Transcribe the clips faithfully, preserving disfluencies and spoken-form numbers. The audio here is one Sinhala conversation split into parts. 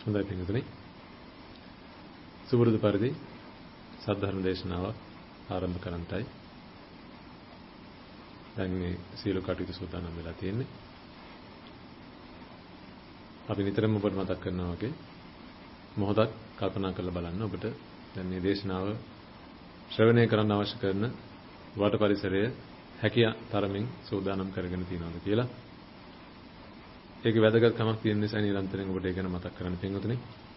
හොඳයි පින්වතුනි. සුබුරුදු පරිදි සද්ධර්ම දේශනාව ආරම්භ කරන්නටයි දැන් මේ සීල කටයුතු සූදානම් වෙලා තියෙන්නේ. අපි නිතරම ඔබට මතක් කරනවා වගේ මොහොතක් කල්පනා කරලා බලන්න ඔබට දැන් මේ දේශනාව ශ්‍රවණය කරන්න අවශ්‍ය කරන වට පරිසරය හැකිය තරමින් සූදානම් කරගෙන තියෙනවද කියලා. ඒකේ වැදගත්කමක් තියෙන නිසා නිරන්තරයෙන් ඔබට ඒක ගැන මතක් කරන්න පින්වතුනි.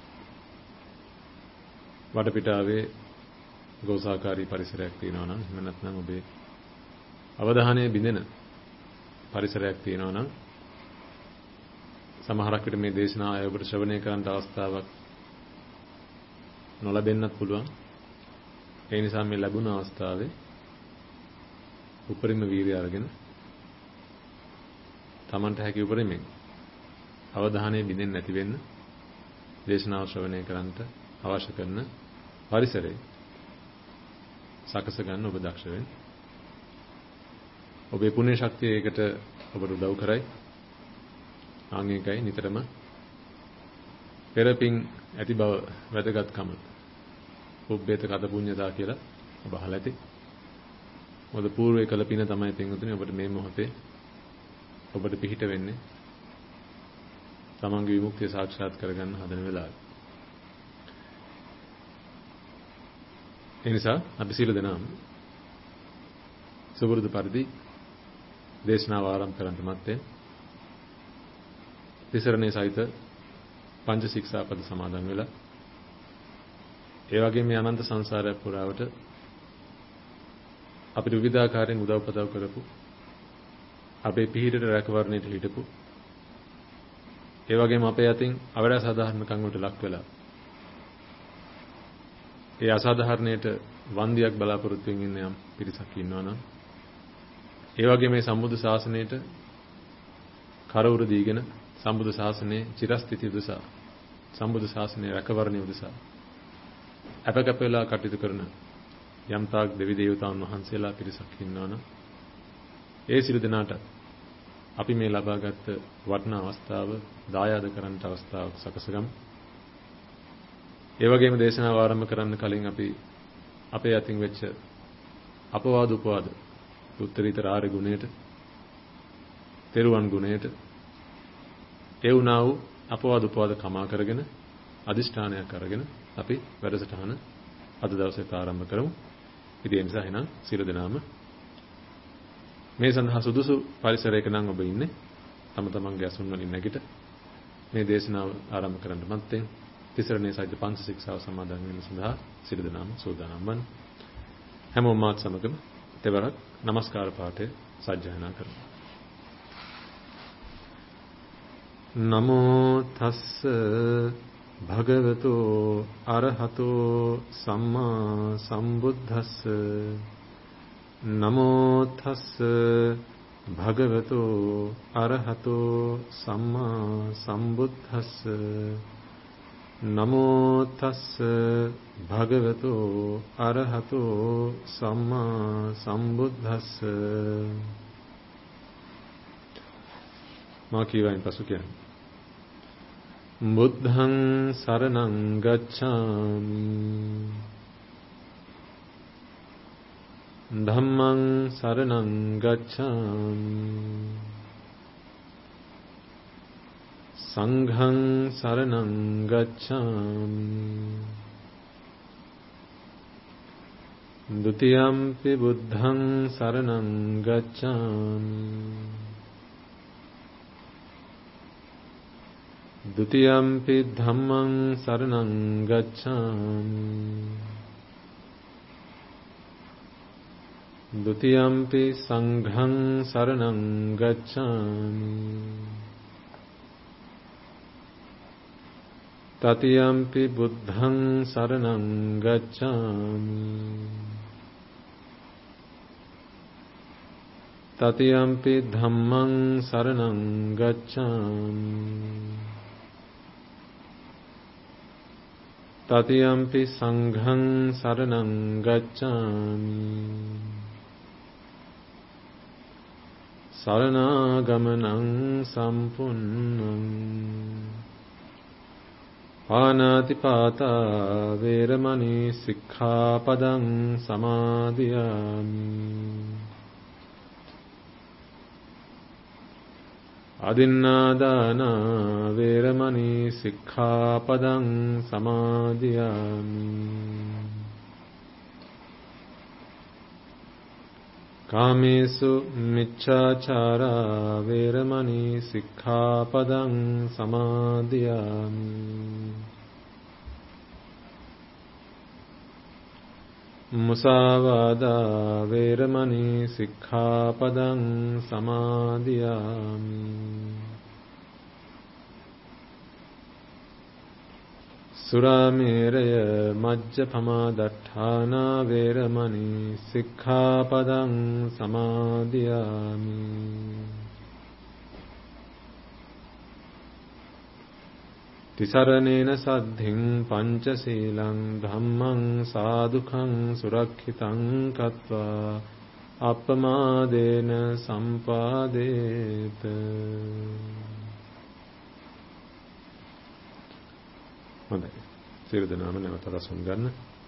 වටපිටාවේ ගෝසාකාරී පරිසරයක් තියෙනවා නම් එහෙම නැත්නම් ඔබේ අවධානය බිඳෙන පරිසරයක් තියෙනවා නම් සමහරක් විට මේ දේශනාව ආය ඔබට ශ්‍රවණය කරන්න අවස්ථාවක් නොලැබෙන්නත් පුළුවන්. ඒ නිසා මේ ලැබුණ අවස්ථාවේ උපරිම වීර්යය අරගෙන Tamanට හැකි උපරිමයෙන් අවධානය බිඳෙන්නේ නැති වෙන්න දේශනාව ශ්‍රවණය කරන්නට අවශ්‍ය කරන පරිසරය සකස ගන්න ඔබ දක්ෂ වෙන්න. ඔබේ පුණ්‍ය ශක්තිය ඒකට ඔබට උදව් කරයි. ආංගිකයි නිතරම පෙරපින් ඇති බව වැදගත්කම. උබ්බේත කත පුඤ්ඤතා කියලා ඔබ අහලා ඇති. මොකද పూర్වයේ කළ පින තමයි පින්වතුනි ඔබට මේ මොහොතේ ඔබට පිහිට වෙන්නේ. තමන්ගේ විමුක්තිය සාක්ෂාත් කරගන්න හදන වෙලාවේ. ඒ නිසා අපි සියලු දෙනාම සුබුරුදු පරිදි දේශනාව ආරම්භ කරන්න මත්තේ තිසරණේ සහිත පංච ශික්ෂාපද සමාදන් වෙලා ඒ වගේම මේ අනන්ත සංසාරය පුරාවට අපිට විවිධාකාරයෙන් උදව්පදව් කරපු අපේ පිහිටට රැකවරණයට හිටපු ඒ වගේම අපේ අතින් අවඩ සාධාරණකම් වලට ලක් වෙලා ඒ අසාධාරණයට වන්දියක් බලාපොරොත්තු වෙමින් ඉන්න යම් පිරිසක් ඉන්නවා නම් ඒ වගේම මේ සම්බුද්ධ ශාසනයට කරවුර දීගෙන සම්බුද්ධ ශාසනයේ චිරස්ථිතිය උදෙසා සම්බුද්ධ ශාසනයේ රැකවරණය උදෙසා අපකප වෙලා කටයුතු කරන යම් තාක් දෙවි දේවතාවුන් වහන්සේලා පිරිසක් ඉන්නවා නම් ඒ සිළු දෙනාට අපි මේ ලබාගත් වටිනා අවස්ථාව දායාද කරන්නට අවස්ථාවක් සකසගමු. ඒ වගේම දේශනාව ආරම්භ කරන්න කලින් අපි අපේ අතින් වෙච්ච අපවාද උපවාද උත්තරීතර ආර්ය ගුණයට තෙරුවන් ගුණයට ඒ වුණා වූ අපවාද උපවාද කමා කරගෙන අදිෂ්ඨානයක් අරගෙන අපි වැඩසටහන අද දවසේ ආරම්භ කරමු. ඉතින් ඒ නිසා එහෙනම් සියලු දෙනාම මේ සඳහා සුදුසු පරිසරයක නම් ඔබ ඉන්නේ. තම තමන්ගේ අසුන් වලින් නැගිට මේ දේශනාව ආරම්භ කරන්න මත්තෙන් තිසරණේ සහිත පංච ශික්ෂාව සමාදන් වීම සඳහා සියලු දෙනාම සූදානම් වන්න. හැමෝම මාත් සමගම තෙවරක් নমස්කාර පාඨය සජ්ජායනා කරමු. නමෝ තස්ස භගවතෝ අරහතෝ සම්මා සම්බුද්දස්ස නමෝ තස්ස භගවතෝ අරහතෝ සම්මා සම්බුද්දස්ස නමෝ තස්ස භගවතෝ අරහතෝ සම්මා සම්බුද්දස්ස. මා කියවයින් පසු කියන්නේ බුද්ධං සරණං ගච්ඡාමි ධම්මං සරණං ගච්ඡාමි සංඝං සරණං ගච්ඡාමි ဒ ුතියම්පි බුද්ධං සරණං ගච්ඡාමි ဒ ුතියම්පි ධම්මං සරණං ගච්ඡාමි ဒ ුතියම්පි සංඝං සරණං ගච්ඡාමි තතියම්පි බුද්ධං සරණං ගච්ඡාමි තතියම්පි ධම්මං සරණං ගච්ඡාමි තතියම්පි සංඝං සරණං ගච්ඡාමි සරණාගමනං සම්පුන්නං පාණාතිපාතා වේරමණී සික්ඛාපදං සමාදියාමි. අදින්නාදාන වේරමණී සික්ඛාපදං සමාදියාමි. කාමේසු මිච්ඡාචාරා වේරමණී සික්ඛාපදං සමාදියාමි. මුසාවාදා වේරමණී සික්ඛාපදං සමාදියාමි. සුරාමේරය මජ්ජපමා දට්ඨානා වේරමණී සික්ඛාපදං සමාදියාමි. තිසරණේන සද්ධින් පංචශීලං ධම්මං සාදුඛං සුරක්ෂිතං කତ୍වා අප්පමාදේන සම්පාදේත. හොඳයි. සියලු දෙනාම නැවත රසුන් ගන්න.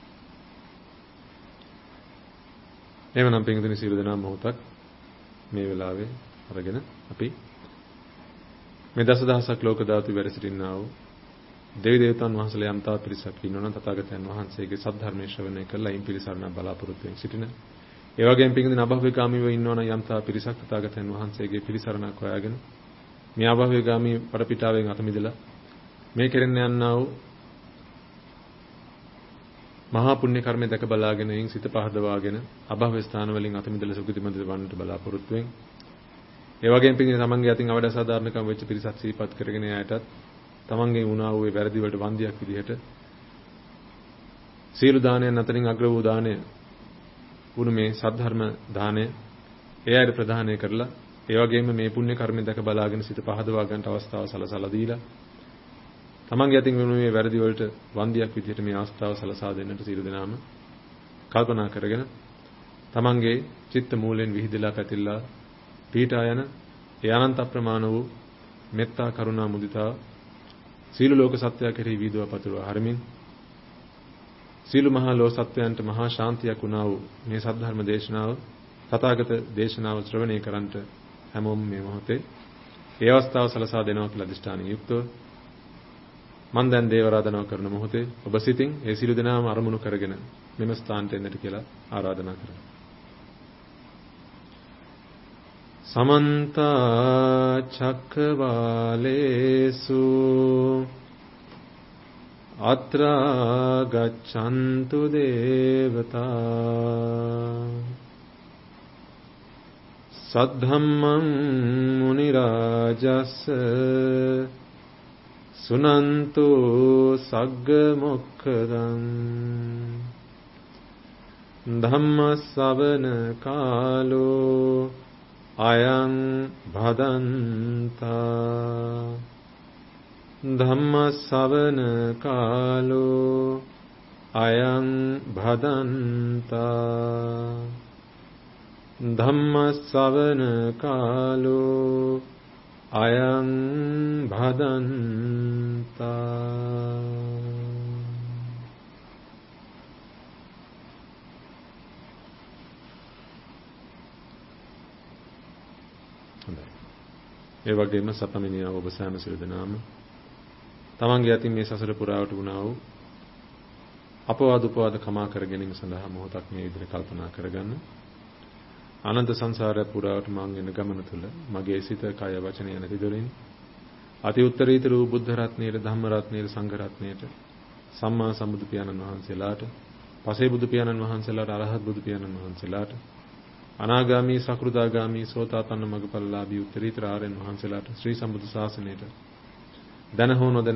එවනම් පින්දුනි සියලු දෙනාම මොහොතක් මේ වෙලාවේ අරගෙන අපි මේ දසදහසක් ලෝක ධාතු වැඩ සිටින්නා වූ දෙවි දේවතාවුන් වහන්සේලා යම් තා පිරිසක් ඉන්නවනම් තථාගතයන් වහන්සේගේ සද්ධර්මයේ ශ්‍රවණය කරලා අයින් පිළිසරණ බලාපොරොත්තු වෙමින් සිටින. ඒ වගේම පින්දුනි අභව්‍යගාමීව ඉන්නවනම් යම් තා පිරිසක් තථාගතයන් වහන්සේගේ පිළිසරණක් හොයාගෙන මේ අභව්‍යගාමී පරපිටාවෙන් අත මිදලා මේ කෙරෙන්න යන්නා වූ මහා පුණ්‍ය කර්මය දැක බලාගෙන එයින් සිත පහදවාගෙන අභව ස්ථාන වලින් අත මිදලා සුගතිමත් වන්නට බලාපොරොත්තු වෙමින් ඒ වගේම පිටින් තමන්ගේ අතින් අවඩ සාධාරණකම් වෙච්ච පිරිසක් සිහිපත් කරගෙන යයටත් තමන්ගේ වුණා වූ ඒ වැරදි වලට වන්දියක් විදිහට සීල දානයන් අතරින් අග්‍ර වූ දානය වුණ මේ සද්ධර්ම දානය ඒ අයට ප්‍රදානය කරලා ඒ වගේම මේ පුණ්‍ය කර්මය දැක බලාගෙන සිත පහදවා ගන්නට අවස්ථාව සලසලා දීලා තමන්ගේ අතින් වුණ මේ වැරදි වලට වන්දියක් විදිහට මේ අවස්ථාව සලසා දෙන්නට සීල දෙනාම කල්පනා කරගෙන තමන්ගේ චිත්ත මූලයෙන් විහිදලා පැතිරලා පීඨා යන ඒ අනන්ත ප්‍රමාණ වූ මෙත්තා කරුණා මුදිතා සීල ලෝක සත්‍යය කෙරෙහි වීදුව පතුරවා හරමින් සීල මහා ලෝක සත්‍යයන්ට මහා ශාන්තියක් වුණා වූ මේ සද්ධර්ම දේශනාව තථාගත දේශනාව ශ්‍රවණය කරන්ට හැමෝම මේ මොහොතේ ඒ අවස්ථාව සලසා දෙනවා කියලා අදිෂ්ඨානිය යුක්තව මන් දැන් දේව ආරාධනාව කරන මොහොතේ ඔබ සිතින් ඒ සීල දෙනාම අරමුණු කරගෙන මෙම ස්ථානට එන්නට කියලා ආරාධනා කරනවා. සමන්ත චක්කවාලේසු අත්‍රා ගච්ඡන්තු දේවතා සද්ධම්මං මුනි රාජස්ස සුනන්තු සග්ග මොක්ඛදං ධම්ම ශ්‍රවණ කාලෝ අයං භදන්තා ධම්ම ශ්‍රවණ කාලෝ අයං භදන්තා ධම්ම ශ්‍රවණ කාලෝ අයං භදන්තා. ඒ වගේම සතමිනිය ඔබ සෑම සිල් දනාම තමන්ගේ අතින් මේ සසර පුරාවට වුණා වූ අපවාද උපවාද කමා කර ගැනීම සඳහා මොහොතක් මේ විදිහට කල්පනා කරගන්න. අනන්ත සංසාරය පුරාවට මං යන ගමන තුල මගේ සිත, කය, වචනය නැති දොරින් අති උත්තරීතර වූ බුද්ධ රත්නයේ, ධම්ම රත්නයේ, සංඝ රත්නයේ, සම්මා සම්බුදු පියාණන් වහන්සේලාට, පසේ බුදු පියාණන් වහන්සේලාට, අරහත් බුදු පියාණන් වහන්සේලාට, අනාගාමී, සකෘදාගාමී, සෝතාපන්න මග්ගඵලලාභී උත්තරීතර ආර්යයන් වහන්සේලාට, ශ්‍රී සම්බුදු ශාසනයට දන හෝ නොදන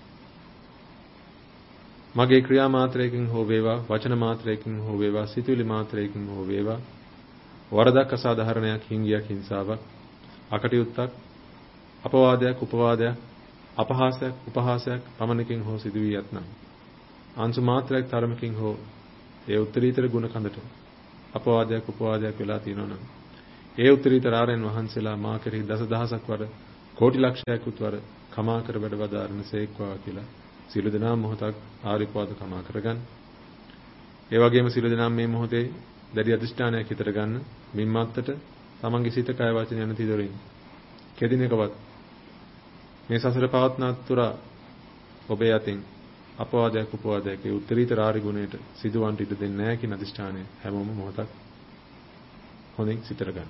මගේ ක්‍රියා මාත්‍රයකින් හෝ වේවා, වචන මාත්‍රයකින් හෝ වේවා, සිතුවිලි මාත්‍රයකින් හෝ වේවා වරදක්, අසාධාරණයක්, හිංගියක්, හිංසාවක්, අකටයුත්තක්, අපවාදයක්, උපවාදයක්, අපහාසයක්, උපහාසයක් පමණකින් හෝ සිදු වී යත්නම් අංශු මාත්‍රයක් තරමකින් හෝ ඒ උත්තරීතර ගුණ කඳට අපවාදයක්, උපවාදයක් වෙලා තියෙනවා නම් ඒ උත්තරීතර ආරයන් වහන්සේලා මා කෙරෙහි දසදහසක් වර, කෝටි ලක්ෂයක් උත්වර කමා කර වැඩ වදාරන සේක්වා කියලා සියලු දෙනාම මොහොතක් ආර්ය පවද කමා කරගන්න. ඒ වගේම සියලු දෙනාම මේ මොහොතේ දැඩි අධිෂ්ඨානයක් හිතට ගන්න. මින්මත්තට තමන්ගේ සිත කය වචන යන තිදොරින් කෙදිනකවත් මේ සසර පවත්නාතුරා ඔබේ යතින් අපවාදයක් උපවාදයක් ඒ උත්තරීතර ආරි ගුණයට සිදුවන්ට ඉඩ දෙන්නේ නැහැ කියන අධිෂ්ඨානය හැමෝම මොහොතක් හොඳින් සිතට ගන්න.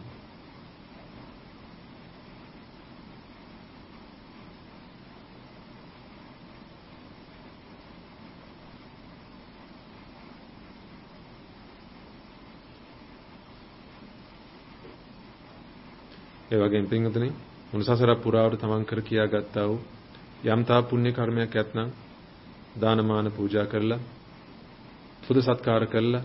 ඒ වගේම පින්වතුනි මුළු සසර පුරාවට තමන් කර කියාගත්තා වූ යම්තා පුණ්‍ය කර්මයක් ඇතනම් දානමාන පූජා කරලා පුද සත්කාර කරලා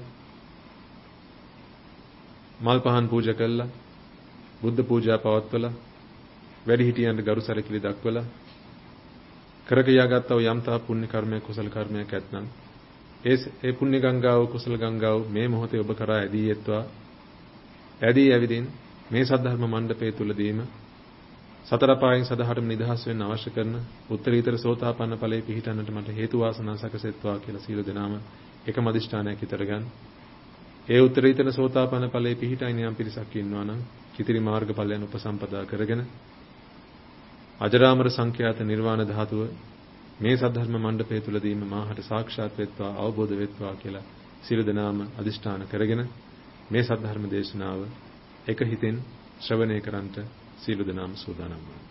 මල් පහන් පූජා කරලා බුද්ධ පූජා පවත්වලා වැඩිහිටියන්ට ගරු සැලකිලි දක්වලා කර කියාගත්තා වූ යම්තා පුණ්‍ය කර්මයක් කුසල කර්මයක් ඇතනම් ඒ ඒ පුණ්‍ය ගංගාව කුසල ගංගාව මේ මොහොතේ ඔබ කරා ඇදී යත්වා ඇදී ඇවිදින් මේ සද්ධර්ම මණ්ඩපය තුලදීම සතර පායෙන් සදහටම නිදහස් වෙන්න අවශ්‍ය කරන උත්තරීතර සෝතාපන්න ඵලයේ පිහිටන්නට මට හේතු වාසනා සකසෙත්වා කියලා සීල දෙනාම එකම අදිෂ්ඨානයක් හිතර ගන්න. ඒ උත්තරීතර සෝතාපන්න ඵලයේ පිහිටයින යම් පිරිසක් ඉන්නවා නම් කිතිරි මාර්ග ඵලයන් උපසම්පදා කරගෙන අජරාමර සංඛ්‍යාත නිර්වාණ ධාතුව මේ සද්ධර්ම මණ්ඩපය තුලදීම මාහට සාක්ෂාත් වෙත්වා අවබෝධ වෙත්වා කියලා සීල දෙනාම අදිෂ්ඨාන කරගෙන මේ සද්ධර්ම දේශනාව එක හිතෙන් ශ්‍රවණය කරන්ට සීල දනාම සූදානම් වුණා.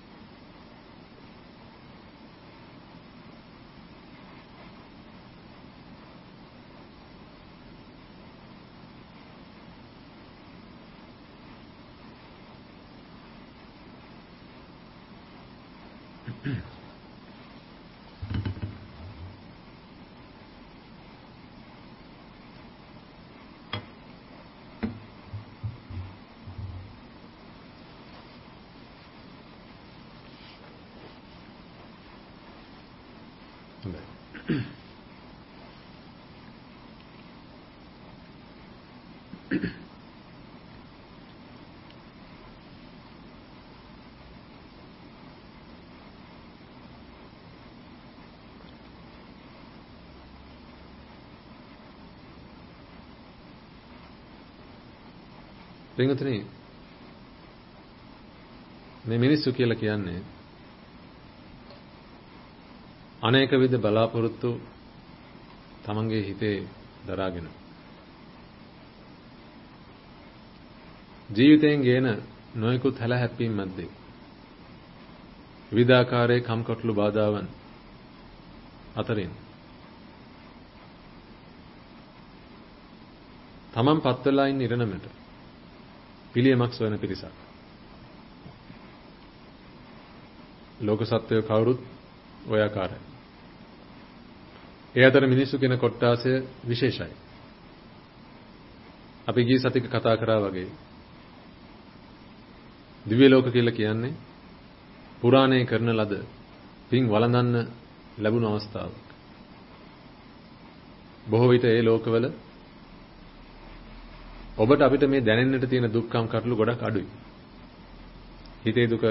පින්වතුනි මේ මිනිස්සු කියලා කියන්නේ අනේක විද බලාපොරොත්තු තමන්ගේ හිතේ දරාගෙන ජීවිතයෙන් ගේන නොයෙකුත් හැල හැප්පීම් මැද්දේ විවිධාකාරයේ කම්කටොළු බාධාවන් අතරින් තමන් පත් වෙලා ඉන්න ඉරණමට පිළියමක් සොයන පිරිසක්. ලෝක සත්වය කවුරුත් ඔය ආකාරයි. ඒ අතර මිනිස්සු කියන කොට්ටාසය විශේෂයි. අපි ගිය සතික කතා කරා වගේ දිව්‍ය ලෝක කියලා කියන්නේ පුරාණේ කරන ලද පින් වළඳන්න ලැබුණු අවස්ථාවක්. බොහෝ විට ඒ ලෝකවල ඔබට අපිට මේ දැනෙන්නට තියෙන දුක්ඛම් කටළු ගොඩක් අඩුයි. හිතේ දුක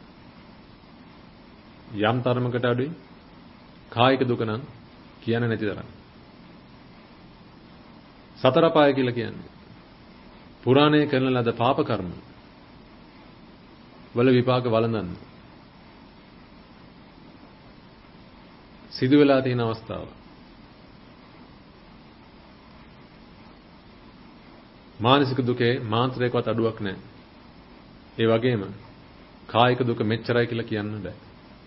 යම් තරමකට අඩුයි. කායික දුක නම් කියන්න නැති තරම්. සතර පාය කියලා කියන්නේ පුරාණයේ කරන ලද පාප කර්ම වල විපාක වළඳන්න සිදු වෙලා තියෙන අවස්ථාව. මානසික දුකේ මාත්‍රයකවත් අඩුවක් නැහැ. ඒ වගේම කායික දුක මෙච්චරයි කියලා කියන්න බෑ.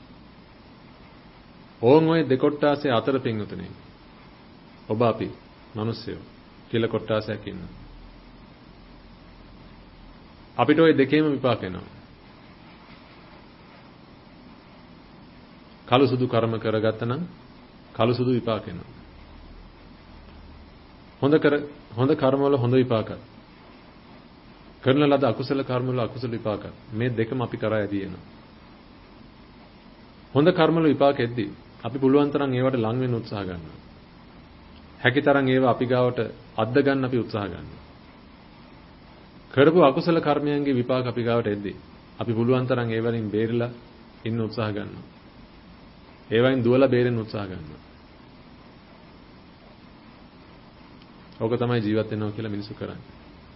ඕන් ඔය දෙකොට්ටාසේ අතර පින්වතුනි ඔබ අපි මිනිස්සුયો කියලා කොට්ටාසයක් ඉන්නවා. අපිට ওই දෙකේම විපාක එනවා. කළු සුදු කර්ම කරගත්තා නම් කළු සුදු විපාක එනවා. හොඳ කර හොඳ කර්ම වල හොඳ විපාකත් කරන ලද අකුසල කර්ම වල අකුසල විපාකත් මේ දෙකම අපි කරා යදී එනවා. හොඳ කර්ම වල විපාක එද්දී අපි පුළුවන් තරම් ඒවට ලං වෙන්න උත්සාහ ගන්නවා. හැකි තරම් ඒවා අපි ගාවට අද්ද ගන්න අපි උත්සාහ ගන්නවා. කරපු අකුසල කර්මයන්ගේ විපාක අපි ගාවට එද්දී අපි පුළුවන් තරම් ඒ වලින් බේරිලා ඉන්න උත්සාහ ගන්නවා. ඒ වයින් දුවලා බේරෙන්න උත්සාහ ගන්නවා. ඕක තමයි ජීවත් වෙනවා කියලා මිනිස්සු කරන්නේ.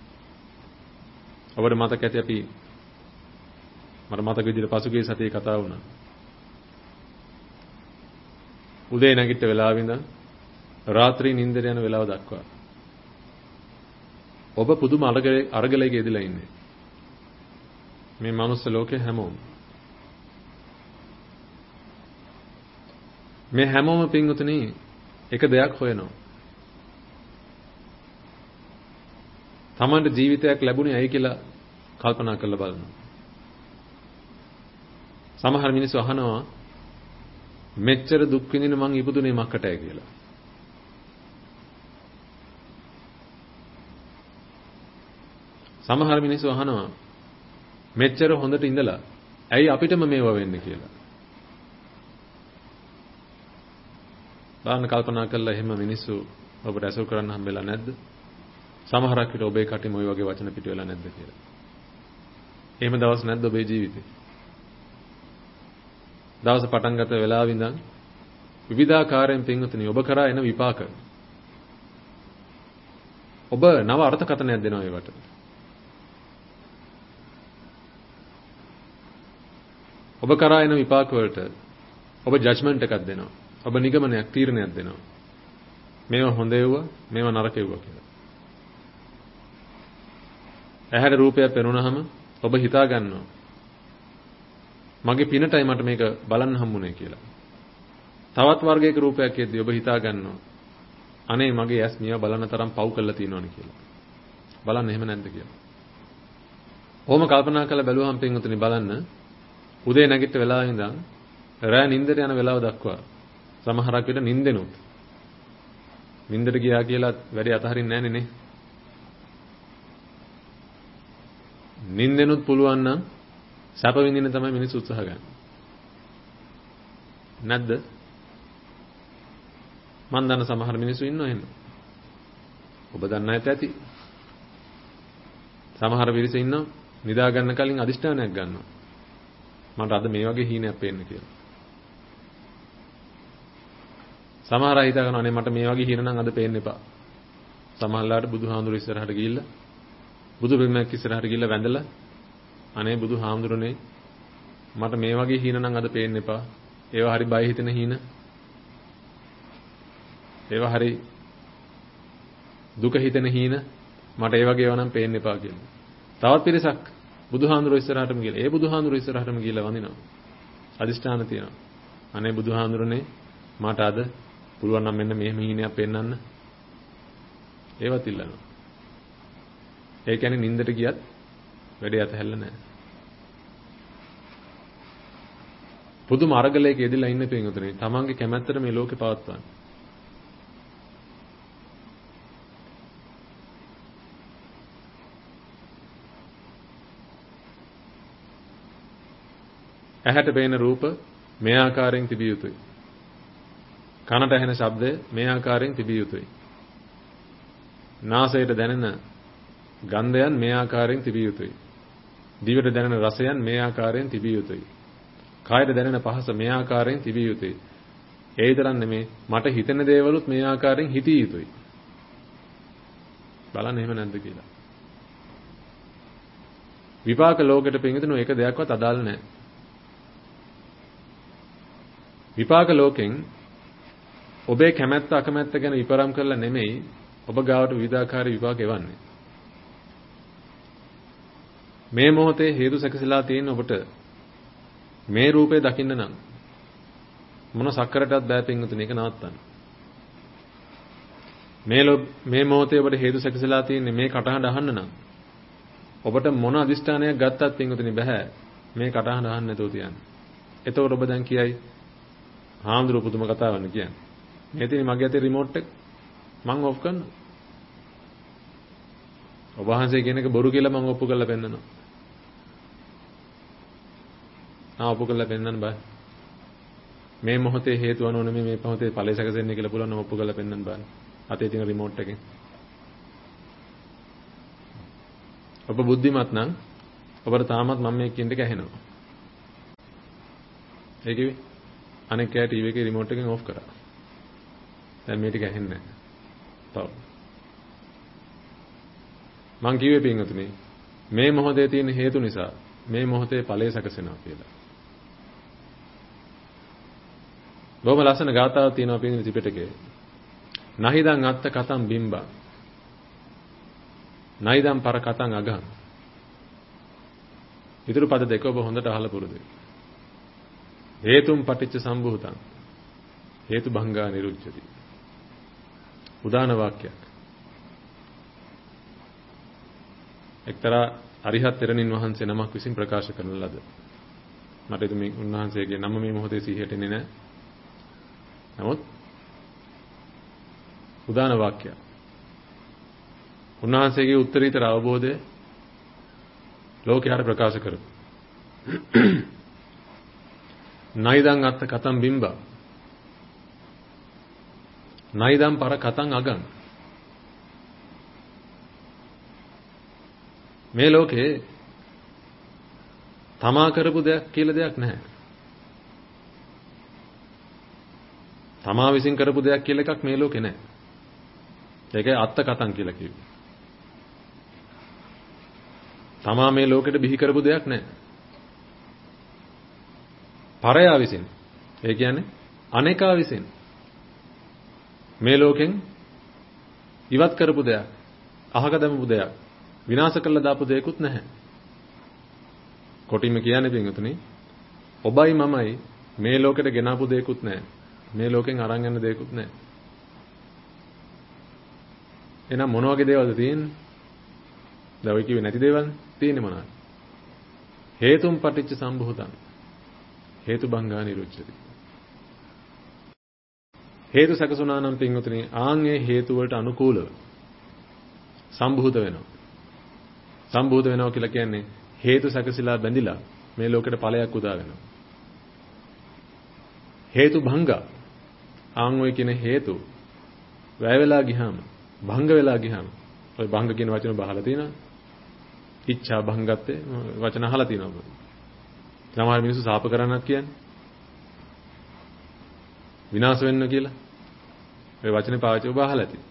ඔබට මතක ඇති අපි මට මතක විදිහට පසුගිය සතියේ කතා වුණා. උදේ නැගිට වෙලාවෙ ඉඳන් රාත්‍රී නිින්දට යන වෙලාව දක්වා ඔබ පුදුම අරගලේ අරගලයක යෙදලා ඉන්නේ. මේ මනුස්ස ලෝකේ හැමෝම මේ හැමෝම පින්වතුනි එක දෙයක් හොයනවා. තමන්ට ජීවිතයක් ලැබුණේ ඇයි කියලා කල්පනා කරලා බලනවා. සමහර මිනිස්සු අහනවා මෙච්චර දුක් විඳින මං ඉපදුනේ මක්කටයි කියලා. සමහර මිනිස්සු අහනවා මෙච්චර හොඳට ඉඳලා ඇයි අපිටම මේවා වෙන්නේ කියලා. බලන්න කල්පනා කරලා එහෙම මිනිස්සු ඔබට ඇසුරු කරන්න හම්බෙලා නැද්ද? සමහරක් විට ඔබේ කටින් ওই වගේ වචන පිට වෙලා නැද්ද කියලා. එහෙම දවස් නැද්ද ඔබේ ජීවිතේ? දවස පටන් ගත වෙලාව ඉඳන් විවිධාකාරයෙන් පින්වතුනි ඔබ කරා එන විපාක. ඔබ නව අර්ථකථනයක් දෙනවා ඒවට. ඔබ කරා එන විපාක වලට ඔබ ජජ්මන්ට් එකක් දෙනවා. ඔබ නිගමනයක් තීරණයක් දෙනවා. මේවා හොඳ ඒවා, මේවා නරක ඒවා කියලා. ඇහැට රූපයක් පෙනුනහම ඔබ හිතා ගන්නවා මගේ පිනටයි මට මේක බලන්න හම්බුනේ කියලා. තවත් වර්ගයක රූපයක් එද්දී ඔබ හිතා ගන්නවා අනේ මගේ ඇස් මියා බලන තරම් පව් කරලා තියෙනවනේ කියලා. බලන්න එහෙම නැද්ද කියලා. කොහොම කල්පනා කරලා බැලුවහම පින්වතුනි බලන්න උදේ නැගිට වෙලාවෙ ඉඳන් රෑ නිින්දට යන වෙලාව දක්වා සමහරක් විට නිින්දෙනුත් නිින්දට ගියා කියලා වැඩි අතහරින්නේ නැහනේ නේ. නිින්දෙනුත් පුළුවන් නම් සැප විඳින්න තමයි මිනිස්සු උත්සාහ ගන්න. නැද්ද? මන් දන්න සමහර මිනිස්සු ඉන්නවා එහෙම. ඔබ දන්න අයත් ඇති. සමහර පිරිස ඉන්නවා නිදා ගන්න කලින් අදිෂ්ඨානයක් ගන්නවා. මට අද මේ වගේ හීනයක් පේන්න කියලා. සමහර අය හිතා ගන්නවා අනේ මට මේ වගේ හීන නම් අද පේන්න එපා. සමහරලාට බුදුහාමුදුරු ඉස්සරහට ගිහිල්ලා බුදු බිමක් ඉස්සරහට ගිහිල්ලා වැඳලා අනේ බුදුහාමුදුරනේ මට මේ වගේ හීන නම් අද පේන්න එපා. ඒවා හරි බය හිතෙන හීන. ඒවා හරි දුක හිතෙන හීන. මට ඒ වගේ ඒවා නම් පේන්න එපා කියලා. තවත් පිරිසක් බුදුහාමුදුරු ඉස්සරහටම ගිහලා ඒ බුදුහාමුදුරු ඉස්සරහටම ගිහලා වඳිනවා. අදිෂ්ඨාන තියනවා. අනේ බුදුහාමුදුරනේ මට අද පුළුවන් නම් මෙන්න මෙහෙම හීනයක් පෙන්වන්න. ඒවත් ඉල්ලනවා. ඒ කියන්නේ නින්දට ගියත් වැඩේ අතහැල්ල නැහැ. පුදුම අරගලයක යෙදලා ඉන්න පින්වතුනි තමන්ගේ කැමැත්තට මේ ලෝකේ පවත්වන්න. ඇහැට පේන රූප මේ ආකාරයෙන් තිබිය යුතුයි. කනට ඇහෙන ශබ්දය මේ ආකාරයෙන් තිබිය යුතුයි. නාසයට දැනෙන ගන්ධයන් මේ ආකාරයෙන් තිබිය යුතුයි. දිවට දැනෙන රසයන් මේ ආකාරයෙන් තිබිය යුතුයි. කායට දැනෙන පහස මේ ආකාරයෙන් තිබිය යුතුයි. ඒ විතරක් නෙමේ මට හිතෙන දේවලුත් මේ ආකාරයෙන් හිතිය යුතුයි. බලන්න එහෙම නැද්ද කියලා. විපාක ලෝකෙට පින්විතනෝ එක දෙයක්වත් අදාළ නැහැ. විපාක ලෝකෙන් ඔබේ කැමැත්ත අකමැත්ත ගැන විපරම් කරලා නෙමෙයි ඔබ ගාවට විවිධාකාර විපාක එවන්නේ. මේ මොහොතේ හේතු සැකසීලා තියෙන ඔබට මේ රූපේ දකින්න නම් මොන සක්කරටවත් බෑ පින්වතුනි ඒක නවත්තන්න. මේ මේ මොහොතේ ඔබට හේතු සැකසීලා තියෙන්නේ මේ කටහඬ අහන්න නම් ඔබට මොන අදිෂ්ඨානයක් ගත්තත් පින්වතුනි බෑ මේ කටහඬ අහන්න නැතුව තියන්න. එතකොට ඔබ දැන් කියයි හාමුදුරුවෝ පුදුම කතාවක් කියන්නේ. මේ තියෙන මගේ අතේ රිමෝට් එක මම ඔෆ් කරනවා. ඔබ වහන්සේ කියන එක බොරු කියලා මම ඔප්පු කරලා පෙන්නනවා. ආ ඔප්පු කරලා පෙන්නන්න බෑ. මේ මොහොතේ හේතු අනුව නෙමෙයි මේ මොහොතේ ඵලය සැකසෙන්නේ කියලා පුළුවන් නම් ඔප්පු කරලා පෙන්නන්න බෑ. අතේ තියෙන රිමෝට් එකෙන්. ඔබ බුද්ධිමත් නම් ඔබට තාමත් මම මේ කියන එක ඇහෙනවා. ඒ කිව්වේ අනෙක් අය ටීවී එකේ රිමෝට් එකෙන් ඔෆ් කරා. දැන් මේ ටික ඇහෙන්නේ නැහැ. තව. මං කිව්වේ පින්වතුනි මේ මොහොතේ තියෙන හේතු නිසා මේ මොහොතේ ඵලය සැකසෙනවා කියලා. බොහොම ලස්සන ගාථාවක් තියෙනවා පින්වතුනි ත්‍රිපිටකයේ. නහිදං අත්ත කතං බිම්බං. නයිදං පර කතං අගං. ඊතුරු පද දෙක ඔබ හොඳට අහලා පුරුදුයි. හේතුම් පටිච්ච සම්භූතං. හේතු භංගා නිරුච්ඡති. උදාන වාක්‍යයක්. එක්තරා අරිහත් තෙරණින් වහන්සේ නමක් විසින් ප්‍රකාශ කරන ලද. මට එතුමි උන්වහන්සේගේ නම මේ මොහොතේ සිහියට එන්නේ නැහැ. නමුත් උදාන වාක්‍යය. උන්වහන්සේගේ උත්තරීතර අවබෝධය ලෝකයට ප්‍රකාශ කරමු. නයිදං අත්ත කතං බිම්බා. නයිදං පර කතං අගං. මේ ලෝකේ තමා කරපු දෙයක් කියලා දෙයක් නැහැ. තමා විසින් කරපු දෙයක් කියලා එකක් මේ ලෝකේ නැහැ. ඒකයි අත්ත කතං කියලා කිව්වේ. තමා මේ ලෝකෙට බිහි කරපු දෙයක් නැහැ. පරයා විසින්. ඒ කියන්නේ අනේකා විසින් මේ ලෝකෙන් ඉවත් කරපු දෙයක්, අහක දැමපු දෙයක්, විනාශ කරලා දාපු දෙයක්වත් නැහැ. කොටින්ම කියන්නේ පින්වතුනි, ඔබයි මමයි මේ ලෝකෙට ගෙනාපු දෙයක්වත් නැහැ. මේ ලෝකෙන් අරන් යන දෙයක්වත් නැහැ. එහෙනම් මොන වගේ දේවල්ද තියෙන්නේ? දැන් ඔය කිව්වේ නැති දේවල් තියෙන්නේ මොනවද? හේතුම් පටිච්ච සම්භූතං. හේතු භංගා නිරුච්ඡති. හේතු සකසුණා නම් පින්වතුනි ආන්ගේ හේතු වලට අනුකූලව සම්භූත වෙනවා. සම්භූත වෙනවා කියලා කියන්නේ හේතු සකසිලා බැඳිලා මේ ලෝකෙට ඵලයක් උදා වෙනවා. හේතු භංගා ආන් ඔය කියන හේතු වැය වෙලා ගියාම භංග වෙලා ගියාම ඔය භංග කියන වචන බහලා තියෙනවා. ඉච්ඡා භංගත්තේ වචන අහලා තියෙනවා. සමහර මිනිස්සු සාප කරන්නත් කියන්නේ විනාශ වෙන්න කියලා. ඔය වචනේ පාවිච්චි ඔබ අහලා ඇති.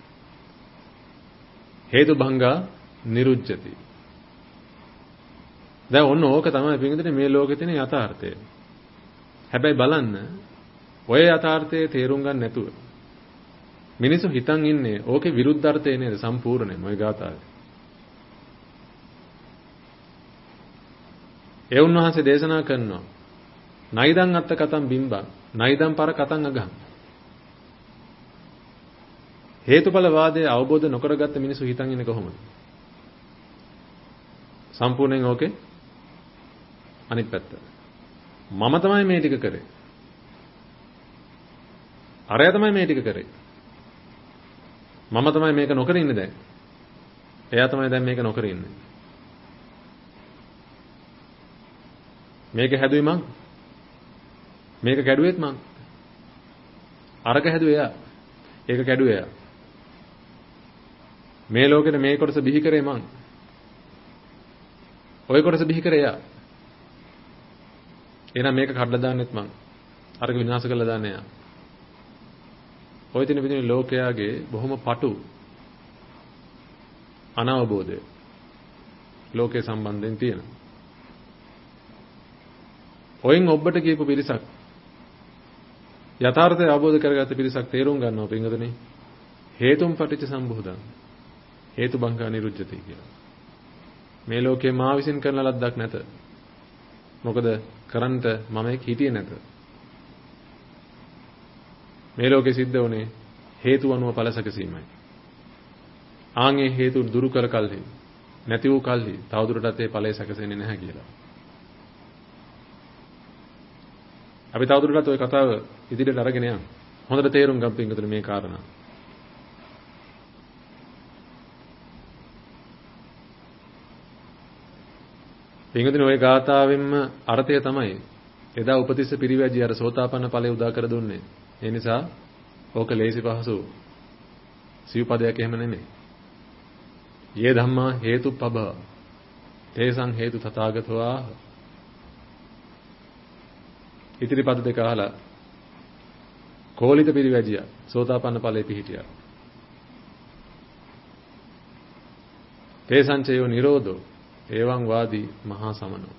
හේතු භංගා නිරුච්ඡති. දැන් ඔන්න ඕක තමයි පිටින් මේ ලෝකේ තියෙන යථාර්ථය. හැබැයි බලන්න ඔය යථාර්ථයේ තේරුම් ගන්න නැතුව මිනිස්සු හිතන් ඉන්නේ ඕකේ විරුද්ධාර්ථය නේද සම්පූර්ණයෙන්ම ඔය ගාථාවේ. ඒ උන්වහන්සේ දේශනා කරනවා නයිදං අත්ත කතං බිම්බං නයිදං පර කතං අගං. හේතුඵල වාදයේ අවබෝධ නොකරගත්ත මිනිස්සු හිතන් ඉන්නේ කොහොමද? සම්පූර්ණයෙන් ඕකේ අනිත් පැත්ත. මම තමයි මේ ටික කරේ. අරයා තමයි මේ ටික කරේ. මම තමයි මේක නොකර ඉන්නේ දැන්. එයා තමයි දැන් මේක නොකර ඉන්නේ. මේක හැදුවේ මං. මේක කැඩුවෙත් මං. අරක හැදුවේ එයා. ඒක කැඩුවේ එයා. මේ ලෝකෙට මේ කොටස බිහි කරේ මං. ඔය කොටස බිහි කරේ එයා. එහෙනම් මේක කඩලා දාන්නෙත් මං. අරක විනාශ කරලා දාන්නේ එයා. ඔය තින විදිහේ ලෝකයාගේ බොහොම පටු අනවබෝධය ලෝකේ සම්බන්ධයෙන් තියෙනවා. ඔයින් ඔබට කියපු පිරිසක් යථාර්ථය අවබෝධ කරගත්ත පිරිසක් තේරුම් ගන්නවා පින්වතුනි හේතුම් පටිච්ච සම්භූතං හේතු භංගා නිරුච්ඡති කියලා. මේ ලෝකේ මා විසින් කරන ලද්දක් නැත. මොකද කරන්ට මම එක් හිටියේ නැත. මේ ලෝකේ සිද්ධ වුණේ හේතු අනුව ඵල සැකසීමයි. ආන්ගේ හේතු දුරු කර කල්හි නැති වූ කල්හි තවදුරටත් ඒ ඵලය සැකසෙන්නේ නැහැ කියලා. අපි තවදුරටත් ওই කතාව ඉදිරියට අරගෙන යමු. හොඳට තේරුම් ගන්න පින්වතුනි මේ කාරණා. පින්වතුනි ওই ගාථාවෙන්ම අර්ථය තමයි එදා උපතිස්ස පිරිවැජි අර සෝතාපන්න ඵලය උදා කර දුන්නේ. ඒ නිසා ඕක ලේසි පහසු සිව්පදයක් එහෙම නෙමෙයි. යේ ධම්මා හේතුප්පබ තේසං හේතු තථාගතෝ ආහ. ඉතිරි පද දෙක අහලා කෝලිත පිරිවැජියා. සෝතාපන්න ඵලයේ පිහිටියා. තේසංචයෝ නිරෝධෝ එවං වාදී මහා සමනෝ.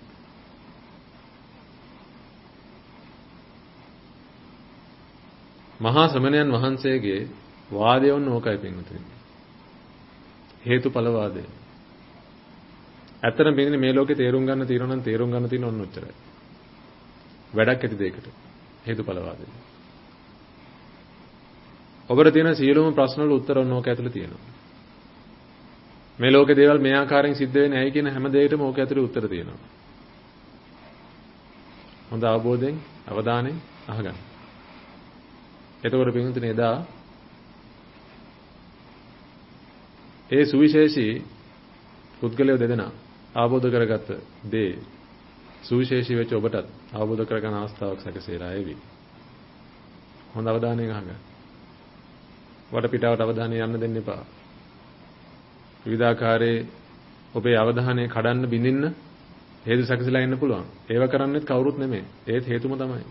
මහා ශ්‍රමණයන් වහන්සේගේ වාදය වුණ ඕකයි පින්වතුනි. හේතුඵල වාදය. ඇත්තටම පින්වතුනි මේ ලෝකේ තේරුම් ගන්න තියෙනවා නම් තේරුම් ගන්න තියෙන ඔන්න ඔච්චරයි. වැඩක් ඇති දෙයකට. හේතුඵල වාදය. ඔබට තියෙන සියලුම ප්‍රශ්න වල උත්තර ඔන්න ඕක ඇතුලේ තියෙනවා. මේ ලෝකේ දේවල් මේ ආකාරයෙන් සිද්ධ වෙන්නේ ඇයි කියන හැම දෙයකටම ඕක ඇතුලේ උත්තර තියෙනවා. හොඳ අවබෝධයෙන් අවධානයෙන් අහගන්න. එතකොට පින්වතුනි එදා ඒ සුවිශේෂී පුද්ගලයෝ දෙදෙනා ආબોධ කරගත්ත දේ සුවිශේෂී වෙච්ච ඔබටත් අවබෝධ කරගන්න අවස්ථාවක් සැකසීලා එවි. හොඳ අවධානයෙන් අහගන්න. වටපිටාවට අවධානය යන්න දෙන්න එපා. විවිධාකාරයේ ඔබේ අවධානය කඩන්න බින්දින්න හේතු සැකසීලා ඉන්න පුළුවන්. ඒව කරන්නේත් කවුරුත් නෙමෙයි. ඒත් හේතුම තමයි.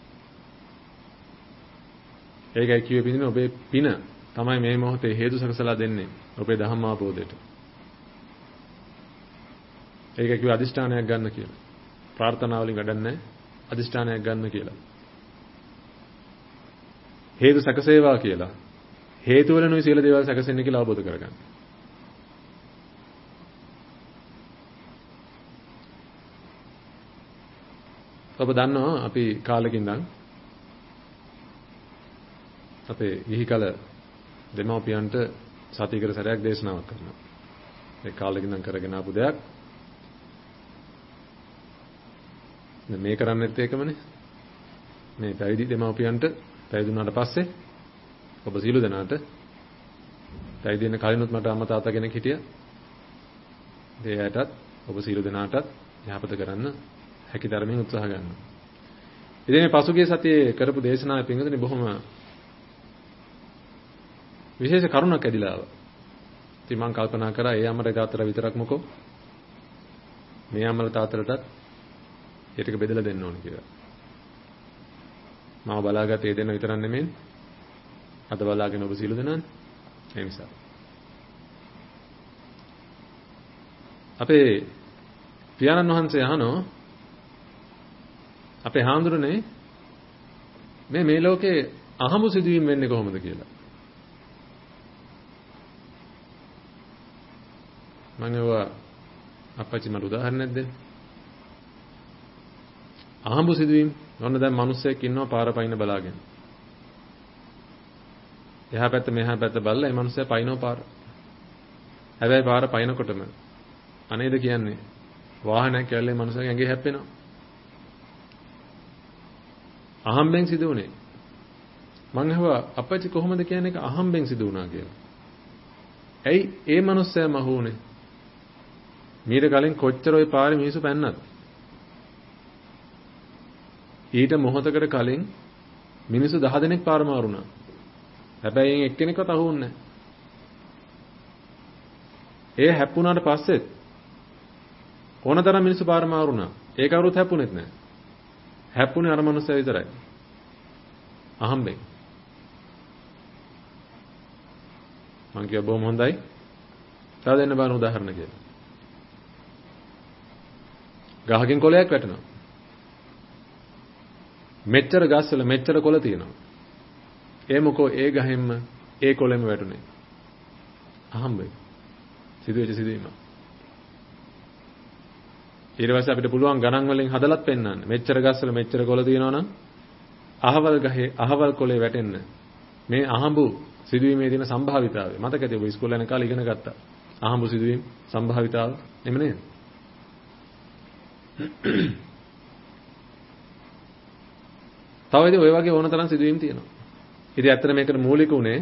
ඒකයි කිව්වේ පිටින් ඔබේ පින තමයි මේ මොහොතේ හේතු සැකසලා දෙන්නේ. ඔබේ ධම්ම අවබෝධයට. ඒකයි කිව්වේ අදිෂ්ඨානයක් ගන්න කියලා. ප්‍රාර්ථනා වලින් වැඩක් නැහැ. අදිෂ්ඨානයක් ගන්න කියලා. හේතු සැකසේවා කියලා. හේතු වලනුයි සියලු දේවල් සැකසෙන්නේ කියලා අවබෝධ කරගන්න. ඔබ දන්නවා අපි කාලෙකින් ඉඳන් අපේ ගිහි කල දෙමව්පියන්ට සතියකට සැරයක් දේශනාවක් කරනවා. ඒ කාලෙකින් ඉඳන් කරගෙන ආපු දෙයක්. මේ කරන්නේත් ඒකමනේ. මේ පැවිදි දෙමව්පියන්ට පැවිදි වුණාට පස්සේ ඔබ සීල දනාට පැවිදි වෙන කලිනුත් මට අම්මා තාත්තා කෙනෙක් හිටියා. ඒ ඇයටත් ඔබ සීල දනාටත් යහපත කරන්න හැකි ධර්මයෙන් උත්සාහ ගන්නවා. ඉතින් මේ පසුගිය සතියේ කරපු දේශනාවේ පින්වතුනි බොහොම විශේෂ කරුණක් ඇදිලා ආවා. ඉතින් මම කල්පනා කරා ඒ අම්මට තාත්තට විතරක් මොකෝ මේ අම්මලා තාත්තලටත් ඒ ටික බෙදලා දෙන්න ඕන කියලා. මම බලාගත්තේ ඒ දෙන්න විතරක් නෙමෙයි. අද බලාගෙන ඔබ සීල දෙනානේ. ඒ නිසා. අපේ පියාණන් වහන්සේ අහනෝ අපේ හාමුදුරනේ මේ මේ ලෝකේ අහඹු සිදුවීම් වෙන්නේ කොහොමද කියලා. මම ඒවා අපච්චි මට උදාහරණයක් දෙන්න. අහඹු සිදුවීම් ඔන්න දැන් මිනිස්සෙක් ඉන්නවා පාර පයින් බලාගෙන. එහා පැත්ත මෙහා පැත්ත බලලා ඒ මිනිස්සයා පයින්නවා පාර. හැබැයි පාර පයින්නකොටම අනේද කියන්නේ වාහනයක් ඇවිල්ලා ඒ මිනිස්සගේ ඇඟේ හැප්පෙනවා. අහම්බෙන් සිදු වුණේ. මං අහුවා අපච්චි කොහොමද කියන්නේ ඒක අහම්බෙන් සිදු වුණා කියලා. ඇයි ඒ මිනිස්සයාම අහුනේ? මීට කලින් කොච්චර ওই පාරේ මිනිස්සු පැන්නත්. ඊට මොහොතකට කලින් මිනිස්සු දහ දෙනෙක් පාර මාරුණා. හැබැයි එන් එක්කෙනෙක්වත් අහුන්නේ නැහැ. ඒ හැප්පුණාට පස්සෙත් ඕනතරම් මිනිස්සු පාර මාරුණා. ඒක කවුරුත් හැප්පුණෙත් නැහැ. හැප්පුණේ අර මනුස්සයා විතරයි. අහම්බෙන්. මං කියව බොහොම හොඳයි. තව දෙන්න බාන උදාහරණ කියලා. ගහකින් කොළයක් වැටෙනවා. මෙච්චර ගස්වල මෙච්චර කොළ තියෙනවා. ඒ මොකෝ ඒ ගහෙන්ම ඒ කොළෙම වැටුනේ. අහම්බෙන්. සිදුවෙච්ච සිදුවීම. ඊට පස්සේ අපිට පුළුවන් ගණන් වලින් හදලත් පෙන්නන්න. මෙච්චර ගස්වල මෙච්චර කොළ තියෙනවා නම් අහවල් ගහේ අහවල් කොළේ වැටෙන්න මේ අහඹු සිදුවීමේ තියෙන සම්භාවිතාවය. මතකද ඔබ ඉස්කෝලේ යන කාලේ ඉගෙන ගත්තා. අහඹු සිදුවීම් සම්භාවිතාව එම නේද? තව ඉතින් ඔය වගේ ඕන තරම් සිදුවීම් තියෙනවා. ඉතින් ඇත්තට මේකට මූලික උනේ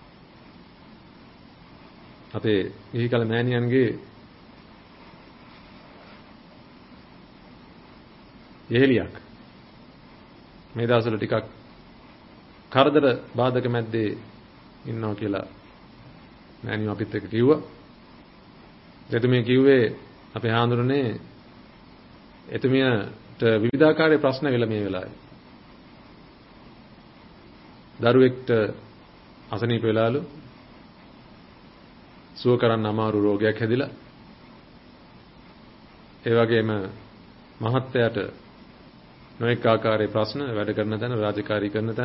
අපේ ගිහි කල මෑණියන්ගේ යෙහෙලියක්. මේ දවස්වල ටිකක් කරදර බාධක මැද්දේ ඉන්නවා කියලා මෑණියෝ අපිත් එක්ක කිව්වා. එතුමිය කිව්වේ අපේ හාමුදුරනේ එතුමියට විවිධාකාරයේ ප්‍රශ්න වෙලා මේ වෙලාවේ. දරුවෙක්ට අසනීප වෙලාලු සුව කරන්න අමාරු රෝගයක් හැදිලා ඒ වගේම මහත්යට නොඑක ආකාරයේ ප්‍රශ්න වැඩ කරන තැන රාජකාරී කරන තැන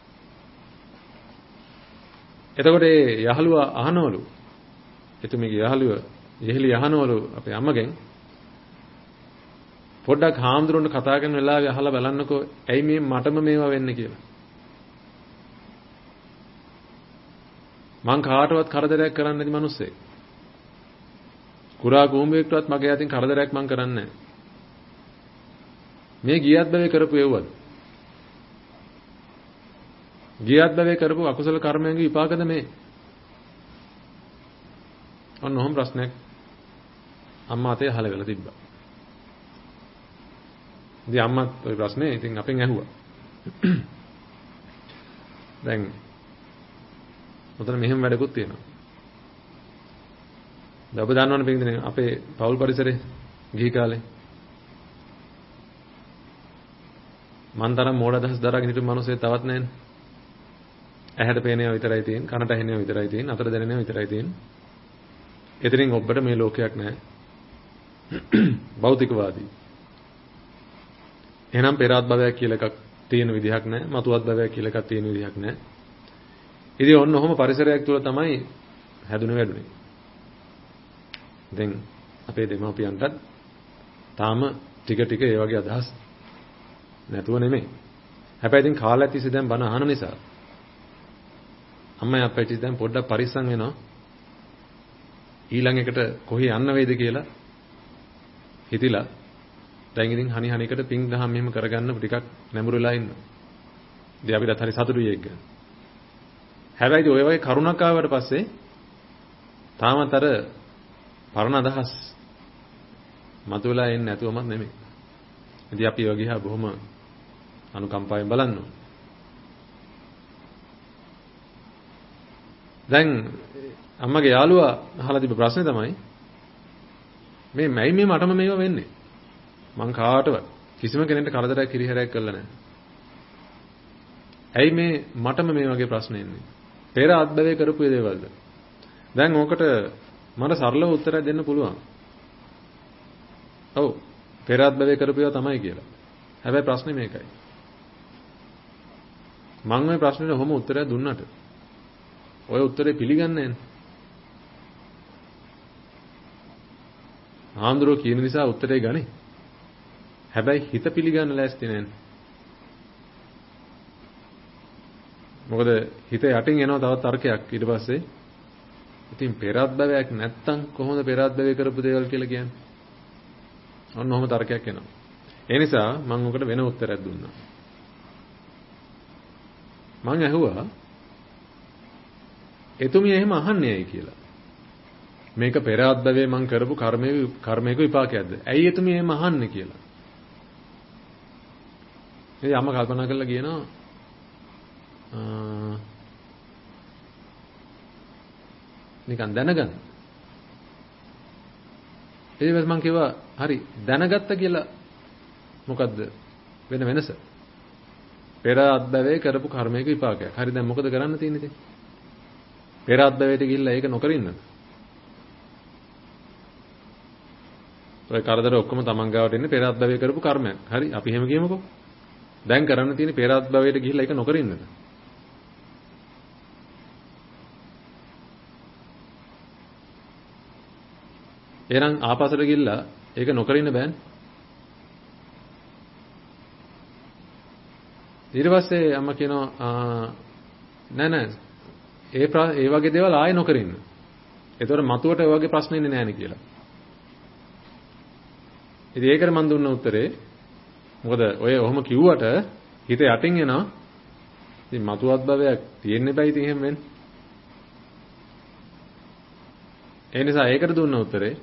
එතකොට ඒ යහළුවා අහනවලු එතුමියගේ යහළුව යෙහිලි අහනවලු අපේ අම්මගෙන් පොඩ්ඩක් හාමුදුරන්ට කතා කරන වෙලාවේ අහලා බලන්නකෝ ඇයි මේ මටම මේවා වෙන්නේ කියලා මං කාටවත් කරදරයක් කරන්නේ නැති මිනිස්සෙක් කුරා කුඹෙක්ටවත් මගේ අතින් කරදරයක් මං කරන්නේ නැහැ මේ ගියත් බවේ කරපු ඒවද ගියත් බවේ කරපු අකුසල කර්මයන්ගේ විපාකද මේ ඔන්න ඔහොම ප්‍රශ්නයක් අම්මා අතේ අහලා වෙලා තිබ්බා ඉතින් අම්මත් ওই ප්‍රශ්නේ ඉතින් අපෙන් ඇහුවා දැන් උතන මෙහෙම වැඩකුත් තියෙනවා දැන් ඔබ දන්නවනේ පිටින් අපේ පෞල් පරිසරේ ගිහි කාලේ මන්තරම් මෝඩ අදහස් දරාගෙන හිටපු මිනිස්සු තවත් නැහැනේ. ඇහැට පේනේවා විතරයි තියෙන්නේ, කනට ඇහෙනේවා විතරයි තියෙන්නේ, අතට දැනෙනේවා විතරයි තියෙන්නේ. එතනින් ඔබට මේ ලෝකයක් නැහැ. භෞතිකවාදී. එහෙනම් පෙරාත් භවයක් කියලා එකක් තියෙන විදිහක් නැහැ, මතුවත් භවයක් කියලා එකක් තියෙන විදිහක් නැහැ. ඉතින් ඔන්න ඔහොම පරිසරයක් තුල තමයි හැදුනේ වැඩුනේ. දැන් අපේ දෙමාපියන්ටත් තාම ටික ටික ඒ වගේ අදහස් නැතුව නෙමෙයි. හැබැයි ඉතින් කාලයක් තිස්සේ දැන් බණ අහන නිසා අම්මයි අප්පයි දැන් පොඩ්ඩක් පරිස්සම් වෙනවා. ඊළඟ එකට කොහේ යන්න වේද කියලා හිතිලා දැන් ඉතින් හනි හනිකට පිං දහම් මෙහෙම කරගන්න ටිකක් නැඹුරු වෙලා ඉන්නවා. ඉතින් අපිටත් හරි සතුටුයි ඒක ගැන. හැබැයි ඔය වගේ කරුණක් ආවට පස්සේ තාමත් අර පරණ අදහස් මතුවලා එන්නේ නැතුවමත් නෙමෙයි. ඉතින් අපි ඔය ගියා බොහොම අනුකම්පාවෙන් බලන්න ඕන. දැන් අම්මගේ යාළුවා අහලා තිබ්බ ප්‍රශ්නේ තමයි මේ මැයි මේ මටම මේව වෙන්නේ. මං කාටවත් කිසිම කෙනෙක්ට කරදරයක් කිරිහැරයක් කළා නැහැ. ඇයි මේ මටම මේ වගේ ප්‍රශ්න එන්නේ? පෙර අත්බවේ කරපු දේවල්ද? දැන් ඕකට මට සරලව උත්තරයක් දෙන්න පුළුවන්. ඔව්. පෙර අත්බවේ කරපු ඒවා තමයි කියලා. හැබැයි ප්‍රශ්නේ මේකයි. මම ওই ප්‍රශ්නෙට ඔහොම උත්තරයක් දුන්නට ඔය උත්තරේ පිළිගන්නේ නැහැ. ආන්දරෝ කියන නිසා උත්තරේ ගන්නේ. හැබැයි හිත පිළිගන්න ලෑස්ති නැහැ. මොකද හිත යටින් එනවා තවත් තර්කයක් ඊට පස්සේ. ඉතින් පෙරත් භවයක් නැත්තම් කොහොමද පෙරත් භවයේ කරපු දේවල් කියලා කියන්නේ? ඔන්න ඔහොම තර්කයක් එනවා. ඒ නිසා මම උකට වෙන උත්තරයක් දුන්නා. මම ඇහුවා එතුමිය එහෙම අහන්නේ ඇයි කියලා. මේක පෙරත් භවයේ මම කරපු කර්මයේ කර්මයක විපාකයක්ද? ඇයි එතුමිය එහෙම අහන්නේ කියලා. ඉතින් අම්මා කල්පනා කරලා කියනවා නිකන් දැනගන්න. ඊට පස්සේ මම කිව්වා හරි දැනගත්ත කියලා මොකද්ද වෙන වෙනස? පෙර අත්බවේ කරපු කර්මයක විපාකයක්. හරි දැන් මොකද කරන්න තියෙන්නේ ඉතින්? පෙර අත්බවයට ගිහිල්ලා ඒක නොකර ඉන්නද? ඔය කරදර ඔක්කොම තමන් ගාවට එන්නේ පෙර අත්බවේ කරපු කර්මයක්. හරි අපි එහෙම කියමුකෝ. දැන් කරන්න තියෙන්නේ පෙර අත්බවයට ගිහිල්ලා ඒක නොකර ඉන්නද? එහෙනම් ආපස්සට ගිහිල්ලා ඒක නොකර ඉන්න බෑනේ. ඊට පස්සේ අම්මා කියනවා නෑ නෑ ඒ ඒ වගේ දේවල් ආයෙ නොකර ඉන්න. ඒතකොට මතුවට ඒ වගේ ප්‍රශ්න ඉන්නේ නෑනේ කියලා. ඉතින් ඒකට මම දුන්න උත්තරේ මොකද ඔය ඔහොම කිව්වට හිත යටින් එනවා. ඉතින් මතුවත් භවයක් තියෙන්න බෑ ඉතින් එහෙම වෙන්නේ. ඒ නිසා ඒකට දුන්න උත්තරේ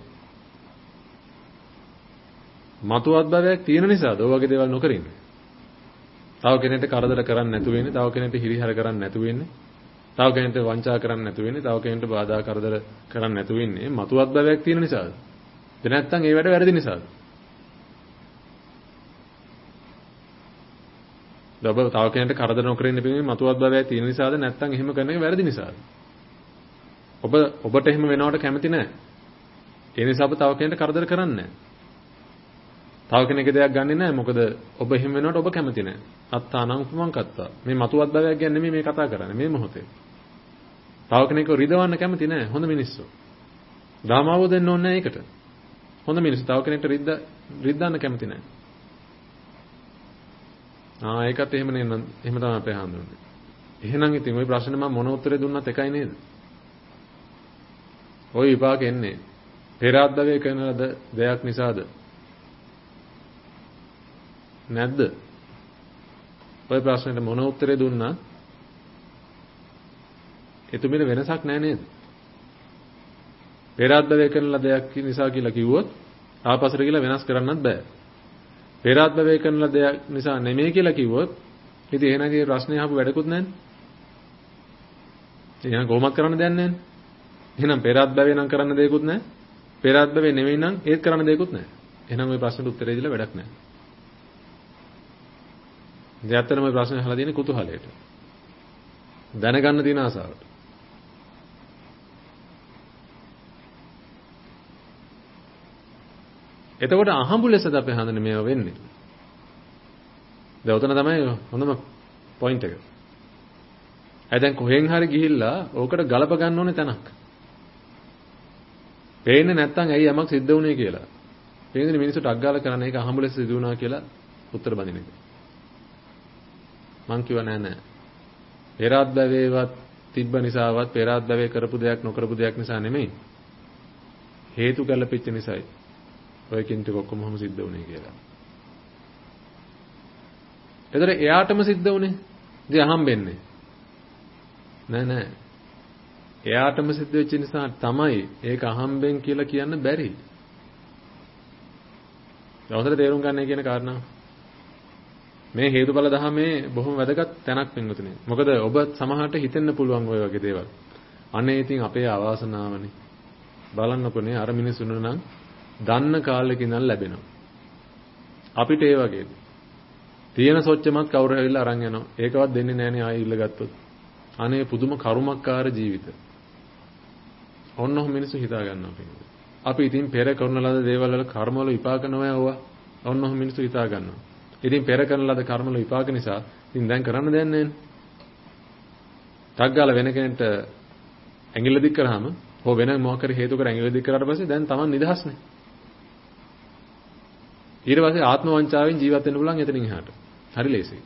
මතුවත් භවයක් තියෙන නිසාද ඔය වගේ දේවල් නොකර ඉන්නේ. තව කෙනෙක්ට කරදර කරන්නේ නැතු වෙන්නේ, තව කෙනෙක්ට හිරිහැර කරන්නේ නැතු වෙන්නේ, තව කෙනෙක්ට වංචා කරන්නේ නැතු වෙන්නේ, තව කෙනෙක්ට බාධා කරදර කරන්නේ නැතු වෙන්නේ මතුවත් භවයක් තියෙන නිසාද? ඒ නැත්තම් ඒ වැඩ වැරදි නිසාද? ඔබ තව කෙනෙක්ට කරදර නොකර ඉන්න පිළිමේ මතුවත් භවය තියෙන නිසාද නැත්නම් එහෙම කරන එක වැරදි නිසාද? ඔබ ඔබට එහෙම වෙනවට කැමති නැහැ. ඒ නිසා ඔබ තව කෙනෙක්ට කරදර කරන්නේ නැහැ. තව කෙනෙක්ගේ දෙයක් ගන්නෙ නැහැ. මොකද ඔබ එහෙම වෙනවට ඔබ කැමති නැහැ. අත්තානං උපමං කත්තා. මේ මතුවත් භවයක් ගැන නෙමෙයි මේ කතා කරන්නේ. මේ මොහොතේ. තව කෙනෙක්ව රිදවන්න කැමති නැහැ. හොඳ මිනිස්සු. ධර්මාව දෙන්න ඕනේ නැහැ ඒකට. හොඳ මිනිස්සු තව කෙනෙක්ට රිද්ද රිද්දන්න කැමති නැහැ. ආ ඒකත් එහෙම නේ එහෙම තමයි අපේ හඳුනන්නේ. එහෙනම් ඉතින් ওই ප්‍රශ්නේ මම මොන උත්තරේ දුන්නත් එකයි නේද? ওই විපාක එන්නේ පෙර ආත්මයේ කරන ලද දෙයක් නිසාද? නැද්ද? ওই ප්‍රශ්නෙට මොන උත්තරේ දුන්නා? එතුමිට වෙනසක් නැහැ නේද? පෙර ආත්මයේ කරන ලද දෙයක් නිසා කියලා කිව්වොත් ආපස්සට කියලා වෙනස් කරන්නත් බෑ. පෙර ආත්මයේ කරන ලද දෙයක් නිසා නෙමෙයි කියලා කිව්වොත් ඉතින් එහෙනගේ ප්‍රශ්නේ අහපු වැඩකුත් නැන්නේ. එහෙනම් කොහොමද කරන්න දෙයක් නැහැ. එහෙනම් පෙර ආත්මයේ නම් කරන්න දෙයක්වත් නැහැ. පෙර ආත්මයේ නෙමෙයි නම් ඒත් කරන්න දෙයක්වත් නැහැ. එහෙනම් ওই ප්‍රශ්නෙට උත්තරේ දීලා වැඩක් නැහැ. ඉතින් ඇත්තටම ওই ප්‍රශ්නේ අහලා තියෙන්නේ කුතුහලයට. දැනගන්න තියෙන ආසාවට. එතකොට අහඹු ලෙසද අපි හඳන්නේ මේවා වෙන්නේ. දැන් උතන තමයි හොඳම පොයින්ට් එක. ඒ දැන් කොහෙන් හරි ගිහිල්ලා ඕකට ගලප ගන්න ඕනේ තැනක්. පේන්නේ නැත්තම් ඇයි යමක් සිද්ධ වුනේ කියලා. පේන්නේ මිනිස්සුට අග්ගාල කරන එක අහඹු ලෙස සිදු වුණා කියලා උත්තර බඳින එක. මං කිව්වා නෑ නෑ. පෙරාත් බැවේවත් තිබ්බ නිසාවත් පෙරාත් බැවේ කරපු දෙයක් නොකරපු දෙයක් නිසා නෙමෙයි. හේතු ගැලපෙච්ච නිසායි. ඔය කින්ට ඔක්කොම හැම සිද්ධ වුණේ කියලා. ඒතර එයාටම සිද්ධ වුණේ. ඉතින් අහම්බෙන්නේ. නෑ නෑ. එයාටම සිද්ධ වෙච්ච නිසා තමයි ඒක අහම්බෙන් කියලා කියන්න බැරි. දවසට තේරුම් ගන්නයි කියන කාරණාව. මේ හේතුඵල ධර්මයේ බොහොම වැදගත් තැනක් වෙනුතුනේ. මොකද ඔබ සමහරට හිතෙන්න පුළුවන් ඔය වගේ දේවල්. අනේ ඉතින් අපේ අවාසනාවනේ. බලන්නකොනේ අර මිනිසුන්ට නම් දන්න කාලෙක ඉඳන් ලැබෙනවා. අපිට ඒ වගේද. තියෙන සොච්චමත් කවුරු හැවිල්ලා අරන් යනවා. ඒකවත් දෙන්නේ නැහනේ ආයෙ ඉල්ල ගත්තොත්. අනේ පුදුම කරුමක්කාර ජීවිත. ඔන්නෝම මිනිස්සු හිතා ගන්නවා කියන්නේ. අපි ඉතින් පෙර කරන ලද දේවල් වල කර්ම වල විපාක නොවේවා. ඔන්නෝම මිනිස්සු හිතා ගන්නවා. ඉතින් පෙර කරන ලද කර්ම වල විපාක නිසා ඉතින් දැන් කරන්න දෙයක් නැහැ නේ. ටග්ගාල වෙන කෙනෙක්ට ඇඟිල්ල දික් කරාම හෝ වෙන මොකක් හරි හේතුවකට ඇඟිල්ල දික් කරාට පස්සේ දැන් Taman නිදහස්නේ. ඊට පස්සේ ආත්ම වංචාවෙන් ජීවත් වෙන්න පුළුවන් එතනින් එහාට. හරි ලේසියි.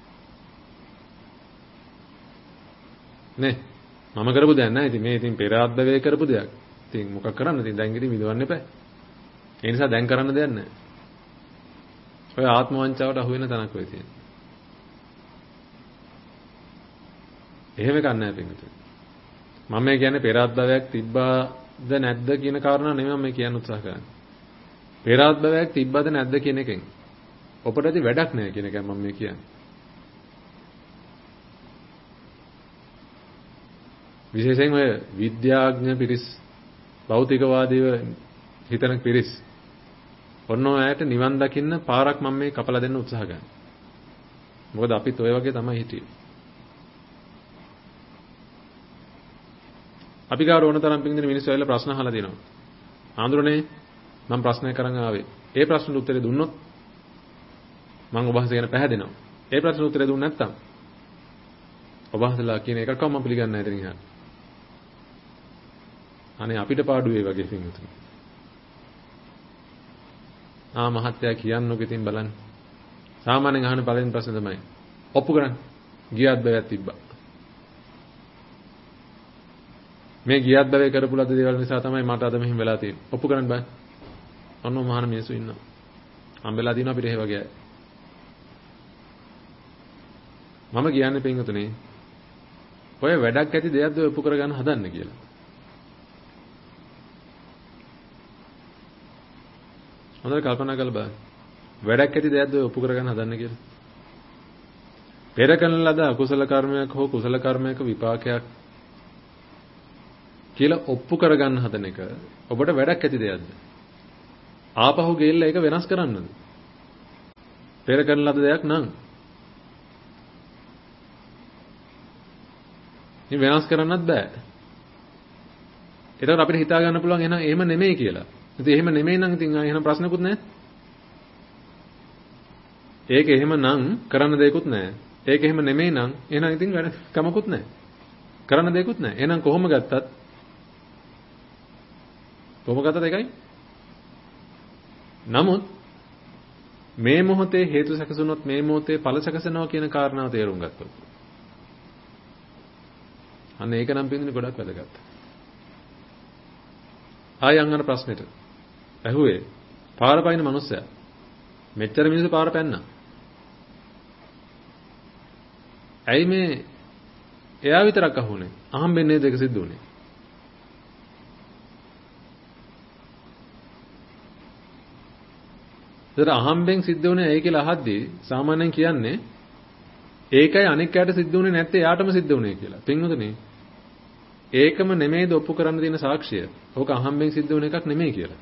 නේ මම කරපු දෙයක් නෑ. ඉතින් මේ ඉතින් පෙර ආත්මවේ කරපු දෙයක්. ඉතින් මොකක් කරන්න? ඉතින් දැන් ඉතින් විඳවන්න එපා. ඒ නිසා දැන් කරන්න දෙයක් නෑ. ඔය ආත්ම වංචාවට අහු වෙන තැනක් වෙයි තියෙන්නේ. එහෙම කන්නේ පිටුතුනි. මම මේ කියන්නේ පෙර ආත්මයක් තිබ්බාද නැද්ද කියන කාරණා නෙමෙයි මම කියන්න උත්සාහ කරන්නේ. පෙර ආත්මයක් තිබ්බද නැද්ද කියන එකෙන් ඔබට ඇති වැඩක් නෑ කියන එකයි මම මේ කියන්නේ. විශේෂයෙන් ඔය විද්‍යාඥ පිරිස් භෞතිකවාදීව හිතන පිරිස් ඔන්න ඔයාලට නිවන් දකින්න පාරක් මම මේ කපලා දෙන්න උත්සාහ කරනවා. මොකද අපිත් ඔය වගේ තමයි හිටියේ. අපි ගාව ඕන තරම් පිටින් මිනිස්සු ඇවිල්ලා ප්‍රශ්න අහලා දිනවා. ආඳුරනේ මම ප්‍රශ්නයක් කරන් ආවේ. ඒ ප්‍රශ්නෙට උත්තරේ දුන්නොත් මම ඔබ වහන්සේ ගැන පැහැදෙනවා. ඒ ප්‍රශ්නෙට උත්තරේ දුන්නේ නැත්නම් ඔබ වහන්සේලා කියන එකක්වත් මම පිළිගන්නේ නැහැ ඉතින් එහාට. අනේ අපිට පාඩු ඒ වගේ පිටුතුනි. ආ මහත්තයා කියන්නකො ඉතින් බලන්න. සාමාන්‍යයෙන් අහන පළවෙනි ප්‍රශ්නේ තමයි. ඔප්පු කරන්න. ගියත් බෑයක් තිබ්බා. මේ ගියත් බෑ කරපු ලද දේවල් නිසා තමයි මට අද මෙහෙම වෙලා තියෙන්නේ. ඔප්පු කරන්න බෑ. අන්න මහාන මිනිස්සු ඉන්නවා. හම්බෙලා දිනවා අපිට ඒ වගේ. මම කියන්නේ පින්වතුනි ඔය වැඩක් ඇති දෙයක්ද ඔය ඔප්පු කරගන්න හදන්න කියලා. හොඳට කල්පනා කරලා බලන්න. වැඩක් ඇති දෙයක්ද ඔය ඔප්පු කරගන්න හදන්න කියලා. පෙර කරන ලද අකුසල කර්මයක් හෝ කුසල කර්මයක විපාකයක් කියලා ඔප්පු කරගන්න හදන එක ඔබට වැඩක් ඇති දෙයක්ද? ආපහු ගෙල්ල ඒක වෙනස් කරන්නද? පෙර කරන ලද දෙයක් නම් ඉතින් වෙනස් කරන්නත් බෑ. ඒතකොට අපිට හිතා ගන්න පුළුවන් එහෙනම් එහෙම නෙමෙයි කියලා. ඉතින් එහෙම නෙමෙයි නම් ඉතින් එහෙනම් ප්‍රශ්නකුත් නැහැ. ඒක එහෙම නම් කරන්න දෙයක්වත් නැහැ. ඒක එහෙම නෙමෙයි නම් එහෙනම් ඉතින් වැඩ කමකුත් නැහැ. කරන්න දෙයක්වත් නැහැ. එහෙනම් කොහොම ගත්තත් කොහොම ගත්තත් එකයි. නමුත් මේ මොහොතේ හේතු සැකසුනොත් මේ මොහොතේ ඵල සැකසනවා කියන කාරණාව තේරුම් ගත්තොත් අන්න ඒක නම් පින්දුනේ ගොඩක් වැදගත්. ආයන් අර ප්‍රශ්නෙට ඇහුවේ පාර පයින් මිනිස්සයා මෙච්චර මිනිස්සු පාර පැන්නා. ඇයි මේ එයා විතරක් අහුනේ? අහම්බෙන්නේ දෙක සිද්ධ වුනේ. ඒතර අහම්බෙන් සිද්ධ වුනේ ඇයි කියලා අහද්දී සාමාන්‍යයෙන් කියන්නේ ඒකයි අනික් අයට සිද්ධ වුනේ නැත්තේ එයාටම සිද්ධ වුනේ කියලා. පින්වතුනි ඒකම නෙමෙයිද ඔප්පු කරන්න තියෙන සාක්ෂිය. ඕක අහම්බෙන් සිද්ධ වුන එකක් නෙමෙයි කියලා.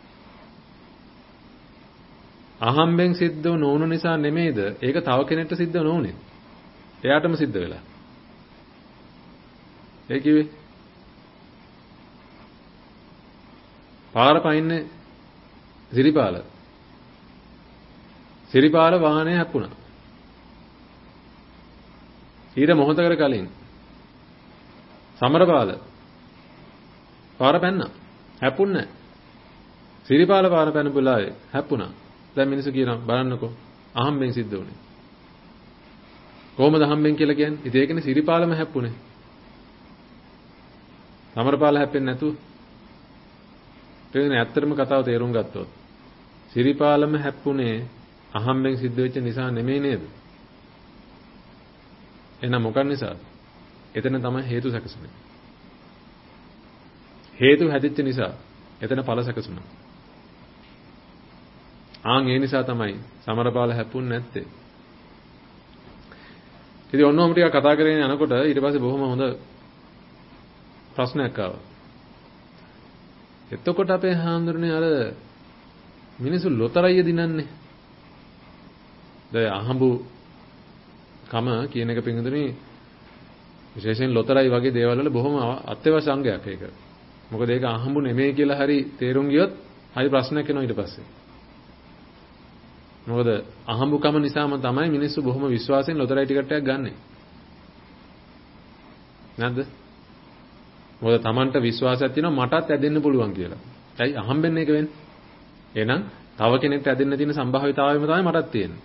අහම්බෙන් සිද්ධ නොවුන නිසා නෙමෙයිද ඒක තව කෙනෙක්ට සිද්ධ නොවුනේ. එයාටම සිද්ධ වෙලා. ඒ කිව්වේ පාර පයින්නේ සිරිපාල. සිරිපාල වාහනේ හැප්පුණා. ඊට මොහොතකට කලින් සමරපාල පාර පැන්නා. හැප්පුන්නේ නැහැ. සිරිපාල පාර පැනපු වෙලාවේ හැප්පුණා. දැන් මිනිස්සු කියනවා බලන්නකෝ අහම්බෙන් සිද්ධ වුනේ. කොහොමද අහම්බෙන් කියලා කියන්නේ? ඉතින් ඒකනේ සිරිපාලම හැප්පුණේ. සමරපාල හැප්පෙන්නේ නැතුව. ඒ ඇත්තටම කතාව තේරුම් ගත්තොත් සිරිපාලම හැප්පුණේ අහම්බෙන් සිද්ධ වෙච්ච නිසා නෙමෙයි නේද? එහෙනම් මොකක් නිසාද? එතන තමයි හේතු සැකසුනේ. හේතු හැදිච්ච නිසා එතන ඵල සැකසුණා. ආන් ඒ නිසා තමයි සමරපාල හැප්පුන්නේ නැත්තේ. ඉතින් ඔන්නෝම ටික කතා කරගෙන යනකොට ඊට පස්සේ බොහොම හොඳ ප්‍රශ්නයක් ආවා. එතකොට අපේ හාමුදුරනේ අර මිනිස්සු ලොතරැය දිනන්නේ. දැන් අහඹු කම කියන එක පින්දුනේ විශේෂයෙන් ලොතරැයි වගේ දේවල් වල බොහොම අත්‍යවශ්‍ය අංගයක් ඒක. මොකද ඒක අහඹු නෙමෙයි කියලා හරි තේරුම් ගියොත් හරි ප්‍රශ්නයක් එනවා ඊට පස්සේ. මොකද අහඹු කම නිසාම තමයි මිනිස්සු බොහොම විශ්වාසයෙන් ලොතරැයි ටිකට් එකක් ගන්නෙ. නැද්ද? මොකද Tamanට විශ්වාසයක් තියෙනවා මටත් ඇදෙන්න පුළුවන් කියලා. ඇයි අහම්බෙන් ඒක වෙන්නේ? එහෙනම් තව කෙනෙක්ට ඇදෙන්න තියෙන සම්භාවිතාවයම තමයි මටත් තියෙන්නේ.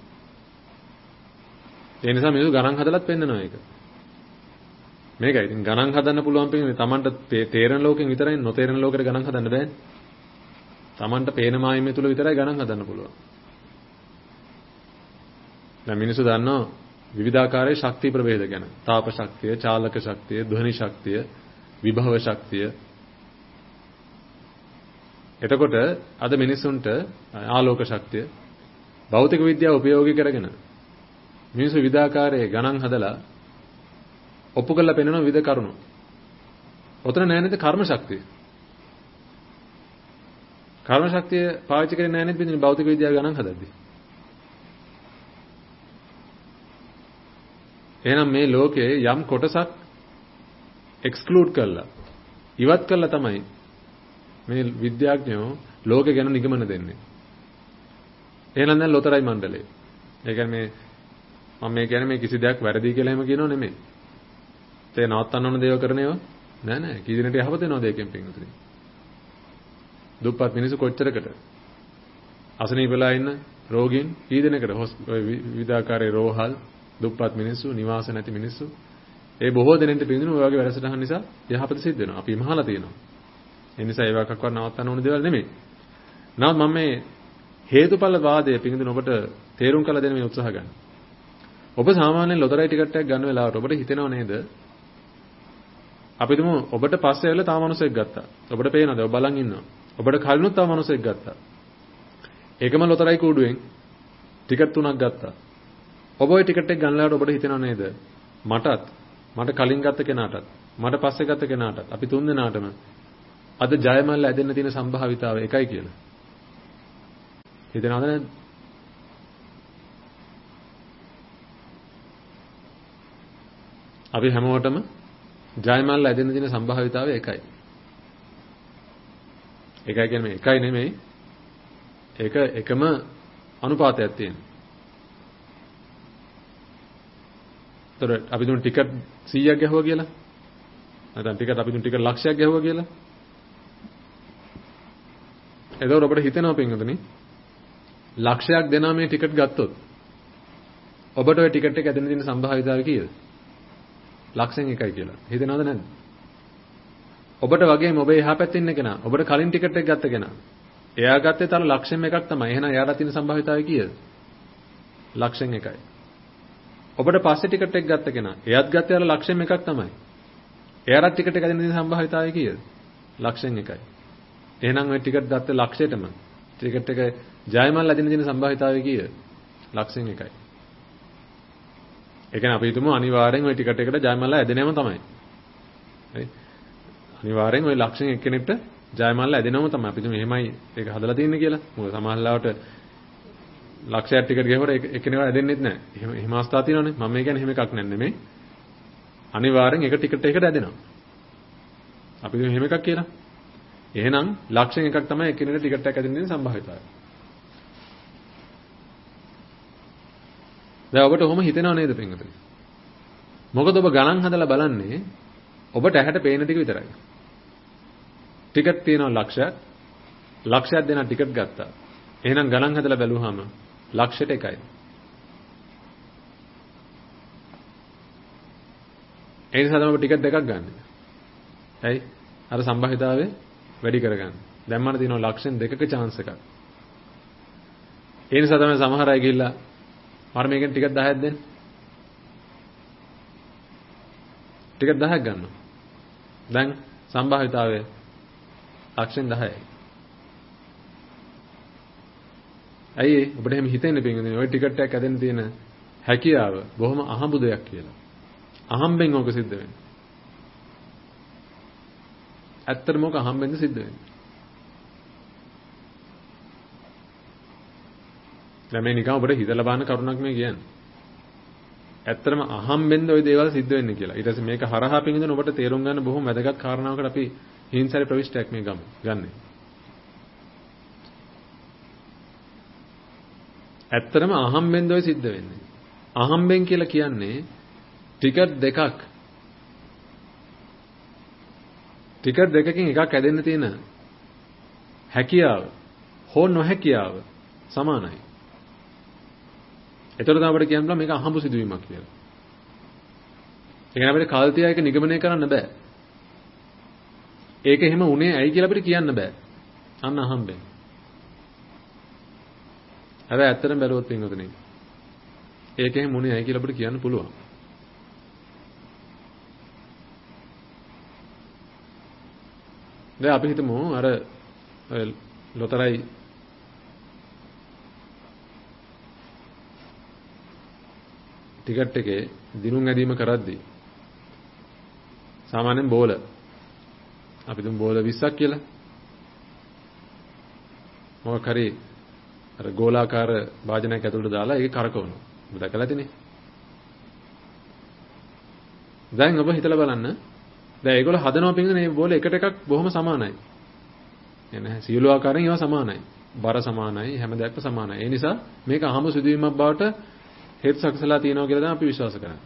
ඒ නිසා මිනිස්සු ගණන් හදලත් පෙන්නනවා ඒක. මේකයි. ඉතින් ගණන් හදන්න පුළුවන් පින්නේ Tamanට තේරෙන ලෝකෙන් විතරයි නොතේරෙන ලෝකෙට ගණන් හදන්න බෑනේ. Tamanට පේන මායිමේ තුල විතරයි ගණන් හදන්න පුළුවන්. දැන් මිනිස්සු දන්නවා විවිධාකාරයේ ශක්ති ප්‍රභේද ගැන. තාප ශක්තිය, චාලක ශක්තිය, ධ්වනි ශක්තිය, විභව ශක්තිය. එතකොට අද මිනිසුන්ට ආලෝක ශක්තිය භෞතික විද්‍යාව උපයෝගී කරගෙන මිනිස්සු විවිධාකාරයේ ගණන් හදලා ඔප්පු කරලා පෙන්වන විවිධ කරුණු. ඔතන නෑ නේද කර්ම ශක්තිය? කර්ම ශක්තිය පාවිච්චි කරන්නේ නෑ නේද මේ භෞතික විද්‍යාව ගණන් හදද්දී? එහෙනම් මේ ලෝකයේ යම් කොටසක් එක්ස්ක්ලූඩ් කළා ඉවත් කළා තමයි මේ විද්‍යාඥයෝ ලෝකේ ගැන නිගමන දෙන්නේ. එහෙනම් දැන් ලොතරැයි මණ්ඩලය. ඒ කියන්නේ මම මේ කියන්නේ මේ කිසි දෙයක් වැරදි කියලා එහෙම කියනව නෙමෙයි. ඒ නවත්තන්න ඕන දේවල් කරන ඒවා නෑ නෑ. කී දිනට යහපත වෙනවද ඒකෙන් පින්තුනි? දුප්පත් මිනිස්සු කොච්චරකට අසනීප වෙලා ඉන්න රෝගීන් කී දිනකට විවිධාකාරයේ රෝහල් දුප්පත් මිනිස්සු නිවාස නැති මිනිස්සු ඒ බොහෝ දෙනෙන්ට පිළිඳින ඔය වගේ වැඩසටහන් නිසා යහපත සිද්ධ වෙනවා. අපි මහලා තියෙනවා. ඒ නිසා ඒව එකක්වත් නවත්තන්න ඕන දේවල් නෙමෙයි. නමුත් මම මේ හේතුඵල වාදය පිළිඳින ඔබට තේරුම් කළ දෙන්න මේ උත්සාහ ගන්න. ඔබ සාමාන්‍යයෙන් ලොතරැයි ටිකට් එකක් ගන්න වෙලාවට ඔබට හිතෙනව නේද? අපි තුමු ඔබට පස්සේ ඇවිල්ලා තව මිනිහෙක් ගත්තා. ඔබට පේනවද? ඔබ බලන් ඉන්නවා. ඔබට කලිනුත් තව මිනිහෙක් ගත්තා. ඒකම ලොතරැයි කූඩුවෙන් ටිකට් තුනක් ගත්තා. ඔබ ওই ටිකට් එක ගන්නලාට ඔබට හිතෙනව නේද? මටත් මට කලින් ගත්ත කෙනාටත් මට පස්සේ ගත්ත කෙනාටත් අපි තුන් දෙනාටම අද ජයමල්ල ඇදෙන්න තියෙන සම්භාවිතාව එකයි කියලා. හිතනවද නැද්ද? අපි හැමෝටම ජයමල්ල ඇදෙන්න තියෙන සම්භාවිතාවය එකයි. එකයි කියන්නේ එකයි නෙමෙයි. ඒක එකම අනුපාතයක් තියෙනවා. ඒතර අපි දුන්න ටිකට් සීයක් ගැහුවා කියලා. නැත්නම් ටිකට් අපි දුන්න ටිකට් ලක්ෂයක් ගැහුවා කියලා. එතකොට ඔබට හිතෙනවා පින්වතුනි ලක්ෂයක් දෙනා මේ ටිකට් ගත්තොත් ඔබට ওই ටිකට් එක ඇදෙන්න තියෙන සම්භාවිතාවය කීයද? ලක්ෂෙන් එකයි කියලා. හිතෙනවද නැද්ද? ඔබට වගේම ඔබ එහා පැත්තේ ඉන්න කෙනා ඔබට කලින් ටිකට් එක ගත්ත කෙනා එයා ගත්තේ තර ලක්ෂෙන් එකක් තමයි. එහෙනම් එයාට තියෙන සම්භාවිතාවය කීයද? ලක්ෂෙන් එකයි. ඔබට පස්සේ ටිකට් එක ගත්ත කෙනා එයාත් ගත්තේ අර ලක්ෂෙන් එකක් තමයි. එයාට ටිකට් එක ඇදෙන්න තියෙන සම්භාවිතාවය කීයද? ලක්ෂෙන් එකයි. එහෙනම් ওই ටිකට් ගත්ත ලක්ෂයටම ටිකට් එක ජයමල් ඇදෙන්න තියෙන සම්භාවිතාවය කීයද? ලක්ෂෙන් එකයි. ඒ කියන්නේ අපි හිතමු අනිවාර්යෙන් ওই ටිකට් එකට ජයමල්ලා ඇදෙනවම තමයි. හරි? අනිවාර්යෙන් ওই ලක්ෂෙන් එක්කෙනෙක්ට ජයමල්ලා ඇදෙනවම තමයි. අපි හිතමු එහෙමයි ඒක හදලා තියෙන්නේ කියලා. මොකද සමහරවිට ලක්ෂයක් ටිකට් ගියවර එක්කෙනෙකුට ඇදෙන්නෙත් නැහැ. එහෙම එහෙම අවස්ථා තියෙනවනේ. මම මේ කියන්නේ එහෙම එකක් නෑ නෙමෙයි. අනිවාර්යෙන් එක ටිකට් එකකට ඇදෙනවා. අපි හිතමු එහෙම එකක් කියලා. එහෙනම් ලක්ෂෙන් එකක් තමයි එක්කෙනෙකුට ටිකට් එකක් ඇදෙන්න තියෙන සම්භාවිතාවය. දැන් ඔබට ඔහොම හිතෙනව නේද පින්වතුනි? මොකද ඔබ ගණන් හදලා බලන්නේ ඔබට ඇහැට පේන ටික විතරයි. ටිකට් තියෙනවා ලක්ෂයක්. ලක්ෂයක් දෙනා ටිකට් ගත්තා. එහෙනම් ගණන් හදලා බැලුවාම ලක්ෂයට එකයි. ඒ නිසා තමයි ඔබ ටිකට් දෙකක් ගන්න. ඇයි? අර සම්භාවිතාවය වැඩි කරගන්න. දැන් මට තියෙනවා ලක්ෂෙන් දෙකක chance එකක්. ඒ නිසා තමයි සමහර අය ගිහිල්ලා මම මේකෙන් ටිකට් දහයක් දෙන්න. ටිකට් දහයක් ගන්නවා. දැන් සම්භාවිතාවය ලක්ෂෙන් දහයයි. ඇයි ඔබට එහෙම හිතෙන්නේ පින්වතුනි ඔය ටිකට් එකක් ඇදෙන්න තියෙන හැකියාව බොහොම අහඹු දෙයක් කියලා. අහම්බෙන් ඕක සිද්ධ වෙන්නේ. ඇත්තටම ඕක අහම්බෙන්ද සිද්ධ වෙන්නේ. දැන් මේ නිකන් ඔබට හිතලා බලන කරුණක් මේ කියන්නේ. ඇත්තටම අහම්බෙන්ද ওই දේවල් සිද්ධ වෙන්නේ කියලා. ඊට පස්සේ මේක හරහා පින්වතුනි ඔබට තේරුම් ගන්න බොහොම වැදගත් කාරණාවකට අපි හිංසාරි ප්‍රවිෂ්ටයක් මේ ගමු ගන්නෙ. ඇත්තටම අහම්බෙන්ද ඔය සිද්ධ වෙන්නේ. අහම්බෙන් කියලා කියන්නේ ටිකට් දෙකක් ටිකට් දෙකකින් එකක් ඇදෙන්න තියෙන හැකියාව හෝ නොහැකියාව සමානයි. ඒතර තමයි අපිට කියන්න මේක අහඹු සිදුවීමක් කියලා. ඒ කියන්නේ අපිට කල්තිය එක නිගමනය කරන්න බෑ. ඒක එහෙම උනේ ඇයි කියලා අපිට කියන්න බෑ. අන්න අහම්බෙන්. හැබැයි ඇත්තටම බැලුවොත් පින්වතුනි ඒක එහෙම උනේ ඇයි කියලා අපිට කියන්න පුළුවන්. දැන් අපි හිතමු අර ලොතරැයි ටිකට් එකේ දිනුම් ඇදීම කරද්දී සාමාන්‍යයෙන් බෝල අපි දුම් බෝල විස්සක් කියලා මොකක් හරි අර ගෝලාකාර වාදනයක් ඇතුළට දාලා ඒක කරකවනවා. ඔබ දැකලා තියෙන්නේ. දැන් ඔබ හිතලා බලන්න. දැන් ඒගොල්ලෝ හදනවා පිටින් මේ බෝල එකට එකක් බොහොම සමානයි. එන්නේ සියලු ආකාරයෙන් ඒවා සමානයි. බර සමානයි, හැම දෙයක්ම සමානයි. ඒ නිසා මේක අහම සිදුවීමක් බවට හේතු සකසලා තියෙනවා කියලා තමයි අපි විශ්වාස කරන්නේ.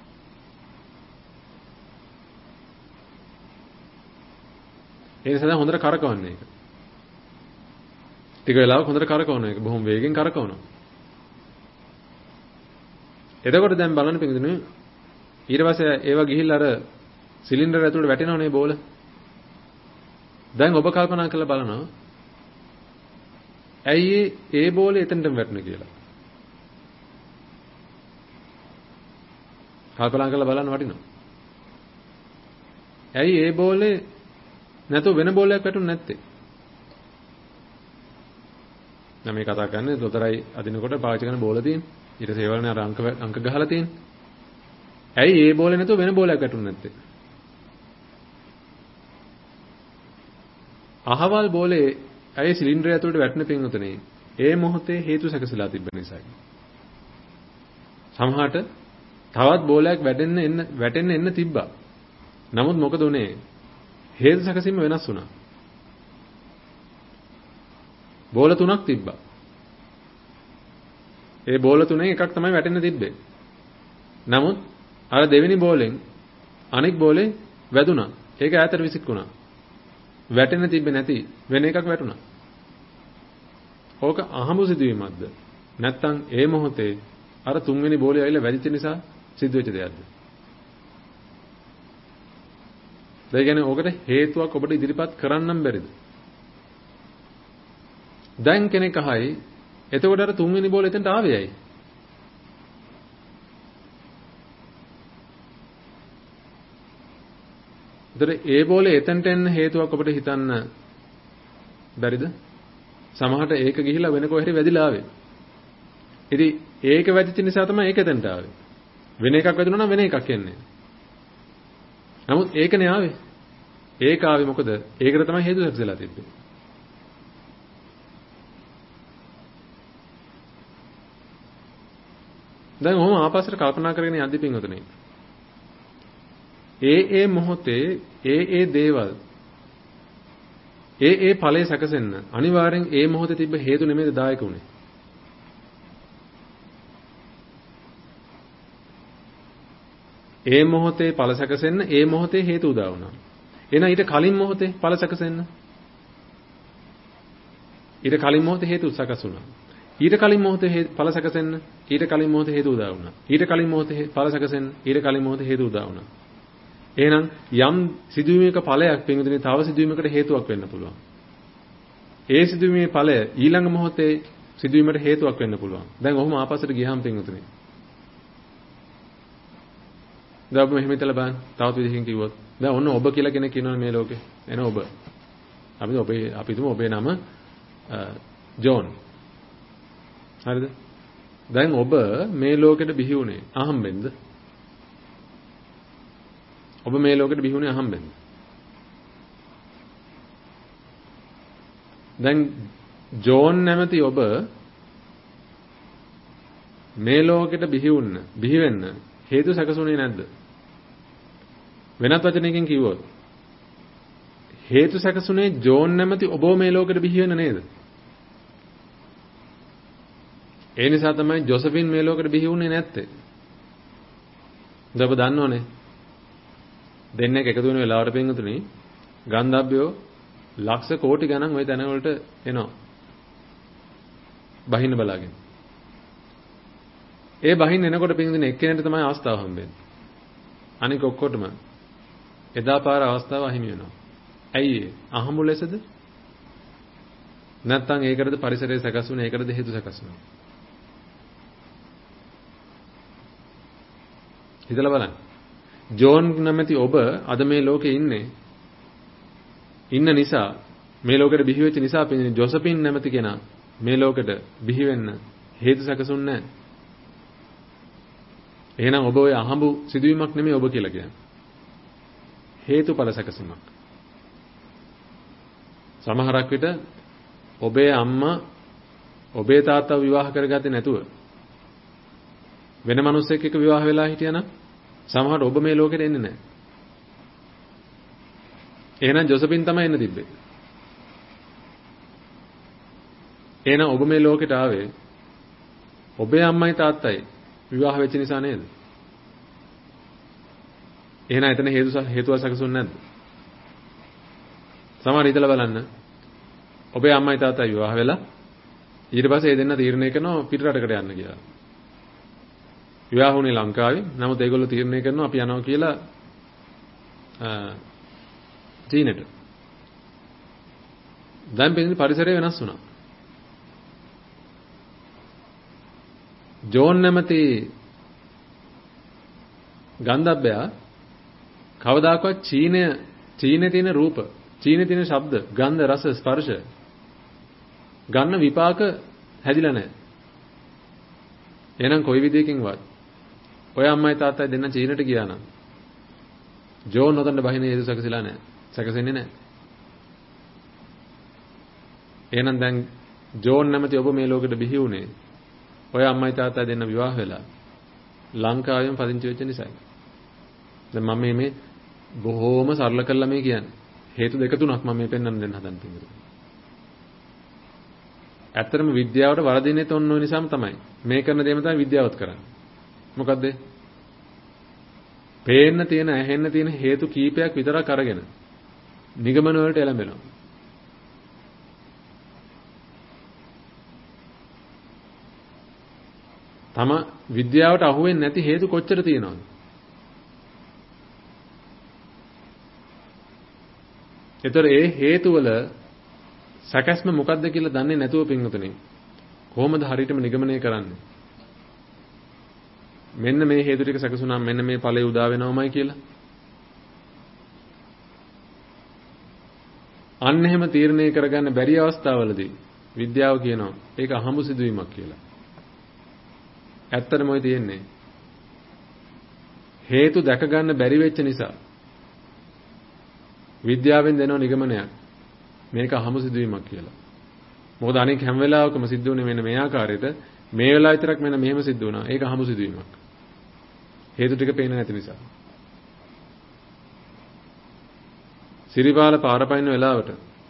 ඒ නිසා දැන් හොඳට කරකවන්නේ ඒක. ටික වෙලාවක් හොඳට කරකවනවා ඒක. බොහොම වේගෙන් කරකවනවා. එතකොට දැන් බලන්න පිටින් ඊට පස්සේ ඒවා ගිහිල්ලා අර සිලින්ඩර් ඇතුළට වැටෙනවනේ බෝල. දැන් ඔබ කල්පනා කරලා බලනවා ඇයි ඒ බෝලේ එතනටම වැටුනේ කියලා. කල්පනා කරලා බලන්න වටිනවා. ඇයි ඒ බෝලේ නැතුව වෙන බෝලයක් වැටුනේ නැත්තේ? දැන් මේ කතා කරන්නේ දොතරයි අදිනකොට පාවිච්චි කරන බෝල තියෙන්නේ. ඊට සේවලනේ අර අංක අංක ගහලා තියෙන්නේ. ඇයි ඒ බෝලේ නැතුව වෙන බෝලයක් වැටුනේ නැත්තේ? අහවල් බෝලේ ඇයි සිලින්ඩරය ඇතුළට වැටෙන පින්වතුනේ ඒ මොහොතේ හේතු සැකසලා තිබෙන නිසායි. සමහරට තවත් බෝලයක් වැටෙන්න එන්න වැටෙන්න එන්න තිබ්බා. නමුත් මොකද උනේ? හේතු සැකසීම වෙනස් වුණා. බෝල තුනක් තිබ්බා. ඒ බෝල තුනෙන් එකක් තමයි වැටෙන්න තිබ්බේ. නමුත් අර දෙවෙනි බෝලෙන් අනෙක් බෝලේ වැදුනා. ඒක ඈතට විසිකුණා. වැටෙන්න තිබ්බේ නැති වෙන එකක් වැටුණා. ඕක අහඹු සිදුවීමක්ද? නැත්තම් ඒ මොහොතේ අර තුන්වෙනි බෝලේ ඇවිල්ලා වැදිච්ච නිසා සිදුවෙච්ච දෙයක්ද? ඒ කියන්නේ ඕකට හේතුවක් ඔබට ඉදිරිපත් කරන්නම් බැරිද? දැන් කෙනෙක් අහයි එතකොට අර තුන්වෙනි බෝලේ එතනට ආවේ ඇයි? ඒතර ඒ බෝලේ එතනට එන්න හේතුවක් ඔබට හිතන්න බැරිද? සමහරට ඒක ගිහිලා වෙන කොහෙරි වැදිලා ආවේ. ඉතින් ඒක වැදිච්ච නිසා තමයි ඒක එතනට ආවේ. වෙන එකක් වැදුණා නම් වෙන එකක් එන්නේ. නමුත් ඒකනේ ආවේ. ඒක ආවේ මොකද? ඒකට තමයි හේතු සැකසෙලා තිබ්බේ. දැන් ඔහොම ආපස්සට කල්පනා කරගෙන යද්දි පින්වතුනි. ඒ ඒ මොහොතේ ඒ ඒ දේවල් ඒ ඒ ඵලයේ සැකසෙන්න අනිවාර්යෙන් ඒ මොහොතේ තිබ්බ හේතු නෙමෙයිද දායක උනේ. ඒ මොහොතේ ඵල සැකසෙන්න ඒ මොහොතේ හේතු උදා වුණා. එහෙනම් ඊට කලින් මොහොතේ ඵල සැකසෙන්න ඊට කලින් මොහොතේ හේතු සැකස් වුණා. ඊට කලින් මොහොතේ ඵල සැකසෙන්න ඊට කලින් මොහොතේ හේතු උදා වුණා. ඊට කලින් මොහොතේ ඵල සැකසෙන්න ඊට කලින් මොහොතේ හේතු උදා වුණා. එහෙනම් යම් සිදුවීමක ඵලයක් පින්විතනේ තව සිදුවීමකට හේතුවක් වෙන්න පුළුවන්. ඒ සිදුවීමේ ඵලය ඊළඟ මොහොතේ සිදුවීමට හේතුවක් වෙන්න පුළුවන්. දැන් ඔහොම ආපස්සට ගියහම පින්විතනේ. දැන් ඔබ මෙහෙම හිතලා බලන්න. තවත් විදිහකින් කිව්වොත්. දැන් ඔන්න ඔබ කියලා කෙනෙක් ඉන්නවනේ මේ ලෝකේ. එන ඔබ. අපි ඔබේ අපි තුමු ඔබේ නම ජෝන්. හරිද? දැන් ඔබ මේ ලෝකෙට බිහි වුණේ අහම්බෙන්ද? ඔබ මේ ලෝකෙට බිහි වුණේ අහම්බෙන්ද? දැන් ජෝන් නැමැති ඔබ මේ ලෝකෙට බිහි වුණ බිහි වෙන්න හේතු සැකසුනේ නැද්ද? වෙනත් වචනයකින් කිව්වොත් හේතු සැකසුනේ ජෝන් නැමැති ඔබ මේ ලෝකෙට බිහි වෙන්න නේද? ඒ නිසා තමයි ජොසෆින් මේ ලෝකෙට බිහි වුණේ නැත්තේ. ඔබ දන්නවනේ. දෙන්නෙක් එකතු වෙන වෙලාවට පින්වතුනි ගන්ධබ්බයෝ ලක්ෂ කෝටි ගණන් ওই තැන වලට එනවා. බහින්න බලාගෙන. ඒ බහින්න එනකොට පින්වතුනි එක්කෙනෙක්ට තමයි අවස්ථාව හම්බෙන්නේ. අනික ඔක්කොටම එදා පාර අවස්ථාව අහිමි වෙනවා. ඇයි ඒ? අහඹු ලෙසද? නැත්නම් ඒකටද පරිසරයේ සකස් වුනේ ඒකටද හේතු සකස් වුනේ? හිතලා බලන්න. ජෝන් නැමැති ඔබ අද මේ ලෝකේ ඉන්නේ ඉන්න නිසා මේ ලෝකෙට බිහි වෙච්ච නිසා පින්නේ ජොසපින් නැමැති කෙනා මේ ලෝකෙට බිහි වෙන්න හේතු සැකසුන්නේ නැහැ. එහෙනම් ඔබ ඔය අහඹු සිදුවීමක් නෙමෙයි ඔබ කියලා කියන්නේ. හේතුඵල සැකසීමක්. සමහරක් විට ඔබේ අම්මා ඔබේ තාත්තා විවාහ කරගත්තේ නැතුව වෙන මිනිස්සෙක් එක්ක විවාහ වෙලා හිටියනම් සමහරට ඔබ මේ ලෝකෙට එන්නේ නැහැ. එහෙනම් ජොසපින් තමයි එන්න තිබ්බේ. එහෙනම් ඔබ මේ ලෝකෙට ආවේ ඔබේ අම්මයි තාත්තයි විවාහ වෙච්ච නිසා නේද? එහෙනම් එතන හේතු හේතුව සැකසුන්නේ නැද්ද? සමහර හිතලා බලන්න. ඔබේ අම්මයි තාත්තයි විවාහ වෙලා ඊට පස්සේ ඒ දෙන්න තීරණය කරනවා පිට රටකට යන්න කියලා. විවාහ වුණේ ලංකාවේ. නමුත් ඒගොල්ලෝ තීරණය කරනවා අපි යනවා කියලා චීනෙට. දැන් පිටින් පරිසරය වෙනස් වුණා. ජෝන් නැමැති ගන්ධබ්බයා කවදාකවත් චීනය චීනේ තියෙන රූප, චීනේ තියෙන ශබ්ද, ගන්ධ, රස, ස්පර්ශ ගන්න විපාක හැදිලා නැහැ. එහෙනම් කොයි විදියකින්වත් ඔය අම්මයි තාත්තයි දෙන්න චීනට ගියා නම් ජෝන් නොතන්න බහින හේතු සැකසෙලා නැහැ. සැකසෙන්නේ නැහැ. එහෙනම් දැන් ජෝන් නැමැති ඔබ මේ ලෝකෙට බිහි වුණේ ඔය අම්මයි තාත්තයි දෙන්න විවාහ වෙලා ලංකාවෙම පදිංචි වෙච්ච නිසායි. දැන් මම මේ බොහෝම සරල කරලා මේ කියන්නේ. හේතු දෙක තුනක් මම මේ පෙන්වන්න දෙන්න හදන පිළිතුර. ඇත්තටම විද්‍යාවට වරදින්නේ තොන්න ඕන නිසාම තමයි. මේ කරන දේම තමයි විද්‍යාවත් කරන්නේ. මොකද්ද? පේන්න තියෙන ඇහෙන්න තියෙන හේතු කීපයක් විතරක් අරගෙන නිගමන වලට එළඹෙනවා. තම විද්‍යාවට අහුවෙන්නේ නැති හේතු කොච්චර තියෙනවද? ඒතර ඒ හේතු වල සැකස්ම මොකද්ද කියලා දන්නේ නැතුව පින්වතුනි කොහොමද හරියටම නිගමනය කරන්නේ? මෙන්න මේ හේතු ටික සැකසුණාම මෙන්න මේ ඵලය උදා වෙනවමයි කියලා. අන්න එහෙම තීරණය කරගන්න බැරි අවස්ථාවලදී විද්‍යාව කියනවා ඒක අහඹු සිදුවීමක් කියලා. ඇත්තටම ඔය තියෙන්නේ හේතු දැක ගන්න බැරි වෙච්ච නිසා විද්‍යාවෙන් දෙන නිගමනයක් මේක අහඹු සිදුවීමක් කියලා. මොකද අනෙක් හැම වෙලාවකම සිද්ධ වෙන්නේ මෙන්න මේ ආකාරයට මේ වෙලාව විතරක් මෙන්න මෙහෙම සිද්ධ වුණා. ඒක අහඹු සිදුවීමක්. හේතු ටික පේන්නේ නැති නිසා. සිරිපාල පාරපයින් වෙලාවට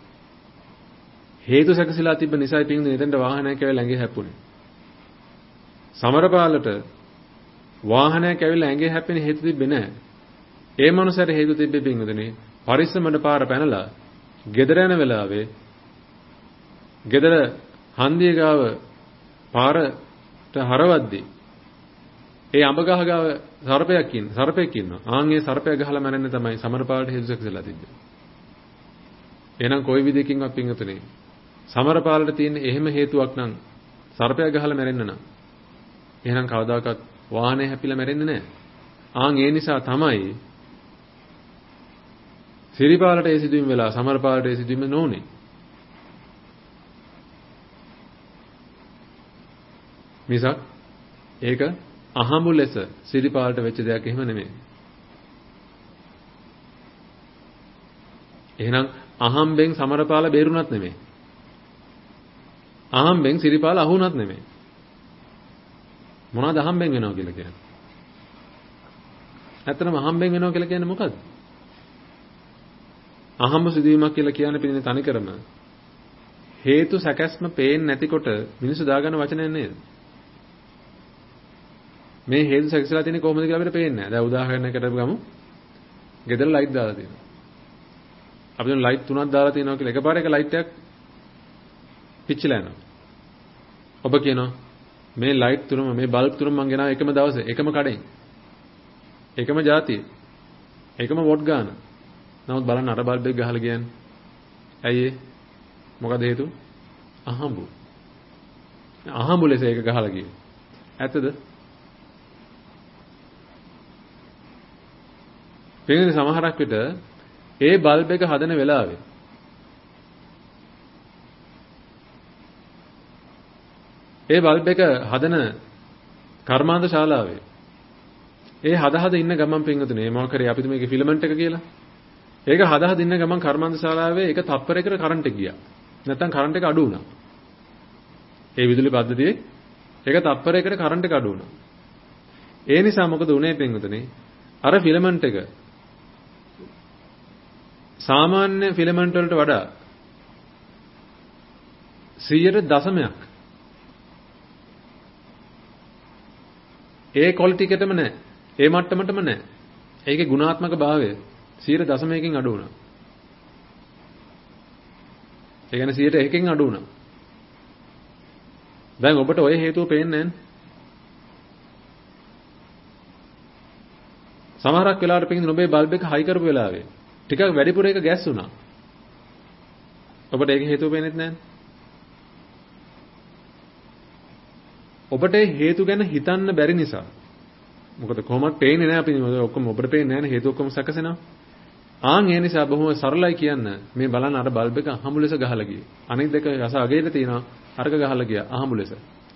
හේතු සැකසීලා තිබ්බ නිසායි පින්දුනේ එතෙන්ට වාහනයක් ඇවිල්ලා ඇඟේ හැප්පුණේ. සමරපාලට වාහනයක් ඇවිල්ලා ඇඟේ හැප්පෙන හේතු තිබ්බේ නැහැ. ඒ මනුස්සයාට හේතු තිබ්බේ පින්දුනේ පරිස්සමඩ පාර පැනලා ගෙදර යන වෙලාවේ ගෙදර හන්දිය ගාව පාරට හරවද්දී ඒ අඹ ගහ ගාව සර්පයක් ඉන්න සර්පෙක් ඉන්නවා. ආන් ඒ සර්පය ගහලා මැරෙන්න තමයි සමරපාලට හේතු සැකසීලා තිබ්බේ. එහෙනම් කොයි විදිහකින්වත් පින්වතුනේ සමරපාලට තියෙන එහෙම හේතුවක් නම් සර්පය ගහලා මැරෙන්න නම් එහෙනම් කවදාකවත් වාහනේ හැපිලා මැරෙන්නේ නැහැ. ආන් ඒ නිසා තමයි සිරිපාලට ඒ සිදුවීම වෙලා සමරපාලට ඒ සිදුවීම නොඋනේ. මිසක් ඒක අහඹු ලෙස සිරිපාලට වෙච්ච දෙයක් එහෙම නෙමෙයි. එහෙනම් අහම්බෙන් සමරපාල බේරුණත් නෙමෙයි. අහම්බෙන් සිරිපාල අහුණත් නෙමෙයි. මොනවද අහම්බෙන් වෙනවා කියලා කියන්නේ? ඇත්තටම අහම්බෙන් වෙනවා කියලා කියන්නේ මොකද්ද? අහම්බ සිදුවීමක් කියලා කියන්නේ පිළිනේ තනිකරම හේතු සැකස්ම පේන්නේ නැතිකොට මිනිස්සු දාගන්න වචනයක් නේද? මේ හේතු සැකසලා තියෙන්නේ කොහොමද කියලා අපිට පේන්නේ නැහැ. දැන් උදාහරණයකට ගමු. ගෙදර ලයිට් දාලා තියෙනවා. අපි දැන් ලයිට් තුනක් දාලා තියෙනවා කියලා එකපාරට එක ලයිට් එකක් පිච්චිලා යනවා. ඔබ කියනවා මේ ලයිට් තුනම මේ බල්බ් තුනම මං ගෙනාවා එකම දවසේ එකම කඩෙන්. එකම જાතිය. එකම වොට් ගාන. නමුත් බලන්න අර බල්බ් එක ගහලා ගියන්නේ. ඇයි ඒ? මොකද හේතුව? අහඹු. අහඹු ලෙස ඒක ගහලා ගියේ. ඇත්තද? පිටින් සමහරක් විට ඒ බල්බ් එක හදන වෙලාවේ ඒ බල්බ් එක හදන කර්මාන්ත ශාලාවේ ඒ හද හද ඉන්න ගමන් පින්වතුනේ මොකක් කරේ අපිට මේකේ ෆිලමන්ට් එක කියලා. ඒක හද හද ඉන්න ගමන් කර්මාන්ත ශාලාවේ ඒක තප්පරයකට කරන්ට් එක ගියා. නැත්තම් කරන්ට් එක අඩු වුණා. ඒ විදුලි පද්ධතියේ ඒක තප්පරයකට කරන්ට් එක අඩු වුණා. ඒ නිසා මොකද උනේ පින්වතුනේ? අර ෆිලමන්ට් එක සාමාන්‍ය ෆිලමන්ට් වලට වඩා සියයට දශමයක් ඒ ක්වොලිටි එකටම නැහැ. ඒ මට්ටමටම නැහැ. ඒකේ ගුණාත්මක භාවය සියයට දශමයකින් අඩු වුණා. ඒ කියන්නේ සියයට එකකින් අඩු වුණා. දැන් ඔබට ওই හේතුව පේන්නේ නැහැ. සමහරක් වෙලාවට පිටින් ඔබේ බල්බ් එක හයි කරපු වෙලාවේ ටිකක් වැඩිපුර එක ගෑස් වුණා. ඔබට ඒක හේතුව පේන්නේ නැහැ. ඔබට හේතු ගැන හිතන්න බැරි නිසා. මොකද කොහොමද පේන්නේ නැහැ අපි ඔක්කොම ඔබට පේන්නේ නැහැ හේතු ඔක්කොම සැකසෙනවා. ආන් ඒ නිසා බොහොම සරලයි කියන්න මේ බලන්න අර බල්බ් එක අහඹු ලෙස ගහලා ගියේ. අනිත් දෙක රස අගේට තියෙනවා අරක ගහලා ගියා අහඹු ලෙස.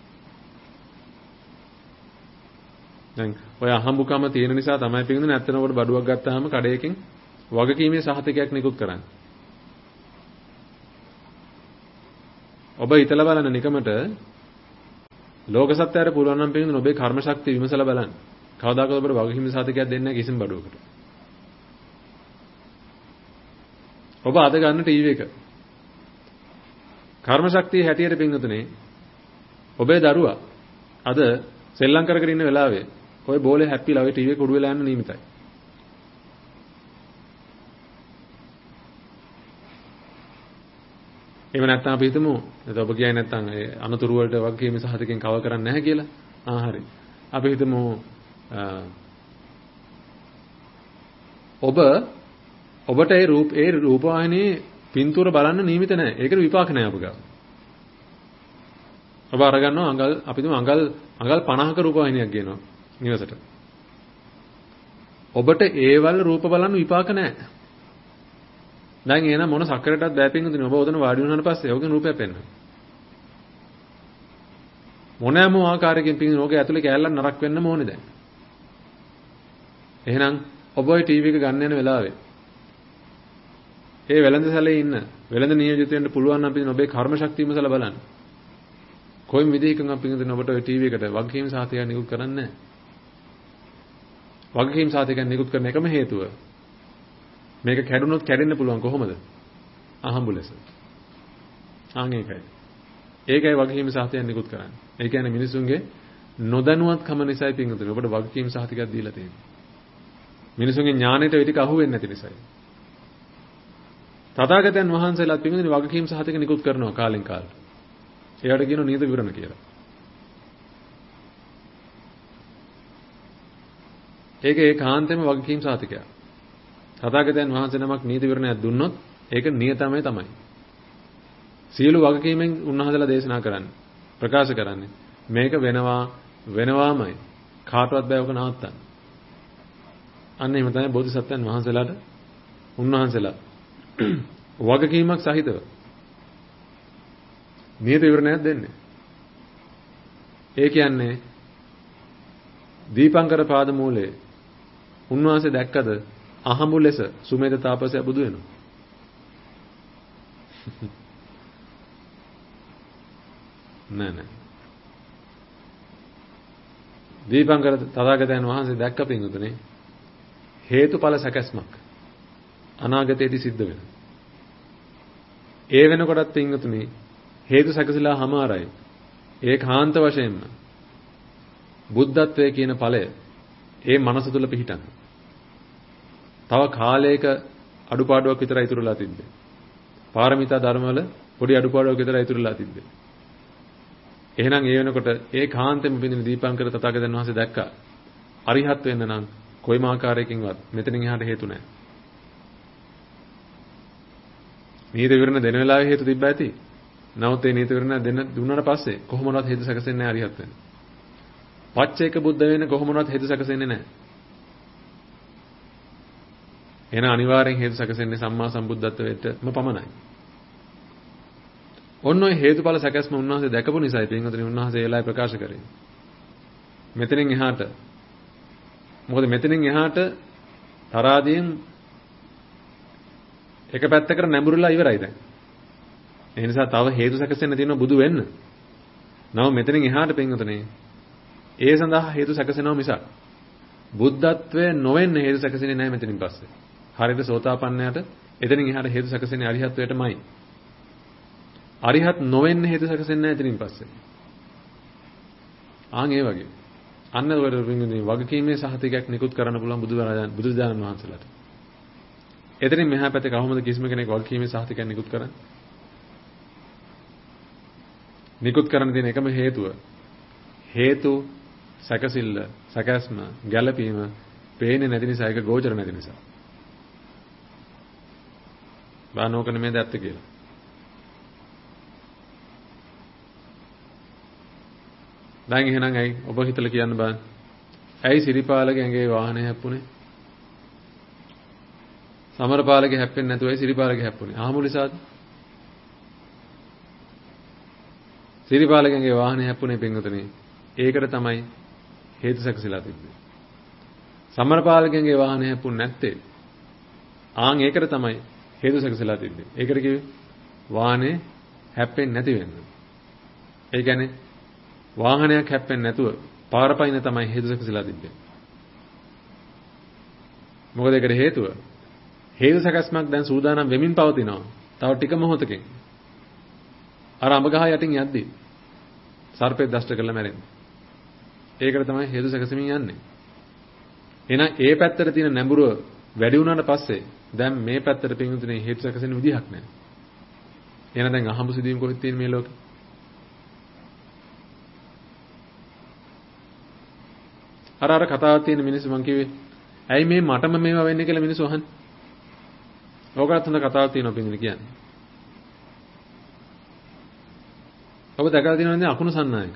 දැන් ඔය අහඹුකම තියෙන නිසා තමයි පිටින් නැත්තන ඔබට බඩුවක් ගත්තාම කඩේකින් වගකීමේ සහතිකයක් නිකුත් කරන්නේ. ඔබ හිතලා බලන්න නිකමට ලෝක සත්‍යයට පුළුවන් නම් පිටින් ඔබේ කර්ම ශක්තිය විමසලා බලන්න. කවදාකවත් ඔබට වගකීමේ සහතිකයක් දෙන්නේ නැහැ කිසිම බඩුවකට. ඔබ අද ගන්න ටීවී එක. කර්ම ශක්තිය හැටියට පින්වතුනේ ඔබේ දරුවා අද සෙල්ලම් කර කර ඉන්න වෙලාවේ ඔය බෝලේ හැප්පිලා ඔය ටීවී එක උඩු වෙලා යන නිමිතයි. එහෙම නැත්නම් අපි හිතමු එතකොට ඔබ කියන්නේ නැත්නම් ඒ අනතුරු වලට වගකීම සහතිකෙන් කවර් කරන්නේ නැහැ කියලා. ආ හරි. අපි හිතමු ඔබ ඔබට ඒ රූප ඒ රූපවාහිනියේ පින්තූර බලන්න නියමිත නැහැ. ඒකට විපාක නැහැ ඔබ ගාව. ඔබ අරගන්නවා අඟල් අපි හිතමු අඟල් අඟල් පනහක රූපවාහිනියක් ගේනවා නිවසට. ඔබට ඒවල රූප බලන්න විපාක නැහැ. දැන් එහෙනම් මොන සක්කරටත් බෑපින් උදින ඔබ උදන වාඩි වුණාට පස්සේ ඔහුගේ රූපය පෙන්වන්න. මොනෑම ආකාරයකින් පින් ඕකේ ඇතුලේ කැලලක් නරක් වෙන්න ඕනේ දැන්. එහෙනම් ඔබ ওই ටීවී එක ගන්න යන වෙලාවේ ඒ වෙළඳ සැලේ ඉන්න වෙළඳ නියෝජිත වෙන්න පුළුවන් නම් පින් ඔබේ කර්ම ශක්තියම සල බලන්න. කොයිම විදිහකින් අපි පින් ඔබට ওই ටීවී එකට වගකීම් සාතිකයක් නිකුත් කරන්නේ නැහැ. වගකීම් සාතිකයක් නිකුත් කරන එකම හේතුව මේක කැඩුනොත් කැඩෙන්න පුළුවන් කොහොමද? අහඹු ලෙස. ආන් ඒකයි. ඒකයි වගකීම් සාතිකයක් නිකුත් කරන්නේ. ඒ කියන්නේ මිනිසුන්ගේ නොදැනුවත්කම නිසායි පින්වතුනි ඔබට වගකීම් සාතිකයක් දීලා තියෙන්නේ. මිනිසුන්ගේ ඥාණයට ඒ ටික අහු වෙන්නේ නැති නිසායි. තථාගතයන් වහන්සේලාත් පින්වතුනි වගකීම් සාතික නිකුත් කරනවා කාලෙන් කාලට. ඒකට කියනවා නීති විවරණ කියලා. ඒක ඒකාන්තයෙන්ම වගකීම් සාතිකයක්. තථාගතයන් වහන්සේ නමක් නීති විවරණයක් දුන්නොත් ඒක නියතමයි තමයි. සියලු වගකීමෙන් උන්වහන්සේලා දේශනා කරන්නේ ප්‍රකාශ කරන්නේ මේක වෙනවා වෙනවාමයි. කාටවත් බෑ ඔක නවත්තන්න. අන්න එහෙම තමයි බෝධිසත්වයන් වහන්සේලාට උන්වහන්සේලා වගකීමක් සහිතව නීති විවරණයක් දෙන්නේ. ඒ කියන්නේ දීපංකර පාදමූලයේ උන්වහන්සේ දැක්කද අහඹු ලෙස සුමේද තාපසයා බුදු වෙනවා. නෑ නෑ. දීපංකර තථාගතයන් වහන්සේ දැක්ක පින්වතුනේ හේතුඵල සැකස්මක් අනාගතයේදී සිද්ධ වෙනවා. ඒ වෙනකොටත් පින්වතුනේ හේතු සැකසීලා හමාරයි. ඒකාන්ත වශයෙන්ම බුද්ධත්වයේ කියන ඵලය ඒ මනස තුල පිහිටන. තව කාලයක අඩුපාඩුවක් විතරයි ඉතුරුලා තිබ්බේ. පාරමිතා ධර්මවල පොඩි අඩුපාඩුවක් විතරයි ඉතුරුලා තිබ්බේ. එහෙනම් ඒ වෙනකොට ඒකාන්තෙම බින්දින දීපංකර තථාගතයන් වහන්සේ දැක්කා. අරිහත් වෙන්න නම් කොයිම ආකාරයකින්වත් මෙතනින් එහාට හේතු නැහැ. නීති විවරණ දෙන වෙලාවේ හේතු තිබ්බ ඇති. නමුත් ඒ නීති විවරණ දෙන්න දුන්නාට පස්සේ කොහොමවත් හේතු සැකසෙන්නේ නැහැ අරිහත් වෙන්න. පච්චේක බුද්ධ වෙන්න කොහොමවත් හේතු සැකසෙන්නේ නැහැ. එන අනිවාර්යෙන් හේතු සැකසෙන්නේ සම්මා සම්බුද්ධත්වයටම පමණයි. ඔන්න ඔය හේතුඵල සැකස්ම උන්වහන්සේ දැකපු නිසායි පින්වතුනි උන්වහන්සේ ඒලායි ප්‍රකාශ කරේ. මෙතනින් එහාට මොකද මෙතනින් එහාට තරාදියෙන් එක පැත්තකට නැඹුරුලා ඉවරයි දැන්. ඒ නිසා තව හේතු සැකසෙන්න තියෙනවා බුදු වෙන්න. නම මෙතනින් එහාට පින්වතුනි ඒ සඳහා හේතු සැකසෙනවා මිසක් බුද්ධත්වයේ නොවෙන්න හේතු සැකසෙන්නේ නැහැ මෙතනින් පස්සේ. හරියට සෝතාපන්නයට එතනින් එහාට හේතු සැකසෙන්නේ අරිහත්වයටමයි. අරිහත් නොවෙන්න හේතු සැකසෙන්නේ නැහැ එතනින් පස්සේ. ආන් ඒ වගේ. අන්න ඔය රින්ගනේ වගකීමේ සහතිකයක් නිකුත් කරන්න පුළුවන් බුදුරජාණන් බුදුදානන් වහන්සේලාට. එතනින් මෙහා පැත්තේ කොහොමද කිසිම කෙනෙක් වගකීමේ සහතිකයක් නිකුත් කරන්නේ? නිකුත් කරන්න තියෙන එකම හේතුව හේතු සැකසිල්ල සැකස්ම ගැළපීම පේන්නේ නැති නිසා ඒක ගෝචර නැති නිසා. බානෝකන මේ දැත්ත කියලා. දැන් එහෙනම් ඇයි ඔබ හිතලා කියන්න බෑ. ඇයි සිරිපාලගේ ඇඟේ වාහනේ හැප්පුණේ? සමරපාලගේ හැප්පෙන්නේ නැතුව ඇයි සිරිපාලගේ හැප්පුණේ? ආමුල නිසාද? සිරිපාලගේ ඇඟේ වාහනේ හැප්පුණේ පින්වතුනි. ඒකට තමයි හේතු සැකසීලා තිබ්බේ. සමරපාලගේ වාහනේ හැප්පුන්නේ නැත්තේ. ආන් ඒකට තමයි හේතු සැකසීලා තිබ්බේ. ඒකට කිව්වේ වාහනේ හැප්පෙන්නේ නැති වෙන්න. ඒ කියන්නේ වාහනයක් හැප්පෙන්නේ නැතුව පාර පයින් තමයි හේතු සැකසීලා තිබ්බේ. මොකද ඒකට හේතුව හේතු සැකස්මක් දැන් සූදානම් වෙමින් පවතිනවා. තව ටික මොහොතකින්. අර අඹ ගහ යටින් යද්දී සර්පෙක් දෂ්ට කරලා මැරෙන්නේ. ඒකට තමයි හේතු සැකසෙමින් යන්නේ. එහෙනම් ඒ පැත්තට තියෙන නැඹුරුව වැඩි වුණාට පස්සේ දැන් මේ පැත්තට පින්විතනේ හේතු සැකසෙන විදිහක් නැහැ. එහෙනම් දැන් අහඹු සිදුවීම් කොහෙද තියෙන්නේ මේ ලෝකේ? අර අර කතාවක් තියෙන මිනිස්සු මං කිව්වේ ඇයි මේ මටම මේවා වෙන්නේ කියලා මිනිස්සු අහන්නේ. ඕකත් හොඳ කතාවක් තියෙනවා පින්විතනේ කියන්නේ. ඔබ දැකලා තියෙනවද අකුණු සන්නායක?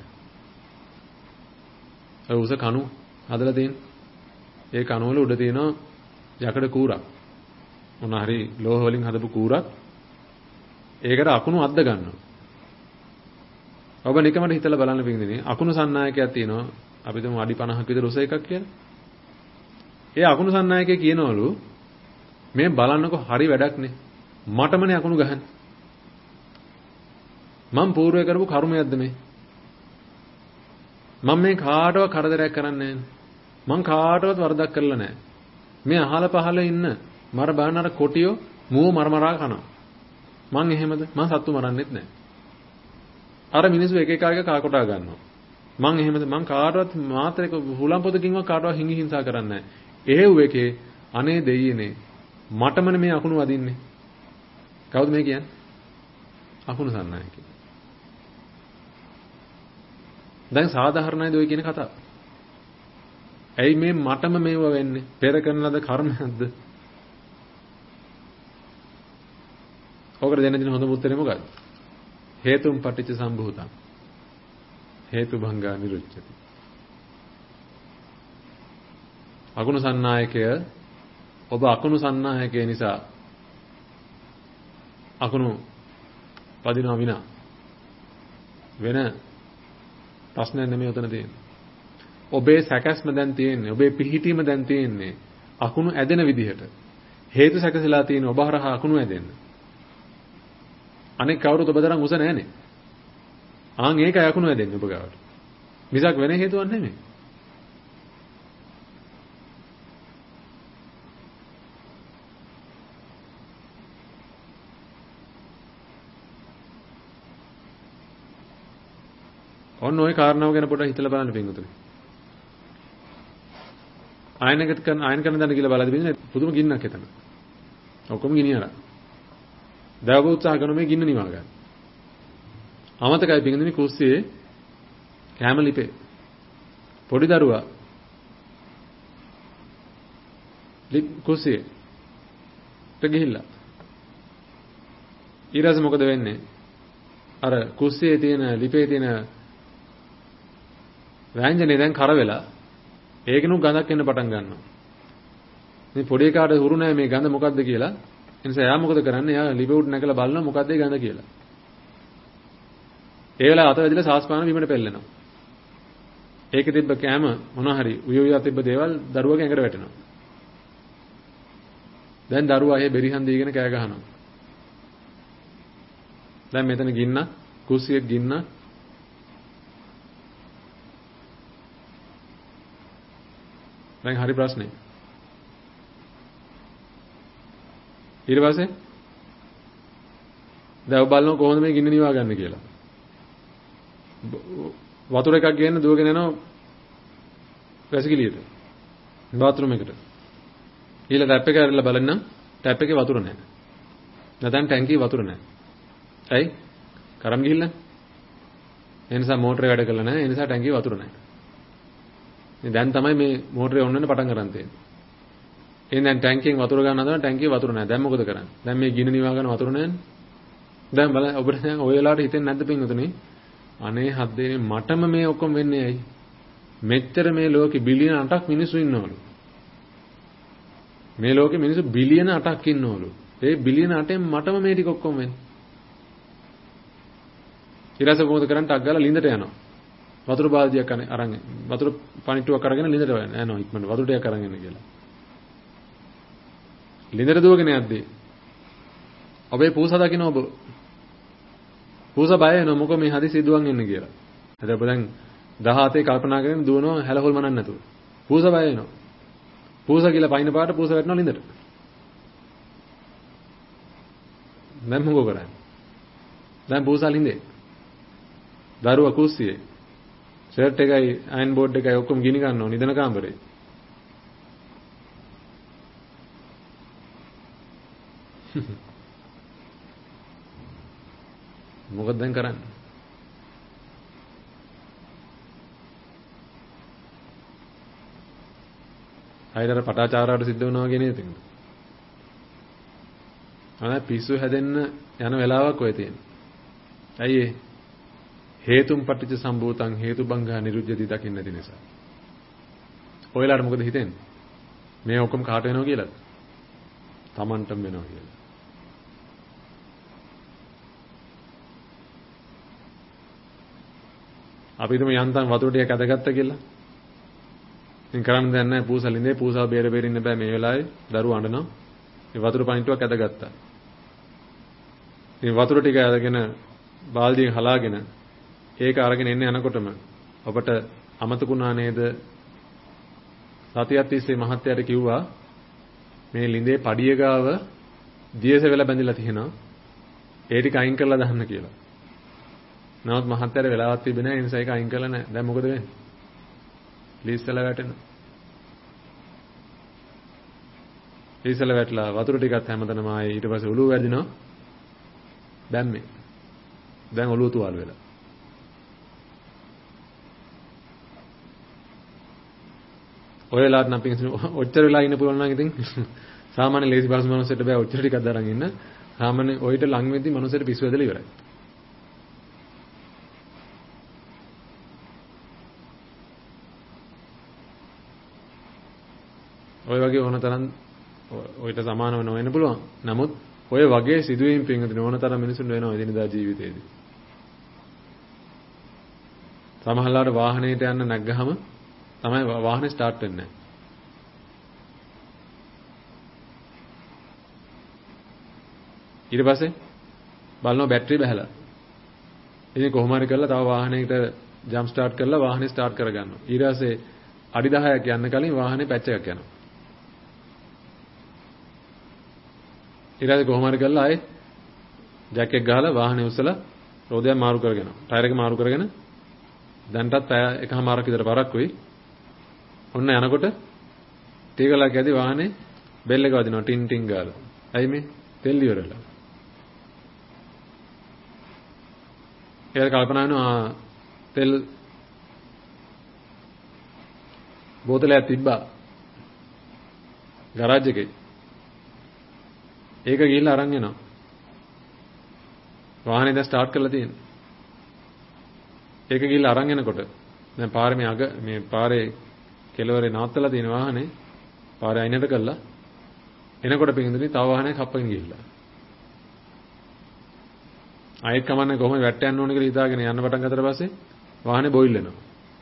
ඒ උස කණු හදලා තියෙන. ඒ කණු වල උඩ තියෙනවා යකඩ කූරක්. මොන හරි ලෝහ වලින් හදපු කූරක්. ඒකට අකුණු අද්ද ගන්නවා. ඔබ නිකමට හිතලා බලන්න පිටින්නේ අකුණු සන්නායකයක් තියෙනවා. අපි තුමු අඩි පනහක් විතර උස එකක් කියලා. ඒ අකුණු සන්නායකේ කියනවලු මේ බලන්නකො හරි වැඩක් නේ. මටමනේ අකුණු ගහන්නේ. මම පූර්වය කරපු කර්මයක්ද මේ? මම මේ කාටවත් කරදරයක් කරන්නේ නැහැ. මං කාටවත් වරදක් කරලා නැහැ. මේ අහල පහල ඉන්න මර බාන අර කොටියෝ මුව මරමරා කනවා. මං එහෙමද? මං සත්තු මරන්නෙත් නැහැ. අර මිනිස්සු එක එක එක කා කොටා ගන්නවා. මං එහෙමද? මං කාටවත් මාත්‍රයක හුලම් පොදකින්වත් කාටවත් හිඟි හිංසා කරන්නේ නැහැ. එහෙව් එකේ අනේ දෙයියනේ මටමනේ මේ අකුණු වදින්නේ. කවුද මේ කියන්නේ? අකුණු සන්නායකයා. දැන් සාධාරණයිද ඔය කියන කතාව? ඇයි මේ මටම මේව වෙන්නේ? පෙර කරන ලද කර්මයක්ද? ඔකට දෙන්න දෙන හොඳම උත්තරේ මොකක්ද? හේතුම් පටිච්ච සම්භූතං. හේතු භංගා නිරුච්ඡති. අකුණු සන්නායකය ඔබ අකුණු සන්නායකය නිසා අකුණු පදිනවා විනා වෙන ප්‍රශ්නයක් නෙමෙයි උතන තියෙන්නේ. ඔබේ සැකස්ම දැන් තියෙන්නේ, ඔබේ පිහිටීම දැන් තියෙන්නේ අකුණු ඇදෙන විදිහට. හේතු සැකසලා තියෙන ඔබ හරහා අකුණු ඇදෙන්න. අනෙක් කවුරුත් ඔබ තරම් උස නැහැනේ. ආන් ඒකයි අකුණු ඇදෙන්නේ ඔබ ගාවට. මිසක් වෙන හේතුවක් නෙමෙයි. ඔන්න ඔය කාරණාව ගැන පොඩ්ඩක් හිතලා බලන්න පින්වතුනි. ආයනකට කරන ආයන කරන දන්න කියලා බලද්දී බින්දේ පුදුම ගින්නක් එතන. ඔක්කොම ගිනියලා. දවව උත්සාහ කරන මේ ගින්න නිවා ගන්න. අමතකයි පින්වතුනි කුස්සියේ කැම ලිපේ. පොඩි දරුවා ලිප් කුස්සියේ ට ගිහිල්ලා. ඊරස මොකද වෙන්නේ? අර කුස්සියේ තියෙන ලිපේ තියෙන ව්‍යංජනේ දැන් කර වෙලා ඒකිනු ගඳක් එන්න පටන් ගන්නවා. මේ පොඩි කාට හුරු නැහැ මේ ගඳ මොකද්ද කියලා. ඒ නිසා එයා මොකද කරන්නේ? එයා ලිප උඩ නැගලා බලනවා මොකද්ද ඒ ගඳ කියලා. ඒ වෙලාව අත වැදිලා සාස්පාන බිමට පෙල්ලෙනවා. ඒකේ තිබ්බ කෑම මොනවා හරි උය උය තිබ්බ දේවල් දරුවගේ ඇඟට වැටෙනවා. දැන් දරුවා එහෙ බෙරිහන් දීගෙන කෑ ගහනවා. දැන් මෙතන ගින්න කුස්සියේ ගින්න දැන් හරි ප්‍රශ්නේ. ඊට පස්සේ දැන් ඔබ බලනවා කොහොමද මේ ගින්න නිවා ගන්න කියලා. වතුර එකක් ගේන්න දුවගෙන යනවා වැසිකිළියට. බාත්රූම් එකට. ඊළ ටැප් එක ඇරලා බලන්න ටැප් එකේ වතුර නැහැ. නැත්නම් ටැංකියේ වතුර නැහැ. ඇයි? කරන් ගිහිල්ලා. ඒ නිසා මෝටරේ වැඩ කරලා නැහැ. ඒ නිසා ටැංකියේ වතුර නැහැ. දැන් තමයි මේ මෝටරේ ඔන්න වෙන පටන් ගන්න තියෙන්නේ. එහෙනම් දැන් ටැංකියෙන් වතුර ගන්න හදනවා ටැංකියේ වතුර නැහැ. දැන් මොකද කරන්නේ? දැන් මේ ගින්න නිවා ගන්න වතුර නැහැනේ. දැන් බලන්න ඔබට දැන් ඔය වෙලාවට හිතෙන්නේ නැද්ද පින්වතුනි? අනේ හත් දෙනේ මටම මේ ඔක්කොම වෙන්නේ ඇයි? මෙච්චර මේ ලෝකෙ බිලියන අටක් මිනිස්සු ඉන්නවලු. මේ ලෝකෙ මිනිස්සු බිලියන අටක් ඉන්නවලු. ඒ බිලියන අටෙන් මටම මේ ටික ඔක්කොම වෙන්නේ. ඊරස මොකද කරන්නේ? ටක් ගාලා ලිඳට යනවා. වතුර බාල්දියක් අරන් වතුර පණිට්ටුවක් අරගෙන ලිඳට යනවා ඉක්මනට වතුර ටිකක් අරන් එන්න කියලා. ලිඳට දුවගෙන යද්දී ඔබේ පූසා දකින්න ඔබ පූසා බය වෙනවා මොකද මේ හදිසි දුවන් එන්න කියලා. හරි ඔබ දැන් දහහතේ කල්පනා කරගෙන දුවනවා හැලහොල් මනන්න නැතුව. පූසා බය වෙනවා. පූසා කියලා පයින් පාට පූසා වැටෙනවා ලිඳට. දැන් මොකෝ කරන්නේ? දැන් පූසාල ඉඳේ. දරුවා කුස්සියේ. ෂර්ට් එකයි අයන් බෝඩ් එකයි ඔක්කොම ගිනි ගන්නවා නිදන කාමරේ. මොකද දැන් කරන්නේ? අයිතර පටාචාරාවට සිද්ධ වෙනවා කියන එක තියෙනවා. අනේ පිස්සු හැදෙන්න යන වෙලාවක් ඔය තියෙන්නේ. ඇයි ඒ? හේතුම් පටිච්ච සම්භූතං හේතුබංගා නිරුද්ධති දකින්න නැති නිසා. ඔයලාට මොකද හිතෙන්නේ? මේ ඔක්කොම කාට වෙනව කියලාද? Tamanටම වෙනවා කියලා. අපි හිතමු යන්තම් වතුර ටිකක් අදගත්ත කියලා. ඉතින් කරන්න දෙයක් නැහැ පූසල් ඉඳේ පූසාව බේර බේර ඉන්න බෑ මේ වෙලාවේ දරුවෝ අඬනවා. මේ වතුර පණිටුවක් අදගත්තා. ඉතින් වතුර ටික අරගෙන බාල්දියෙන් හලාගෙන ඒක අරගෙන එන්න යනකොටම ඔබට අමතකුණා නේද? සතියක් තිස්සේ මහත්තයාට කිව්වා මේ ලිඳේ පඩිය ගාව දියස වෙලා බැඳිලා තියෙනවා. ඒ ටික අයින් කරලා දාන්න කියලා. නමුත් මහත්තයාට වෙලාවක් තිබෙන්නේ නැහැ. ඒ නිසා ඒක අයින් කරලා නැහැ. දැන් මොකද වෙන්නේ? ලීස්සලා වැටෙනවා. ලීස්සලා වැටලා වතුර ටිකත් හැමතැනම ආයේ ඊට පස්සේ ඔළුව වැදිනවා. දැම්මේ. දැන් ඔළුව තුවාල වෙලා. ඔය වෙලාවට නම් අපි ඔච්චර වෙලා ඉන්න පුළුවන් නම් ඉතින් සාමාන්‍ය ලේසි බස් මනුස්සයෙක්ට බෑ ඔච්චර ටිකක් දරන් ඉන්න. සාමාන්‍ය ඔయిత ලඟ වෙද්දි මනුස්සයෙක් පිස්සු වැදලා ඉවරයි. ඔය වගේ ඕන තරම් ඔయిత සමානව නොවෙන්න පුළුවන්. නමුත් ඔය වගේ සිදුවීම් පින්වතුනි ඕන තරම් මිනිසුන් වෙනවා එදිනදා ජීවිතේදී. සමහරවිට වාහනේට යන්න නැග්ගහම තමයි වාහනේ ස්ටාර්ට් වෙන්නේ නැහැ. ඊට පස්සේ බලනවා බැටරි බහැලා. ඉතින් කොහොම හරි කරලා තව වාහනයකට ජම්ප් ස්ටාර්ට් කරලා වාහනේ ස්ටාර්ට් කරගන්නවා. ඊට පස්සේ අඩි දහයක් යන්න කලින් වාහනේ පැච් එකක් යනවා. ඊට පස්සේ කොහොම හරි කරලා ආයේ ජැක් එක ගහලා වාහනේ උස්සලා රෝදයක් මාරු කරගෙන ටයර් එක මාරු කරගෙන දැන්ටත් පැය එකමාරක් විතර පරක්කුයි. ඔන්න යනකොට තීගලක් ඇදි වාහනේ බෙල් එක වදිනවා ටින් ටින් ගාලා. ඇයි මේ? තෙල් ඉවරලා. ඒක කල්පනා වෙනවා තෙල් බෝතලයක් තිබ්බා ගරාජ් එකේ. ඒක ගිහිල්ලා අරන් එනවා. වාහනේ දැන් ස්ටාර්ට් කරලා තියෙනවා. ඒක ගිහිල්ලා අරන් එනකොට දැන් පාරේ මේ අග මේ පාරේ කෙළවරේ නවත්තලා තියෙන වාහනේ පාරේ අයිනට කළා. එනකොට පිටින්දරි තව වාහනයක් හප්පගෙන ගිහිල්ලා. ආයෙත් කමන්නේ කොහොමද වැට්ට යන්න ඕන කියලා හිතාගෙන යන්න පටන් ගත්තට පස්සේ වාහනේ බොයිල් වෙනවා.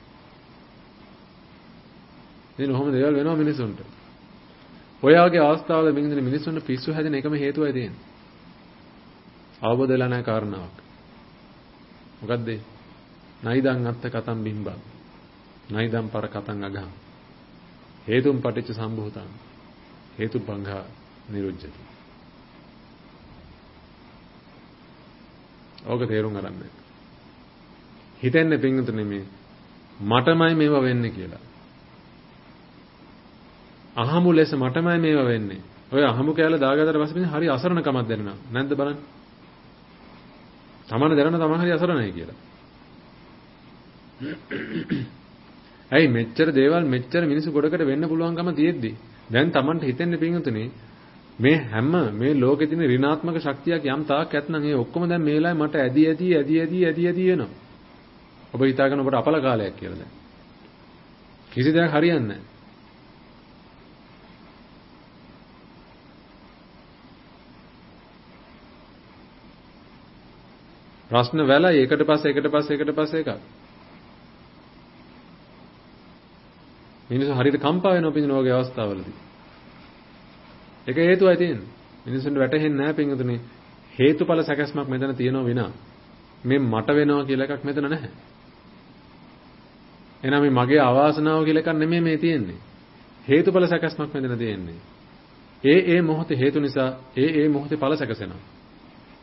ඉතින් ඔහොම දේවල් වෙනවා මිනිසුන්ට. ඔය වගේ අවස්ථාවල මිනිස්සුන්ට මිනිස්සුන්ට පිස්සු හැදෙන එකම හේතුවයි තියෙන්නේ. අවබෝධ වෙලා නැහැ කාරණාවක්. මොකද්ද? නයිදං අත්ත කතම් බිම්බං. නයිදං පර කතං අගහං. හේතුම් පටිච්ච සම්භූතං. හේතුබංගා නිරුද්ධති. ඕක තේරුම් ගන්න. හිතෙන්නේ පින්තුනේ මේ මටමයි මේවා වෙන්නේ කියලා. අහමු ලෙස මටමයි මේවා වෙන්නේ. ඔය අහමු කැල දාගත්තට පස්සේ හරි අසරණකමක් දැනෙනවා. නැද්ද බලන්න? තමන දැනන තමන් හරි අසරණයි කියලා. ඇයි මෙච්චර දේවල් මෙච්චර මිනිස්සු ගොඩකට වෙන්න පුළුවන්කම තියෙද්දි දැන් තමන්ට හිතෙන්නේ පින්තුනේ මේ හැම මේ ලෝකේ තියෙන ඍණාත්මක ශක්තියක් යම් තාක් ඇත්නම් ඒ ඔක්කොම දැන් මේ වෙලාවේ මට ඇදි ඇදි ඇදි ඇදි ඇදි ඇදි එනවා. ඔබ හිතාගෙන ඔබට අපල කාලයක් කියලා දැන්. කිසි දෙයක් හරියන්නේ නැහැ. ප්‍රශ්න වැලයි එකට පස්සේ එකට පස්සේ එකට පස්සේ එකක්. මිනිස්සු හරියට කම්පා වෙනවා පිටින වගේ අවස්ථාවලදී. ඒක හේතුවයි තියෙන්නේ. මිනිස්සුන්ට වැටහෙන්නේ නැහැ පින්වතුනි. හේතුඵල සැකස්මක් මෙතන තියෙනවා විනා මේ මට වෙනවා කියලා එකක් මෙතන නැහැ. එහෙනම් මේ මගේ අවාසනාව කියලා එකක් නෙමෙයි මේ තියෙන්නේ. හේතුඵල සැකස්මක් මෙතන තියෙන්නේ. ඒ ඒ මොහොතේ හේතු නිසා ඒ ඒ මොහොතේ ඵල සැකසෙනවා.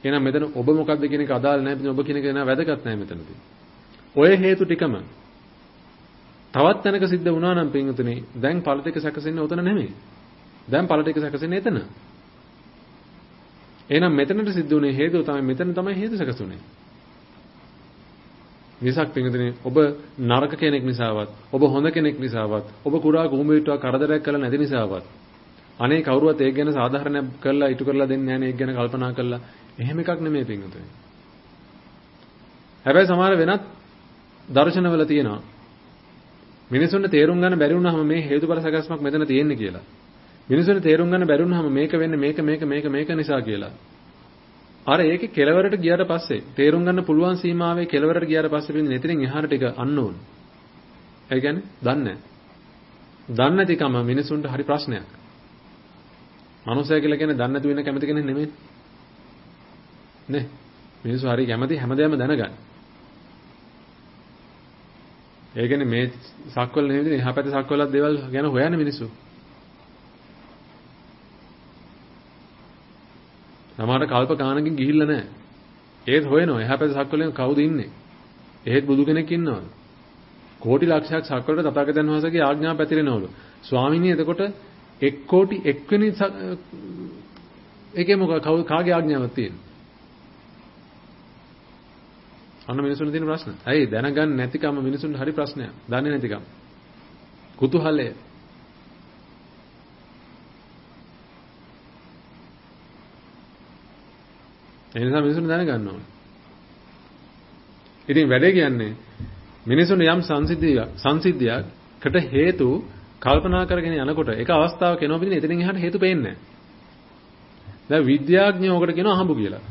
එහෙනම් මෙතන ඔබ මොකක්ද කියන එක අදාළ නැහැ. ඔබ කියන එක නෑ වැදගත් නැහැ මෙතනදී. ඔය හේතු ටිකම තවත් තැනක සිද්ධ වුණා නම් පින්වතුනි දැන් ඵල ටික සැකසෙන්නේ උතන නෙමෙයි. දැන් ඵල ටික සැකසෙන්නේ එතන. එහෙනම් මෙතනට සිද්ධ වුණේ හේතුව තමයි මෙතන තමයි හේතු සැකසුනේ. විසක් පින්වතුනි ඔබ නරක කෙනෙක් නිසාවත් ඔබ හොඳ කෙනෙක් නිසාවත් ඔබ කුරා කුඹීටුවක් කරදරයක් කළා නැති නිසාවත් අනේ කවුරුවත් ඒක ගැන සාධාරණයක් කරලා ඉටු කරලා දෙන්නේ නැහැ නේ ඒක ගැන කල්පනා කරලා එහෙම එකක් නෙමෙයි පින්වතුනි. හැබැයි සමහර වෙනත් දර්ශනවල තියෙනවා මිනිසුන්ට තේරුම් ගන්න බැරි වුණාම මේ හේතුඵල සැකස්මක් මෙතන තියෙන්නේ කියලා. මිනිසුන්ට තේරුම් ගන්න බැරි වුණාම මේක වෙන්නේ මේක මේක මේක මේක නිසා කියලා. අර ඒකේ කෙලවරට ගියාට පස්සේ තේරුම් ගන්න පුළුවන් සීමාවේ කෙලවරට ගියාට පස්සේ පිටින් එතනින් එහාට ටික අන්නෝන්. ඒ කියන්නේ දන්නේ නැහැ. දන්නේ නැතිකම මිනිසුන්ට හරි ප්‍රශ්නයක්. මනුස්සය කියලා කියන්නේ දන්නේ නැති වෙන කැමති කෙනෙක් නෙමෙයි. නේ? මිනිස්සු හරි කැමති හැමදේම දැනගන්න. ඒ කියන්නේ මේ සක්වල නෙවෙයි එහා පැත්තේ සක්වලක් දේවල් ගැන හොයන්නේ මිනිස්සු. සමහර කල්ප ගානකින් ගිහිල්ලා නැහැ. ඒත් හොයනවා එහා පැත්තේ සක්වලෙන් කවුද ඉන්නේ? එහෙත් බුදු කෙනෙක් ඉන්නවලු. කෝටි ලක්ෂයක් සක්වලට තථාගතයන් වහන්සේගේ ආඥාව පැතිරෙනවලු. ස්වාමීනි එතකොට එක් කෝටි එක්වෙනි ඒකේ මොකක් කාගේ ආඥාවක් තියෙන්නේ? අන්න මිනිසුන්ට තියෙන ප්‍රශ්න. ඇයි දැනගන්න නැතිකම මිනිසුන්ට හරි ප්‍රශ්නයක්. දන්නේ නැතිකම. කුතුහලය. ඒ නිසා මිනිසුන් දැනගන්න ඕනේ. ඉතින් වැඩේ කියන්නේ මිනිසුන් යම් සංසිද්ධියක් සංසිද්ධියකට හේතු කල්පනා කරගෙන යනකොට ඒක අවස්ථාවක එනවා පිටින් එතනින් එහාට හේතු පේන්නේ නැහැ. දැන් විද්‍යාඥයෝ ඔකට කියනවා අහඹු කියලා.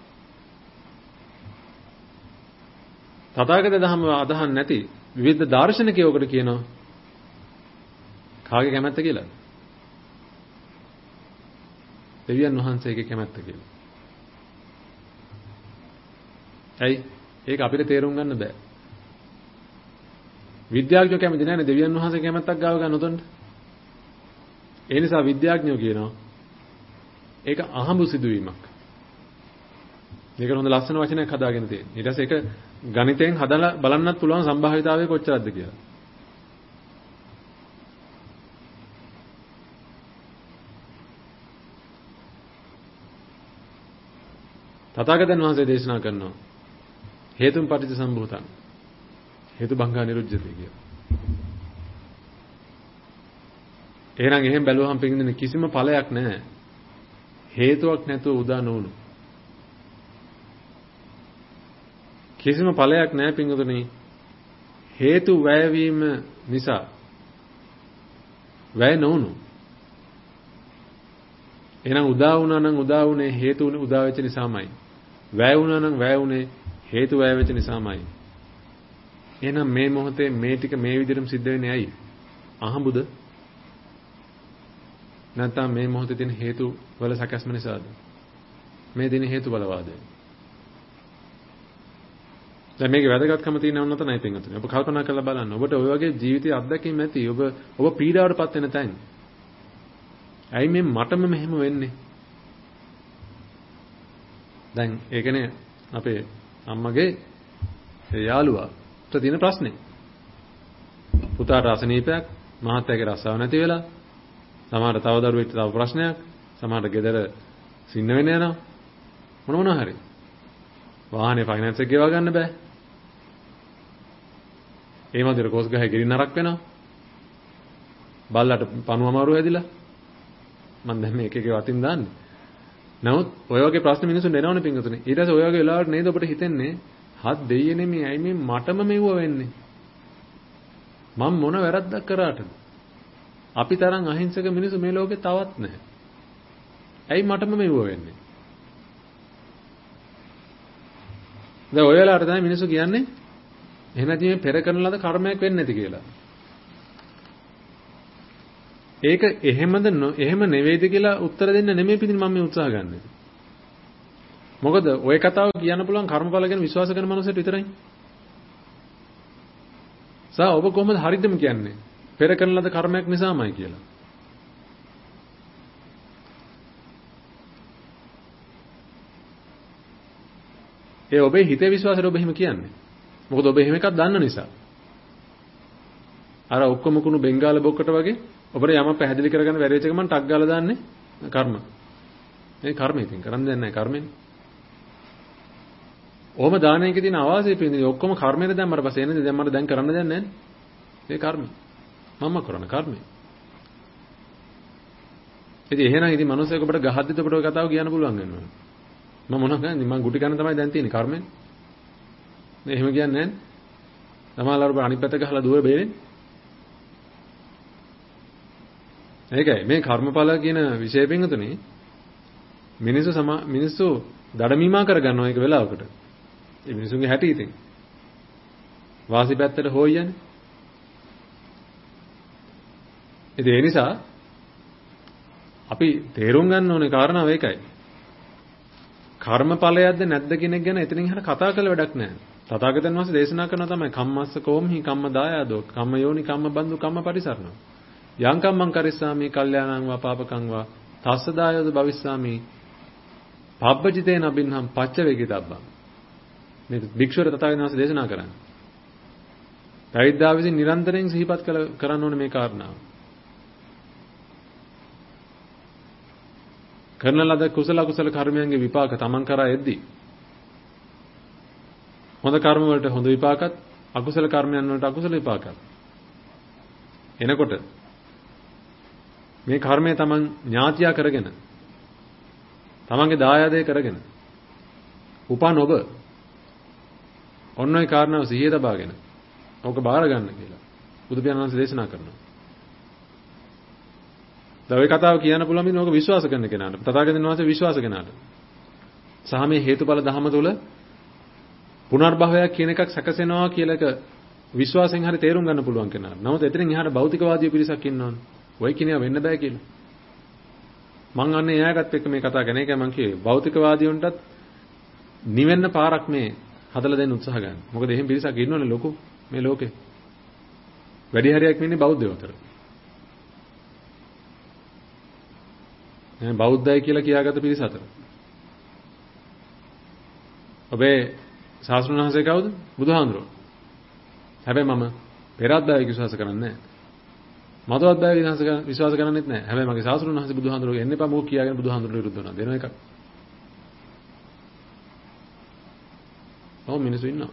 තථාගත ධර්ම අදහන් නැති විවිධ දාර්ශනිකයෝ ඔකට කියනවා කාගේ කැමැත්ත කියලා? දෙවියන් වහන්සේගේ කැමැත්ත කියලා. ඇයි? ඒක අපිට තේරුම් ගන්න බෑ. විද්‍යාඥයෝ කැමති නැහැ දෙවියන් වහන්සේ කැමැත්තක් ගාව ගන්න උතන්ට. ඒ නිසා විද්‍යාඥයෝ කියනවා ඒක අහඹු සිදුවීමක්. මේක හොඳ ලස්සන වචනයක් හදාගෙන තියෙනවා. ඊට පස්සේ ඒක ගණිතයෙන් හදලා බලන්නත් පුළුවන් සම්භාවිතාවය කොච්චරද කියලා. තථාගතයන් වහන්සේ දේශනා කරනවා හේතුන් පටිච්ච සම්භූතං හේතු භංගා නිරුද්ධති කියලා. එහෙනම් එහෙම බැලුවහම පිටින් කිසිම ඵලයක් නැහැ. හේතුවක් නැතුව උදා නොවුණු. කිසිම ඵලයක් නැහැ පින්වතුනි. හේතු වැයවීම නිසා වැය නොවුණු. එහෙනම් උදා වුණා නම් උදා වුණේ හේතු උදා වෙච්ච නිසාමයි. වැය වුණා නම් වැය වුණේ හේතු වැය වෙච්ච නිසාමයි. එහෙනම් මේ මොහොතේ මේ ටික මේ විදිහටම සිද්ධ වෙන්නේ ඇයි? අහඹුද? නැත්නම් මේ මොහොතේ තියෙන හේතු වල සැකස්ම නිසාද? මේ දින හේතු බලවාදය. දැන් මේකේ වැදගත්කම තියෙනව නැතනයි පින්වතුනි. ඔබ කල්පනා කරලා බලන්න. ඔබට ওই වගේ ජීවිතයේ අත්දැකීම් ඇති. ඔබ ඔබ පීඩාවටපත් වෙන තැන්. ඇයි මේ මටම මෙහෙම වෙන්නේ? දැන් ඒ කියන්නේ අපේ අම්මගේ යාළුවාට තියෙන ප්‍රශ්නේ. පුතාට අසනීපයක්, මහත්තයාගේ රස්සාව නැති වෙලා, සමහර තව දරුවෙක්ට තව ප්‍රශ්නයක්, සමහරට ගෙදර සින්න වෙන යනවා. මොන මොනවා හරි. වාහනේ ෆයිනෑන්ස් එක ගෙවා ගන්න බෑ. ඒ මන්දිර කොස් ගහේ ගිරින් නරක් වෙනවා. බල්ලට පණුව අමාරු හැදිලා. මම දැන් මේක එකේ වටින් දාන්නේ. නමුත් ඔය වගේ ප්‍රශ්න මිනිස්සුන් එනවනේ පින්වතුනි. ඊට පස්සේ ඔය වගේ වෙලාවට නේද ඔබට හිතෙන්නේ හත් දෙයියනේ මේ ඇයි මේ මටම මෙව්ව වෙන්නේ? මම මොන වැරද්දක් කරාටද? අපි තරම් අහිංසක මිනිස්සු මේ ලෝකේ තවත් නැහැ. ඇයි මටම මෙව්ව වෙන්නේ? දැන් ඔය වෙලාවට තමයි මිනිස්සු කියන්නේ එහෙම නැති මේ පෙර කරන ලද කර්මයක් වෙන්නේ නැති කියලා. ඒක එහෙමද එහෙම නෙවෙයිද කියලා උත්තර දෙන්න නෙමෙයි පිටින් මම මේ උත්සාහ ගන්නෙ. මොකද ওই කතාව කියන්න පුළුවන් කර්මඵල ගැන විශ්වාස කරන මනුස්සයට විතරයි. සා ඔබ කොහොමද හරියටම කියන්නේ? පෙර කරන ලද කර්මයක් නිසාමයි කියලා. ඒ ඔබේ හිතේ විශ්වාසයට ඔබ එහෙම කියන්නේ. මොකද ඔබ එහෙම එකක් දන්න නිසා. අර ඔක්කොම කුණු බෙන්ගාල බොක්කට වගේ ඔබට යම පැහැදිලි කරගන්න බැරි වෙච්ච එක මම ටක් ගාලා දාන්නේ කර්ම. මේ කර්මය ඉතින් කරන්න දෙයක් නැහැ කර්මෙන්. ඕම දානයක තියෙන අවාසිය පිළිඳින ඔක්කොම කර්මෙට දැම්මට පස්සේ එන්නේ දැන් මට දැන් කරන්න දෙයක් නැහැ නේ. ඒ කර්මය. මම කරන කර්මය. ඉතින් එහෙනම් ඉතින් මිනිස්සෙක් ඔබට ගහද්දිත් ඔබට ඔය කතාව කියන්න පුළුවන් වෙනවා. මම මොනවා කියන්නේ මම ගුටි කන තමයි දැන් තියෙන්නේ කර්මෙන්. නේ එහෙම කියන්නේ නැහැ. සමහරවල් ඔබ අනිත් පැත්ත ගහලා දුර බේරෙන්නේ. ඒකයි මේ කර්මඵල කියන විශේෂ පින්තුනේ මිනිස්සු සමා මිනිස්සු දඩමීමා කරගන්නවා ඒක වෙලාවකට. ඒ මිනිසුන්ගේ හැටි ඉතින්. වාසි පැත්තට හොයන්නේ. ඉතින් ඒ නිසා අපි තේරුම් ගන්න ඕනේ කාරණාව ඒකයි. කර්මඵලයක්ද නැද්ද කියන එක ගැන එතනින් හර කතා කළ වැඩක් නැහැ. තථාගතයන් වහන්සේ දේශනා කරනවා තමයි කම්මස්ස කෝම්හි කම්ම දායාදෝ කම්ම යෝනි කම්ම බන්දු කම්ම පරිසරණ. යං කම්මං කරිස්සාමි කල්යාණං වා පාපකං වා තස්ස දායෝද භවිස්සාමි පබ්බජිතේන අබින්හම් පච්ච වේගිතබ්බං. මේ භික්ෂුවර තථාගතයන් වහන්සේ දේශනා කරන්නේ. පැවිද්දා විසින් නිරන්තරයෙන් සිහිපත් කරන්න ඕනේ මේ කාරණාව. කරන ලද කුසල කුසල කර්මයන්ගේ විපාක තමන් කරා එද්දී හොඳ කර්ම වලට හොඳ විපාකත් අකුසල කර්මයන් වලට අකුසල විපාකත් එනකොට මේ කර්මය තමන් ඥාතියා කරගෙන තමන්ගේ දායාදේ කරගෙන උපන් ඔබ ඔන්න ඔය කාරණාව සිහිය තබාගෙන ඕක බාර ගන්න කියලා බුදු පියාණන් වහන්සේ දේශනා කරනවා. දැන් ඔය කතාව කියන්න පුළුවන් මිනිහ ඕක විශ්වාස කරන කෙනාට. තථාගතයන් වහන්සේ විශ්වාස කෙනාට. සහ මේ හේතුඵල ධහම තුල පුනර්භවයක් කියන එකක් සැකසෙනවා කියලා එක විශ්වාසයෙන් හරි තේරුම් ගන්න පුළුවන් කෙනාට. නමුත් එතනින් එහාට භෞතිකවාදී පිරිසක් ඉන්නවනේ. ඔය කිනියා වෙන්න බෑ කියලා. මං අන්නේ එයාගත් එක්ක මේ කතා කරන එකයි මං කියේ. භෞතිකවාදීන්ටත් නිවෙන්න පාරක් මේ හදලා දෙන්න උත්සාහ ගන්න. මොකද එහෙම පිරිසක් ඉන්නවනේ ලොකු මේ ලෝකේ. වැඩි හරියක් ඉන්නේ බෞද්ධයෝ අතර. එහෙනම් බෞද්ධයි කියලා කියාගත්ත පිරිස අතර. ඔබේ ශාස්ත්‍රඥ වහන්සේ කවුද? බුදුහාඳුරෝ. හැබැයි මම පෙරාද්දායක විශ්වාස කරන්නේ නැහැ. මතවත්දායක විශ්වාස කරන්නේත් නැහැ. හැබැයි මගේ ශාස්ත්‍රඥ වහන්සේ බුදුහාඳුරෝ එන්න එපා මොකක් කියාගෙන බුදුහාඳුරට විරුද්ධ වෙනවා. දෙන එකක්. ඔව් මිනිස්සු ඉන්නවා.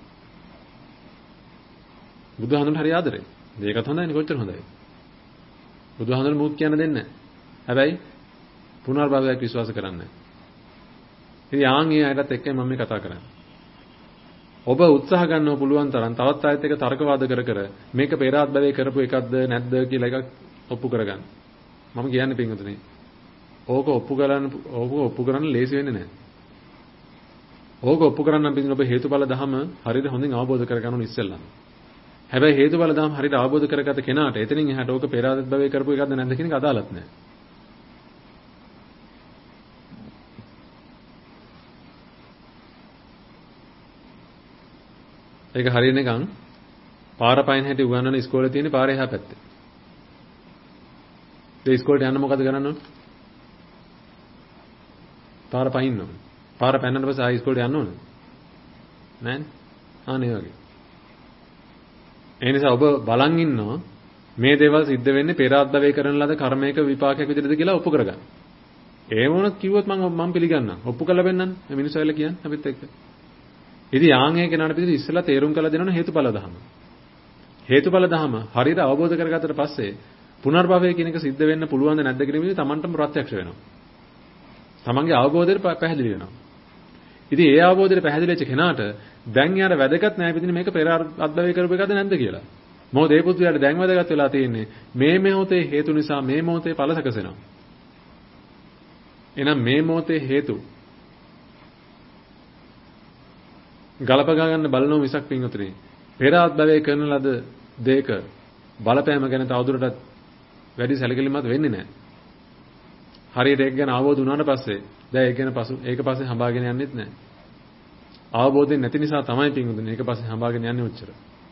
බුදුහාඳුරට හරි ආදරේ. මේකත් හොඳයිනේ කොච්චර හොඳයි. බුදුහාඳුර මුත් කියන්න දෙන්නේ නැහැ. හැබැයි පුනර්භවයක් විශ්වාස කරන්නේ නැහැ. ඉතින් ආන්ගේ අයටත් එක්කයි මම මේ කතා කරන්නේ. ඔබ උත්සාහ ගන්නව පුළුවන් තරම් තවත් ආයත් එක තර්කවාද කර කර මේක පෙරාත් භවයේ කරපු එකක්ද නැද්ද කියලා එකක් ඔප්පු කරගන්න. මම කියන්නේ පින්වතුනි. ඕක ඔප්පු කරන්න ඕක ඔප්පු කරන්න ලේසි වෙන්නේ නැහැ. ඕක ඔප්පු කරන්න නම් පිටින් ඔබ හේතුඵල ධම හරියට හොඳින් අවබෝධ කරගන්න ඕන ඉස්සෙල්ලා. හැබැයි හේතුඵල ධම හරියට අවබෝධ කරගත කෙනාට එතනින් එහාට ඕක පෙරාත් භවයේ කරපු එකක්ද නැද්ද කියන එක අදාළත් නැහැ. ඒක හරිය නිකන් පාර පයින් හැටි උගන්වන ඉස්කෝලේ තියෙන පාරේ එහා පැත්තේ. ඒ ඉස්කෝලේට යන්න මොකද කරන්න ඕන? පාර පයින්න ඕන. පාර පැනනට පස්සේ ආයි ඉස්කෝලේට යන්න ඕන. නෑනේ. ආනේ වගේ. ඒ නිසා ඔබ බලන් ඉන්නවා මේ දේවල් සිද්ධ වෙන්නේ පෙර ආත්මවේ කරන ලද කර්මයක විපාකයක් විදිහටද කියලා ඔප්පු කරගන්න. ඒ වුණත් කිව්වොත් මම මම පිළිගන්නම්. ඔප්පු කරලා පෙන්නන්න. මේ මිනිස්සු ඇවිල්ලා කියන්නේ අපිත් එක්ක. ඉතින් යාන්ගේ කෙනාට පිළිදි ඉස්සලා තේරුම් කළ දෙනවනේ හේතුඵල ධම. හේතුඵල ධම හරියට අවබෝධ කරගත්තට පස්සේ පුනර්භවය කියන එක සිද්ධ වෙන්න පුළුවන්ද නැද්ද කියන විදිහ තමන්ටම ප්‍රත්‍යක්ෂ වෙනවා. තමන්ගේ අවබෝධයට පැහැදිලි වෙනවා. ඉතින් ඒ අවබෝධයට පැහැදිලි වෙච්ච කෙනාට දැන් යාර වැදගත් නැහැ පිටින් මේක පෙර අත්භවය කරපු එකද නැද්ද කියලා. මොකද ඒ පුදුයාට දැන් වැදගත් වෙලා තියෙන්නේ මේ මොහොතේ හේතු නිසා මේ මොහොතේ ඵල සැකසෙනවා. එහෙනම් මේ මොහොතේ හේතු ගලපගා ගන්න බලනෝ මිසක් පින්වතුනි පෙර ආත්මයේ කරන ලද දෙයක බලපෑම ගැන තවදුරටත් වැඩි සැලකිලිමත් වෙන්නේ නැහැ. හරියට ඒක ගැන අවබෝධ වුණාට පස්සේ දැන් ඒක ගැන පසු ඒක පස්සේ හඹාගෙන යන්නෙත් නැහැ. අවබෝධයෙන් නැති නිසා තමයි පින්වතුනි ඒක පස්සේ හඹාගෙන යන්නේ ඔච්චර.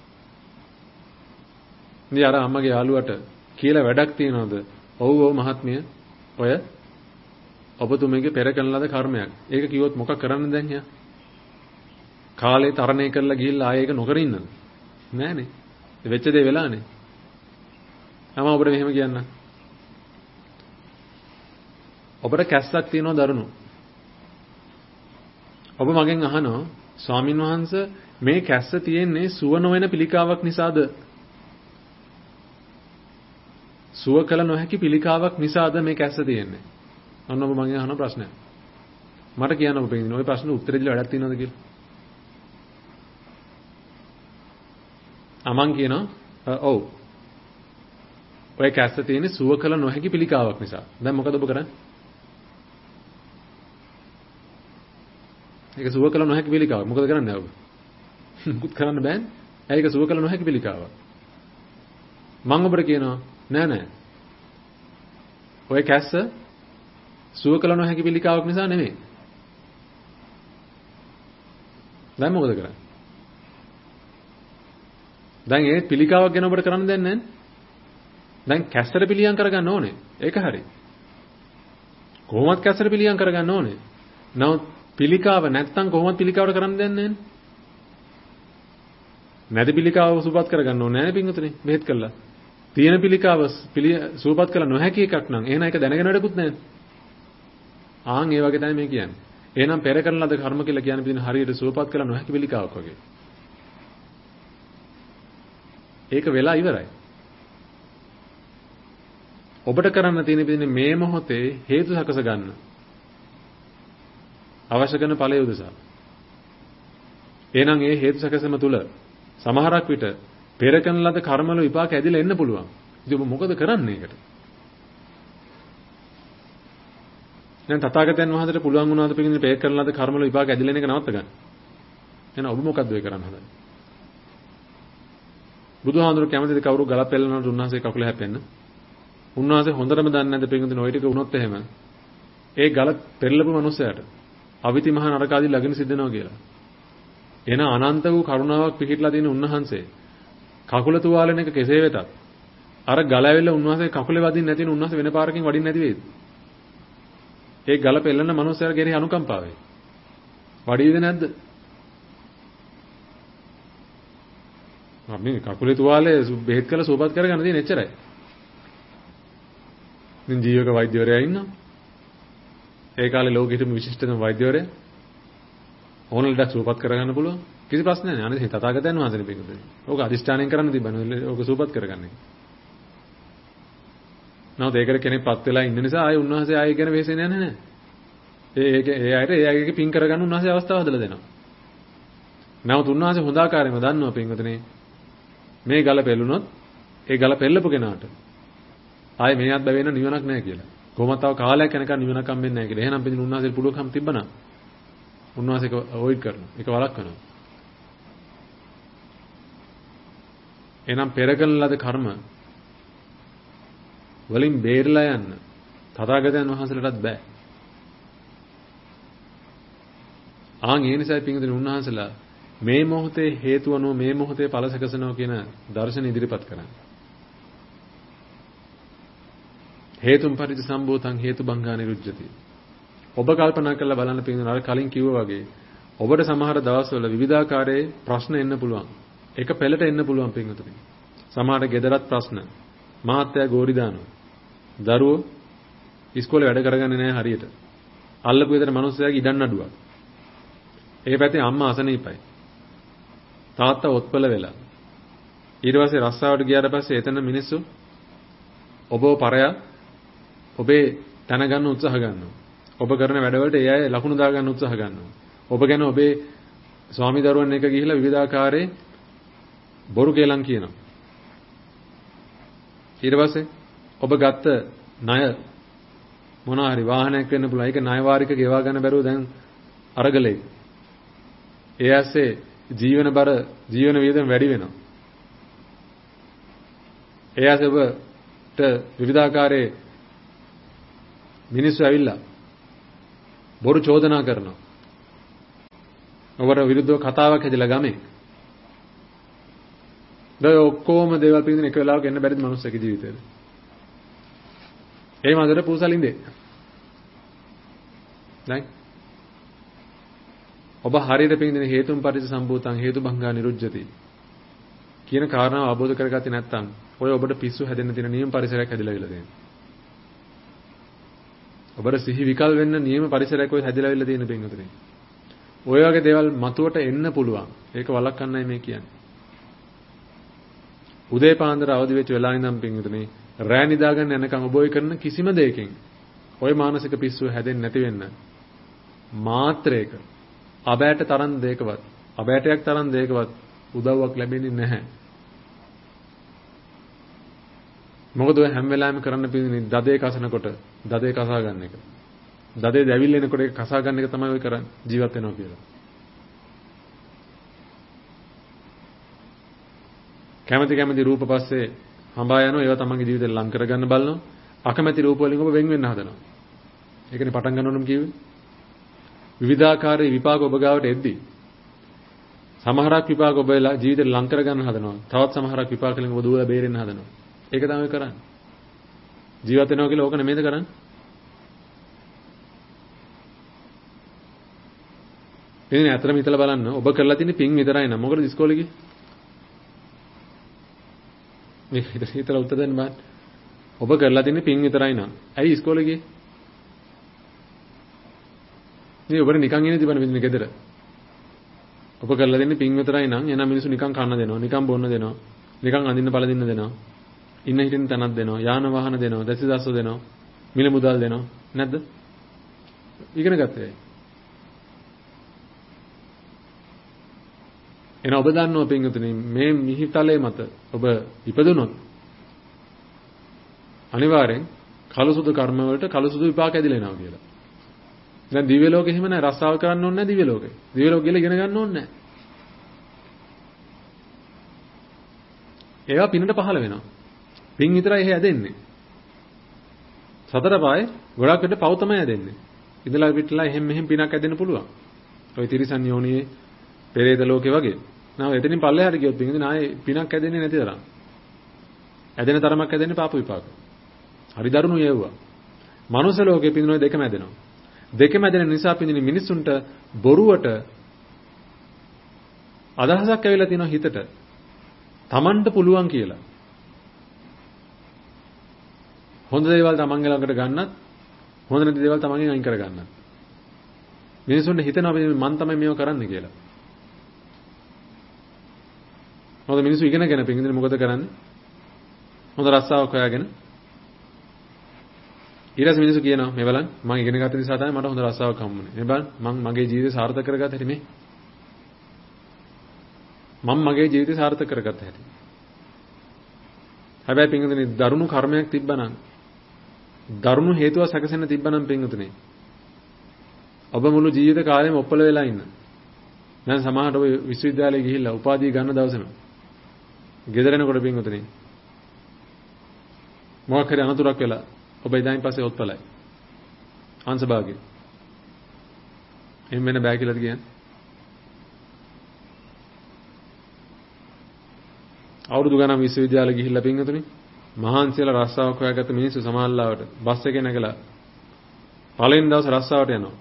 ඉතින් අර අම්මගේ යාළුවට කියලා වැඩක් තියනවද? ඔව් ඔව් මහත්මිය ඔය ඔබතුමීගේ පෙර කරන ලද කර්මයක්. ඒක කිව්වොත් මොකක් කරන්න දැන් යා? කාලේ තරණය කරලා ගිහිල්ලා ආයෙ ඒක නොකර ඉන්නද? නෑනේ. වෙච්ච දේ වෙලානේ. මම ඔබට මෙහෙම කියන්න. ඔබට කැස්සක් තියෙනවා දරුණු. ඔබ මගෙන් අහනවා ස්වාමින් වහන්සේ මේ කැස්ස තියෙන්නේ සුව නොවන පිළිකාවක් නිසාද? සුව කළ නොහැකි පිළිකාවක් නිසාද මේ කැස්ස තියෙන්නේ? අන්න ඔබ මගෙන් අහන ප්‍රශ්නය. මට කියන්න ඔබ පිටින් ওই ප්‍රශ්න උත්තර දෙන්න වැඩක් තියෙනවද කියලා? අමන් කියනවා ඔව්. ඔය කැස්ස තියෙන්නේ සුව කළ නොහැකි පිළිකාවක් නිසා. දැන් මොකද ඔබ කරන්නේ? ඒක සුව කළ නොහැකි පිළිකාවක්. මොකද කරන්නේ ඔබ? මුකුත් කරන්න බෑනේ. ඒක සුව කළ නොහැකි පිළිකාවක්. මම ඔබට කියනවා නෑ නෑ. ඔය කැස්ස සුව කළ නොහැකි පිළිකාවක් නිසා නෙමෙයි. දැන් මොකද කරන්නේ? දැන් ඒ පිළිකාවක් ගැන ඔබට කරන්න දෙන්නේ නැහැ. දැන් කැස්සට පිළියම් කරගන්න ඕනේ. ඒක හරි. කොහොමවත් කැස්සට පිළියම් කරගන්න ඕනේ. නමුත් පිළිකාව නැත්තම් කොහොමවත් පිළිකාවට කරන්න දෙන්නේ නැහැ. නැති පිළිකාව සුවපත් කරගන්න ඕනේ නැහැ පින්වතුනි. මෙහෙත් කළා. තියෙන පිළිකාව සුවපත් කළ නොහැකි එකක් නම් එහෙනම් ඒක දැනගෙන වැඩකුත් නැහැ. ආන් ඒ වගේ තමයි මේ කියන්නේ. එහෙනම් පෙර කරන ලද කර්ම කියලා කියන්නේ පිටින් හරියට සුවපත් කළ නොහැකි පිළිකාවක් වගේ. ඒක වෙලා ඉවරයි. ඔබට කරන්න තියෙන පිටින් මේ මොහොතේ හේතු සකස ගන්න. අවශ්‍ය කරන ඵලය උදෙසා. එහෙනම් ඒ හේතු සකසම තුල සමහරක් විට පෙර කරන ලද කර්මවල විපාක ඇදිලා එන්න පුළුවන්. ඉතින් ඔබ මොකද කරන්නේ ඒකට? දැන් තථාගතයන් වහන්සේට පුළුවන් වුණාද පිටින් පෙර කරන ලද කර්මවල විපාක ඇදිලා එන එක නවත්ත ගන්න. එහෙනම් ඔබ මොකද්ද ඒ කරන්න හදන්නේ? බුදුහාඳුර කැමතිද කවුරු ගල පෙරලනට උන්වහන්සේ කකුල හැපෙන්න? උන්වහන්සේ හොඳටම දන්නේ නැද්ද පිටින් ඔය ටික වුණොත් එහෙම ඒ ගල පෙරලපු මනුස්සයාට අවිති මහ නරකාදී ලගින සිද්ධනවා කියලා. එන අනන්ත වූ කරුණාවක් පිහිටලා තියෙන උන්වහන්සේ කකුල තුවාලන එක කෙසේ වෙතත් අර ගල ඇවිල්ලා උන්වහන්සේ කකුලේ වදින්න නැතින උන්වහන්සේ වෙන පාරකින් වඩින්න නැති වේද? ඒ ගල පෙරලන මනුස්සයාට ගෙරේ අනුකම්පාව වේ. වඩීද නැද්ද? අපි කකුලේ තුවාලේ බෙහෙත් කරලා සුවපත් කරගන්න තියෙන එච්චරයි. ඉතින් ජීවක වෛද්‍යවරයා ඉන්නවා. ඒ කාලේ ලෝකෙ හිටපු විශිෂ්ටතම වෛද්‍යවරයා. ඕන ලෙඩක් සුවපත් කරගන්න පුළුවන්. කිසි ප්‍රශ්නයක් නෑ. අනේ තථාගතයන් වහන්සේනේ පිටුදේ. ඕක අදිෂ්ඨානයෙන් කරන්න තිබ්බනේ. ඕක සුවපත් කරගන්න එක. නැවත ඒකට කෙනෙක්පත් වෙලා ඉන්න නිසා ආයේ උන්වහන්සේ ආයේ ගැන වෙහෙසෙන්නේ නැහැ නෑ. ඒ ඒක ඒ අයට ඒ අයගේ පින් කරගන්න උන්වහන්සේ අවස්ථාව හදලා දෙනවා. නැවත උන්වහන්සේ හොඳ ආකාරයෙන්ම දන්නවා පින්වතුනේ මේ ගල පෙළුනොත් ඒ ගල පෙළපු කෙනාට ආයේ මේවත් බැවෙන්න නිවනක් නැහැ කියලා. කොහොමද තව කාලයක් යනකම් නිවනක් හම්බෙන්නේ නැහැ කියලා. එහෙනම් පිටින් උන්වහන්සේ පුළුවන්කම් තිබ්බනම් උන්වහන්සේක අවොයිඩ් කරනවා. ඒක වළක්වනවා. එහෙනම් පෙරකන ලද කර්ම වලින් බේරලා යන්න තථාගතයන් වහන්සේලටත් බෑ. ආන් ඒ නිසායි පින්වතුනි උන්වහන්සේලා මේ මොහොතේ හේතු අනුව මේ මොහොතේ ඵල සකසනවා කියන දර්ශන ඉදිරිපත් කරන්නේ. හේතුම් පරිදි සම්භූතං හේතු බංගා නිරුජ්ජති. ඔබ කල්පනා කරලා බලන්න පින්වතුනි අර කලින් කිව්වා වගේ ඔබට සමහර දවස්වල විවිධාකාරයේ ප්‍රශ්න එන්න පුළුවන්. එක පෙළට එන්න පුළුවන් පින්වතුනි. සමහර ගෙදරත් ප්‍රශ්න. මහත්තයා ගෝරි දානවා. දරුවෝ ඉස්කෝලේ වැඩ කරගන්නේ නැහැ හරියට. අල්ලපු විතර මිනිස්සයාගේ ඉඩම් නඩුවක්. ඒ පැත්තේ අම්මා අසනීපයි. තාත්තා ඔත්පල වෙලා. ඊට පස්සේ රස්සාවට ගියාට පස්සේ එතන මිනිස්සු ඔබව පරයා ඔබේ තන ගන්න උත්සාහ ගන්නවා. ඔබ කරන වැඩවලට ඒ අය ලකුණු දා ගන්න උත්සාහ ගන්නවා. ඔබ ගැන ඔබේ ස්වාමි දරුවන් එක ගිහිලා විවිධාකාරයේ බොරු කේලම් කියනවා. ඊට පස්සේ ඔබ ගත්ත ණය මොනවා හරි වාහනයක් වෙන්න පුළුවන්. ඒක ණය වාරික ගෙවා ගන්න බැරුව දැන් අරගලේ. ඒ ඇස්සේ ජීවන බර ජීවන වියදම වැඩි වෙනවා. ඒ ඇස්සේ ඔබට විවිධාකාරයේ මිනිස්සු ඇවිල්ලා බොරු චෝදනා කරනවා. ඔබට විරුද්ධව කතාවක් හැදිලා ගමේ. දැන් ඔක්කොම දේවල් පිළිඳින එක වෙලාවක එන්න බැරිද මනුස්සයෙක් ජීවිතේට? ඒ මන්දර පූසලින්දේ. දැන් ඔබ හරියට පින්දින හේතුන් පටිච්ච සම්භූතං හේතුභංගා නිරුජ්ජති කියන කාරණාව අවබෝධ කරගත්තේ නැත්නම් ඔය ඔබට පිස්සු හැදෙන්න තියෙන නියම පරිසරයක් හැදිලා ඉලා තියෙනවා. ඔබට සිහි විකල් වෙන්න නියම පරිසරයක් ඔය හැදිලා ඉලා තියෙන පින්වතුනි. ඔය වගේ දේවල් මතුවට එන්න පුළුවන්. ඒක වළක්වන්නයි මේ කියන්නේ. උදේ පාන්දර අවදි වෙච්ච වෙලාවෙ ඉඳන් පින්වතුනි රෑ නිදාගන්න යනකම් ඔබ ඔය කරන කිසිම දෙයකින් ඔය මානසික පිස්සුව හැදෙන්නේ නැති වෙන්න මාත්‍රයක අබෑට තරම් දෙයකවත් අබෑටයක් තරම් දෙයකවත් උදව්වක් ලැබෙන්නේ නැහැ. මොකද ඔය හැම වෙලාවෙම කරන්න පිළින්නේ දදේ කසනකොට දදේ කසා ගන්න එක. දදේ දැවිල්ල එනකොට ඒක කසා ගන්න එක තමයි ඔය කරන්නේ ජීවත් වෙනවා කියලා. කැමැති කැමැති රූප පස්සේ හඹා යනවා ඒවා තමන්ගේ ජීවිතේ ලං කරගන්න බලනවා. අකමැති රූප වලින් ඔබ වෙන් වෙන්න හදනවා. ඒකනේ පටන් ගන්න ඕනම කිව්වේ. විවිධාකාරයේ විපාක ඔබ ගාවට එද්දී සමහරක් විපාක ඔබ ජීවිතේ ලං කරගන්න හදනවා. තවත් සමහරක් විපාක වලින් ඔබ දුවලා බේරෙන්න හදනවා. ඒක තමයි කරන්නේ. ජීවත් වෙනවා කියලා ඕක නෙමෙයිද කරන්නේ? ඉතින් අතරම හිතලා බලන්න ඔබ කරලා තියෙන පින් විතරයි නම. මොකද ඉස්කෝලේ ගියේ? මේ හිතලා උත්තර දෙන්න බෑ. ඔබ කරලා තියෙන පින් විතරයි නම. ඇයි ඉස්කෝලේ ගියේ? මේ ඔබට නිකන් ඉන්නේ තිබුණා මෙතන ගෙදර. ඔබ කරලා දෙන්නේ පින් විතරයි නම් එන මිනිස්සු නිකන් කන්න දෙනවා, නිකන් බොන්න දෙනවා, නිකන් අඳින්න පළදින්න දෙනවා. ඉන්න හිටින්න තනක් දෙනවා, යාන වාහන දෙනවා, දැසි දස්ස දෙනවා, මිල මුදල් දෙනවා. නැද්ද? ඉගෙන ගත්තේ. එන ඔබ දන්නවා පින්වතුනි මේ මිහිතලයේ මත ඔබ ඉපදුනොත් අනිවාර්යෙන් කලසුදු කර්ම වලට කලසුදු විපාක ඇදිලා එනවා කියලා. දැන් දිව්‍ය ලෝකෙ එහෙම නැහැ. රස්සාව කරන්න ඕනේ නැහැ දිව්‍ය ලෝකෙ. දිව්‍ය ලෝකෙ ගිහලා ඉගෙන ගන්න ඕනේ නැහැ. ඒවා පිනට පහළ වෙනවා. පින් විතරයි එහෙ ඇදෙන්නේ. සතර පායේ ගොඩක් විට පව් තමයි ඇදෙන්නේ. ඉඳලා පිටලා එහෙම මෙහෙම පිනක් ඇදෙන්න පුළුවන්. ඔය තිරිසන් යෝනියේ පෙරේත ලෝකේ වගේ. නාව එතනින් පල්ලෙහාට ගියොත් පින් ඉතින් ආයේ පිනක් ඇදෙන්නේ නැති තරම්. ඇදෙන තරමක් ඇදෙන්නේ පාප විපාක. හරි දරුණු යේවුවා. මනුස්ස ලෝකේ පින් ඔය දෙකම ඇදෙනවා. දෙකම ඇදෙන නිසා පින්දින මිනිස්සුන්ට බොරුවට අදහසක් ඇවිල්ලා තියෙනවා හිතට. Tamanට පුළුවන් කියලා. හොඳ දේවල් තමන්ගේ ළඟට ගන්නත් හොඳ නැති දේවල් තමන්ගෙන් අයින් කර ගන්නත්. මිනිසුන්ට හිතෙනවා මම තමයි මේව කරන්නේ කියලා. මොකද මිනිස්සු ඉගෙනගෙන පිටින් මොකද කරන්නේ? හොඳ රස්සාවක් හොයාගෙන ඊට පස්සේ මිනිස්සු කියනවා මේ බලන්න මම ඉගෙන ගත්ත නිසා තමයි මට හොඳ රස්සාවක් හම්බුනේ. මේ බලන්න මම මගේ ජීවිතය සාර්ථක කරගත්ත හැටි මේ. මම මගේ ජීවිතය සාර්ථක කරගත්ත හැටි. හැබැයි පින්වතුනි දරුණු කර්මයක් තිබ්බනම් දරුණු හේතුව සැකසෙන්න තිබ්බනම් පින්වතුනි ඔබ මුළු ජීවිත කාලෙම ඔප්පල වෙලා ඉන්න. දැන් සමහරට ඔය විශ්වවිද්‍යාලේ ගිහිල්ලා උපාධිය ගන්න දවසේම ගෙදර එනකොට පින්වතුනි මොකක් හරි අනතුරක් වෙලා ඔබ ඉඳන් පස්සේ ඔත්පලයි. අංශභාගය. එහෙම වෙන බෑ කියලාද කියන්නේ? අවුරුදු ගණන් විශ්වවිද්‍යාලෙ ගිහිල්ලා පින්වතුනි මහාන්සියලා රස්සාවක් හොයාගත්ත මිනිස්සු සමාල්ලාවට බස් එකේ නැගලා පළවෙනි දවස් රස්සාවට යනවා.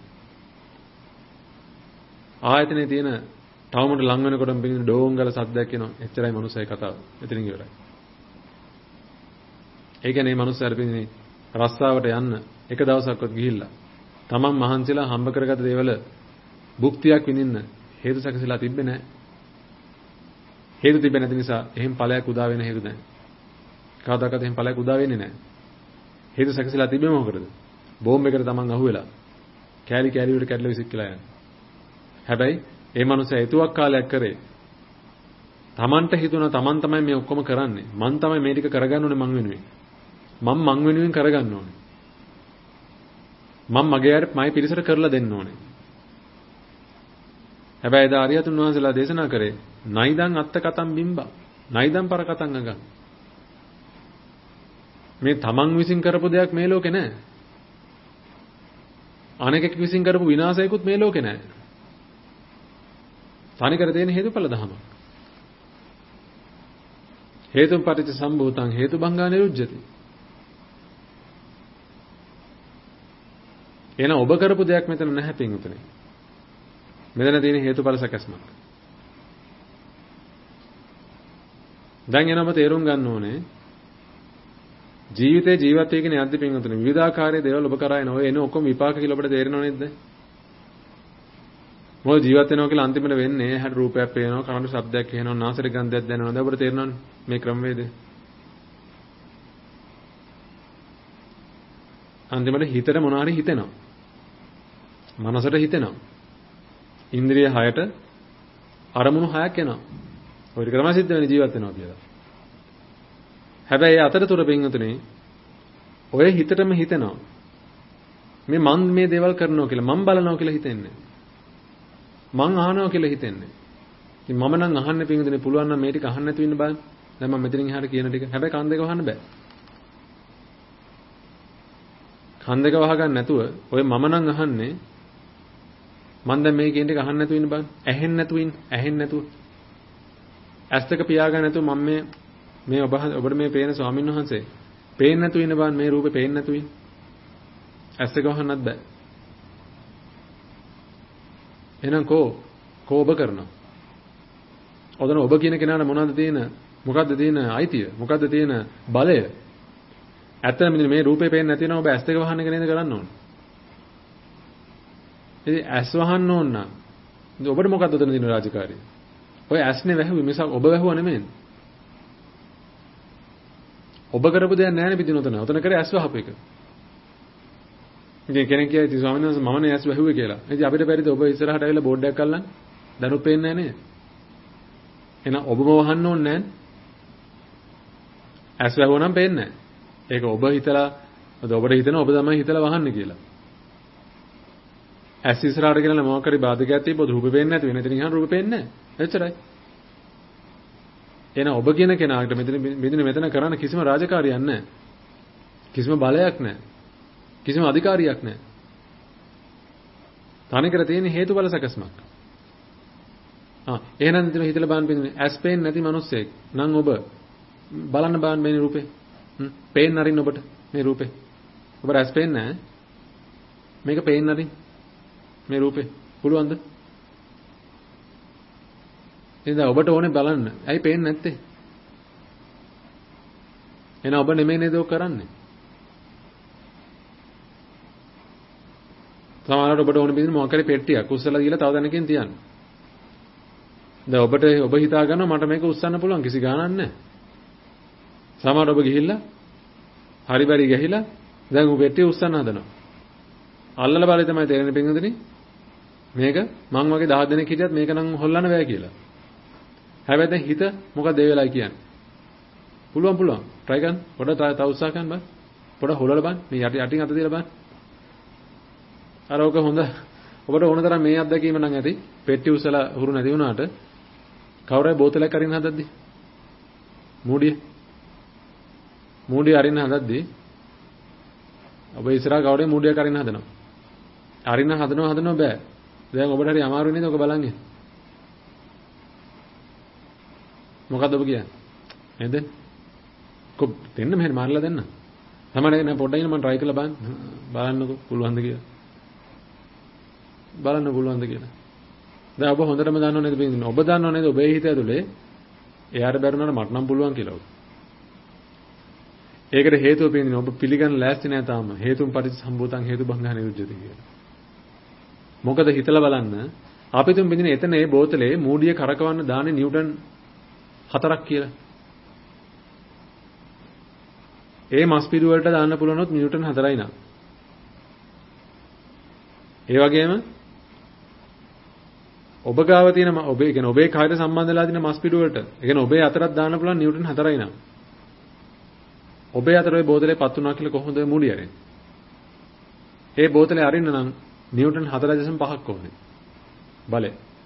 ආයතනයේ තියෙන ටවුමට ලං වෙනකොටම පින්වතුනි ඩෝංගල සද්දයක් එනවා. එච්චරයි මනුස්සය කතාව. එතනින් ඉවරයි. ඒ කියන්නේ මේ මනුස්සයාට පින්වතුනි රස්සාවට යන්න එක දවසක්වත් ගිහිල්ලා තමන් මහන්සිලා හම්බ කරගත්ත දේවල් භුක්තියක් විඳින්න හේතු සැකසීලා තිබ්බේ නැහැ. හේතු තිබෙන්නේ නැති නිසා එහෙම ඵලයක් උදා වෙන හේතු නැහැ. කවදාකවත් එහෙම ඵලයක් උදා වෙන්නේ නැහැ. හේතු සැකසීලා තිබෙම මොකටද? බෝම්බ එකකට තමන් අහුවෙලා කෑලි කෑලි වලට කැඩලා විසිකලා යනවා. හැබැයි ඒ මනුස්සයා ඒතුවක් කාලයක් කරේ. තමන්ට හිතුණා තමන් තමයි මේ ඔක්කොම කරන්නේ. මං තමයි මේ ටික කරගන්න ඕනේ මං වෙනුවෙන්. මම මං වෙනුවෙන් කරගන්න ඕනේ. මම මගේ අර මයි පිරිසට කරලා දෙන්න ඕනේ. හැබැයි දා ආරියතුන් වහන්සේලා දේශනා කරේ නයිදං අත්ත කතම් බිම්බා නයිදං පර කතං අගං. මේ තමන් විසින් කරපු දෙයක් මේ ලෝකේ නැහැ. අනෙකෙක් විසින් කරපු විනාශයකුත් මේ ලෝකේ නැහැ. තනිකර තියෙන හේතුඵල ධම. හේතුන් පටිච්ච සම්භූතං හේතුභංගා නිරුජ්ජති. එන ඔබ කරපු දෙයක් මෙතන නැහැ පින්වතුනි. මෙතන තියෙන හේතුඵල සැකස්මක්. දැන් එනම තේරුම් ගන්න ඕනේ ජීවිතේ ජීවත් වෙගෙන යද්දි පින්වතුනි විවිධාකාරයේ දේවල් ඔබ කරා එන ඔය එන ඔක්කොම විපාක කියලා ඔබට තේරෙනව නේද? මොකද ජීවත් වෙනවා කියලා අන්තිමට වෙන්නේ හැට රූපයක් පේනවා, කනට ශබ්දයක් ඇහෙනවා, නාසයට ගන්ධයක් දැනෙනවා. දැන් ඔබට තේරෙනවනේ මේ ක්‍රමවේදය. අන්තිමට හිතට මොනවාරි හිතෙනවා. මනසට හිතෙනවා. ඉන්ද්‍රිය හයට අරමුණු හයක් එනවා. ඔය ටික තමයි සිද්ධ වෙන්නේ ජීවත් වෙනවා කියලා. හැබැයි ඒ අතරතුර පින්වතුනි ඔය හිතටම හිතෙනවා. මේ මන් මේ දේවල් කරනවා කියලා මම බලනවා කියලා හිතෙන්නේ. මං අහනවා කියලා හිතෙන්නේ. ඉතින් මම නම් අහන්නේ පින්වතුනි පුළුවන් නම් මේ ටික අහන්න නැතුව ඉන්න බෑ. දැන් මම මෙතනින් එහාට කියන ටික. හැබැයි කන් දෙක වහන්න බෑ. කන් දෙක වහගන්න නැතුව ඔය මම නම් අහන්නේ මම දැන් මේ කියන ටික අහන්න නැතුව ඉන්න බෑ. ඇහෙන්න නැතුව ඉන්න. ඇහෙන්න නැතුව. ඇස් දෙක පියාගන්න නැතුව මම මේ මේ ඔබ ඔබට මේ පේන ස්වාමීන් වහන්සේ පේන්නේ නැතුව ඉන්න බෑ. මේ රූපේ පේන්නේ නැතුව ඉන්න. ඇස් දෙක වහන්නත් බෑ. එහෙනම් කෝ කෝ ඔබ කරනවා. ඔතන ඔබ කියන කෙනාට මොනවද තියෙන මොකද්ද තියෙන අයිතිය? මොකද්ද තියෙන බලය? ඇත්තම මේ රූපේ පේන්නේ නැති වෙනවා ඔබ ඇස් දෙක වහන්න එක නේද කරන්න ඕන. ඉතින් ඇස් වහන්න ඕන නම් ඉතින් ඔබට මොකද්ද උතන තියෙන රාජකාරිය? ඔය ඇස්නේ වැහුවේ මිසක් ඔබ වැහුවා නෙමෙයි. ඔබ කරපු දෙයක් නැහැ නේ පිටින් උතන. උතන කරේ ඇස් වහපු එක. ඉතින් කෙනෙක් කියයි ඉතින් ස්වාමීන් වහන්සේ මම නේ ඇස් වැහුවේ කියලා. ඉතින් අපිට බැරිද ඔබ ඉස්සරහට ඇවිල්ලා බෝඩ් එකක් අල්ලන්න? දැනුත් පේන්නේ නැහැ නේද? එහෙනම් ඔබම වහන්න ඕනේ නැහැ. ඇස් වැහුවා නම් පේන්නේ නැහැ. ඒක ඔබ හිතලා ඔබට හිතෙනවා ඔබ තමයි හිතලා වහන්නේ කියලා. ඇස් ඉස්සරහට ගෙනලා මොකක් හරි බාධකයක් තිබ්බොත් රූපේ පේන්නේ නැති වෙන. ඉතින් ඉහන් රූපේ පේන්නේ නැහැ. එච්චරයි. එහෙනම් ඔබ කියන කෙනාට මෙතන මෙතන මෙතන කරන්න කිසිම රාජකාරියක් නැහැ. කිසිම බලයක් නැහැ. කිසිම අධිකාරියක් නැහැ. තනිකර තියෙන හේතුඵල සැකස්මක්. ආ එහෙනම් ඉතින් හිතලා බලන්න පින්නේ ඇස් පේන්නේ නැති මිනිස්සෙක් නම් ඔබ බලන්න බලන්න මේ රූපේ. හ්ම් පේන්න අරින්න ඔබට මේ රූපේ. ඔබට ඇස් පේන්නේ නැහැ. මේක පේන්න අරින්න මේ රූපේ. පුළුවන්ද? එහෙනම් ඔබට ඕනේ බලන්න. ඇයි පේන්නේ නැත්තේ? එහෙනම් ඔබ නෙමෙයි නේද ඔක් කරන්නේ? සමහරවිට ඔබට ඕන බින්දින මොකක් හරි පෙට්ටියක් උස්සලා දීලා තව දැනකින් තියන්න. දැන් ඔබට ඔබ හිතා ගන්නවා මට මේක උස්සන්න පුළුවන් කිසි ගාණක් නැහැ. සමහරවිට ඔබ ගිහිල්ලා හරි බරි ගහිලා දැන් ඔබ පෙට්ටිය උස්සන්න හදනවා. අල්ලලා බලයි තමයි තේරෙන්නේ පින්වතුනි. මේක මං වගේ දහ දෙනෙක් හිටියත් මේක නම් හොල්ලන්න බෑ කියලා. හැබැයි දැන් හිත මොකද ඒ වෙලාවයි කියන්නේ? පුළුවන් පුළුවන්. try ගන්න. පොඩ තව උත්සාහ කරන්න බෑ. පොඩ හොලලා බලන්න. මේ යටි යටින් අත තියලා බලන්න. අර ඔක හොඳ ඔබට ඕන තරම් මේ අත්දැකීම නම් ඇති පෙට්ටි උසලා හුරු නැති වුණාට කවුරුයි බෝතලයක් අරින්න හදද්දි මූඩිය මූඩිය අරින්න හදද්දි ඔබ ඉස්සරහා කවුරුයි මූඩියක් අරින්න හදනවා අරින්න හදනවා හදනවා බෑ දැන් ඔබට හරි අමාරු නේද ඔක බලන්නේ මොකද්ද ඔබ කියන්නේ නේද කො දෙන්න මෙහෙම මාරලා දෙන්න තමයි නේ පොඩ්ඩක් ඉන්න මම try කරලා බලන්න බලන්නකෝ පුළුවන්ද කියලා බලන්න පුළුවන්ද කියලා. දැන් ඔබ හොඳටම දන්නව නේද බින්දින. ඔබ දන්නව නේද ඔබේ හිත ඇතුලේ එයාට බැරුණාට මට නම් පුළුවන් කියලා. ඒකට හේතුව බින්දින ඔබ පිළිගන්න ලෑස්ති නෑ තාම. හේතුන් පරිසම්භූතං හේතුබංගා නිරුද්ධති කියලා. මොකද හිතලා බලන්න අපි තුන් බින්දින එතන ඒ බෝතලේ මූඩිය කරකවන්න දාන්නේ නිව්ටන් හතරක් කියලා. ඒ මස් පිඩු වලට දාන්න පුළුවනොත් නිව්ටන් හතරයි නා. ඒ වගේම ඔබ ගාව තියෙන ඔබේ කියන්නේ ඔබේ කායයට සම්බන්ධ වෙලා තියෙන මස් පිඩු වලට ඒ කියන්නේ ඔබේ අතරත් දාන්න පුළුවන් නිව්ටන් හතරයි නා. ඔබේ අතර ওই බෝතලේ පත් වුණා කියලා කොහොමද මූලිය අරින්නේ? ඒ බෝතලේ අරින්න නම් නිව්ටන් හතර දශම පහක් ඕනේ. බලය.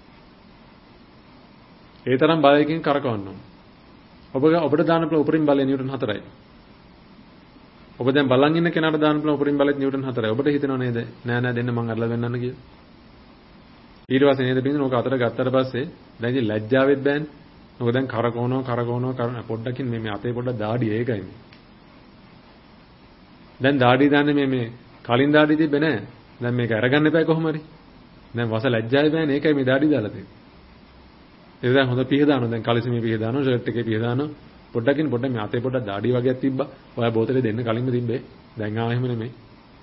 ඒ තරම් බලයකින් කරකවන්න ඕන. ඔබ ඔබට දාන්න පුළුවන් උපරිම බලය නිව්ටන් හතරයි. ඔබ දැන් බලන් ඉන්න කෙනාට දාන්න පුළුවන් උපරිම බලය නිව්ටන් හතරයි. ඔබට හිතෙනව නේද? නෑ නෑ දෙන්න මං අරලා වෙන්නන්න කියලා. ඊට පස්සේ නේද බින්දුන ඔක අතට ගත්තට පස්සේ දැන් ඉතින් ලැජ්ජාවෙත් බෑනේ. මොකද දැන් කරකවනවා කරකවනවා කරන පොඩ්ඩකින් මේ මේ අතේ පොඩ්ඩක් දාඩිය ඒකයි මේ. දැන් දාඩිය දාන්නේ මේ මේ කලින් දාඩිය තිබ්බේ නෑ. දැන් මේක අරගන්න එපා කොහොම හරි. දැන් වස ලැජ්ජායි බෑනේ ඒකයි මේ දාඩි දාලා තියෙන්නේ. ඒක දැන් හොඳ පිහ දානවා. දැන් කලිසමේ පිහ දානවා, ෂර්ට් එකේ පිහ දානවා. පොඩ්ඩකින් පොඩ්ඩක් මේ අතේ පොඩ්ඩක් දාඩි වගේක් තිබ්බා. ඔයා බෝතලේ දෙන්න කලින්ම තිබ්බේ. දැන් ආව එහෙම නෙමෙයි.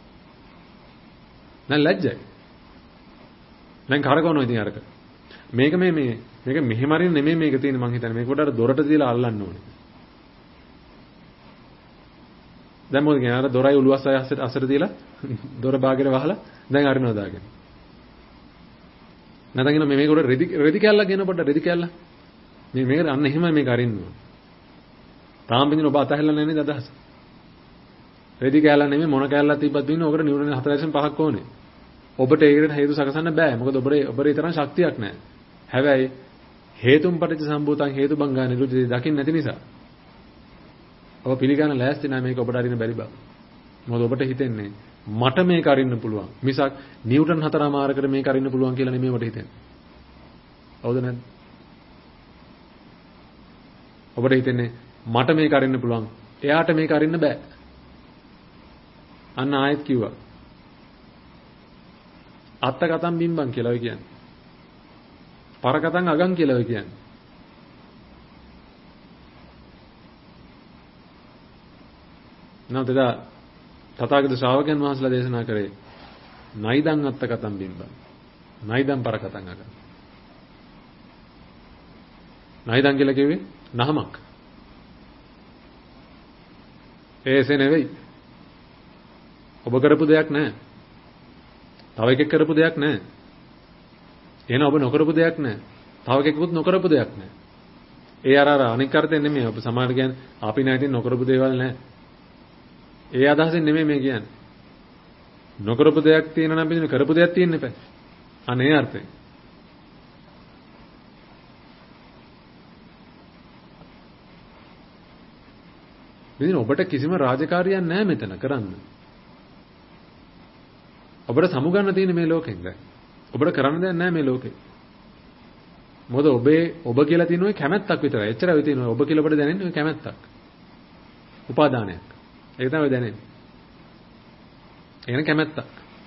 දැන් ලැජ්ජයි. දැන් කරකවනවා ඉතින් අරක. මේක මේ මේ මේක මෙහෙම අරින්න නෙමෙයි මේක තියෙන්නේ මං හිතන්නේ. මේක පොඩ්ඩක් දොරට තියලා අල්ලන්න ඕනේ. දැන් මොකද කියන්නේ? අර දොරයි උළුවස් අය අස්සට අස්සට තියලා දොර බාගෙට වහලා දැන් අරිනවා දාගෙන. නැත්නම් කියන මේක උඩ රෙදි රෙදි කැල්ලක් ගෙන පොඩ්ඩක් රෙදි කැල්ල. මේ මේක අන්න එහෙම මේක අරින්න ඕනේ. තාම බින්දින ඔබ අතහැරලා නැහැ නේද අදහස? රෙදි කැල්ල නෙමෙයි මොන කැල්ලක් තිබ්බත් බින්න ඔකට නියුටන් හතර දශම පහක් ඕනේ. ඔබට ඒකට හේතු සකසන්න බෑ. මොකද ඔබේ ඔබේ තරම් ශක්තියක් නැහැ. හැබැයි හේතුම් පටිච්ච සම්භූතං හේතුබංගා නිරුද්ධති දකින්න නැති නිසා ඔබ පිළිගන්න ලෑස්ති නැහැ මේක ඔබට අරින්න බැරි බව. මොකද ඔබට හිතෙන්නේ මට මේක අරින්න පුළුවන්. මිසක් නිව්ටන් හතරමාරකට මේක අරින්න පුළුවන් කියලා නෙමෙයි ඔබට හිතෙන්නේ. හවුද නැද්ද? ඔබට හිතෙන්නේ මට මේක අරින්න පුළුවන්. එයාට මේක අරින්න බෑ. අන්න ආයෙත් කිව්වා. අත්ත කතම් බිම්බන් කියලා ඔය කියන්නේ. පර කතම් අගන් කියලා ඔය කියන්නේ. නැවතද තථාගත ශ්‍රාවකයන් වහන්සේලා දේශනා කරේ නයිදං අත්ත කතම් බිම්බන්. නයිදං පර කතම් අගන්. නයිදං කියලා කිව්වේ නහමක්. ඒසේ නෙවෙයි. ඔබ කරපු දෙයක් නැහැ. තව එකෙක් කරපු දෙයක් නැහැ. එහෙනම් ඔබ නොකරපු දෙයක් නැහැ. තව එකෙකුත් නොකරපු දෙයක් නැහැ. ඒ අර අර අනික් අර්ථයෙන් නෙමෙයි. ඔබ සමහර කියන්නේ අපි නැතිනම් නොකරපු දේවල් නැහැ. ඒ අදහසෙන් නෙමෙයි මේ කියන්නේ. නොකරපු දෙයක් තියෙනවා නම් බින්දින කරපු දෙයක් තියෙන්න එපා. අනේ අර්ථයෙන්. බින්දින ඔබට කිසිම රාජකාරියක් නැහැ මෙතන කරන්න. ඔබට සමුගන්න තියෙන මේ ලෝකෙන් දැන්. ඔබට කරන්න දෙයක් නැහැ මේ ලෝකේ. මොකද ඔබේ ඔබ කියලා තියෙන ඔය කැමැත්තක් විතරයි. එච්චරයි තියෙන ඔබ කියලා ඔබට දැනෙන්නේ ඔය කැමැත්තක්. උපාදානයක්. ඒක තමයි දැනෙන්නේ. එන කැමැත්තක්.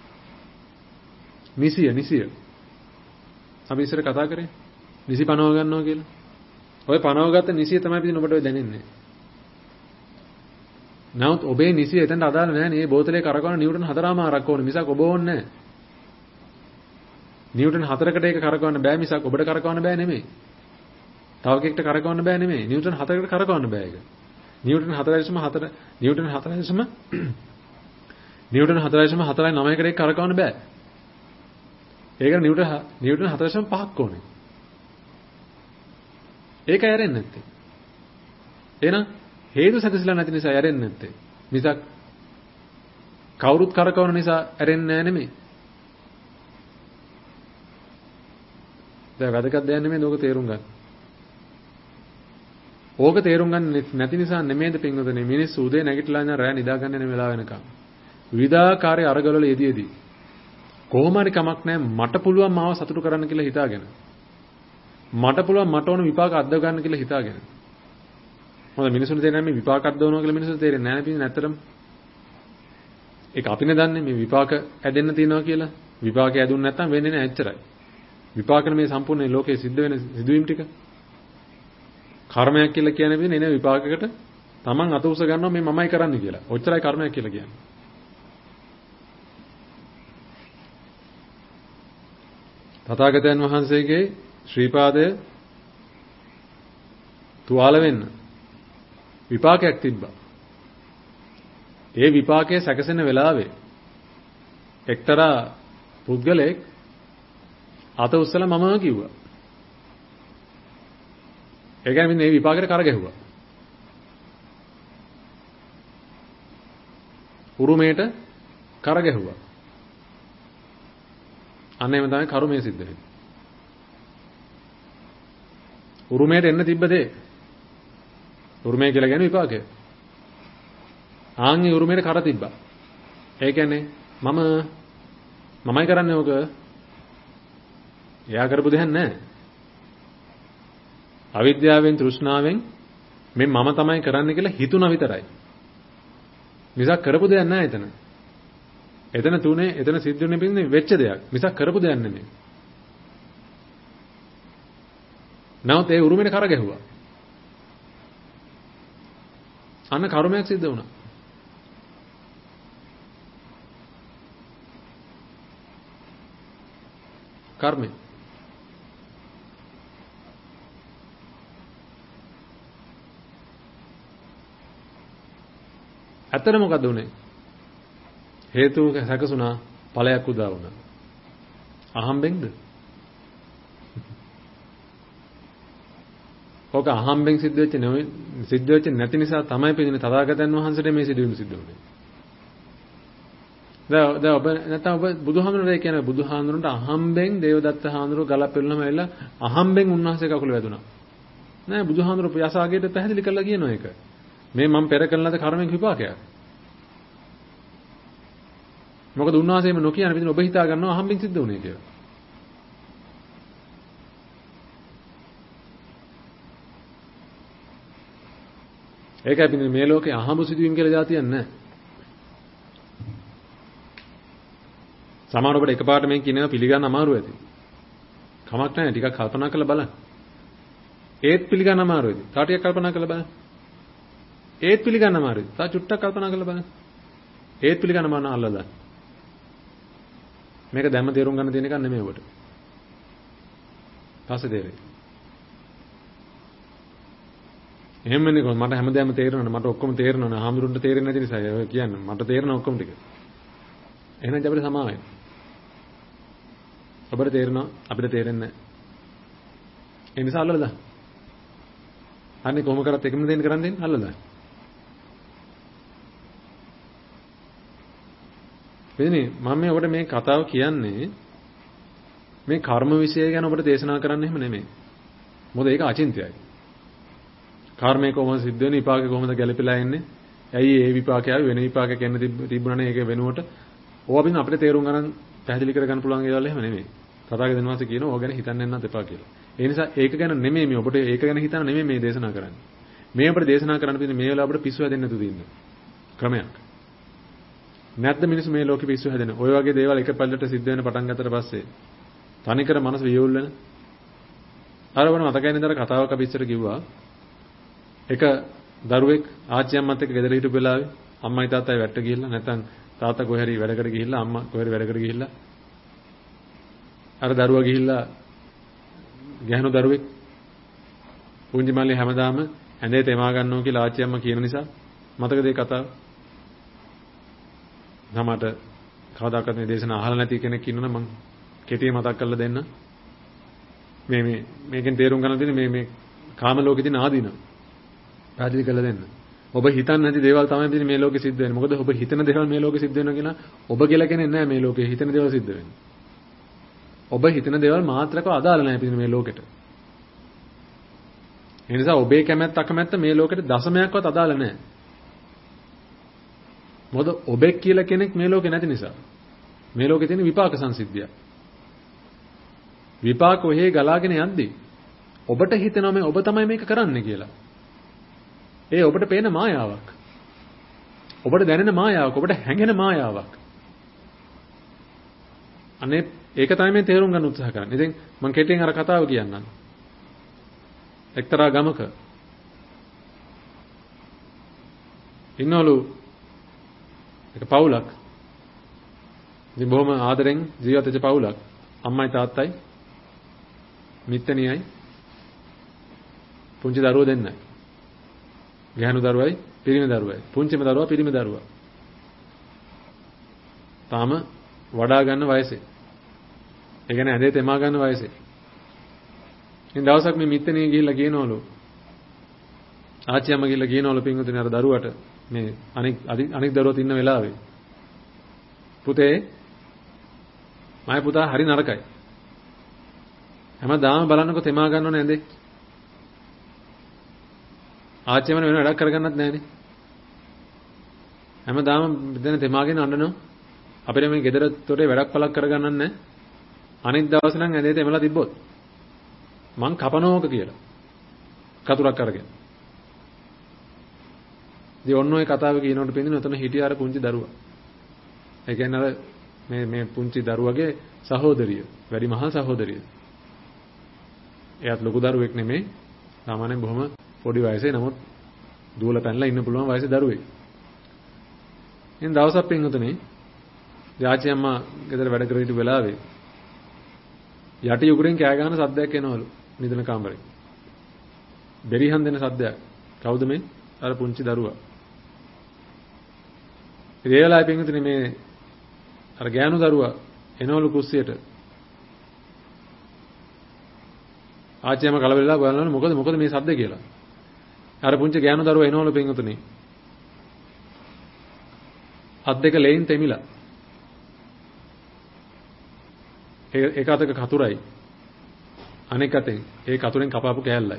නිසිය නිසිය. අපි ඉස්සර කතා කරේ. නිසි පනව ගන්නවා කියලා. ඔය පනව ගත්ත නිසිය තමයි පිටින් ඔබට ඔය දැනෙන්නේ. නමුත් ඔබේ නිසිය එතනට අදාළ නැහැ නේ. මේ බෝතලේ කරකවන නිව්ටන් හතරමාරක් ඕනේ මිසක් ඔබ ඕනේ නැහැ. නිව්ටන් හතරකට ඒක කරකවන්න බෑ මිසක් ඔබට කරකවන්න බෑ නෙමෙයි. තව කෙනෙක්ට කරකවන්න බෑ නෙමෙයි. නිව්ටන් හතරකට කරකවන්න බෑ ඒක. නිව්ටන් හතර දශම හතර නිව්ටන් හතර දශම නිව්ටන් හතර දශම හතරයි නවයකට ඒක කරකවන්න බෑ. ඒකට නිව්ටන් නිව්ටන් හතර දශම පහක් ඕනේ. ඒක ඇරෙන්නේ නැත්තේ. එහෙනම් හේතු සැකසීලා නැති නිසා ඇරෙන්නේ නැත්තේ. මිසක් කවුරුත් කරකවන නිසා ඇරෙන්නේ නැහැ නෙමෙයි. දැන් වැදගත් දෙයක් නෙමෙයි ඕක තේරුම් ගන්න. ඕක තේරුම් ගන්න නැති නිසා නෙමෙයිද පින්වතුනි මිනිස්සු උදේ නැගිටලා ඉඳන් රෑ නිදා ගන්න නෙමෙයි වෙලා වෙනකම්. විවිධාකාරයේ අරගලවල යෙදීදී කොහොම හරි කමක් නැහැ මට පුළුවන් මාව සතුටු කරන්න කියලා හිතාගෙන. මට පුළුවන් මට ඕන විපාක අද්දව ගන්න කියලා හිතාගෙන. මොකද මිනිසුන්ට තේරෙන්නේ මේ විපාක අද්දවනවා කියලා මිනිසුන්ට තේරෙන්නේ නැහැ නේ පිටින් ඇත්තටම. ඒක අපිනේ දන්නේ මේ විපාක ඇදෙන්න තියෙනවා කියලා. විපාකය ඇදුන්නේ නැත්නම් වෙන්නේ නැහැ එච්චරයි. විපාකන මේ සම්පූර්ණ ලෝකයේ සිද්ධ වෙන සිදුවීම් ටික කර්මයක් කියලා කියන්නේ වෙන්නේ නේ විපාකයකට Taman අත උස ගන්නවා මේ මමයි කරන්නේ කියලා. ඔච්චරයි කර්මයක් කියලා කියන්නේ. තථාගතයන් වහන්සේගේ ශ්‍රී පාදය තුවාල වෙන්න විපාකයක් තිබ්බා. ඒ විපාකයේ සැකසෙන වෙලාවේ එක්තරා පුද්ගලෙක් අත උස්සලා මම කිව්වා. ඒ කියන්නේ මේ විපාකයට කර ගැහුවා. උරුමයට කර ගැහුවා. අන්න එහෙම තමයි කර්මය සිද්ධ වෙන්නේ. උරුමයට එන්න තිබ්බ දේ. උරුමය කියලා කියන්නේ විපාකය. ආන්ගේ උරුමයට කර තිබ්බා. ඒ කියන්නේ මම මමයි කරන්නේ ඕක. එයා කරපු දෙයක් නැහැ. අවිද්‍යාවෙන් තෘෂ්ණාවෙන් මේ මම තමයි කරන්නේ කියලා හිතුණා විතරයි. මිසක් කරපු දෙයක් නැහැ එතන. එතන තුනේ එතන සිද්ධ වෙන්නේ පින්නේ වෙච්ච දෙයක්. මිසක් කරපු දෙයක් නෙමෙයි. නැවත ඒ උරුමෙට කර ගැහුවා. අන්න කර්මයක් සිද්ධ වුණා. කර්මය. ඇත්තට මොකද උනේ? හේතුක සැකසුණා ඵලයක් උදා වුණා. අහම්බෙන්ද? ඔක අහම්බෙන් සිද්ධ වෙච්ච නෙවෙයි සිද්ධ වෙච්ච නැති නිසා තමයි පිළිනේ තථාගතයන් වහන්සේට මේ සිදුවීම සිද්ධ වුනේ. දැන් දැන් ඔබ නැත්නම් ඔබ බුදුහාමුදුරේ කියන බුදුහාමුදුරන්ට අහම්බෙන් දේවදත්ත හාමුදුරුවෝ ගලපෙල්ලම ඇවිල්ලා අහම්බෙන් උන්වහන්සේ කකුල වැදුනා. නෑ බුදුහාමුදුරුවෝ යසාගේට පැහැදිලි කරලා කියනවා ඒක. මේ මම පෙර කළ ලද කර්මෙක විපාකයක්. මොකද උන්වහන්සේම නොකියන විදිහ ඔබ හිතා ගන්නවා අහම්බෙන් සිද්ධ වුනේ කියලා. ඒකයි පිටින් මේ ලෝකේ අහඹ සිදුවීම් කියලා જાතියක් නැහැ. සමහර ඔබට එකපාරට මේක කියනවා පිළිගන්න අමාරු ඇති. කමක් නැහැ ටිකක් කල්පනා කරලා බලන්න. ඒත් පිළිගන්න අමාරු ඇති. තා ටිකක් කල්පනා කරලා බලන්න. ඒත් පිළිගන්න අමාරුයි. තා චුට්ටක් කල්පනා කරලා බලන්න. ඒත් පිළිගන්න මන අල්ලලා. මේක දැම්ම තේරුම් ගන්න තියෙන එකක් නෙමෙයි ඔබට. පස්සේ තේරෙයි. එහෙම වෙන්නේ කොහොමද? මට හැමදාම තේරෙනවනේ. මට ඔක්කොම තේරෙනවනේ. හාමුදුරන්ට තේරෙන්නේ නැති නිසා ඔය කියන්නේ. මට තේරෙන ඔක්කොම ටික. එහෙනම් අපිට සමාව වෙන්න. ඔබට තේරෙනවා අපිට තේරෙන්නේ නැහැ. ඒ නිසා අල්ලලා දාන්න. අනේ කොහොම කරත් එකම දෙන්න කරන් දෙන්න අල්ලලා දාන්න. වෙන්නේ මම මේ ඔබට මේ කතාව කියන්නේ මේ කර්ම විශ්ය ගැන ඔබට දේශනා කරන්න එහෙම නෙමෙයි. මොකද ඒක අචින්තයයි. කර්මය කොහොමද සිද්ධ වෙන්නේ? විපාකේ කොහොමද ගැලපෙලා එන්නේ? ඇයි ඒ විපාකය වෙන විපාකයක් එන්න තිබුණානේ ඒක වෙනුවට. ඕවා බින් අපිට තේරුම් ගන්න පැහැදිලි කර ගන්න පුළුවන් ඒවාල් එහෙම නෙමෙයි. තථාගතයන් වහන්සේ කියනවා ඕවා ගැන හිතන්න යන්නත් එපා කියලා. ඒ නිසා ඒක ගැන නෙමෙයි මේ ඔබට ඒක ගැන හිතන්න නෙමෙයි මේ දේශනා කරන්නේ. මේ අපිට දේශනා කරන්න තියෙන්නේ මේ වෙලාව අපිට පිස්සු හැදෙන්න නැතු දෙන්න. ක්‍රමයක්. නැත්ද මිනිස්සු මේ ලෝකෙ පිස්සු හැදෙන. ඔය වගේ දේවල් එක පැල්ලට සිද්ධ වෙන පටන් ගත්තට පස්සේ තනිකර මනස වියෝල් වෙන. අර වුණ මතකයි නේද අර කතාවක් අපි ඉස්සර කිව්වා. එක දරුවෙක් ආච්චි අම්මත් එක්ක ගෙදර හිටපු වෙලාවේ අම්මයි තාත්තයි වැට්ට ගිහිල්ලා නැත්නම් තාත්තා කොහේ හරි වැඩකට ගිහිල්ලා අම්මා කොහේ හරි වැඩකට ගිහිල්ලා අර දරුවා ගිහිල්ලා ගැහණු දරුවෙක් පුංචි මල්ලේ හැමදාම ඇඳේ තෙමා ගන්නවා කියලා ආච්චි අම්මා කියන නිසා මතකද ඒ කතාව? නමට කවදාකවත් මේ දේශන අහලා නැති කෙනෙක් ඉන්නවනම් මම කෙටි මතක් කරලා දෙන්න. මේ මේ මේකෙන් තේරුම් ගන්න තියෙන්නේ මේ මේ කාම ලෝකෙ තියෙන ආදීන. පැහැදිලි කරලා දෙන්න. ඔබ හිතන්නේ නැති දේවල් තමයි මේ ලෝකෙ සිද්ධ වෙන්නේ. මොකද ඔබ හිතන දේවල් මේ ලෝකෙ සිද්ධ වෙනවා කියන ඔබ කියලා කෙනෙක් නැහැ මේ ලෝකේ. හිතන දේවල් සිද්ධ වෙන්නේ. ඔබ හිතන දේවල් මාත්‍රකව අදාළ නැහැ මේ ලෝකෙට. ඒ නිසා ඔබේ කැමැත්ත අකමැත්ත මේ ලෝකෙට දශමයක්වත් අදාළ නැහැ. මොකද ඔබෙක් කියලා කෙනෙක් මේ ලෝකේ නැති නිසා. මේ ලෝකේ තියෙන විපාක සංසිද්ධිය. විපාක ඔහේ ගලාගෙන යද්දී ඔබට හිතෙනවා මේ ඔබ තමයි මේක කරන්නේ කියලා. ඒ ඔබට පේන මායාවක්. ඔබට දැනෙන මායාවක්, ඔබට හැඟෙන මායාවක්. අනේ ඒක තමයි මේ තේරුම් ගන්න උත්සාහ කරන්නේ. ඉතින් මම කෙටියෙන් අර කතාව කියන්නම්. එක්තරා ගමක ඉන්නවලු එක පවුලක්. ඉතින් බොහොම ආදරෙන් ජීවත් වෙච්ච පවුලක්. අම්මයි තාත්තයි මිත්තණියයි පුංචි දරුවෝ දෙන්නයි. ගැහණු දරුවයි පිරිමි දරුවයි. පුංචිම දරුවා පිරිමි දරුවා. තාම වඩා ගන්න වයසේ. ඒ කියන්නේ ඇඳේ තෙමා ගන්න වයසේ. ඉතින් දවසක් මේ මිත්තණිය ගිහිල්ලා කියනවලු ආච්චි අම්මා ගිහිල්ලා කියනවලු පින්වතුනි අර දරුවට මේ අනික් අනික් දරුවෝත් ඉන්න වෙලාවේ පුතේ මගේ පුතා හරි නරකයි. හැමදාම බලන්නකො තෙමා ගන්නවනේ ඇඳේ. ආච්චිම වෙන වැඩක් කරගන්නත් නැහනේ. හැමදාම දෙන තෙමාගෙන අඬනවා. අපිට මේ ගෙදර තොරේ වැඩක් පළක් කරගන්නත් නැහැ. අනිත් දවස් නම් ඇඳේ තෙමලා තිබ්බොත් මං කපනෝක කියලා. කතුරක් අරගෙන. ඉතින් ඔන්න ඔය කතාව කියනකොට පින්දින උතන හිටිය අර පුංචි දරුවා. ඒ කියන්නේ අර මේ මේ පුංචි දරුවගේ සහෝදරිය, වැඩි මහා සහෝදරිය. එයාත් ලොකු දරුවෙක් නෙමෙයි. සාමාන්‍යයෙන් බොහොම පොඩි වයසේ නමුත් දුවලා පැනලා ඉන්න පුළුවන් වයසේ දරුවෙක්. ඉතින් දවසක් පින්වතුනි යාචි අම්මා ගෙදර වැඩ කර හිටපු වෙලාවේ යටි යුගුරෙන් කෑ ගහන සද්දයක් එනවලු නිදන කාමරේ. බෙරිහන් දෙන සද්දයක්. කවුද මේ? අර පුංචි දරුවා. ඒ වෙලාවේ පින්වතුනි මේ අර ගෑනු දරුවා එනවලු කුස්සියට. ආච්චිම කලබලලා බලනවා මොකද මොකද මේ සද්ද කියලා. අර පුංචි ගෑනු දරුවා එනවලු පින්වතුනි. අත් දෙක ලේන් තෙමිලා. ඒ එක අතක කතුරයි. අනෙක් අතෙන් ඒ කතුරෙන් කපාපු කෑල්ලයි.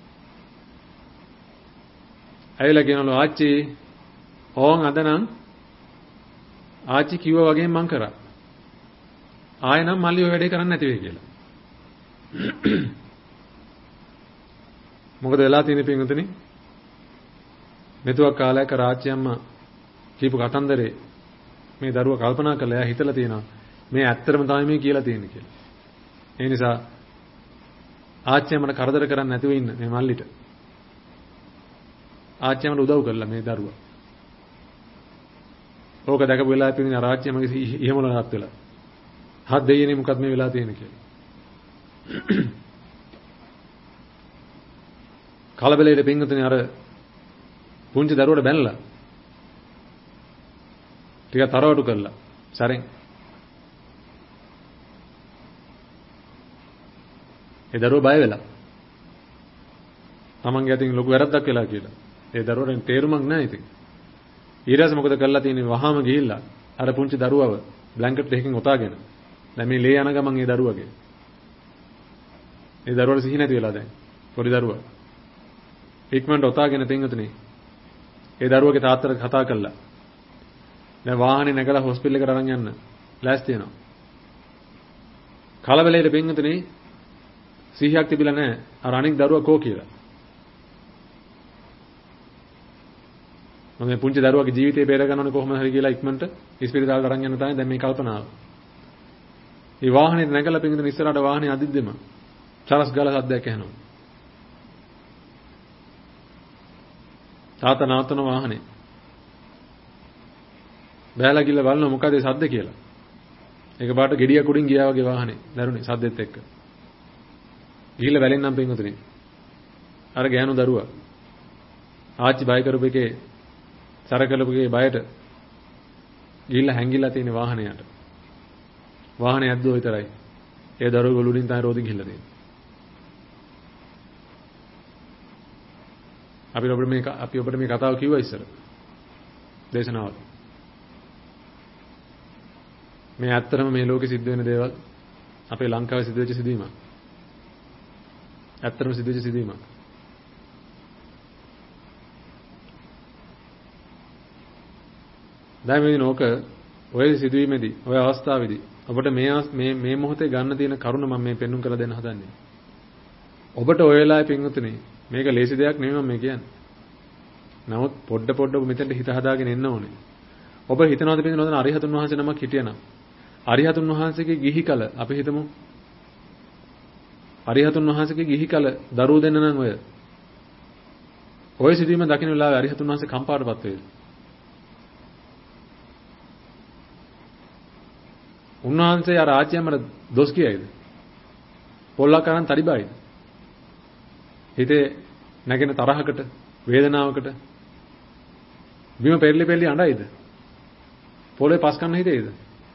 ඇවිල්ලා කියනවලු ආච්චි ඕන් අදනම් ආච්චි කිව්වා වගේ මං කරා. ආයෙ නම් මල්ලි ඔය වැඩේ කරන්න නැති වෙයි කියලා. මොකද වෙලා තියෙන්නේ පින්වතුනි? මෙතුවක් කාලයක ආච්චි අම්මා කියපු කතන්දරේ මේ දරුවා කල්පනා කළා. එයා හිතලා තියෙනවා මේ ඇත්තටම තමයි මේ කියලා තියෙන්නේ කියලා. ඒ නිසා ආච්චි අම්මට කරදර කරන්න නැතුව ඉන්න මේ මල්ලිට. ආච්චි අම්මට උදව් කළා මේ දරුවා. ඕක දැකපු වෙලාවෙ පිටින් අර ආච්චි අම්මගේ ඉහමුල නත් වෙලා. හත් දෙයියනේ මොකක්ද මේ වෙලා තියෙන්නේ කියලා. කලබලෙට පින්වතුනි අර පුංචි දරුවට බැනලා ටිකක් තරවටු කළා. සරෙන්. ඒ දරුවා බය වෙලා. තමන්ගේ අතින් ලොකු වැරද්දක් වෙලා කියලා. ඒ දරුවට තේරුමක් නැහැ ඉතින්. ඊට පස්සේ මොකද කරලා තියෙන්නේ? වහාම ගිහිල්ලා අර පුංචි දරුවව බ්ලැන්කට් එකකින් ඔතාගෙන දැන් මේ ලේ යන ගමන් ඒ දරුවගේ. ඒ දරුවට සිහි නැති වෙලා දැන්. පොඩි දරුවා. ඉක්මනට ඔතාගෙන පින්වතුනි. ඒ දරුවගේ තාත්තට කතා කළා. දැන් වාහනේ නැගලා හොස්පිටල් එකට අරන් යන්න ලෑස්ති වෙනවා. කලබලෙට පින්වතුනි සිහියක් තිබිලා නැහැ. අර අනික් දරුවා කෝ කියලා. මම මේ පුංචි දරුවාගේ ජීවිතේ බේර ගන්න ඕනේ කොහොමද හරි කියලා ඉක්මනට ඉස්පිරිතාලට අරන් යන්න තමයි දැන් මේ කල්පනාව. මේ වාහනේ නැගලා පින්වතුනි ඉස්සරහට වාහනේ අදිද්දෙම චරස් ගාලා සද්දයක් ඇහෙනවා. තාත්තා නවත්තන වාහනේ. බෑලා ගිහලා බලනවා මොකද ඒ සද්ද කියලා. ඒක පාට ගෙඩියක් උඩින් ගියා වගේ වාහනේ දරුණේ සද්දෙත් එක්ක. ගිහිල්ලා වැලෙන්නම් පින්වතුනි. අර ගෑනු දරුවා ආච්චි බය කරපු එකේ සරකලපුගේ බයට ගිහිල්ලා හැංගිලා තියෙන වාහනයට. වාහනේ ඇද්දුව විතරයි. ඒ දරුවෝ ගොළුලින් තමයි රෝදි ගිහිල්ලා තියෙන්නේ. අපි ඔබට මේ අපි ඔබට මේ කතාව කිව්වා ඉස්සර. දේශනාවල. මේ ඇත්තටම මේ ලෝකෙ සිද්ධ වෙන දේවල් අපේ ලංකාවේ සිද්ධ වෙච්ච සිදුවීමක්. ඇත්තටම සිද්ධ වෙච්ච සිදුවීමක්. දැන් මේ නෝක ඔය සිදුවීමේදී ඔය අවස්ථාවේදී ඔබට මේ මේ මේ මොහොතේ ගන්න තියෙන කරුණ මම මේ පෙන්눔 කරලා දෙන්න හදන්නේ. ඔබට ඔය වෙලාවේ පින්වතුනි මේක ලේසි දෙයක් නෙමෙයි මම කියන්නේ. නමුත් පොඩ පොඩ ඔබ මෙතනට හිත හදාගෙන එන්න ඕනේ. ඔබ හිතනවාද පින්වතුනි නොදන්න අරිහතුන් වහන්සේ නමක් හිටියනම් අරිහතුන් වහන්සේගේ ගිහි කල අපි හිතමු අරිහතුන් වහන්සේගේ ගිහි කල දරුවෝ දෙන්න නම් ඔය ඔය සිදුවීම දකින්න වෙලාවේ අරිහතුන් වහන්සේ කම්පාටපත් වේද? උන්වහන්සේ අර ආච්චියමර දොස් කියයිද? පොල්ලකරන් තරිබයිද? හිතේ නැගෙන තරහකට, වේදනාවකට බිම පෙරලි පෙරලි අඬයිද? පොළේ පස් කන්න හිතේද?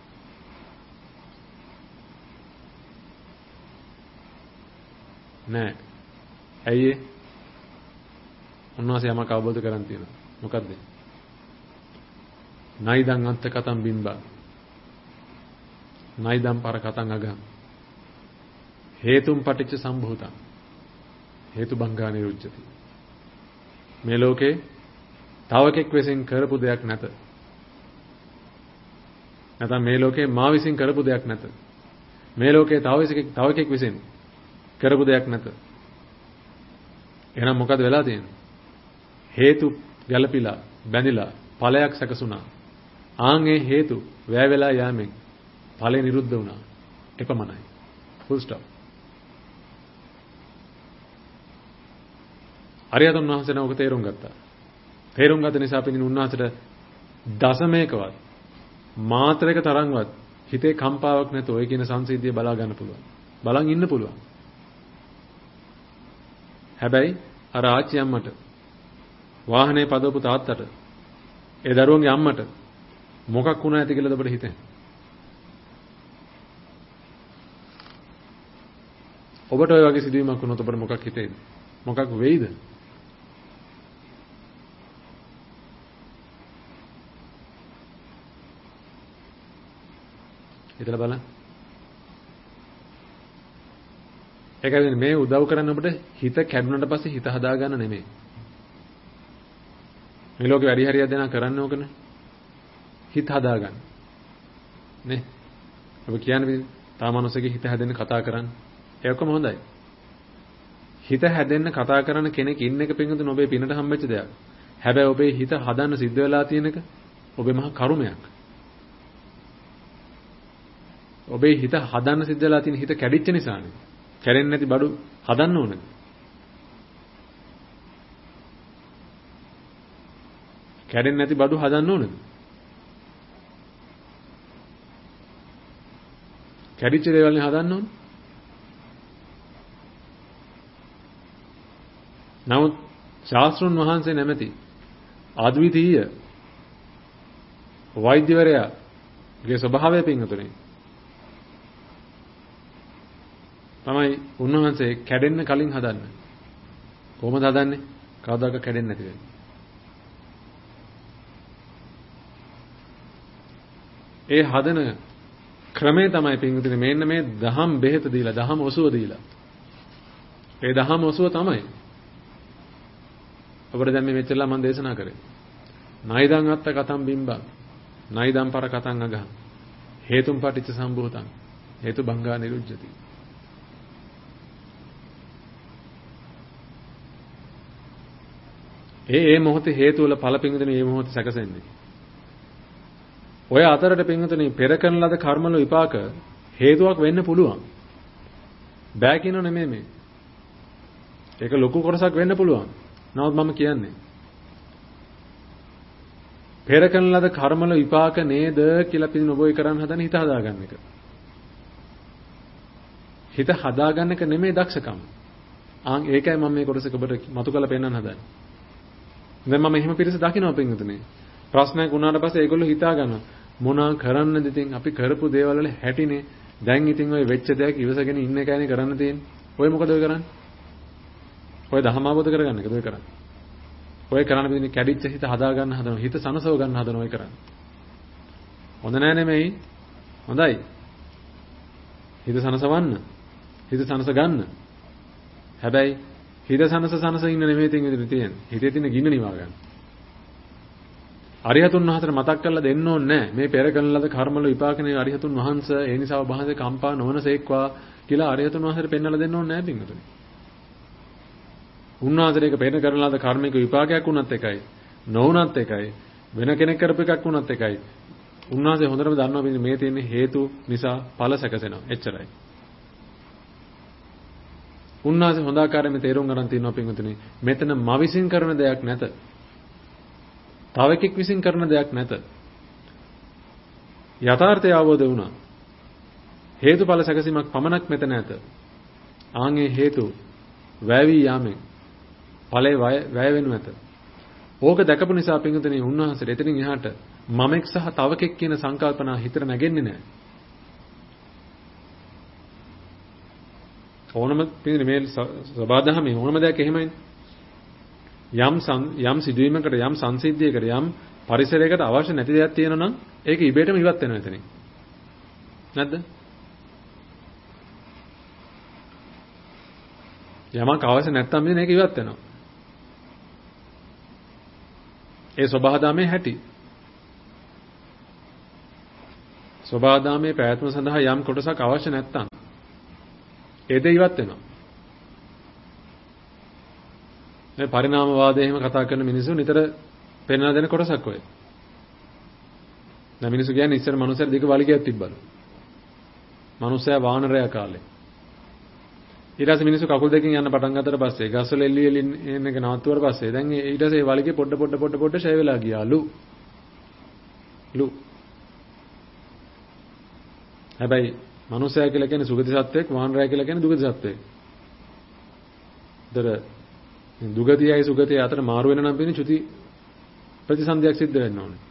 නෑ. ඇයි ඒ? උන්වහන්සේ යමක් අවබෝධ කරන් තියෙනවා. මොකද්ද? නයිදං අත්ත කතම් බිම්බා. නයිදම් පර කතං අගම්. හේතුම් පටිච්ච සම්භූතං. හේතු බංගා නිරුච්චති. මේ ලෝකේ තව කෙනෙක් විසින් කරපු දෙයක් නැත. නැත්නම් මේ ලෝකේ මා විසින් කරපු දෙයක් නැත. මේ ලෝකේ තව තව කෙනෙක් විසින් කරපු දෙයක් නැත. එහෙනම් මොකද වෙලා තියෙන්නේ? හේතු ගැළපිලා බැඳිලා ඵලයක් සැකසුණා. ආන්ගේ හේතු වැය වෙලා යෑමෙන් ඵලෙ නිරුද්ධ වුණා. එපමණයි. full stop. අරියතුන් වහන්සේ නෝක තේරුම් ගත්තා. තේරුම් ගත නිසා පිටින් උන්වහන්සේට දශමයකවත් මාත්‍රයක තරම්වත් හිතේ කම්පාවක් නැතුව ඔය කියන සංසිද්ධිය බලා ගන්න පුළුවන්. බලන් ඉන්න පුළුවන්. හැබැයි අර ආච්චි අම්මට වාහනේ පදවපු තාත්තට ඒ දරුවන්ගේ අම්මට මොකක් වුණා ඇති කියලාද අපිට හිතෙන්නේ? ඔබට ඔය වගේ සිදුවීමක් වුණොත් ඔබට මොකක් හිතෙයිද? මොකක් වෙයිද? හිතලා බලන්න. ඒකයි මේ උදව් කරන්න ඔබට හිත කැඩුනට පස්සේ හිත හදාගන්න නෙමෙයි. මේ ලෝකේ වැඩි හරියක් දෙනා කරන්නේ ඕකනේ. හිත හදාගන්න. නේ? ඔබ කියන්නේ තාමනසගේ හිත හැදෙන්න කතා කරන්න. ඒක කොහොම හොඳයි. හිත හැදෙන්න කතා කරන කෙනෙක් ඉන්න එක පින්වතුන් ඔබේ පිනට හම්බෙච්ච දෙයක්. හැබැයි ඔබේ හිත හදන්න සිද්ධ වෙලා තියෙන එක ඔබේ මහා කරුමයක්. ඔබේ හිත හදන්න සිද්ධ වෙලා තියෙන හිත කැඩිච්ච නිසානේ. කැඩෙන්නේ නැති බඩු හදන්න ඕනේ. කැඩෙන්නේ නැති බඩු හදන්න ඕනේ. කැඩිච්ච දේවල් නේ හදන්න ඕනේ. නමුත් ශාස්ත්‍රුන් වහන්සේ නැමැති අද්විතීය වෛද්‍යවරයාගේ ස්වභාවය පින්වතුනි තමයි උන්වහන්සේ කැඩෙන්න කලින් හදන්න. කොහොමද හදන්නේ? කවදාක කැඩෙන්නේ නැති වෙන්නේ. ඒ හදන ක්‍රමය තමයි පින්වතුනි මේන්න මේ දහම් බෙහෙත දීලා දහම් ඔසුව දීලා. ඒ දහම් ඔසුව තමයි අපිට දැන් මේ මෙච්චරලා මම දේශනා කරේ. නයිදං අත්ත කතම් බිම්බං. නයිදං පර කතං අගහං. හේතුම් පටිච්ච සම්භූතං. හේතු බංගා නිරුජ්ජති. ඒ ඒ මොහොතේ හේතු වල ඵල පිංගුතුනේ මේ මොහොතේ සැකසෙන්නේ. ඔය අතරට පිංගුතුනේ පෙර කරන ලද කර්මවල විපාක හේතුවක් වෙන්න පුළුවන්. බෑ කියනෝ නෙමෙයි මේ. ඒක ලොකු කොටසක් වෙන්න පුළුවන්. නමුත් මම කියන්නේ පෙර කරන ලද කර්මවල විපාක නේද කියලා පිළින ඔබ ඔය කරන්න හදන හිත හදාගන්න එක. හිත හදාගන්න එක නෙමෙයි දක්ෂකම. ආන් ඒකයි මම මේ කොටසක ඔබට මතු කරලා පෙන්නන්න හදන්නේ. දැන් මම එහෙම පිරිස දකින්න පින්විතනේ. ප්‍රශ්නයක් වුණාට පස්සේ ඒගොල්ලෝ හිතා ගන්නවා මොනවා කරන්නද ඉතින් අපි කරපු දේවල් වල හැටිනේ. දැන් ඉතින් ඔය වෙච්ච දෙයක් ඉවසගෙන ඉන්න එකයිනේ කරන්න තියෙන්නේ. ඔය මොකද ඔය කරන්නේ? ඔය ධර්ම අවබෝධ කරගන්න එකද ඔය කරන්නේ? ඔය කරන්න බෙදින කැඩිච්ච හිත හදා ගන්න හදනවා. හිත සනසව ගන්න හදනවා ඔය කරන්නේ. හොඳ නෑ නෙමෙයි. හොඳයි. හිත සනසවන්න. හිත සනස ගන්න. හැබැයි හිත සනස සනස ඉන්න නෙමෙයි තින් ඉදිරි තියෙන්නේ. හිතේ තියෙන ගින්න නිවා ගන්න. අරිහතුන් වහන්සේට මතක් කරලා දෙන්න ඕනේ නෑ. මේ පෙර කරන ලද කර්මවල විපාකනේ අරිහතුන් වහන්සේ ඒ නිසා වහන්සේ කම්පා නොවනසේක්වා කියලා අරිහතුන් වහන්සේට පෙන්වලා දෙන්න ඕනේ නෑ පින්වතුනි. උන්වහන්සේට පෙර කරන ලද කර්මික විපාකයක් වුණත් එකයි. නොවුණත් එකයි. වෙන කෙනෙක් කරපු එකක් වුණත් එකයි. උන්වහන්සේ හොඳටම දන්නවා මේ තියෙන හේතු නිසා ඵල සැකසෙනවා. එච්චරයි. උන්වහන්සේ හොඳ ආකාරයෙන් තේරුම් ගන්න තියෙනවා පින්වතුනි. මෙතන ම විසින් කරන දෙයක් නැත. තව එකෙක් විසින් කරන දෙයක් නැත. යථාර්ථය අවබෝධ වුණා. හේතුඵල සැකසීමක් පමණක් මෙතන ඇත. ආන්ගේ හේතු වැවි යාමෙන් ඵලේ වැය වෙනු ඇත. ඕක දැකපු නිසා පින්වතුනි උන්වහන්සේට එතනින් එහාට මමෙක් සහ තවකෙක් කියන සංකල්පනා හිතට නැගෙන්නේ නැහැ. ඕනම පිළිදෙ මේ සබාදහමේ ඕනම දෙයක් එහෙමයි. යම් යම් සිදුවීමකට යම් සංසිද්ධියකට යම් පරිසරයකට අවශ්‍ය නැති දෙයක් තියෙනවා නම් ඒක ඉබේටම ඉවත් වෙනවා එතනින්. නැද්ද? යමක් අවශ්‍ය නැත්නම් මේක ඉවත් වෙනවා. ඒ සබාදහමේ හැටි. සබාදහමේ ප්‍රයත්න සඳහා යම් කොටසක් අවශ්‍ය නැත්නම් ඒ දේ ඉවත් වෙනවා. මේ පරිණාමවාදය එහෙම කතා කරන මිනිස්සු නිතර පෙන්වන දෙන කොටසක් ඔය. දැන් මිනිස්සු කියන්නේ ඉස්සර මනුස්සයෙක් දිග වලිගයක් තිබ්බලු. මනුස්සයා වානරයා කාලේ. ඊට පස්සේ මිනිස්සු කකුල් දෙකකින් යන්න පටන් ගත්තට පස්සේ ගස්වල එල්ලි එල්ලි එන එක නවත්තුවාට පස්සේ දැන් ඊට පස්සේ වලිගේ පොඩ පොඩ පොඩ පොඩ ෂය වෙලා ගියාලු. ලු. හැබැයි මනුස්සයා කියලා කියන්නේ සුගති සත්වයක්, වානරයා කියලා කියන්නේ දුගති සත්වයක්. දර දුගතියයි සුගතිය අතර මාරු වෙන නම් වෙන්නේ චුති ප්‍රතිසන්දියක් සිද්ධ වෙන්න ඕනේ.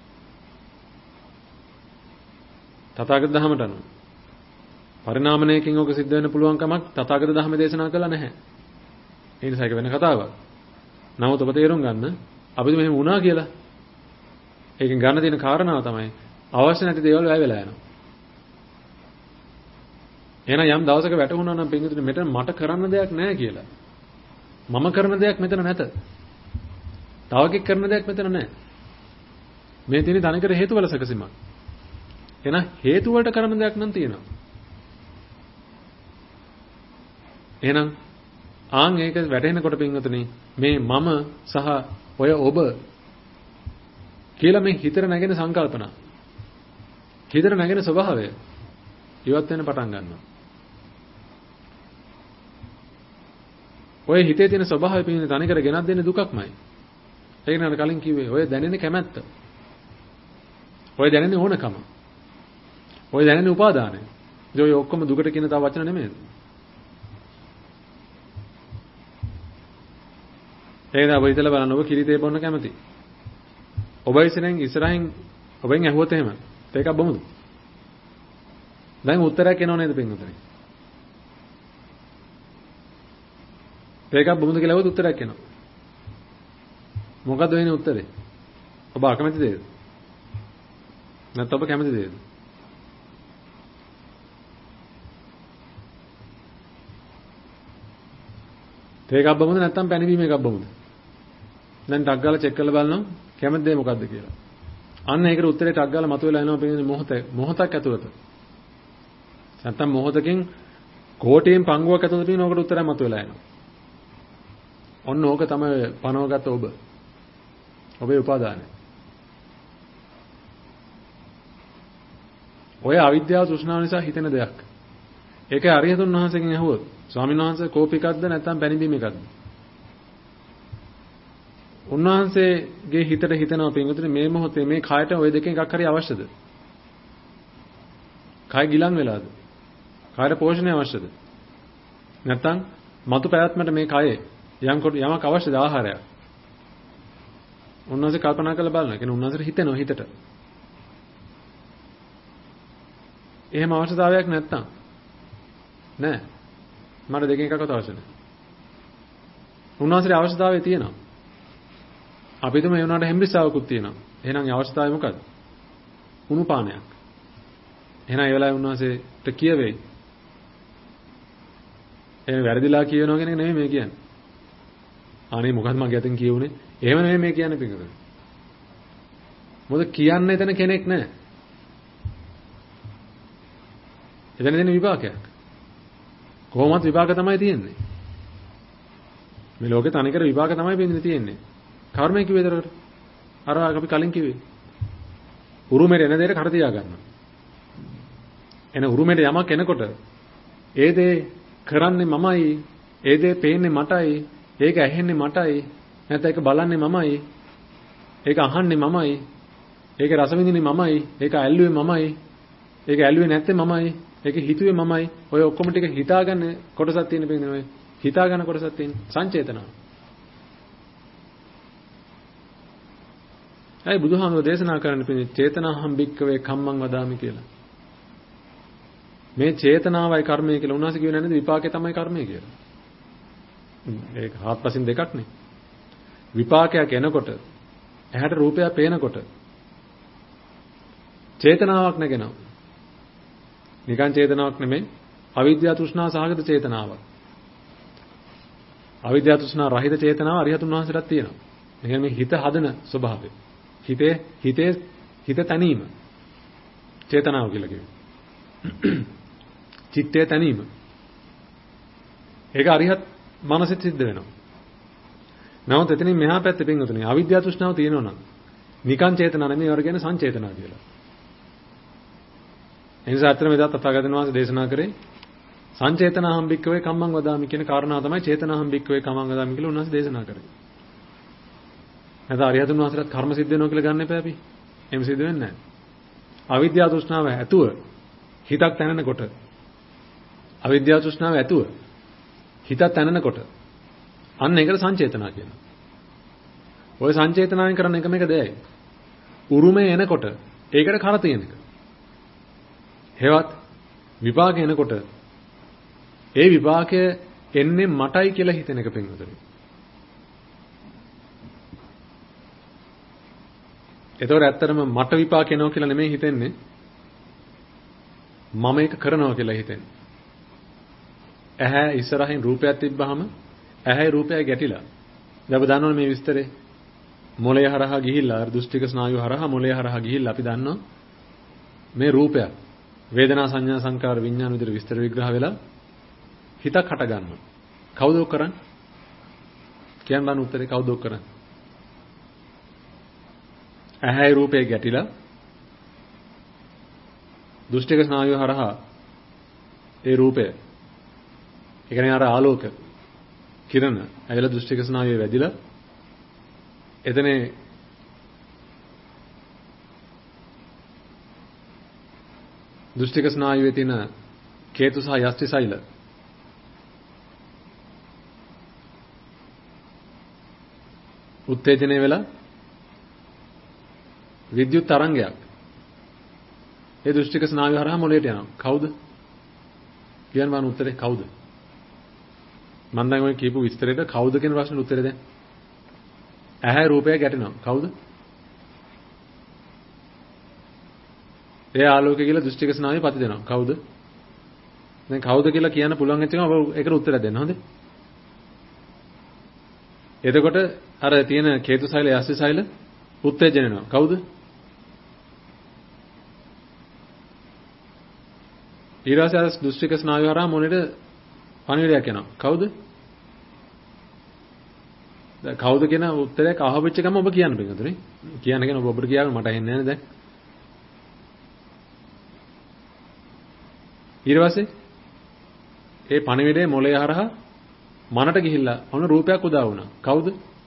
තථාගත ධහමට අනුව. පරිණාමණයකින් ඔක සිද්ධ වෙන්න පුළුවන් කමක් තථාගත ධහම දේශනා කළා නැහැ. ඒ නිසා ඒක වෙන කතාවක්. නමුත් ඔබ තේරුම් ගන්න අපිට මෙහෙම වුණා කියලා. ඒකෙන් ගන්න තියෙන කාරණාව තමයි අවශ්‍ය නැති දේවල් වැය වෙලා යනවා. එහෙනම් යම් දවසක වැටුණා නම් පින්විතනේ මෙතන මට කරන්න දෙයක් නැහැ කියලා. මම කරන දෙයක් මෙතන නැත. තව කෙනෙක් කරන දෙයක් මෙතන නැහැ. මේ තියෙන තනිකර හේතුවල සැකසීමක්. එහෙනම් හේතු වලට කරන දෙයක් නම් තියෙනවා. එහෙනම් ආන් ඒක වැටෙනකොට පින්වතුනි මේ මම සහ ඔය ඔබ කියලා මේ හිතට නැගෙන සංකල්පනා හිතට නැගෙන ස්වභාවය ඉවත් වෙන්න පටන් ගන්නවා. ඔය හිතේ තියෙන ස්වභාවය පින්වතුනි තනිකර ගෙනත් දෙන්නේ දුකක්මයි. ඒක නේද කලින් කිව්වේ ඔය දැනෙන්නේ කැමැත්ත. ඔය දැනෙන්නේ ඕනකම. ඔය දැනෙන්නේ උපාදානය. ඒ ඔය ඔක්කොම දුකට කියන තව වචන නෙමෙයි. එහෙනම් ඔබ හිතලා බලන්න ඔබ කිරිතේ බොන්න කැමති. ඔබ ඉස්සරහින් ඉස්සරහින් ඔබෙන් ඇහුවොත් එහෙම ඒකක් බොමුද? දැන් උත්තරයක් එනව නේද පින්වතුනි? ඒකක් බොමුද කියලා ඇහුවොත් උත්තරයක් එනවා. මොකද්ද වෙන්නේ උත්තරේ? ඔබ අකමැති දෙයද? නැත්නම් ඔබ කැමති දෙයද? ඒකක් බොමුද නැත්නම් පැණිවීම එකක් බොමුද? දැන් ටක් ගාලා චෙක් කරලා බලනවා කැමති දේ මොකද්ද කියලා. අන්න ඒකට උත්තරේ ටක් ගාලා මතුවලා එනවා පින්නේ මොහොත මොහොතක් ඇතුළත. නැත්නම් මොහොතකින් කෝටියෙන් පංගුවක් ඇතුළත පින්න ඕකට උත්තරයක් මතුවලා එනවා. ඔන්න ඕක තමයි පනවගත්ත ඔබ. ඔබේ උපාදානය. ඔය අවිද්‍යාව තෘෂ්ණාව නිසා හිතෙන දෙයක්. ඒක අරියතුන් වහන්සේගෙන් අහුවොත් ස්වාමීන් වහන්සේ කෝපිකක්ද නැත්නම් පැණිබීම එකක්ද? උන්වහන්සේගේ හිතට හිතනවා පින්වතුනි මේ මොහොතේ මේ කායට ওই දෙකෙන් එකක් හරි අවශ්‍යද? කාය ගිලන් වෙලාද? කායට පෝෂණය අවශ්‍යද? නැත්නම් මතු පැවැත්මට මේ කායේ යම් කොට යමක් අවශ්‍යද ආහාරයක්? උන්වහන්සේ කල්පනා කරලා බලනවා. කියන්නේ උන්වහන්සේට හිතෙනවා හිතට. එහෙම අවශ්‍යතාවයක් නැත්නම් නෑ. මට දෙකෙන් එකක්වත් අවශ්‍ය නැහැ. උන්වහන්සේගේ අවශ්‍යතාවය තියෙනවා. අපිට මේ වුණාට හෙම්බිස්සාවකුත් තියෙනවා. එහෙනම් ඒ අවශ්‍යතාවය මොකද්ද? උණු පානයක්. එහෙනම් ඒ වෙලාවේ උන්වහන්සේට කියවෙයි. එහෙම වැරදිලා කියනවා කියන එක නෙමෙයි මේ කියන්නේ. අනේ මොකද්ද මගේ අතින් කියුනේ? එහෙම නෙමෙයි මේ කියන්නේ පිටුද. මොකද කියන්න එතන කෙනෙක් නැහැ. එතන දෙන විපාකයක්. කොහොමද විපාක තමයි තියෙන්නේ. මේ ලෝකේ තනිකර විපාක තමයි වෙන්නේ තියෙන්නේ. කර්මය කිව්වේ දරකට. අර අපි කලින් කිව්වේ. උරුමෙට එන දෙයට කර තියා ගන්නවා. එන උරුමෙට යමක් එනකොට ඒ දේ කරන්නේ මමයි, ඒ දේ පේන්නේ මටයි, ඒක ඇහෙන්නේ මටයි, නැත්නම් ඒක බලන්නේ මමයි, ඒක අහන්නේ මමයි, ඒක රස විඳින්නේ මමයි, ඒක ඇල්ලුවේ මමයි, ඒක ඇල්ලුවේ නැත්තේ මමයි. ඒක හිතුවේ මමයි. ඔය ඔක්කොම ටික හිතාගන්න කොටසක් තියෙන බින්දනේ ඔය. හිතාගන්න කොටසක් තියෙන සංචේතනාව. අය බුදුහාමුදුරේ දේශනා කරන්න පින්නේ චේතනාහම් භික්කවේ කම්මං වදාමි කියලා. මේ චේතනාවයි කර්මය කියලා උන්වහන්සේ කියුවේ නැද්ද විපාකේ තමයි කර්මය කියලා. ඒක හත්පසින් දෙකක් නේ. විපාකයක් එනකොට ඇහැට රූපයක් පේනකොට චේතනාවක් නැගෙනවා. නිකන් චේතනාවක් නෙමෙයි අවිද්‍යාව තෘෂ්ණා සහගත චේතනාවක්. අවිද්‍යාව තෘෂ්ණා රහිත චේතනාව අරිහතුන් වහන්සේටත් තියෙනවා. ඒ කියන්නේ හිත හදන ස්වභාවය. හිතේ හිතේ හිත තනීම චේතනාව කියලා කියනවා. චිත්තය තනීම. ඒක අරිහත් මනසෙත් සිද්ධ වෙනවා. නමුත් එතනින් මෙහා පැත්තේ පින්වතුනි අවිද්‍යාව තෘෂ්ණාව තියෙනවා නම් නිකන් චේතනා නෙමෙයි වර කියන්නේ සංචේතනා කියලා. එනිසා අත්‍තරම එදා තථාගතයන් වහන්සේ දේශනා කරේ සංචේතනාහම් භික්ඛවේ කම්මං වදාමි කියන කාරණාව තමයි චේතනාහම් භික්ඛවේ කම්මං වදාමි කියලා උන්වහන්සේ දේශනා කරේ. නැත්නම් අරිහතුන් වහන්සේලාත් කර්ම සිද්ධ වෙනවා කියලා ගන්න එපා අපි. එහෙම සිද්ධ වෙන්නේ නැහැ. අවිද්‍යාව තෘෂ්ණාව ඇතුව හිතක් තැනෙනකොට අවිද්‍යාව තෘෂ්ණාව ඇතුව හිතක් තැනෙනකොට අන්න ඒකට සංචේතනා කියනවා. ඔය සංචේතනාවෙන් කරන එකම එක දෙයයි. උරුමේ එනකොට ඒකට කර තියෙන එක. හේවත් විපාක එනකොට ඒ විපාකය එන්නේ මටයි කියලා හිතෙන එක පින්වතුනි. ඒතකොට ඇත්තටම මට විපාක එනවා කියලා නෙමෙයි හිතෙන්නේ. මම ඒක කරනවා කියලා හිතෙන්නේ. ඇහැ ඉස්සරහින් රූපයක් තිබ්බහම ඇහැයි රූපයයි ගැටිලා. දැන් ඔබ දන්නවනේ මේ විස්තරේ. මොළය හරහා ගිහිල්ලා දෘෂ්ටික ස්නායුව හරහා මොළය හරහා ගිහිල්ලා අපි දන්නවා මේ රූපයක් වේදනා සංඥා සංකාර විඥාන විදිහට විස්තර විග්‍රහ වෙලා හිතක් හට ගන්නවා. කවුද ඔක් කරන්නේ? කියන්න බෑ උත්තරේ කවුද ඔක් කරන්නේ? ඇහැයි රූපේ ගැටිලා දෘෂ්ටික ස්නායුව හරහා ඒ රූපය ඒ කියන්නේ අර ආලෝක කිරණ ඇවිල්ලා දෘෂ්ටික ස්නායුවේ වැදිලා එතන දෘෂ්ටික ස්නායුවේ තියෙන කේතු සහ යෂ්ටි සෛල උත්තේජනය වෙලා විද්‍යුත් තරංගයක් ඒ දෘෂ්ටික ස්නායුව හරහා මොළයට යනවා. කවුද? කියන්න බෑ උත්තරේ කවුද? මම දැන් ඔය කියපු විස්තරේට කවුද කියන ප්‍රශ්නෙට උත්තරේ දැන්. ඇහැ රූපය ගැටෙනවා. කවුද? ඒ ආලෝකය කියලා දෘෂ්ටික ස්නායුව පති දෙනවා. කවුද? දැන් කවුද කියලා කියන්න පුළුවන් ඇත්තම ඔබ ඒකට උත්තරයක් දෙන්න හොඳේ. එතකොට අර තියෙන කේතු සෛල යස්ති සෛල උත්තේජන වෙනවා. කවුද? ඊළඟට අර දෘෂ්ටික ස්නායුව හරහා මොනෙට පණිවිඩයක් යනවා. කවුද? දැන් කවුද කියන උත්තරයක් අහවෙච්ච ගම ඔබ කියන්න බෑ. කියන්න කියන ඔබ ඔබට කියාගෙන මට ඇහෙන්නේ නැහැ දැන්. ඊට පස්සේ ඒ පණිවිඩයේ මොළය හරහා මනට ගිහිල්ලා ඔන්න රූපයක් උදා වුණා. කවුද?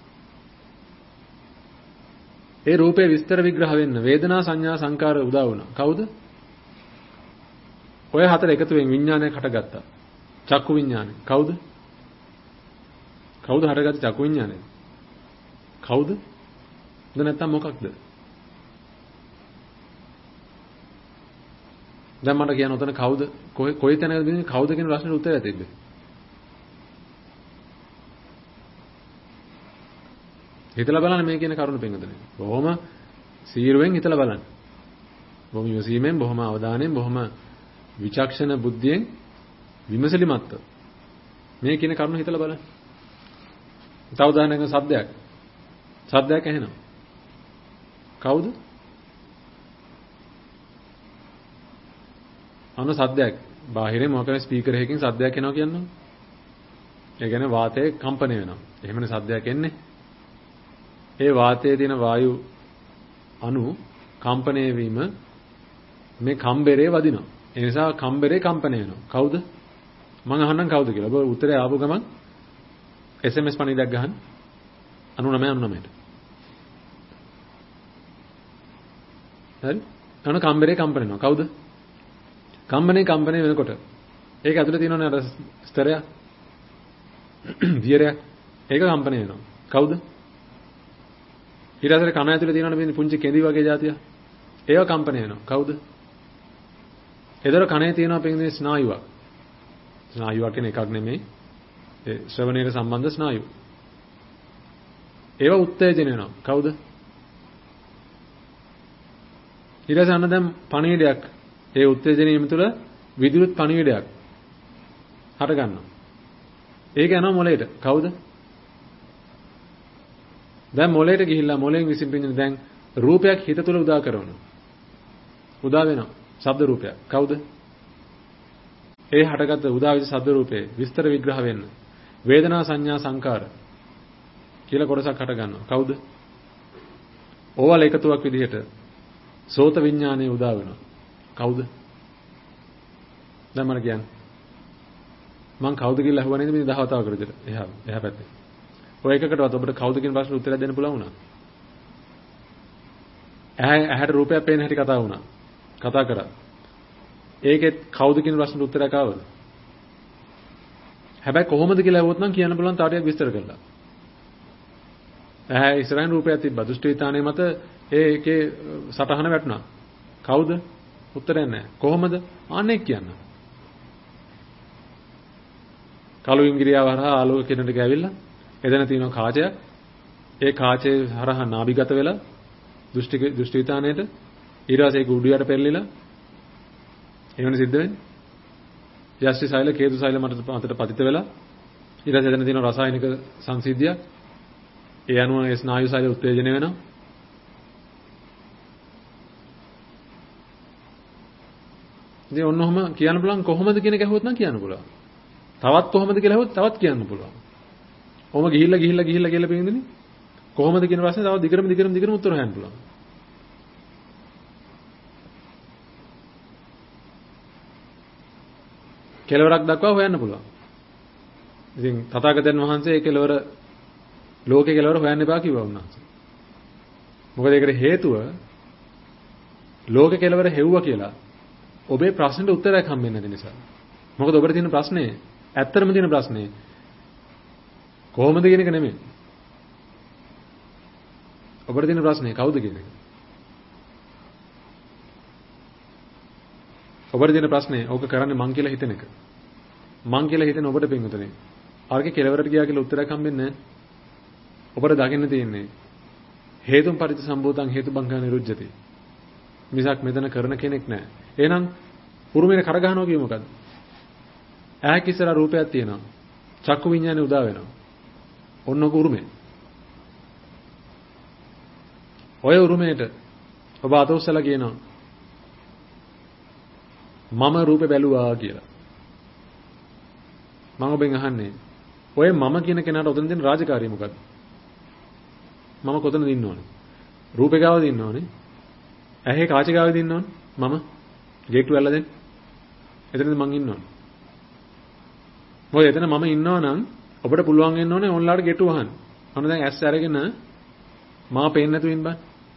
ඒ රූපේ විස්තර විග්‍රහ වෙන්න වේදනා සංඥා සංකාර උදා වුණා. කවුද? ඔය හතර එකතු වෙන් විඥානයක් හටගත්තා. චක්කු විඥානය. කවුද? කවුද හටගත්තේ චක්කු විඥානය? කවුද? ද නැත්තම් මොකක්ද? දැන් මට කියන්න උතන කවුද? කොයි කොයි තැනකද මේ කවුද කියන ප්‍රශ්නෙට උත්තරය තිබ්බේ? හිතලා බලන්න මේ කියන කරුණ පින්වතුනි. බොහොම සීරුවෙන් හිතලා බලන්න. බොහොම විමසීමෙන්, බොහොම අවධානයෙන්, බොහොම විචක්ෂණ බුද්ධියෙන් විමසලිමත්ව මේ කියන කරුණ හිතලා බලන්න. තව උදාහරණයක් සද්දයක්. සද්දයක් ඇහෙනවා. කවුද? අන්න සද්දයක්. බාහිරින් මොකක්ද ස්පීකර් එකකින් සද්දයක් එනවා කියන්නේ. ඒ කියන්නේ වාතයේ කම්පණය වෙනවා. එහෙමනේ සද්දයක් එන්නේ. ඒ වාතයේ තියෙන වායු අණු කම්පණය වීම මේ කම්බරේ වදිනවා. ඒ නිසා කම්බරේ කම්පණය වෙනවා. කවුද? මම අහන්නම් කවුද කියලා. ඔබ උත්තරේ ආපු ගමන් එස් එම් එස් පණිවිඩයක් ගහන්න අනූ නවය අනූ නවයට. හරි? අන කම්බරේ කම්පණය වෙනවා. කවුද? කම්පණේ කම්පණය වෙනකොට ඒක ඇතුලේ තියෙනවනේ අර ස්තරයක් වියරයක් ඒක කම්පණය වෙනවා. කවුද? ඊට පස්සේ කන ඇතුලේ තියෙනවනේ මේ පුංචි කෙඳි වගේ જાතිය. ඒව කම්පණය වෙනවා. කවුද? ඒතර කනේ තියෙනවා පින්නේ ස්නායුවක්. ස්නායුවක් කියන එකක් නෙමෙයි. ඒ ශ්‍රවණයට සම්බන්ධ ස්නායු. ඒව උත්තේජන වෙනවා. කවුද? ඊට පස්සේ අන්න දැන් පණිවිඩයක් ඒ උත්තේජනීය තුළ විදුලත් පණිවිඩයක් හට ගන්නවා. ඒක යනවා මොළයට. කවුද? දැන් මොළයට ගිහිල්ලා මොළෙන් විසින් පින්න දැන් රූපයක් හිත තුළ උදා කරනවා. උදා වෙනවා. ශබ්ද රූපයක්. කවුද? ඒ හටගත් උදා වෙච්ච ශබ්ද රූපේ විස්තර විග්‍රහ වෙන්න වේදනා සංඥා සංකාර කියලා කොටසක් හට ගන්නවා. කවුද? ඕවල එකතුවක් විදිහට සෝත විඥානය උදා වෙනවා. කවුද? දැන් මම කියන්නේ. මං කවුද කියලා අහුවා නේද මේ දහවතාව කර විදිහට. එහා එහා පැත්තේ. ඔය එකකටවත් ඔබට කවුද කියන ප්‍රශ්නෙට උත්තර දෙන්න පුළුවන් වුණා. ඇහැ ඇහැට රූපයක් පේන හැටි කතා වුණා. කතා කරා. ඒකෙත් කවුද කියන ප්‍රශ්නෙට උත්තරයක් ආවද? හැබැයි කොහොමද කියලා අහුවොත් නම් කියන්න පුළුවන් තව ටිකක් විස්තර කරලා. ඇහැ ඉස්සරහින් රූපයක් තිබ්බා. දෘෂ්ටි විතානේ මත ඒකේ සටහන වැටුණා. කවුද? උත්තරයක් නැහැ. කොහොමද? අනේ කියන්න. කළු ඉංග්‍රීසියාව හරහා ආලෝක කිරණ ටික ඇවිල්ලා එතන තියෙන කාචයක්. ඒ කාචේ හරහා නාභිගත වෙලා දෘෂ්ටි දෘෂ්ටි විතානයේට ඊට පස්සේ ඒක උඩුයට පෙරලිලා එවන සිද්ධ වෙන්නේ. යෂ්ටි සෛල කේතු සෛල මතට පතිත වෙලා ඊට පස්සේ එතන තියෙන රසායනික සංසිද්ධියක්. ඒ අනුව ඒ ස්නායු සෛල උත්තේජනය වෙනවා. ඉතින් ඔන්නෝම කියන්න පුළුවන් කොහොමද කියන එක ඇහුවොත් නම් කියන්න පුළුවන්. තවත් කොහොමද කියලා ඇහුවොත් තවත් කියන්න පුළුවන්. ඔහොම ගිහිල්ලා ගිහිල්ලා ගිහිල්ලා කියලා පින්දිනේ කොහොමද කියන ප්‍රශ්නේ තව දිගටම දිගටම දිගටම උත්තර හොයන්න පුළුවන්. කෙලවරක් දක්වා හොයන්න පුළුවන්. ඉතින් තථාගතයන් වහන්සේ ඒ කෙලවර ලෝකේ කෙලවර හොයන්න එපා කිව්වා උන්වහන්සේ. මොකද ඒකට හේතුව ලෝකේ කෙලවර හෙව්වා කියලා ඔබේ ප්‍රශ්නෙට උත්තරයක් හම්බෙන්නේ නැති නිසා. මොකද ඔබට තියෙන ප්‍රශ්නේ ඇත්තටම තියෙන ප්‍රශ්නේ කොහොමද කියන එක නෙමෙයි. ඔබට තියෙන ප්‍රශ්නේ කවුද කියන එක. ඔබට තියෙන ප්‍රශ්නේ ඕක කරන්නේ මං කියලා හිතන එක. මං කියලා හිතන ඔබට පින්වතුනි. ආර්ගේ කෙලවරට ගියා කියලා උත්තරයක් හම්බෙන්නේ නැහැ. ඔබට දකින්න තියෙන්නේ හේතුන් පරිත්‍සම්භූතං හේතුබංගා නිරුජ්ජති. මිසක් මෙතන කරන කෙනෙක් නැහැ. එහෙනම් උරුමේට කර ගහනවා කියේ මොකද්ද? ඈක ඉස්සර රූපයක් තියෙනවා. චක්කු විඤ්ඤාණය උදා වෙනවා. ඔන්නක උරුමේ. ඔය උරුමේට ඔබ අත උස්සලා කියනවා මම රූපේ බැලුවා කියලා. මම ඔබෙන් අහන්නේ ඔය මම කියන කෙනාට උතන දෙන රාජකාරිය මොකද්ද? මම කොතනද ඉන්න ඕනේ? රූපේ ගාවද ඉන්න ඕනේ? ඇහි කාච ගාවද ඉන්න ඕනේ? මම ගේට්ටු ඇල්ල දෙන්න. එතනද මං ඉන්න ඕනේ. මොකද එතන මම ඉන්නවා නම් ඔබට පුළුවන් වෙන්න ඕනේ ඔන්ලාට ගේට්ටු වහන්න. අන්න දැන් ඇස් අරගෙන මා පේන්නේ නැතුව ඉන්න බෑ.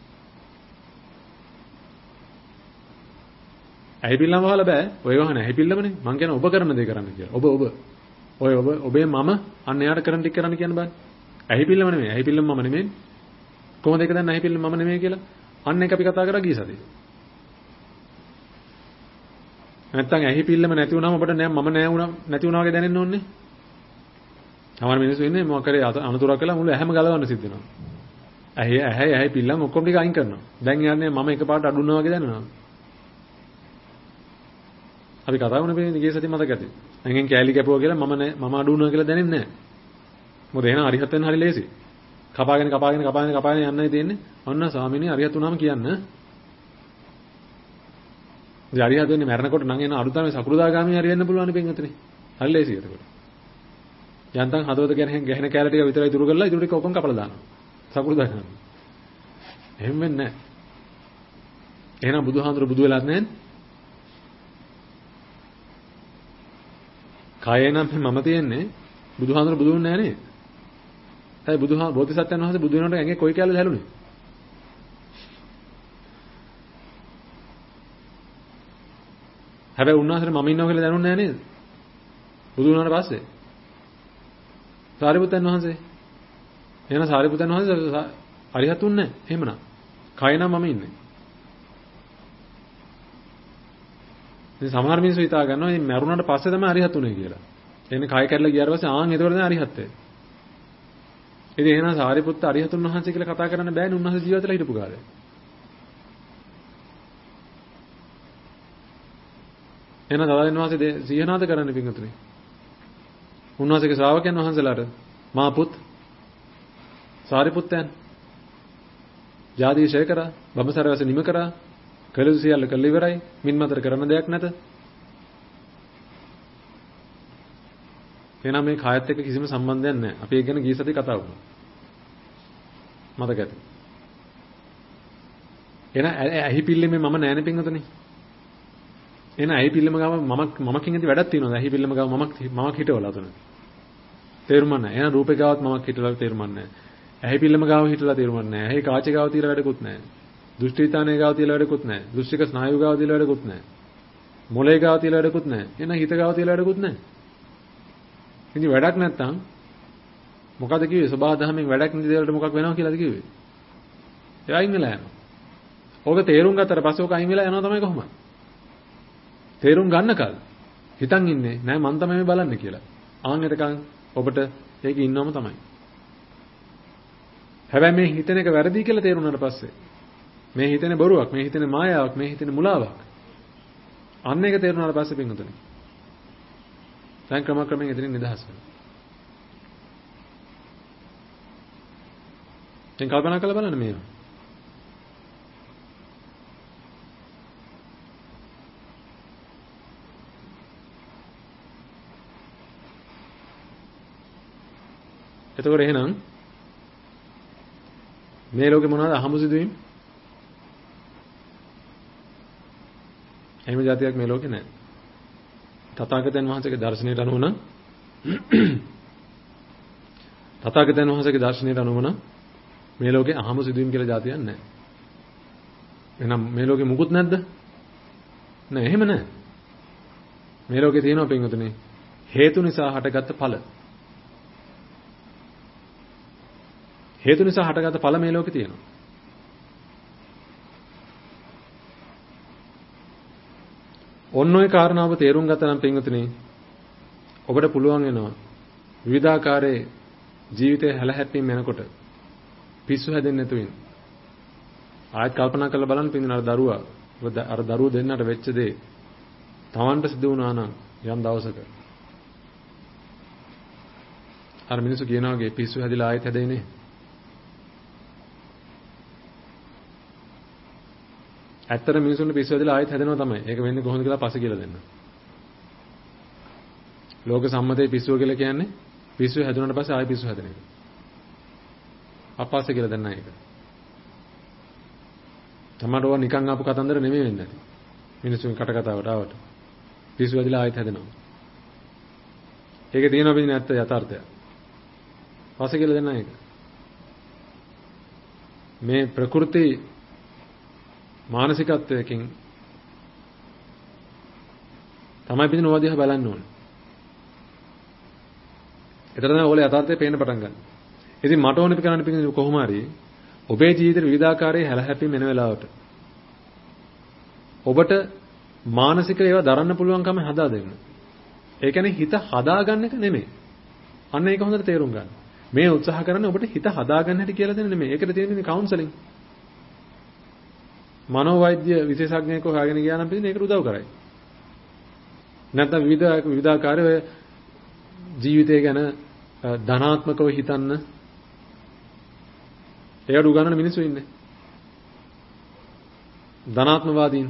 ඇහි පිල්ලම වහලා බෑ. ඔය වහන ඇහි පිල්ලමනේ. මං කියන්නේ ඔබ කරන දේ කරන්න කියලා. ඔබ ඔබ ඔය ඔබ ඔබේ මම අන්න එයාට කරන ටික කරන්න කියන්න බෑ. ඇහි පිල්ලම නෙමෙයි. ඇහි පිල්ලම මම නෙමෙයි. කොහොමද ඒක දැන් ඇහි පිල්ලම මම නෙමෙයි කියලා? අන්න ඒක අපි කතා කරා ගිය සතියේ. නැත්තම් ඇහි පිල්ලම නැති වුණාම ඔබට නෑ මම නෑ වුණා නැති වුණා වගේ දැනෙන්න ඕනේ. සමහර මිනිස්සු ඉන්නේ මොකක් කරේ අනුතරක් කළා මුළු ඇහැම ගලවන්න සිද්ධ වෙනවා. ඇහි ඇහි ඇහි පිල්ලම ඔක්කොම ටික අයින් කරනවා. දැන් යන්නේ මම එකපාරට අඩුනවා වගේ දැනෙනවා. අපි කතා වුණේ මේ ගිය සතියේ මතක ඇති. ඇඟෙන් කෑලි කැපුවා කියලා මම නෑ මම අඩු වුණා කියලා දැනෙන්නේ නෑ. මොකද එහෙනම් අරිහත් වෙන්න හරි ලේසි. කපාගෙන කපාගෙන කපාගෙන කපාගෙන යන්නයි තියෙන්නේ. ඔන්න ස්වාමීනි අරිහත් වුණාම කියන්න. ඉතින් අරිහත් වෙන්නේ මරණකොට නම් එන අඩු තමයි සකුරුදාගාමී හරි වෙන්න පුළුවන් පින්වතුනි. හරි ලේසි එතකොට. යන්තම් හදවත ගැන ගැහෙන කැලේ ටික විතරයි දුරු කරලා ඉතුරු ටික ඔක්කොම කපලා දානවා. සකුරුදාගාමී. එහෙම වෙන්නේ නැහැ. එහෙනම් බුදුහාමුදුරු බුදු වෙලාත් නැහැ. කායේ නම් මම තියෙන්නේ බුදුහාමුදුරු බුදු වෙන්නේ නැහැ නේ. ඇයි බුදුහා බෝධිසත්වයන් වහන්සේ බුදු වෙනකොට ඇඟේ කොයි කැලේද හැලුනේ? හැබැයි උන්වහන්සේට මම ඉන්නවා කියලා දැනුන්නේ නැහැ නේද? බුදු වුණාට පස්සේ. සාරිපුත්තන් වහන්සේ. එහෙනම් සාරිපුත්තන් වහන්සේ අරිහතුන් නැහැ. එහෙමනම්. කය නම් මම ඉන්නේ. ඉතින් සමහර මිනිස්සු හිතා ගන්නවා මේ මරුණාට පස්සේ තමයි අරිහතුනේ කියලා. එන්නේ කය කැඩලා ගියාට පස්සේ ආන් එතකොට තමයි අරිහත් වෙන්නේ. ඉතින් එහෙනම් සාරිපුත්ත අරිහතුන් වහන්සේ කියලා කතා කරන්න බෑනේ උන්වහන්සේ ජීවිතේලා හිටපු කාලේ. එහෙනම් දවල්න් වහන්සේ සීහනාද කරන්න පිංගුතුනේ. උන්වහන්සේගේ ශ්‍රාවකයන් වහන්සේලාට මා පුත් සාරිපුත්තයන් ජාතිශය කරා බඹසරවැස නිම කරා කළු සියල්ල කළ ඉවරයි මින් මතර කරන දෙයක් නැත. එහෙනම් මේ කායත් එක්ක කිසිම සම්බන්ධයක් නැහැ. අපි ඒක ගැන ගිය සතියේ කතා වුණා. මතක ඇති. එහෙනම් ඇහි පිල්ලෙමේ මම නෑනේ පිංගුතුනේ. එන ඇහි පිල්ලම ගාව මම මමකින් ඇති වැඩක් තියෙනවද? ඇහි පිල්ලම ගාව මමක් මමක් හිටවලා තුන. තේරුම් නැහැ. එන රූපේ ගාවත් මමක් හිටවලා තේරුම් නැහැ. ඇහි පිල්ලම ගාව හිටවලා තේරුම් නැහැ. ඇහි කාචේ ගාව තියලා වැඩකුත් නැහැ. දෘෂ්ටිතානේ ගාව තියලා වැඩකුත් නැහැ. දෘෂ්ටික ස්නායු ගාව තියලා වැඩකුත් නැහැ. මොලේ ගාව තියලා වැඩකුත් නැහැ. එන හිත ගාව තියලා වැඩකුත් නැහැ. ඉතින් වැඩක් නැත්තම් මොකද කිව්වේ? සබහා දහමෙන් වැඩක් නැති දේවල්ට මොකක් වෙනවද කියලාද කිව්වේ? ඒ අයින් වෙලා යනවා. ඕක තේරුම් ගත්තට පස්සේ ඕක අයින් වෙලා යනවා තමයි කොහොමද? තේරුම් ගන්නකල් හිතන් ඉන්නේ නෑ මං තමයි මේ බලන්නේ කියලා. ආන් එතකන් ඔබට ඒක ඉන්නවම තමයි. හැබැයි මේ හිතන එක වැරදි කියලා තේරුණාට පස්සේ මේ හිතන්නේ බොරුවක්, මේ හිතන්නේ මායාවක්, මේ හිතන්නේ මුලාවක්. අන්න ඒක තේරුණාට පස්සේ පින්වතුනි. දැන් ක්‍රමක්‍රමයෙන් එතනින් නිදහස් වෙනවා. දැන් කල්පනා කරලා බලන්න මේවා. එතකොට එහෙනම් මේ ලෝකේ මොනවද අහමු සිදුවීම්? එහෙම જાතියක් මේ ලෝකේ නැහැ. තථාගතයන් වහන්සේගේ දර්ශනයට අනුව නම් තථාගතයන් වහන්සේගේ දර්ශනයට අනුව නම් මේ ලෝකේ අහමු සිදුවීම් කියලා જાතියක් නැහැ. එහෙනම් මේ ලෝකේ මුකුත් නැද්ද? නෑ එහෙම නැහැ. මේ ලෝකේ තියෙනවා පින්වතුනි හේතු නිසා හටගත්ත ඵල. හේතු නිසා හටගත්ත ඵල මේ ලෝකේ තියෙනවා. ඔන්න ඔය කාරණාව තේරුම් ගත්තා නම් පින්වතුනි ඔබට පුළුවන් වෙනවා විවිධාකාරයේ ජීවිතය හැලහැප්පීම් වෙනකොට පිස්සු හැදෙන්නේ නැතුව ඉන්න. ආයෙත් කල්පනා කරලා බලන්න පින්වතුනි අර දරුවා අර දරුවෝ දෙන්නට වෙච්ච දේ තවන්ට සිදු වුණා නම් යම් දවසක අර මිනිස්සු කියනවා වගේ පිස්සු හැදිලා ආයෙත් හැදෙන්නේ. ඇත්තට මිනිසුන්ට පිස්සු හැදලා ආයෙත් හැදෙනවා තමයි. ඒක වෙන්නේ කොහොමද කියලා පස්සේ කියලා දෙන්න. ලෝක සම්මතයේ පිස්සුව කියලා කියන්නේ පිස්සුව හැදුනට පස්සේ ආයෙ පිස්සු හැදෙන එක. අපස්සේ කියලා දෙන්න ඒක. තමඩව නිකන් ආපු කතන්දර නෙමෙයි වෙන්නේ නැති. මිනිසුන් කට කතාවට ආවට පිස්සු හැදලා ආයෙත් හැදෙනවා. ඒකේ තියෙනවා පිටින් ඇත්ත යථාර්ථය. පස්සේ කියලා දෙන්න ඒක. මේ ප්‍රകൃති මානසිකත්වයකින් තමයි පිටින් ඕවා දිහා බලන්න ඕනේ. ඒතර තමයි ඕගොල්ලෝ යථාර්ථය පේන්න පටන් ගන්න. ඉතින් මට ඕනේ කරන්න පිටින් කොහොම හරි ඔබේ ජීවිතේ විවිධාකාරයේ හැලහැප්පීම් වෙන වෙලාවට ඔබට මානසික ඒවා දරන්න පුළුවන්කම හදා දෙන්න. ඒ කියන්නේ හිත හදාගන්න එක නෙමෙයි. අන්න ඒක හොඳට තේරුම් ගන්න. මේ උත්සාහ කරන්නේ ඔබට හිත හදාගන්න හැටි කියලා දෙන්න නෙමෙයි. ඒකට තියෙන්නේ කවුන්සලින්. මනෝවෛද්‍ය විශේෂඥයෙක් හොයාගෙන ගියා නම් පිටින් ඒකට උදව් කරයි. නැත්නම් විවිධ විවිධාකාරයේ ජීවිතය ගැන ධනාත්මකව හිතන්න ඒකට උගන්වන මිනිස්සු ඉන්නේ. ධනාත්මවාදීන්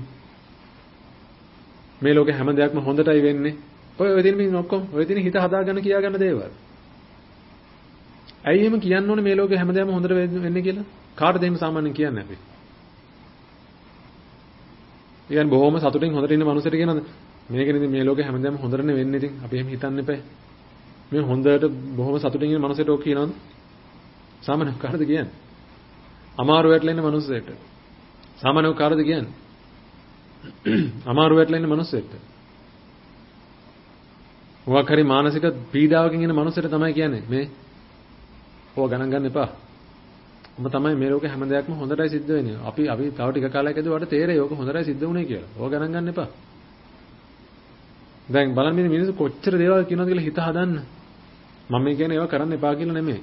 මේ ලෝකේ හැම දෙයක්ම හොඳටයි වෙන්නේ. ඔය ඔය දින මින් ඔක්කොම ඔය දින හිත හදාගන්න කියා ගන්න දේවල්. ඇයි එහෙම කියන්න ඕනේ මේ ලෝකේ හැම දෙයක්ම හොඳට වෙන්නේ කියලා? කාටද එහෙම සාමාන්‍යයෙන් කියන්නේ අපි? يعني බොහොම සතුටින් හොඳට ඉන්න මනුස්සයෙක් කියනවාද මේකනේ ඉතින් මේ ලෝකේ හැමදාම හොඳටනේ වෙන්නේ ඉතින් අපි එහෙම හිතන්න එපා. මේ හොඳට බොහොම සතුටින් ඉන්න මනුස්සයෙක් ඔක් කියනවාද? සාමාන්‍යයෙන් කාටද කියන්නේ? අමාරු වැටලා ඉන්න මනුස්සයෙක්ට. සාමාන්‍යයෙන් කාටද කියන්නේ? අමාරු වැටලා ඉන්න මනුස්සයෙක්ට. මොකක් හරි මානසික පීඩාවකින් ඉන්න මනුස්සයෙක් තමයි කියන්නේ මේ ඕවා ගණන් ගන්න එපා. ඔබ තමයි මේ ලෝකේ හැම දෙයක්ම හොඳටයි සිද්ධ වෙන්නේ. අපි අපි තව ටික කාලයක් ඇදුවට තේරෙයි ඕක හොඳටයි සිද්ධ වුනේ කියලා. ඕක ගණන් ගන්න එපා. දැන් බලන්න මේ මිනිස්සු කොච්චර දේවල් කියනවද කියලා හිත හදන්න. මම මේ කියන්නේ ඒවා කරන්න එපා කියලා නෙමෙයි.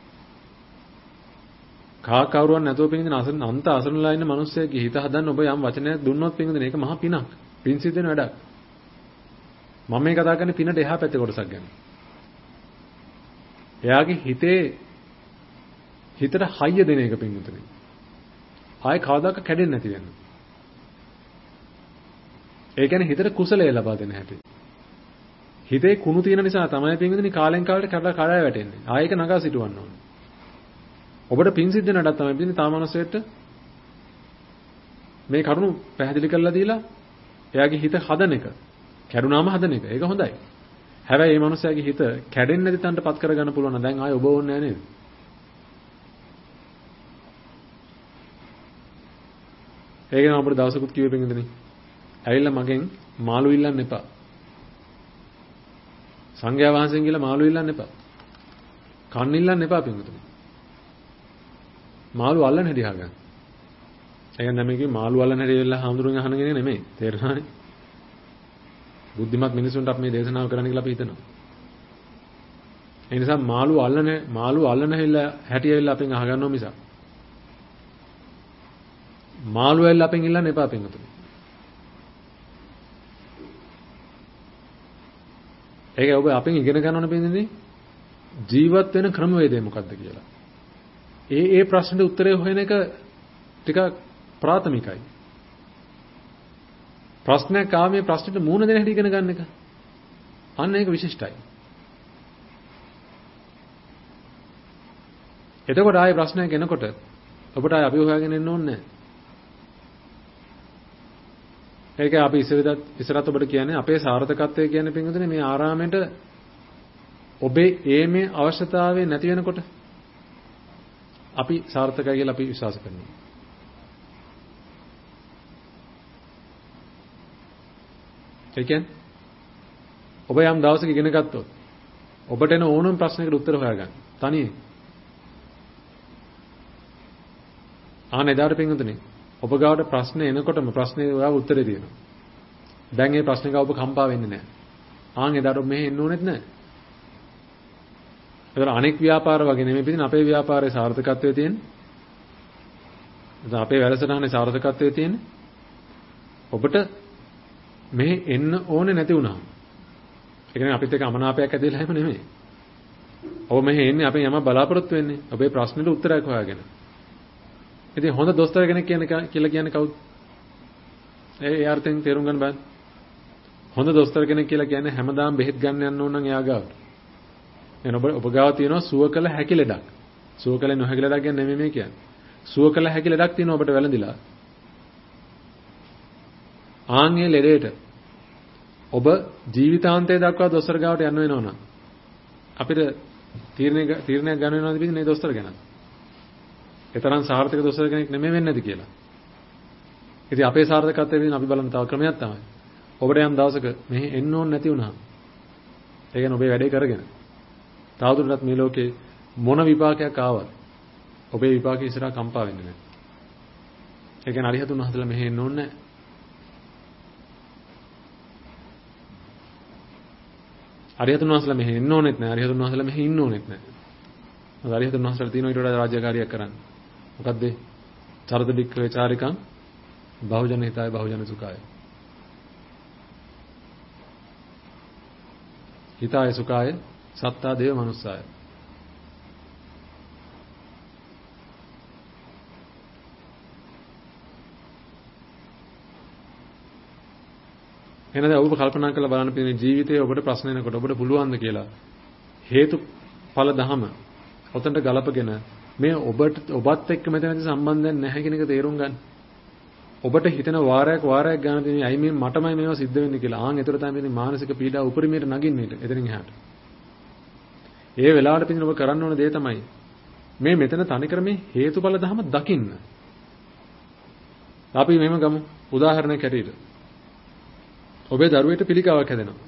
කා කවුරුවක් නැතුව පින්දින අසන අන්ත අසනලා ඉන්න මිනිස්සෙක්ගේ හිත හදන්න ඔබ යම් වචනයක් දුන්නොත් පින්දින ඒක මහා පිනක්. පින් සිද්ධ වෙන වැඩක්. මම මේ කතා කරන්නේ පිනට එහා පැත්තේ කොටසක් ගැන. එයාගේ හිතේ හිතට හයිය දෙන එක පින්විතනේ. ආයේ කවදාක කැඩෙන්නේ නැති වෙන. ඒ කියන්නේ හිතට කුසලයේ ලබා දෙන හැටි. හිතේ කුණු තියෙන නිසා තමයි පින්විතනේ කාලෙන් කාලට කඩ කඩාය වැටෙන්නේ. ආයේ ඒක නගා සිටවන්න ඕනේ. ඔබට පින් සිද්ධ වෙනටත් තමයි පින්විතනේ තාමනසෙට මේ කරුණු පැහැදිලි කරලා දීලා එයාගේ හිත හදන එක. කැඩුනාම හදන එක. ඒක හොඳයි. හැබැයි මේ මනුස්සයාගේ හිත කැඩෙන්නේ නැති තැනට පත් කරගන්න පුළුවන් නම් දැන් ආයෙ ඔබ ඕනේ නැහැ නේද? ඒක නම් අපිට දවසකුත් කිව්වේ පිටින්දනේ. ඇවිල්ලා මගෙන් මාළු ඉල්ලන්න එපා. සංඝයා වහන්සේගෙන් කියලා මාළු ඉල්ලන්න එපා. කන් ඉල්ලන්න එපා පිටින්දනේ. මාළු අල්ලන්න හැටි අහගන්න. ඒ කියන්නේ මේකේ මාළු අල්ලන්න හැටි වෙලා හාමුදුරුවෝ අහන කෙනෙක් නෙමෙයි. තේරුණානේ? බුද්ධිමත් මිනිසුන්ට අපි මේ දේශනාව කරන්න කියලා අපි හිතනවා. ඒ නිසා මාළු අල්ලන මාළු අල්ලන හැටි වෙලා අපෙන් අහගන්නවා මිසක් මාළු ඇවිල්ලා අපෙන් ඉල්ලන්න එපා පින්වතුනි. ඒක ඔබ අපෙන් ඉගෙන ගන්න ඕන පින්වතුනි ජීවත් වෙන ක්‍රමවේදය මොකක්ද කියලා. ඒ ඒ ප්‍රශ්නෙට උත්තරය හොයන එක ටිකක් ප්‍රාථමිකයි. ප්‍රශ්නයක් ආවේ ප්‍රශ්නෙට මූණ දෙන හැටි ඉගෙන ගන්න එක. අන්න ඒක විශිෂ්ටයි. එතකොට ආයේ ප්‍රශ්නයක් එනකොට ඔබට ආයේ අපි හොයාගෙන එන්න ඕනේ නැහැ. ඒක අපි ඉස්සරදත් ඉස්සරත් ඔබට කියන්නේ අපේ සාර්ථකත්වය කියන්නේ පින්වතුනි මේ ආරාමයට ඔබේ ඒමේ අවශ්‍යතාවය නැති වෙනකොට අපි සාර්ථකයි කියලා අපි විශ්වාස කරනවා. ඒ කියන්නේ ඔබ යම් දවසක ඉගෙන ගත්තොත් ඔබට එන ඕනම ප්‍රශ්නයකට උත්තර හොයාගන්න. තනියෙන්. ආන එදාට පින්වතුනි ඔබ ගාවට ප්‍රශ්න එනකොටම ප්‍රශ්නේ ඔයාව උත්තරේ දෙනවා. දැන් මේ ප්‍රශ්න ගාව ඔබ කම්පා වෙන්නේ නැහැ. ආන් එදාට ඔබ මෙහෙ එන්න ඕනෙත් නැහැ. ඒතර අනෙක් ව්‍යාපාර වගේ නෙමෙයි පිටින් අපේ ව්‍යාපාරයේ සාර්ථකත්වයේ තියෙන්නේ. දැන් අපේ වැඩසටහනේ සාර්ථකත්වයේ තියෙන්නේ. ඔබට මෙහෙ එන්න ඕනේ නැති වුණා. ඒ කියන්නේ අපිත් එක්ක අමනාපයක් ඇතිලා හැම නෙමෙයි. ඔබ මෙහෙ එන්නේ අපෙන් යමක් බලාපොරොත්තු වෙන්නේ. ඔබේ ප්‍රශ්නෙට උත්තරයක් හොයාගෙන. ඉතින් හොඳ දොස්තර කෙනෙක් කියන්නේ කියලා කියන්නේ කවුද? ඒ ඒ අර්ථයෙන් තේරුම් ගන්න බෑ. හොඳ දොස්තර කෙනෙක් කියලා කියන්නේ හැමදාම බෙහෙත් ගන්න යන්න ඕන නම් එයා ගාවට. එන ඔබ ඔබ ගාව තියෙනවා සුව කළ හැකි ලෙඩක්. සුව කළ නොහැකි ලෙඩක් කියන්නේ නෙමෙයි මේ කියන්නේ. සුව කළ හැකි ලෙඩක් තියෙනවා ඔබට වැළඳිලා. ආන්ගේ ලෙඩේට ඔබ ජීවිතාන්තය දක්වා දොස්තර ගාවට යන්න වෙනවා නම් අපිට තීරණය තීරණයක් ගන්න වෙනවද පිටින් මේ දොස්තර ගැන? ඒතරම් සාර්ථක දොස්තර කෙනෙක් නෙමෙයි වෙන්නේ නැති කියලා. ඉතින් අපේ සාර්ථකත්වය විදිහින් අපි බලන තව ක්‍රමයක් තමයි. ඔබට යම් දවසක මෙහි එන්න ඕනේ නැති වුණා. ඒ කියන්නේ ඔබේ වැඩේ කරගෙන. තවදුරටත් මේ ලෝකේ මොන විපාකයක් ආවත් ඔබේ විපාකෙ ඉස්සරහා කම්පා වෙන්නේ නැහැ. ඒ කියන්නේ අරිහතුන් වහන්සේලා මෙහි එන්න ඕනේ නැහැ. අරිහතුන් වහන්සේලා මෙහි එන්න ඕනෙත් නැහැ. අරිහතුන් වහන්සේලා මෙහි ඉන්න ඕනෙත් නැහැ. මොකද අරිහතුන් වහන්සේලා තියෙනවා ඊට වඩා රාජ්‍යකාරියක් කරන්න. මොකද්ද? චරත බික්කවේ චාරිකං බහුජන හිතාය බහුජන සුඛාය. හිතාය සුඛාය සත්තා දේව මනුස්සාය. එහෙනම් ඔබ කල්පනා කරලා බලන්න පිළිනේ ජීවිතයේ ඔබට ප්‍රශ්න එනකොට ඔබට පුළුවන් ද කියලා හේතුඵල ධම ඔතනට ගලපගෙන මේ ඔබට ඔබත් එක්ක මෙතනදී සම්බන්ධයක් නැහැ කියන එක තේරුම් ගන්න. ඔබට හිතෙන වාරයක් වාරයක් ගන්න තියෙන අයි මේ මටමයි මේවා සිද්ධ වෙන්නේ කියලා. ආන් ඒතර තමයි මේ මානසික පීඩාව උපරිමයට නගින්නේ එතනින් එහාට. ඒ වෙලාවට පිටින් ඔබ කරන්න ඕන දේ තමයි මේ මෙතන තනිකර මේ හේතුඵල ධම දකින්න. අපි මෙහෙම ගමු උදාහරණයක් ඇටියට. ඔබේ දරුවෙට පිළිකාවක් හැදෙනවා.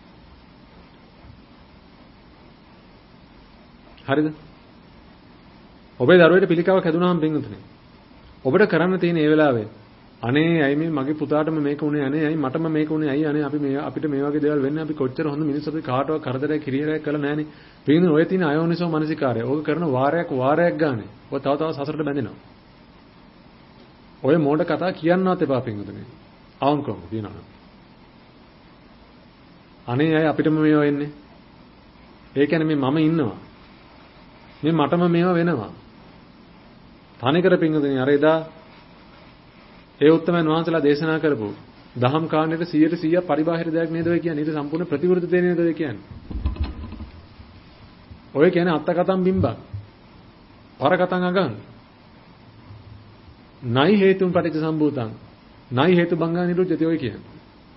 හරිද? ඔබේ දරුවෙට පිළිකාවක් හැදුනහම බින්දුනේ. ඔබට කරන්න තියෙන මේ වෙලාවේ අනේ ඇයි මේ මගේ පුතාටම මේක උනේ අනේ ඇයි මටම මේක උනේ ඇයි අනේ අපි මේ අපිට මේ වගේ දේවල් වෙන්නේ අපි කොච්චර හොඳ මිනිස්සු අපි කාටවත් කරදරයක් කිරියරයක් කළා නැහනේ. බින්දුනේ ඔය තියෙන අයෝනිසෝ මනසිකාරය. ඕක කරන වාරයක් වාරයක් ගානේ. ඔය තව තව සසරට බැඳෙනවා. ඔය මොඩ කතා කියන්නවත් එපා බින්දුනේ. අවංකවම කියනවා. අනේ අය අපිටම මේවා වෙන්නේ. ඒ කියන්නේ මේ මම ඉන්නවා. මේ මටම මේවා වෙනවා. තනිකර පිංගුදෙනි අර එදා ඒ උත්තමයන් වහන්සේලා දේශනා කරපු දහම් කාණ්ඩයට සීයට සීයක් පරිබාහිර දෙයක් නේද ඔය කියන්නේ. ඊට සම්පූර්ණ ප්‍රතිවිරුද්ධ දෙයක් නේද ඔය කියන්නේ. ඔය කියන්නේ අත්ත කතම් බිම්බක්. පර කතම් අගන්. නයි හේතුන් පටිච්ච සම්භූතං. නයි හේතු බංගා නිරුද්ධති ඔය කියන්නේ.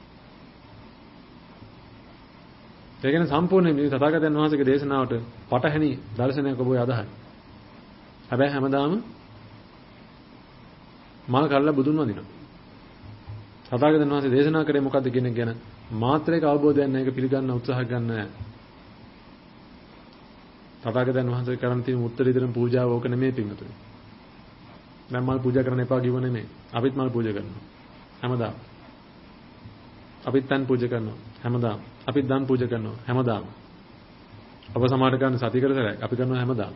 ඒ කියන්නේ සම්පූර්ණ මේ තථාගතයන් වහන්සේගේ දේශනාවට පටහැනි දර්ශනයක් ඔබ ඔය අදහයි. හැබැයි හැමදාම මල් කල්ලා බුදුන් වඳිනවා. තථාගතයන් වහන්සේ දේශනා කරේ මොකද්ද කියන එක ගැන මාත්‍රයක අවබෝධයක් නැහැ. ඒක පිළිගන්න උත්සාහ ගන්න නැහැ. තථාගතයන් වහන්සේ කරන් තියෙන උත්තරීතරම් පූජාව ඕක නෙමෙයි පින්වතුනි. දැන් මල් පූජා කරන්න එපා කිව්ව නෙමෙයි. අපිත් මල් පූජා කරනවා. හැමදාම. අපිත් තන් පූජා කරනවා. හැමදාම. අපිත් දන් පූජා කරනවා. හැමදාම. ඔබ සමාඩ ගන්න සති කරසරයක් අපි කරනවා හැමදාම.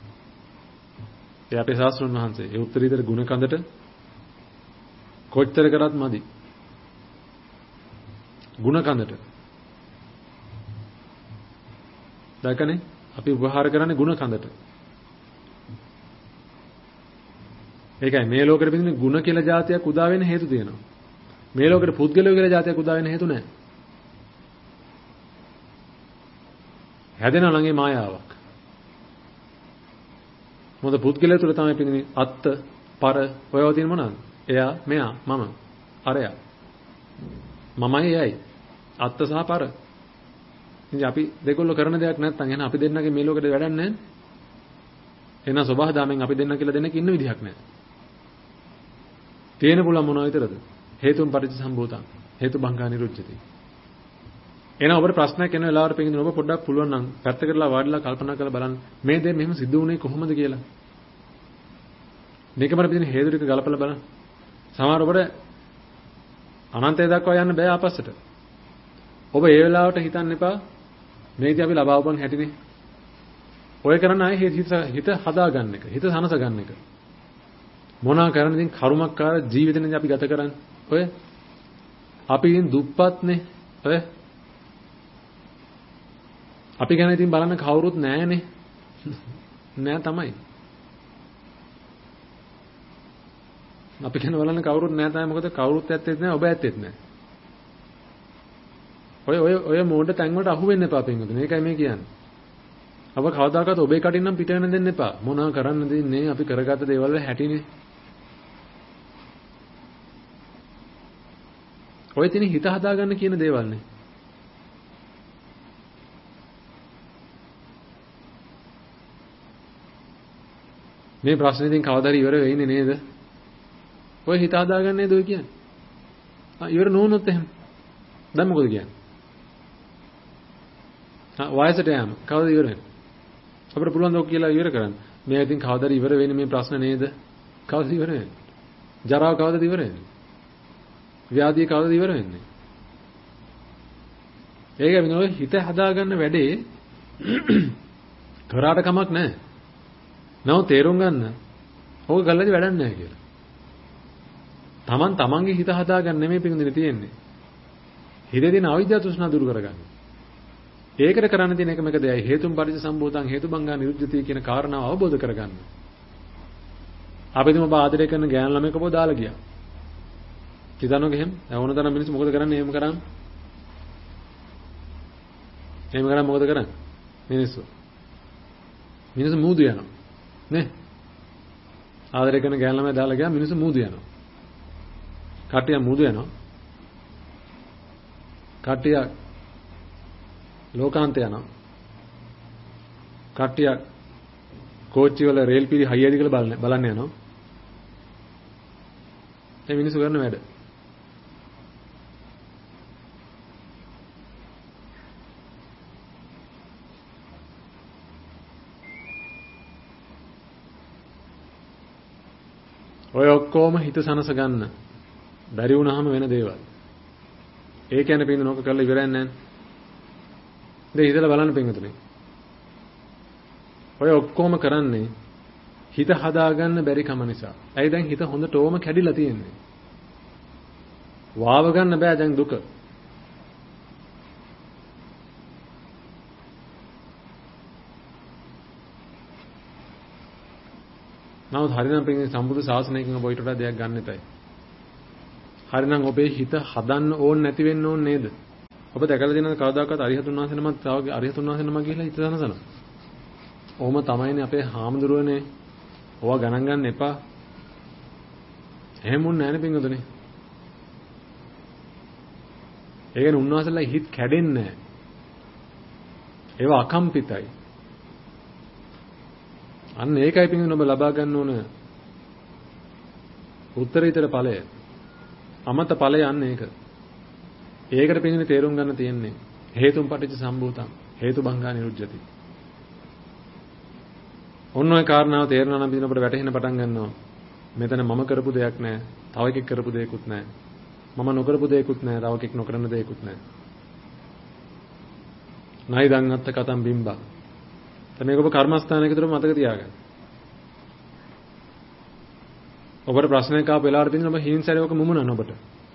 ඒ අපේ ශාස්ත්‍රඥ වහන්සේ ඒ උත්තරීතර ගුණ කඳට කොච්චර කරත් මදි. ගුණ කඳට. දැකනේ අපි උපහාර කරන්නේ ගුණ කඳට. ඒකයි මේ ලෝකෙට පිටින් ගුණ කියලා જાතියක් උදා වෙන්න හේතු තියෙනවා. මේ ලෝකෙට පුද්ගලයෝ කියලා જાතියක් උදා වෙන්න හේතු නැහැ. හැදෙන ළඟේ මායාවක්. මොකද පුද්ගලයා තුළ තමයි පිටින් අත්ත, පර ඔයව තියෙන මොනවාද? එයා, මෙයා, මම, අරයා. මමයි එයයි. අත්ත සහ පර. ඉතින් අපි දෙකොල්ල කරන දෙයක් නැත්නම් එහෙනම් අපි දෙන්නගේ මේ ලෝකෙට වැඩක් නැහැ. එහෙනම් සබහා දාමෙන් අපි දෙන්න කියලා දෙන්නක ඉන්න විදිහක් නැහැ. තේන පුළුවන් මොනවා විතරද? හේතුන් පටිච්චසමුප්පාදං. හේතු බංගා නිරුච්චති. එහෙනම් ඔබට ප්‍රශ්නයක් එන වෙලාවට පිටින් ඔබ පොඩ්ඩක් පුළුවන් නම් පැත්ත කරලා වාඩිලා කල්පනා කරලා බලන්න මේ දේ මෙහෙම සිද්ධ වුණේ කොහොමද කියලා. මේකම පිටින් හේතු ටික ගලපලා බලන්න. සමහර ඔබට අනන්තය දක්වා යන්න බෑ ආපස්සට. ඔබ ඒ වෙලාවට හිතන්න එපා මේදී අපි ලබාවපන් හැටිනේ. ඔය කරන්න ආයේ හිත හිත හදාගන්න එක. හිත සනස ගන්න එක. මොනවා කරන්නේ ඉතින් කර්මකාර ජීවිතේනේ අපි ගත කරන්නේ. ඔය අපි ඉතින් දුප්පත්නේ. ඔය අපි ගැන ඉතින් බලන්න කවුරුත් නැහැනේ. නෑ තමයි. අපි ගැන බලන්න කවුරුත් නැහැ තමයි. මොකද කවුරුත් ඇත්තෙත් නැහැ, ඔබ ඇත්තෙත් නැහැ. ඔය ඔය ඔය මෝඩ තැන් වලට අහු වෙන්න එපා පින්වතුනි. ඒකයි මේ කියන්නේ. අප කවදාකවත් ඔබේ කටින් නම් පිට වෙන්න දෙන්න එපා. මොනවා කරන්න දෙන්නේ අපි කරගත්ත දේවල් වල හැටිනේ. ඔය තියෙන හිත හදාගන්න කියන දේවල් නේ. මේ ප්‍රශ්නේ ඉතින් කවදාද ඉවර වෙන්නේ නේද? ඔය හිත හදාගන්නේ නේද ඔය කියන්නේ? ආ ඉවර නොවුනොත් එහෙම. දැන් මොකද කියන්නේ? ආ වයසට යෑම. කවදාද ඉවර වෙන්නේ? අපිට පුළුවන් ද ඔක් කියලා ඉවර කරන්න. මේ ඉතින් කවදාද ඉවර වෙන්නේ මේ ප්‍රශ්න නේද? කවදාද ඉවර වෙන්නේ? ජරාව කවදාද ඉවර වෙන්නේ? ව්‍යාධිය කවදාද ඉවර වෙන්නේ? ඒක වෙනව හිත හදාගන්න වැඩේ කරාට කමක් නැහැ. නෝ තේරුම් ගන්න. ඕක ගල්ලාදී වැඩක් නැහැ කියලා. Taman tamanගේ හිත හදාගන්න නෙමෙයි පිටුදින තියෙන්නේ. හිතේ තියෙන අවිද්‍යාව තෘෂ්ණා දුරු කරගන්න. ඒකට කරන්න තියෙන එකම එක දෙයයි හේතුන් පටිච්චසමුප්පාදං හේතුබංගා නිරුද්ධති කියන කාරණාව අවබෝධ කරගන්න. අපි තුම ආදරය කරන ගෑනු ළමයෙක් ඔබ දාලා ගියා. හිතන්නකෝ එහෙම. ඕන තරම් මිනිස්සු මොකද කරන්නේ? එහෙම කරාම. එහෙම කරාම මොකද කරන්නේ? මිනිස්සු. මිනිස්සු මූදු යනවා. නේ? ආදරය කරන ගෑනු ළමයා දාලා ගියා මිනිස්සු මූදු යනවා. කට්ටිය මූදු යනවා. කට්ටිය ලෝකාන්ත යනවා. කට්ටිය කෝච්චි වල රේල් පිරි හයියද කියලා බලන්න බලන්න යනවා. ඒ මිනිස්සු කරන වැඩ. ඔය ඔක්කොම හිත සනස ගන්න. බැරි වුණාම වෙන දේවල්. ඒ කියන්නේ පින්න නෝක කරලා ඉවරයක් නැහැ. දැන් හිතලා බලන්න පින්වතුනි. ඔය ඔක්කොම කරන්නේ හිත හදාගන්න බැරි කම නිසා. ඇයි දැන් හිත හොඳටම කැඩිලා තියෙන්නේ? වාව ගන්න බෑ දැන් දුක. නමුත් හරිනම් පින්නේ සම්බුදු ශාසනයකින් ඔබ ඊට වඩා දෙයක් ගන්න එපයි. හරිනම් ඔබේ හිත හදන්න ඕන නැති වෙන්න ඕන නේද? ඔබ දැකලා දෙනවද කවදාකවත් අරිහතුන් වහන්සේ නමක් තව අරිහතුන් වහන්සේ නමක් කියලා හිත දනසන. ඔහොම තමයිනේ අපේ හාමුදුරුවනේ. ඕවා ගණන් ගන්න එපා. එහෙම වුණ නැහැ නේ පින්වතුනි. ඒ කියන්නේ උන්වහන්සේලා හිත කැඩෙන්නේ නැහැ. ඒවා අකම්පිතයි. අන්න ඒකයි පින්වතුනි ඔබ ලබා ගන්න ඕන උත්තරීතර ඵලය. අමත ඵලය අන්න ඒක. ඒකට පින්වතුනි තේරුම් ගන්න තියෙන්නේ හේතුම් පටිච්ච සම්භූතං හේතු බංගා නිරුද්ධති. ඔන්න ඔය කාරණාව තේරෙනවා නම් පින්වතුනි අපිට වැටහෙන්න පටන් ගන්නවා. මෙතන මම කරපු දෙයක් නැහැ. තව එකෙක් කරපු දෙයක්වත් නැහැ. මම නොකරපු දෙයක්වත් නැහැ. තව එකෙක් නොකරන දෙයක්වත් නැහැ. නයි දන් අත්ත කතම් බිම්බා. දැන් මේක ඔබ කර්මස්ථානයක විතර මතක තියාගන්න. ඔබට ප්‍රශ්නයක් ආව වෙලාවට පිටින් ඔබ හිංසාරේ ඔක මුමුණන ඔබට.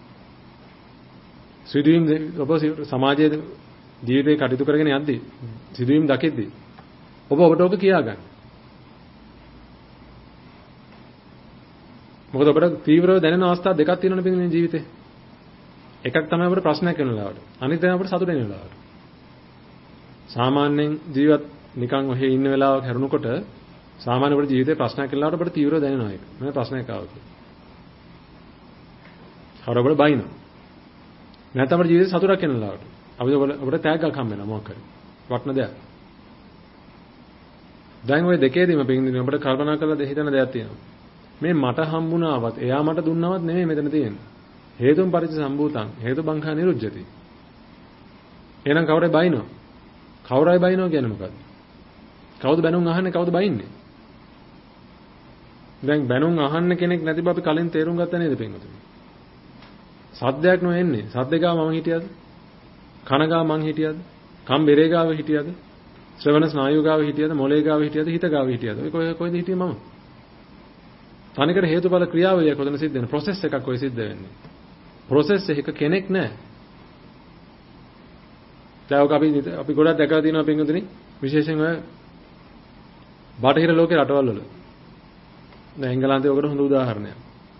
සිදුවීම් ඔබ සමාජයේ ජීවිතේ කටයුතු කරගෙන යද්දී සිදුවීම් දකිද්දී ඔබ ඔබට ඔක කියාගන්න. මොකද ඔබට තීව්‍රව දැනෙන අවස්ථා දෙකක් තියෙනවනේ පිටින් ජීවිතේ. එකක් තමයි ඔබට ප්‍රශ්නයක් වෙන වෙලාවට. අනිත් එක අපිට සතුට වෙන වෙලාවට. සාමාන්‍යයෙන් ජීවත් නිකන් ඔහෙ ඉන්න වෙලාවක හැරුණකොට සාමාන්‍ය අපේ ජීවිතේ ප්‍රශ්නයක් වෙලාවට අපිට තීව්‍රව දැනෙනවා ඒක. මම ප්‍රශ්නයක් ආවා කියලා. හරබල බයිනවා. නැත්නම් අපේ ජීවිතේ සතුටක් වෙන වෙලාවට. අපි ඔබට තෑග්ගක් හම්බ වෙනවා මොකක් හරි. වටන දෙයක්. දැන් ওই දෙකේදීම පිටින් ඔබට කල්පනා කරලා හිතන දෙයක් තියෙනවා. මේ මට හම්බුණාවත් එයා මට දුන්නවත් නෙමෙයි මෙතන තියෙන්නේ. හේතුම් පරිච්ඡ සම්භූතං හේතු බංඛා නිරුද්ධති. එහෙනම් කවුරුයි බයිනෝ? කවුරුයි බයිනෝ කියන්නේ මොකද්ද? කවුද බැනුම් අහන්නේ කවුද බයින්නේ? දැන් බැනුම් අහන්න කෙනෙක් නැති බව අපි කලින් තේරුම් ගත්තා නේද පින්වතුනි? සද්දයක් නොඑන්නේ. සද්දේගාව මම හිටියද? කනගාව මං හිටියද? කම් බෙරේගාව හිටියද? ශ්‍රවණ ස්නායුගාව හිටියද? මොලේගාව හිටියද? හිතගාව හිටියද? ඔය කොයි කොයිද හිටියේ මම? තනිකර හේතුඵල ක්‍රියාවලියක් ඔතන සිද්ධ වෙන process එකක් ඔය සිද්ධ වෙන්නේ. process එක කෙනෙක් නෑ. දැන් අපි අපි ගොඩක් දැකලා තියෙනවා පින්වතුනි විශේෂයෙන් ඔය බටහිර ලෝකේ රටවල් වල. දැන් එංගලන්තේ ඔකට හොඳ උදාහරණයක්.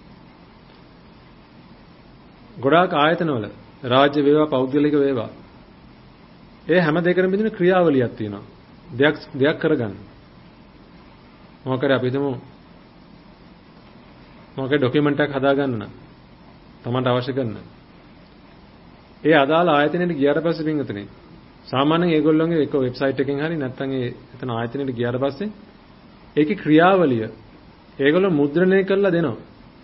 ගොඩාක් ආයතනවල රාජ්‍ය වේවා පෞද්ගලික වේවා ඒ හැම දෙයකම බින්දින ක්‍රියාවලියක් තියෙනවා. දෙයක් දෙයක් කරගන්න. මොකද අපි හිතමු මොකද ડોකියුමන්ට් එකක් හදාගන්න නම් තමන්ට අවශ්‍ය කරන. ඒ අදාළ ආයතනයට ගියාට පස්සේ පින්වතුනි සාමාන්‍යයෙන් ඒගොල්ලෝගේ එක වෙබ්සයිට් එකකින් හරි නැත්නම් ඒ එතන ආයතනයට ගියාට පස්සේ ඒකේ ක්‍රියාවලිය ඒගොල්ලෝ මුද්‍රණය කරලා දෙනවා.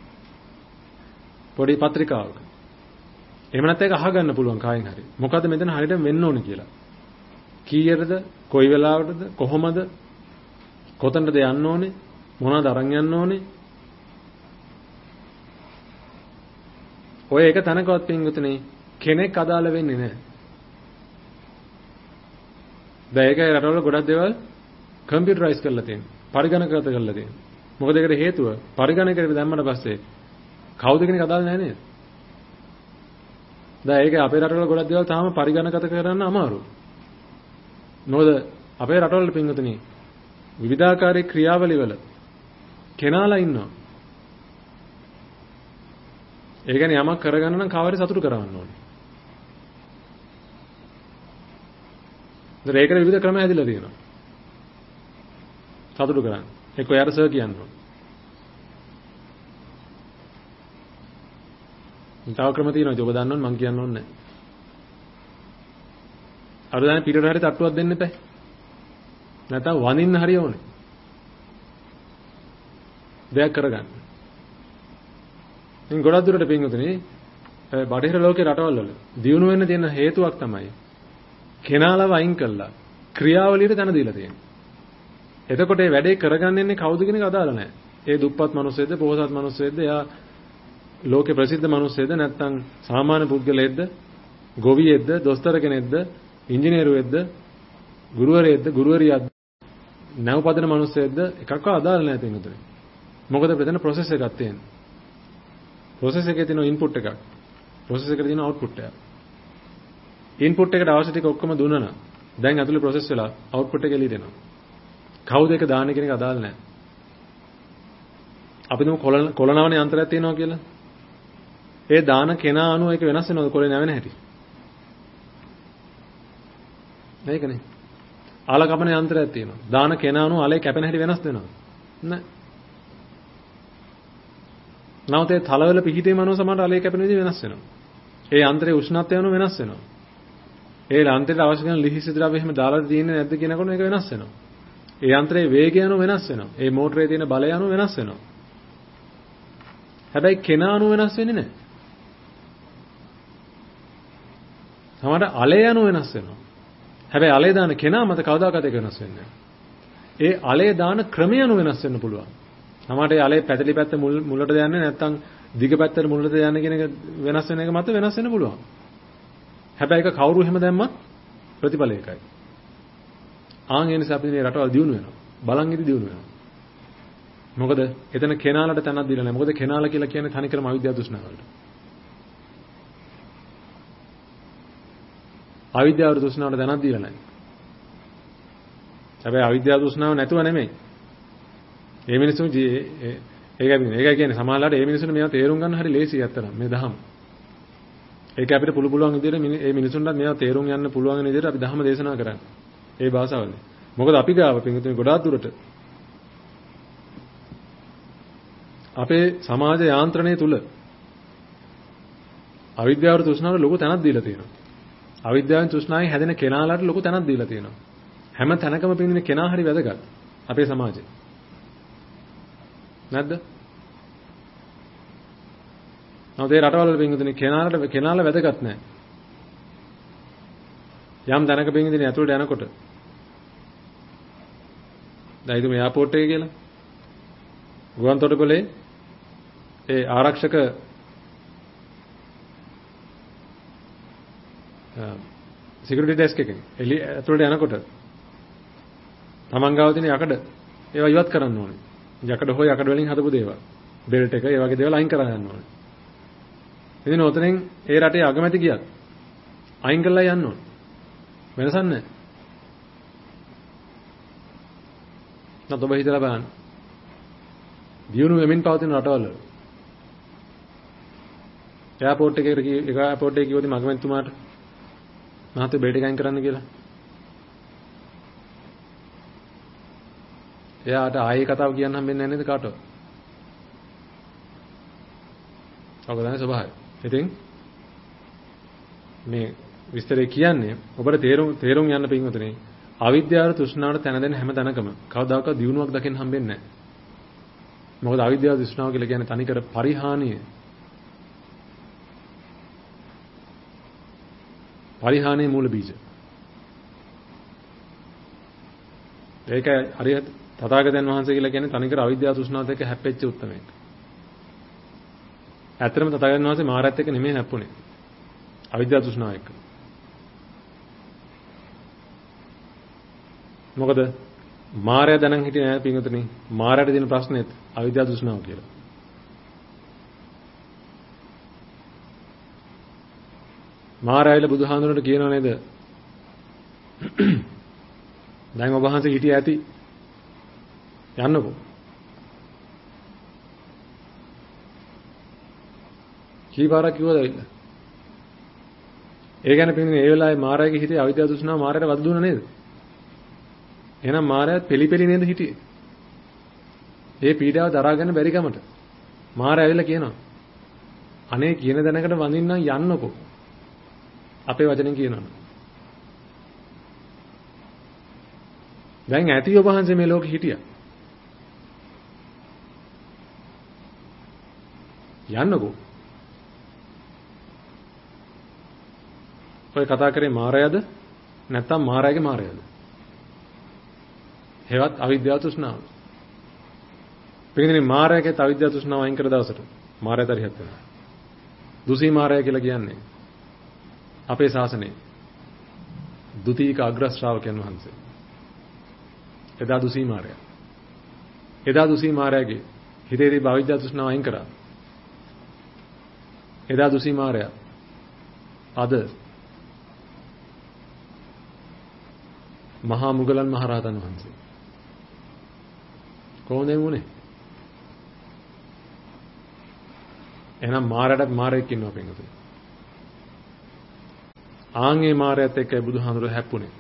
පොඩි පත්‍රිකාවක. එහෙම නැත්නම් ඒක අහගන්න පුළුවන් කායෙන් හරි. මොකද්ද මෙතන හරියට වෙන්න ඕනේ කියලා. කීයටද, කොයි වෙලාවටද, කොහොමද, කොතනද යන්න ඕනේ, මොනවද අරන් යන්න ඕනේ. ඔය එක තැනකවත් පින්වතුනි කෙනෙක් අදාළ වෙන්නේ නැහැ. දැන් ඒකේ රටවල ගොඩක් දේවල් කම්පියුටරයිස් කරලා තියෙනවා. පරිගණකගත කරලා තියෙනවා. මොකද ඒකට හේතුව පරිගණකයට දැම්මම පස්සේ කවුද කෙනෙක් අදාළ නැහැ නේද? දැන් ඒක අපේ රටවල ගොඩක් දේවල් තාම පරිගණකගත කරන්න අමාරුයි. මොකද අපේ රටවල පින්වතුනි විවිධාකාරී ක්‍රියාවලි වල කෙනාලා ඉන්නවා. ඒ කියන්නේ යමක් කරගන්න නම් කවරේ සතුටු කරවන්න ඕනේ. ඒකට විවිධ ක්‍රම හැදිලා තියෙනවා. සතුටු කරන්න. ඒක ඔයාට සර් කියන්න ඕනේ. තව ක්‍රම තියෙනවා. ඒක ඔබ දන්නවනේ මම කියන්න ඕනේ නැහැ. අර දැන් පිටට හරි තට්ටුවක් දෙන්න එපා. නැත්නම් වඳින්න හරි ඕනේ. දෙයක් කරගන්න. ඉතින් ගොඩක් දුරට පින්වතුනි බටහිර ලෝකේ රටවල් වල දියුණු වෙන්න තියෙන හේතුවක් තමයි කෙනාලව අයින් කළා ක්‍රියාවලියට තන දීලා තියෙන්නේ. එතකොට මේ වැඩේ කරගන්න ඉන්නේ කවුද කියන එක අදාළ නැහැ. ඒ දුප්පත් මිනිස්සෙක්ද, පොහොසත් මිනිස්සෙක්ද, එයා ලෝකේ ප්‍රසිද්ධ මිනිස්සෙක්ද, නැත්නම් සාමාන්‍ය පුද්ගලයෙක්ද, ගොවියෙක්ද, දොස්තර කෙනෙක්ද, ඉංජිනේරුවෙක්ද, ගුරුවරයෙක්ද, ගුරුවරියක්ද, නැවපදන මිනිස්සෙක්ද එකක්ව අදාළ නැහැ පින්වතුනි. මොකද ප්‍රධාන process එකක් තියෙනවා. process එකේ තියෙන input එකක්. process එකේ තියෙන output එකක්. input එකට අවශ්‍ය ටික ඔක්කොම දුන්නා නම් දැන් ඇතුලේ process වෙලා output එක එළියට එනවා. කවුද ඒක දාන්නේ කියන එක අදාළ නැහැ. අපි දුමු කොළනවන යන්ත්‍රයක් තියෙනවා කියලා. ඒ දාන කෙනා අනුව ඒක වෙනස් වෙනවද කොළේ නැවෙන හැටි? මේකනේ. ආල කපන යන්ත්‍රයක් තියෙනවා. දාන කෙනා අනුව ආලේ කැපෙන හැටි වෙනස් වෙනවද? නැහැ. නැවත ඒ තලවල පිහිටීම අනුව සමහර ආලේ කැපෙන විදිහ වෙනස් වෙනවා. ඒ යන්ත්‍රයේ උෂ්ණත්වය අනුව වෙනස් වෙනවා. ඒ යන්ත්‍රයට අවශ්‍ය කරන ලිහිසි ද්‍රව්‍ය එහෙම දාලා තියෙන්නේ නැද්ද කියනකොට මේක වෙනස් වෙනවා. ඒ යන්ත්‍රයේ වේගය අනුව වෙනස් වෙනවා. ඒ මෝටරේ තියෙන බලය අනුව වෙනස් වෙනවා. හැබැයි කෙනා අනුව වෙනස් වෙන්නේ නැහැ. සමහර අලය අනුව වෙනස් වෙනවා. හැබැයි අලය දාන කෙනා මත කවදාකවත් ඒක වෙනස් වෙන්නේ නැහැ. ඒ අලය දාන ක්‍රමය අනුව වෙනස් වෙන්න පුළුවන්. සමහරට ඒ අලේ පැතලි පැත්ත මුලට යන්නේ නැත්නම් දිග පැත්තට මුලට යන්නේ කියන එක වෙනස් වෙන එක මත වෙනස් වෙන්න පුළුවන්. හැබැයි ඒක කවුරු එහෙම දැම්මත් ප්‍රතිඵල එකයි. ආන් ඒ නිසා අපි මේ රටවල් දියුණු වෙනවා. බලන් ඉදි දියුණු වෙනවා. මොකද එතන කෙනාලට තැනක් දීලා නැහැ. මොකද කෙනාල කියලා කියන්නේ තනිකරම අවිද්‍යාව තෘෂ්ණාවලට. අවිද්‍යාව තෘෂ්ණාවට තැනක් දීලා නැහැ. හැබැයි අවිද්‍යාව තෘෂ්ණාව නැතුව නෙමෙයි. මේ මිනිස්සු ඒකයි ඒකයි කියන්නේ සමාජලාට මේ මිනිස්සුන්ට මේවා තේරුම් ගන්න හරි ලේසියි අත්තට මේ දහම. ඒක අපිට පුළු පුළුවන් විදිහට මේ මිනිස්සුන්ට මේවා තේරුම් යන්න පුළුවන් වෙන විදිහට අපි ධර්ම දේශනා කරන්නේ. ඒ භාෂාවල. මොකද අපි ගාව පිටුතුනේ ගොඩාක් දුරට අපේ සමාජ යාන්ත්‍රණය තුල අවිද්‍යාව තෘෂ්ණාවට ලොකු තැනක් දීලා තියෙනවා. අවිද්‍යාවෙන් තෘෂ්ණාවෙන් හැදෙන කෙනාලට ලොකු තැනක් දීලා තියෙනවා. හැම තැනකම පිටින් කෙනා හරි වැදගත් අපේ සමාජේ. නැද්ද? නැවතේ රටවල පිටින් කෙනාලට කෙනාල වැදගත් නැහැ. යම් තැනක පිටින් ඇතුළට යනකොට දැන් ඉතින් මේ එයාපෝට් එකේ කියලා ගුවන්තොටුපළේ ඒ ආරක්ෂක සිකියුරිටි ඩෙස්ක් එකෙන් එළි ඇතුළට යනකොට තමන් ගාව තියෙන යකඩ ඒවා ඉවත් කරන්න ඕනේ. යකඩ හොය යකඩ වලින් හදපු දේවල්. බෙල්ට් එක ඒ වගේ දේවල් අයින් කරලා යන්න ඕනේ. ඉතින් ඔතනෙන් ඒ රටේ අගමැති ගියත් අයින් කරලා යන්න ඕනේ. වෙනසක් නැහැ. නැත්නම් ඔබ හිතලා බලන්න. දියුණු වෙමින් පවතින රටවල එයාපෝට් එකේ එක එයාපෝට් එකේ කිව්වොත් මගමැතිතුමාට මහත්තයෝ බෙල්ට් එක අයින් කරන්න කියලා. එයාට ආයේ කතාව කියන්න හම්බෙන්නේ නැහැ නේද කාටවත්? ඔක තමයි ස්වභාවය. ඉතින් මේ විස්තරය කියන්නේ ඔබට තේරුම් තේරුම් යන්න පින්වතුනි අවිද්‍යාව තෘෂ්ණාවට තැන දෙන හැම තැනකම කවදාකවත් දියුණුවක් දකින්න හම්බෙන්නේ නැහැ. මොකද අවිද්‍යාව තෘෂ්ණාව කියලා කියන්නේ තනිකර පරිහානිය. පරිහානියේ මූල බීජ. ඒක හරියට තථාගතයන් වහන්සේ කියලා කියන්නේ තනිකර අවිද්‍යාව තෘෂ්ණාවත් එක්ක හැප්පෙච්ච උත්මයෙක්. ඇත්තටම තථාගතයන් වහන්සේ මාරයත් එක්ක නෙමෙයි හැප්පුණේ. අවිද්‍යාව තෘෂ්ණාව එක්ක. මොකද මාරය දැනන් හිටියේ නැහැ පින්වතුනි. මාරයට දෙන ප්‍රශ්නේත් අවිද්‍යාව තෘෂ්ණාව කියලා. මාරයයිල බුදුහාඳුනට කියනව නේද? දැන් ඔබ වහන්සේ හිටියේ ඇති. යන්නකෝ. කීපාරක් කිව්වද ඇවිල්ලා? ඒ ගැන පින්නේ ඒ වෙලාවේ මාරයගේ හිතේ අවිද්‍යාව තෘෂ්ණාව මාරයට වද දුන්නා නේද? එහෙනම් මාරයත් පිළිපෙලි නේද හිටියේ? ඒ පීඩාව දරා ගන්න බැරි කමට මාරය ඇවිල්ලා කියනවා. අනේ කියන දැනකට වඳින්නම් යන්නකෝ. අපේ වචනෙන් කියනවා. දැන් ඇති ඔබ වහන්සේ මේ ලෝකෙ හිටියා. යන්නකෝ. ඔය කතා කරේ මාරයද නැත්නම් මාරයගේ මාරයද? හේවත් අවිද්‍යාව තෘෂ්ණාව. පිටින් මාරයගේ අවිද්‍යාව තෘෂ්ණාව අයින් කර දවසට මාරය තරිහත් වෙනවා. දුසී මාරය කියලා කියන්නේ අපේ ශාසනයේ ද්විතීක අග්‍ර ශ්‍රාවකයන් වහන්සේ. එදා දුසී මාරය. එදා දුසී මාරයගේ හිතේදී අවිද්‍යාව තෘෂ්ණාව අයින් කරා. එදා දුසී මාරය අද මහා මුගලන් මහරහතන් වහන්සේ. කොහොමද වුනේ? එහෙනම් මාරයටත් මාරයෙක් ඉන්නවා පින්වතුනි. ආන්ගේ මාරයත් එක්කයි බුදුහාමුදුර හැප්පුණේ.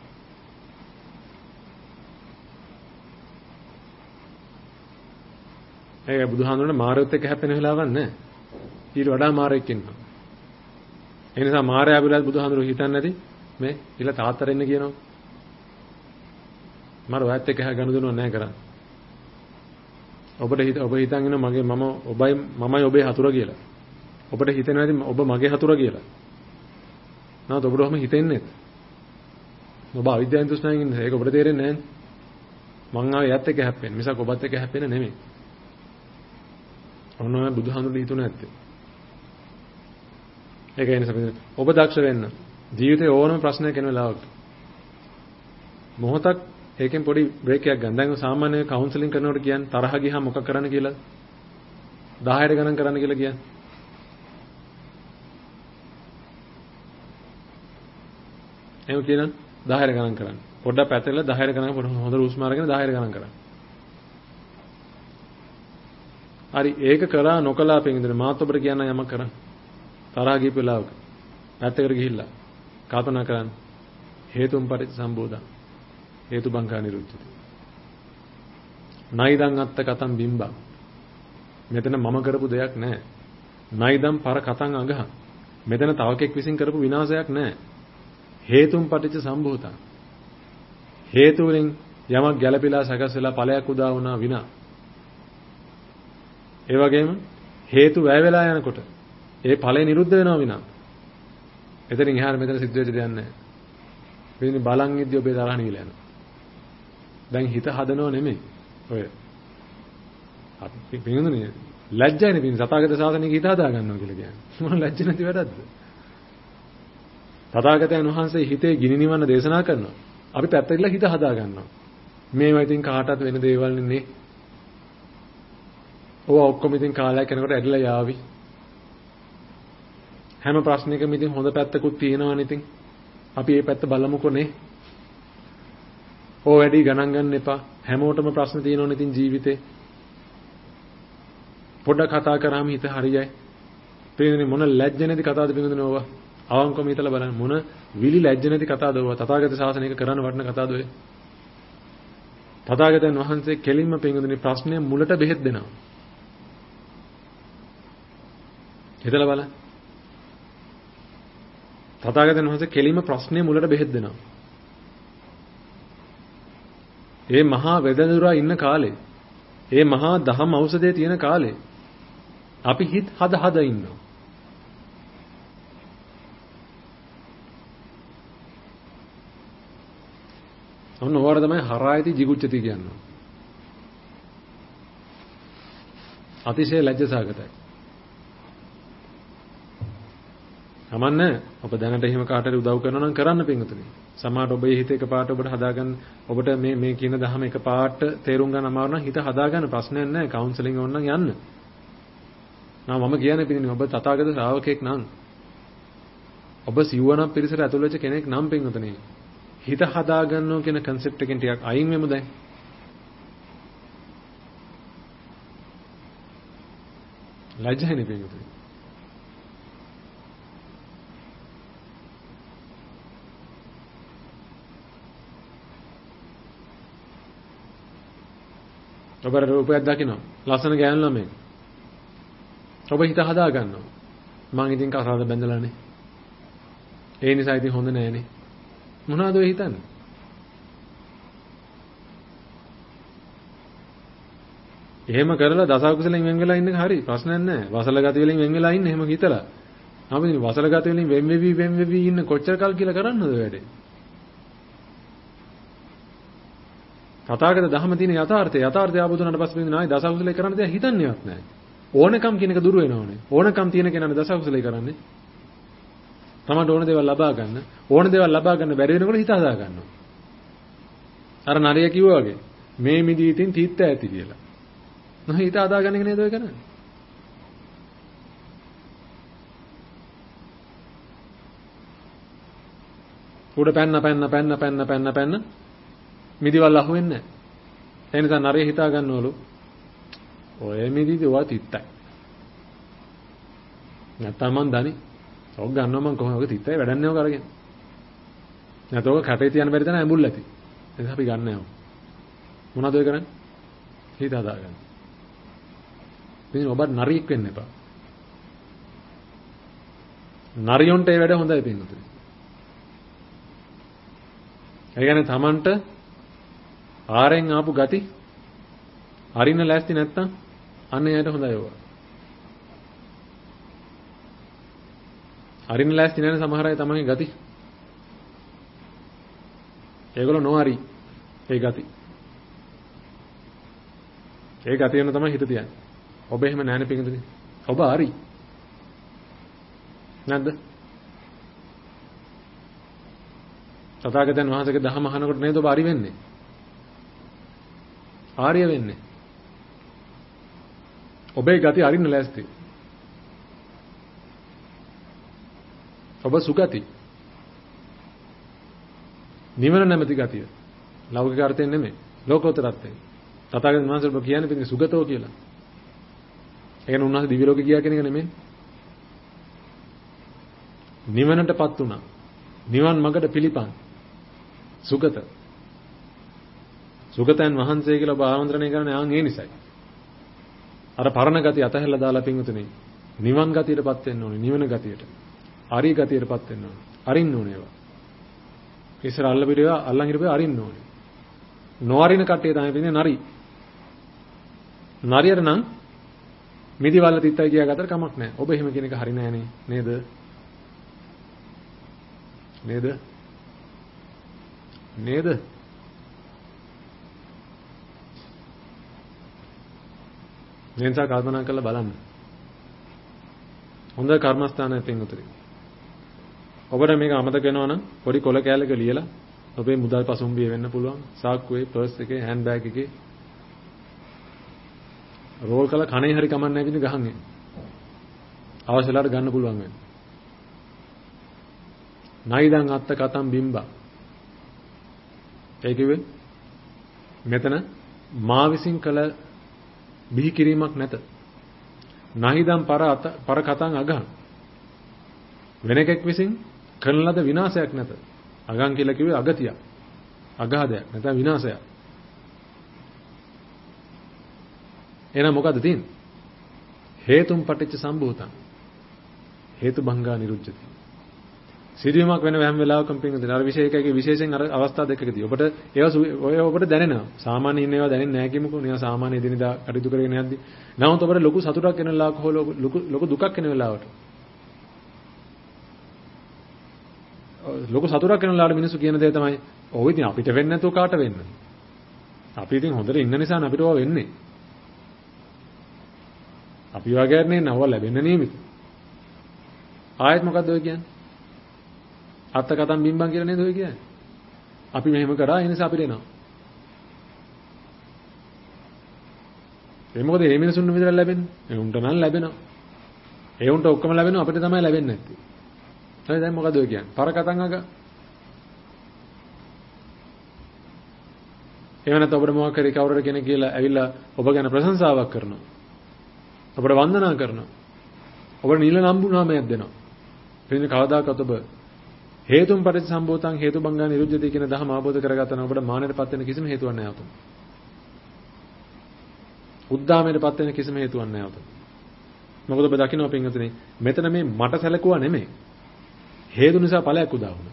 ඒ බුදුහාමුදුරනේ මාරයත් එක්ක හැප්පෙන වෙලාවක් නැහැ. ඊට වඩා මාරයෙක් ඉන්නවා. ඒ නිසා මාරය අභිරහත් බුදුහාමුදුර හිතන්නේ නැති මේ ඉල තාත්තට එන්න කියනවා. මම ඔයත් එක්ක ගනුදෙනුවක් නැහැ කරන්නේ. ඔබට හිත ඔබ හිතන් ඉන්න මගේ මම ඔබයි මමයි ඔබේ හතුර කියලා. ඔබට හිතෙනවා ඉතින් ඔබ මගේ හතුර කියලා. නේද? ඔබට ඔහම හිතෙන්නේ. ඔබ අවිද්‍යාවෙන් තෘෂ්ණාවෙන් ඉන්නේ. ඒක ඔබට තේරෙන්නේ නැහැ. මං ආවේ යත් එක්ක හැප්පෙන්නේ. මිසක් ඔබත් එක්ක හැප්පෙන්නේ නෙමෙයි. ඔන්නෝම බුදුහාමුදුරුවෝ හිතුනේ නැත්තේ. ඒකයි නේ ඔබ දක්ෂ වෙන්න. ජීවිතේ ඕනම ප්‍රශ්නයක් එන වෙලාවක මොහොතක් ඒකෙන් පොඩි බ්‍රේක් එකක් ගන්න. දැන් සාමාන්‍ය කවුන්සලින් කරනකොට කියන්නේ තරහ ගියාම මොකක් කරන්න කියලා? දහයට ගණන් කරන්න කියලා කියන්නේ. එහෙම කියනනම් දහයට ගණන් කරන්න. පොඩ්ඩක් පැතලලා දහයට ගණන් පොඩ හොඳ උස්ම අරගෙන දහයට ගණන් කරන්න. හරි ඒක කරා නොකලා පින්දුනේ මාත් ඔබට කියන්න යමක් කරන්න. තරහ ගිය වෙලාවක පැත්තකට ගිහිල්ලා කල්පනා කරන්න. හේතුම් පරිසම්බෝධං හේතු බංකා නිරුද්ධති. නයිදං අත්ත කතං බිම්බං. මෙතන මම කරපු දෙයක් නැහැ. නයිදං පර කතං අගහ. මෙතන තවකෙක් විසින් කරපු විනාශයක් නැහැ. හේතුම් පටිච්ච සම්භූතං. හේතු වලින් යමක් ගැළපීලා සකස් වෙලා ඵලයක් උදා වුණා විනා. ඒ වගේම හේතු වැය වෙලා යනකොට ඒ ඵලය නිරුද්ධ වෙනවා විනා. එතනින් එහාට මෙතන සිද්ධ වෙච්ච දෙයක් නැහැ. වෙන්නේ බලන් ඉද්දි ඔබේ තරහ නිවිලා යනවා. දැන් හිත හදනව නෙමෙයි. ඔය අපි පින්නුනේ ලැජ්ජයිනේ පින් සතාගත සාසනික හිත හදා ගන්නවා කියලා කියන්නේ. මොන ලැජ්ජ නැති වැඩක්ද? තථාගතයන් වහන්සේ හිතේ ගිනි නිවන්න දේශනා කරනවා. අපි පැත්තටලා හිත හදා ගන්නවා. මේවා ඉතින් කාටවත් වෙන දේවල් නෙන්නේ. ඔය ඔක්කොම ඉතින් කාලයක් යනකොට ඇදලා යාවි. හැම ප්‍රශ්නයකම ඉතින් හොඳ පැත්තකුත් තියෙනවනේ ඉතින්. අපි මේ පැත්ත බලමුකෝ නේ. ඕ වැඩි ගණන් ගන්න එපා. හැමෝටම ප්‍රශ්න තියෙනවනේ ඉතින් ජීවිතේ. පොඩ්ඩක් කතා කරාම හිත හරියයි. පේන්නේ මොන ලැජ්ජ නැති කතාවද පින්දුනේ ඕවා. අවංකවම හිතලා බලන්න මොන විලි ලැජ්ජ නැති කතාවද ඕවා. තථාගත ශාසනයක කරන්න වටින කතාවද ඔය. තථාගතයන් වහන්සේ කෙලින්ම පින්දුනේ ප්‍රශ්නේ මුලට බෙහෙත් දෙනවා. හිතලා බලන්න. තථාගතයන් වහන්සේ කෙලින්ම ප්‍රශ්නේ මුලට බෙහෙත් දෙනවා. ඒ මහා වෙදඳුරා ඉන්න කාලේ ඒ මහා දහම් ඖෂධයේ තියෙන කාලේ අපි හිත හද හද ඉන්නවා. ඔන්න ඕවට තමයි හරායති jigucchati කියන්නේ. අතිශය ලැජ්ජසහගතයි. තමන්නේ ඔබ දැනට එහෙම කාටට උදව් කරනවා නම් කරන්න පිංගුතුනි. සමහරට ඔබේ හිත එකපාරට ඔබට හදාගන්න ඔබට මේ මේ කියන දහම එකපාරට තේරුම් ගන්න අමාරු නම් හිත හදාගන්න ප්‍රශ්නයක් නැහැ. කවුන්සලින් ඕන නම් යන්න. නා මම කියන්නේ පිටින් ඔබ තථාගත ශ්‍රාවකෙක් නම් ඔබ සිව්වනක් පිරිසට ඇතුල් වෙච්ච කෙනෙක් නම් පිංගුතුනි. හිත හදාගන්නෝ කියන concept එකෙන් ටිකක් අයින් වෙමු දැන්. ලැජ්ජයිනේ පිංගුතුනි. ඔබ රූපයක් දකිනවා. ලස්සන ගෑනු ළමෙක්. ඔබ හිත හදා ගන්නවා. මං ඉතින් කසාද බැඳලානේ. ඒ නිසා ඉතින් හොඳ නෑනේ. මොනවද ඔය හිතන්නේ? එහෙම කරලා දසකුසලෙන් වෙන් වෙලා ඉන්න එක හරි ප්‍රශ්නයක් නෑ. වසල ගති වලින් වෙන් වෙලා ඉන්න එහෙම හිතලා. අපි ඉතින් වසල ගති වලින් වෙන් වෙවි වෙන් වෙවි ඉන්න කොච්චර කල් කියලා කරන්නද ඔය වැඩේ? තථාගත ධර්ම තියෙන යථාර්ථය යථාර්ථය ආපුදුනට පස්සේ වෙන ආයි දසකුසලේ කරන්න දෙයක් හිතන්නේවත් නැහැ. ඕනකම් කියන එක දුර වෙනවනේ. ඕනකම් තියෙන කෙනානේ දසකුසලේ කරන්නේ. තමන්ට ඕන දේවල් ලබා ගන්න. ඕන දේවල් ලබා ගන්න බැරි වෙනකොට හිත හදා ගන්නවා. අර නරිය කිව්වා වගේ මේ මිදී තින් තීත්ත ඇති කියලා. නෝ හිත හදා ගන්න එක නේද ඔය කරන්නේ? උඩ පැන්න පැන්න පැන්න පැන්න පැන්න පැන්න මිදිවල් අහුවෙන්නේ නැහැ. ඒ නිසා නරිය හිතා ගන්නවලු ඔය මිදිද ඔය තිත්තයි. නැත්තම් මං දනි. ඔක් ගන්නවා මං කොහොමද ඔක තිත්තයි වැඩන්නේ ඔක අරගෙන. නැත්නම් ඔක කැටේ තියන්න බැරි තැන ඇඹුල් ඇති. ඒ නිසා අපි ගන්න නැහැ. මොනවද ඔය කරන්නේ? හිත හදා ගන්න. ඉතින් ඔබ නරියෙක් වෙන්න එපා. නරියොන්ට ඒ වැඩ හොඳයි පින්තුනි. ඒ කියන්නේ Tamanට ආරෙන් ආපු ගති අරින්න ලෑස්ති නැත්තම් අන්න එයාට හොඳයි ඔය. අරින්න ලෑස්ති නැන සමහර අය තමන්ගේ ගති. ඒගොල්ලෝ නොහරි ඒ ගති. ඒ ගතිය වෙන තමයි හිත තියන්නේ. ඔබ එහෙම නැහැනේ පිටින්දදී. ඔබ හරි. නැද්ද? තථාගතයන් වහන්සේගේ දහම අහනකොට නේද ඔබ හරි වෙන්නේ? ආර්ය වෙන්නේ. ඔබේ ගති අරින්න ලෑස්ති. ඔබ සුගති. නිවන නැමැති ගතිය. ලෞකික අර්ථයෙන් නෙමෙයි. ලෝකෝත්තර අර්ථයෙන්. තථාගතයන් වහන්සේ ඔබ කියන්නේ පිටින් සුගතෝ කියලා. ඒ කියන්නේ උන්වහන්සේ දිව්‍ය ලෝකේ ගියා කියන එක නෙමෙයි. නිවනටපත් වුණා. නිවන් මඟට පිළිපන්. සුගත. සුගතයන් වහන්සේ කියලා ඔබ ආමන්ත්‍රණය කරන්නේ ආන් ඒ නිසයි. අර පරණ ගතිය අතහැරලා දාලා පින්වතුනි නිවන් ගතියටපත් වෙන්න ඕනේ. නිවන ගතියට. ආරි ගතියටපත් වෙන්න ඕනේ. අරින්න ඕනේ ඒවා. ඉස්සර අල්ල පිළිවා අල්ලන් හිටපේ අරින්න ඕනේ. නොඅරින කට්ටිය තමයි පින්නේ නරි. නරියට නම් මිදිවල තිත්තයි කියා ගතට කමක් නැහැ. ඔබ එහෙම කියන එක හරි නෑනේ නේද? නේද? නේද? මෙන්සා කල්පනා කරලා බලන්න. හොඳ කර්මස්ථානයක් පින්වතුනි. ඔබට මේක අමතක වෙනවා නම් පොඩි කොල කෑල්ලක ලියලා ඔබේ මුදල් පසුම්බිය වෙන්න පුළුවන්. සාක්කුවේ, පර්ස් එකේ, හෑන්ඩ් බෑග් එකේ රෝල් කරලා කණේ හරි කමන්නේ නැහැ විදිහ ගහන්නේ. අවශ්‍යලාට ගන්න පුළුවන් වෙන්නේ. නයිදන් අත්ත කතම් බිම්බා. ඒ කිව්වේ මෙතන මා විසින් කළ බිහි කිරීමක් නැත. නහිදම් පර අත පර කතං අගං. වෙන එකෙක් විසින් කරන ලද විනාශයක් නැත. අගං කියලා කිව්වේ අගතියක්. අගාධයක් නැත්නම් විනාශයක්. එහෙනම් මොකද්ද තියෙන්නේ? හේතුම් පටිච්ච සම්භූතං. හේතු භංගා නිරුද්ධති. සිදුවීමක් වෙන හැම වෙලාවකම පින්වදින අර විශේෂකයේ විශේෂයෙන් අර අවස්ථා දෙකකදී ඔබට ඒවා ඔය ඔබට දැනෙනවා. සාමාන්‍ය ඉන්න ඒවා දැනෙන්නේ නැහැ කියමුකෝ. නිකන් සාමාන්‍ය දිනදා කටයුතු කරගෙන යද්දී. නමුත් ඔබට ලොකු සතුටක් එන වෙලාවක හෝ ලොකු ලොකු දුකක් එන වෙලාවට. ලොකු සතුටක් එන වෙලාවට මිනිස්සු කියන දේ තමයි ඔව් ඉතින් අපිට වෙන්නේ නැතුව කාට වෙන්නේ? අපි ඉතින් හොඳට ඉන්න නිසා අපිට ඕවා වෙන්නේ. අපි වගේ නේ නව ලැබෙන්න නියමිත. ආයෙත් මොකද්ද ඔය කියන්නේ? අත්ත කතම් බිම්බන් කියලා නේද ඔය කියන්නේ? අපි මෙහෙම කරා ඒ නිසා අපිට එනවා. ඒ මොකද මේ මිනිසුන් විතර ලැබෙන්නේ? ඒ උන්ට නම් ලැබෙනවා. ඒ උන්ට ඔක්කොම ලැබෙනවා අපිට තමයි ලැබෙන්නේ නැත්තේ. හරි දැන් මොකද ඔය කියන්නේ? පර කතම් අග. එහෙම නැත්නම් ඔබට මොකක් හරි කවුරුර කෙනෙක් කියලා ඇවිල්ලා ඔබ ගැන ප්‍රශංසාවක් කරනවා. ඔබට වන්දනා කරනවා. ඔබට නිල නම්බු නාමයක් දෙනවා. එතන කවදාකවත් ඔබ හේතුම් පටිච්ච සම්භූතං හේතු බංගා නිරුද්ධති කියන ධර්ම අවබෝධ කරගත්තා නම් ඔබට මානෙටපත් වෙන කිසිම හේතුවක් නැහැ උතන. උද්දාමයටපත් වෙන කිසිම හේතුවක් නැහැ උතන. මොකද ඔබ දකින්න පින්වතුනි මෙතන මේ මට සැලකුවා නෙමෙයි. හේතු නිසා ඵලයක් උදා වුණා.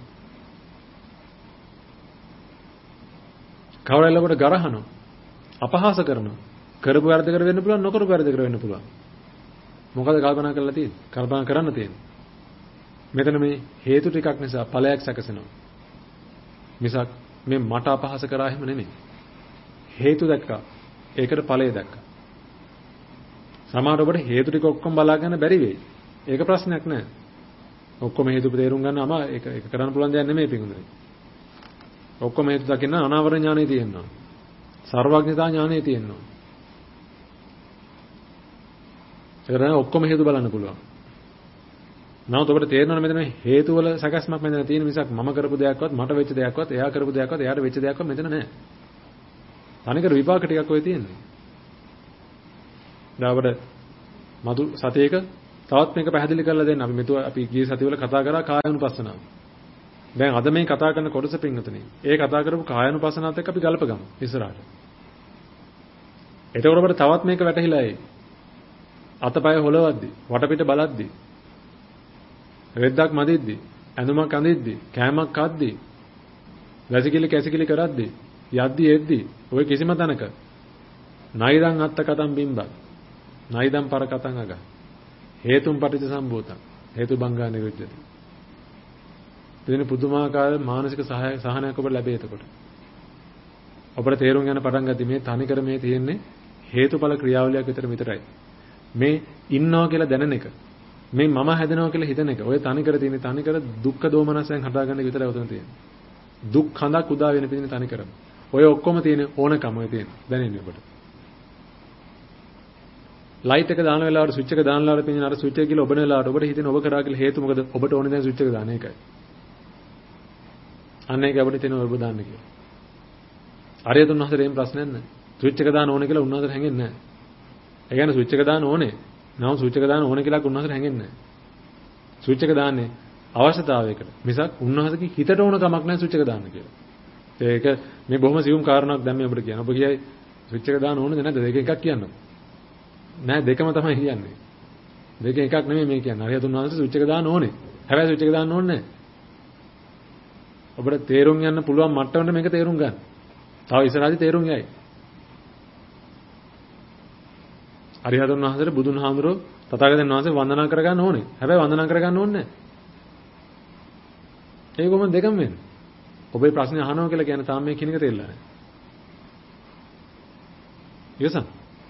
කවුරුහරි ඔබට ගරහනවා. අපහාස කරනවා. කරපු වැරදි කර වෙන්න පුළුවන් නොකරපු වැරදි කර වෙන්න පුළුවන්. මොකද කල්පනා කරලා තියෙන්නේ? කල්පනා කරන්න තියෙන්නේ. මෙතන මේ හේතු ටිකක් නිසා ඵලයක් සැකසෙනවා. මිසක් මේ මට අපහාස කරා එහෙම නෙමෙයි. හේතු දැක්කා. ඒකට ඵලය දැක්කා. සමහර ඔබට හේතු ටික ඔක්කොම බලා ගන්න බැරි වෙයි. ඒක ප්‍රශ්නයක් නෑ. ඔක්කොම හේතු තේරුම් ගන්න අමා ඒක ඒක කරන්න පුළුවන් දෙයක් නෙමෙයි පිටුනේ. ඔක්කොම හේතු දකින්න අනාවරණ ඥානෙ තියෙනවා. සර්වඥතා ඥානෙ තියෙනවා. ඒක තමයි ඔක්කොම හේතු බලන්න පුළුවන්. නමුත් ඔබට තේරෙනවනේ මෙතන හේතු වල සැකස්මක් මෙතන තියෙන මිසක් මම කරපු දෙයක්වත් මට වෙච්ච දෙයක්වත් එයා කරපු දෙයක්වත් එයාට වෙච්ච දෙයක්වත් මෙතන නැහැ. තනිකර විපාක ටිකක් ඔය තියෙන්නේ. ඊළඟට මතු සතියේක තවත් මේක පැහැදිලි කරලා දෙන්න. අපි මෙතුව අපි ගිය සතියවල කතා කරා කායानुපස්සනාව. දැන් අද මේ කතා කරන කොටස පින්නතුනේ. ඒ කතා කරපු කායानुපස්සනාවත් එක්ක අපි ගලපගමු ඉස්සරහට. එතකොට ඔබට තවත් මේක වැටහිලා එයි. අතපය හොලවද්දි, වටපිට බලද්දි, රෙද්දක් මදිද්දි, ඇඳුමක් අඳිද්දි, කෑමක් කද්දි, වැසිකිලි කැසිකිලි කරද්දී යද්දි එද්දි ඔය කිසිම තැනක නයිදං අත්ත කතම් බිම්බක් නයිදං පර කතං අග හේතුම් පටිච්ච සම්භූතං හේතු බංගා නිරුද්ධති. එදින පුදුමාකාර මානසික සහාය සහනයක් ඔබට ලැබේ. එතකොට ඔබට තේරුම් යන පටන් ගත්තී මේ තනිකර මේ තියෙන්නේ හේතුඵල ක්‍රියාවලියක් විතර විතරයි. මේ ඉන්නවා කියලා දැනෙන එක. මේ මම හැදෙනවා කියලා හිතන එක. ඔය තනිකර තියෙන තනිකර දුක්ඛ දෝමනසෙන් හදාගන්න එක විතරයි උතන තියෙන්නේ. දුක් හඳක් උදා වෙන පිටින් තනිකරම. ඔය ඔක්කොම තියෙන ඕනකම ඔය තියෙන. දැනෙන්නේ ඔබට. ලයිට් එක දාන වෙලාවට ස්විච් එක දාන වෙලාවට පිටින් අර ස්විච් එක කියලා ඔබන වෙලාවට ඔබට හිතෙන ඔබ කරා කියලා හේතු මොකද ඔබට ඕනේ දැන් ස්විච් එක දාන එකයි. අන්න ඒක අපිට තියෙන ඔබ දාන්න කියලා. අරියතුන් වහන්සේට එහෙම ප්‍රශ්නයක් නැහැ. ස්විච් එක දාන්න ඕනේ කියලා උන්වහන්සේට හැංගෙන්නේ නැහැ. ඒ කියන්නේ ස්විච් එක දාන්න ඕනේ. නම ස්විච් එක දාන්න ඕනේ කියලා උන්වහන්සේට හැංගෙන්නේ නැහැ. ස්විච් එක දාන්නේ අවශ්‍යතාවයකට. මිසක් උන්වහන්සේගේ හිතට ඕන කමක් නැහැ ස්විච් එක දාන්න කියලා. ඒක මේ බොහොම සියුම් කාරණාවක් දැන් මේ ඔබට කියන්න. ඔබ කියයි ස්විච් එක දාන්න ඕනේද නැද්ද? දෙක එකක් කියන්න. නෑ දෙකම තමයි කියන්නේ. දෙක එකක් නෙමෙයි මේ කියන්නේ. අරියතුන් වහන්සේ ස්විච් එක දාන්න ඕනේ. හැබැයි ස්විච් එක දාන්න ඕනේ නැහැ. ඔබට තේරුම් යන්න පුළුවන් මට්ටමට මේක තේරුම් ගන්න. තව ඉස්සරහදී තේරුම් යයි. අරිහතුන් වහන්සේට බුදුන් හාමුදුරුවෝ තථාගතයන් වහන්සේ වන්දනා කරගන්න ඕනේ. හැබැයි වන්දනා කරගන්න ඕනේ නැහැ. ඒක කොහොමද දෙකම වෙන්නේ? ඔබේ ප්‍රශ්නේ අහනවා කියලා කියන්නේ තාම මේ කිනක තේරෙලා නැහැ. ඉවසන්.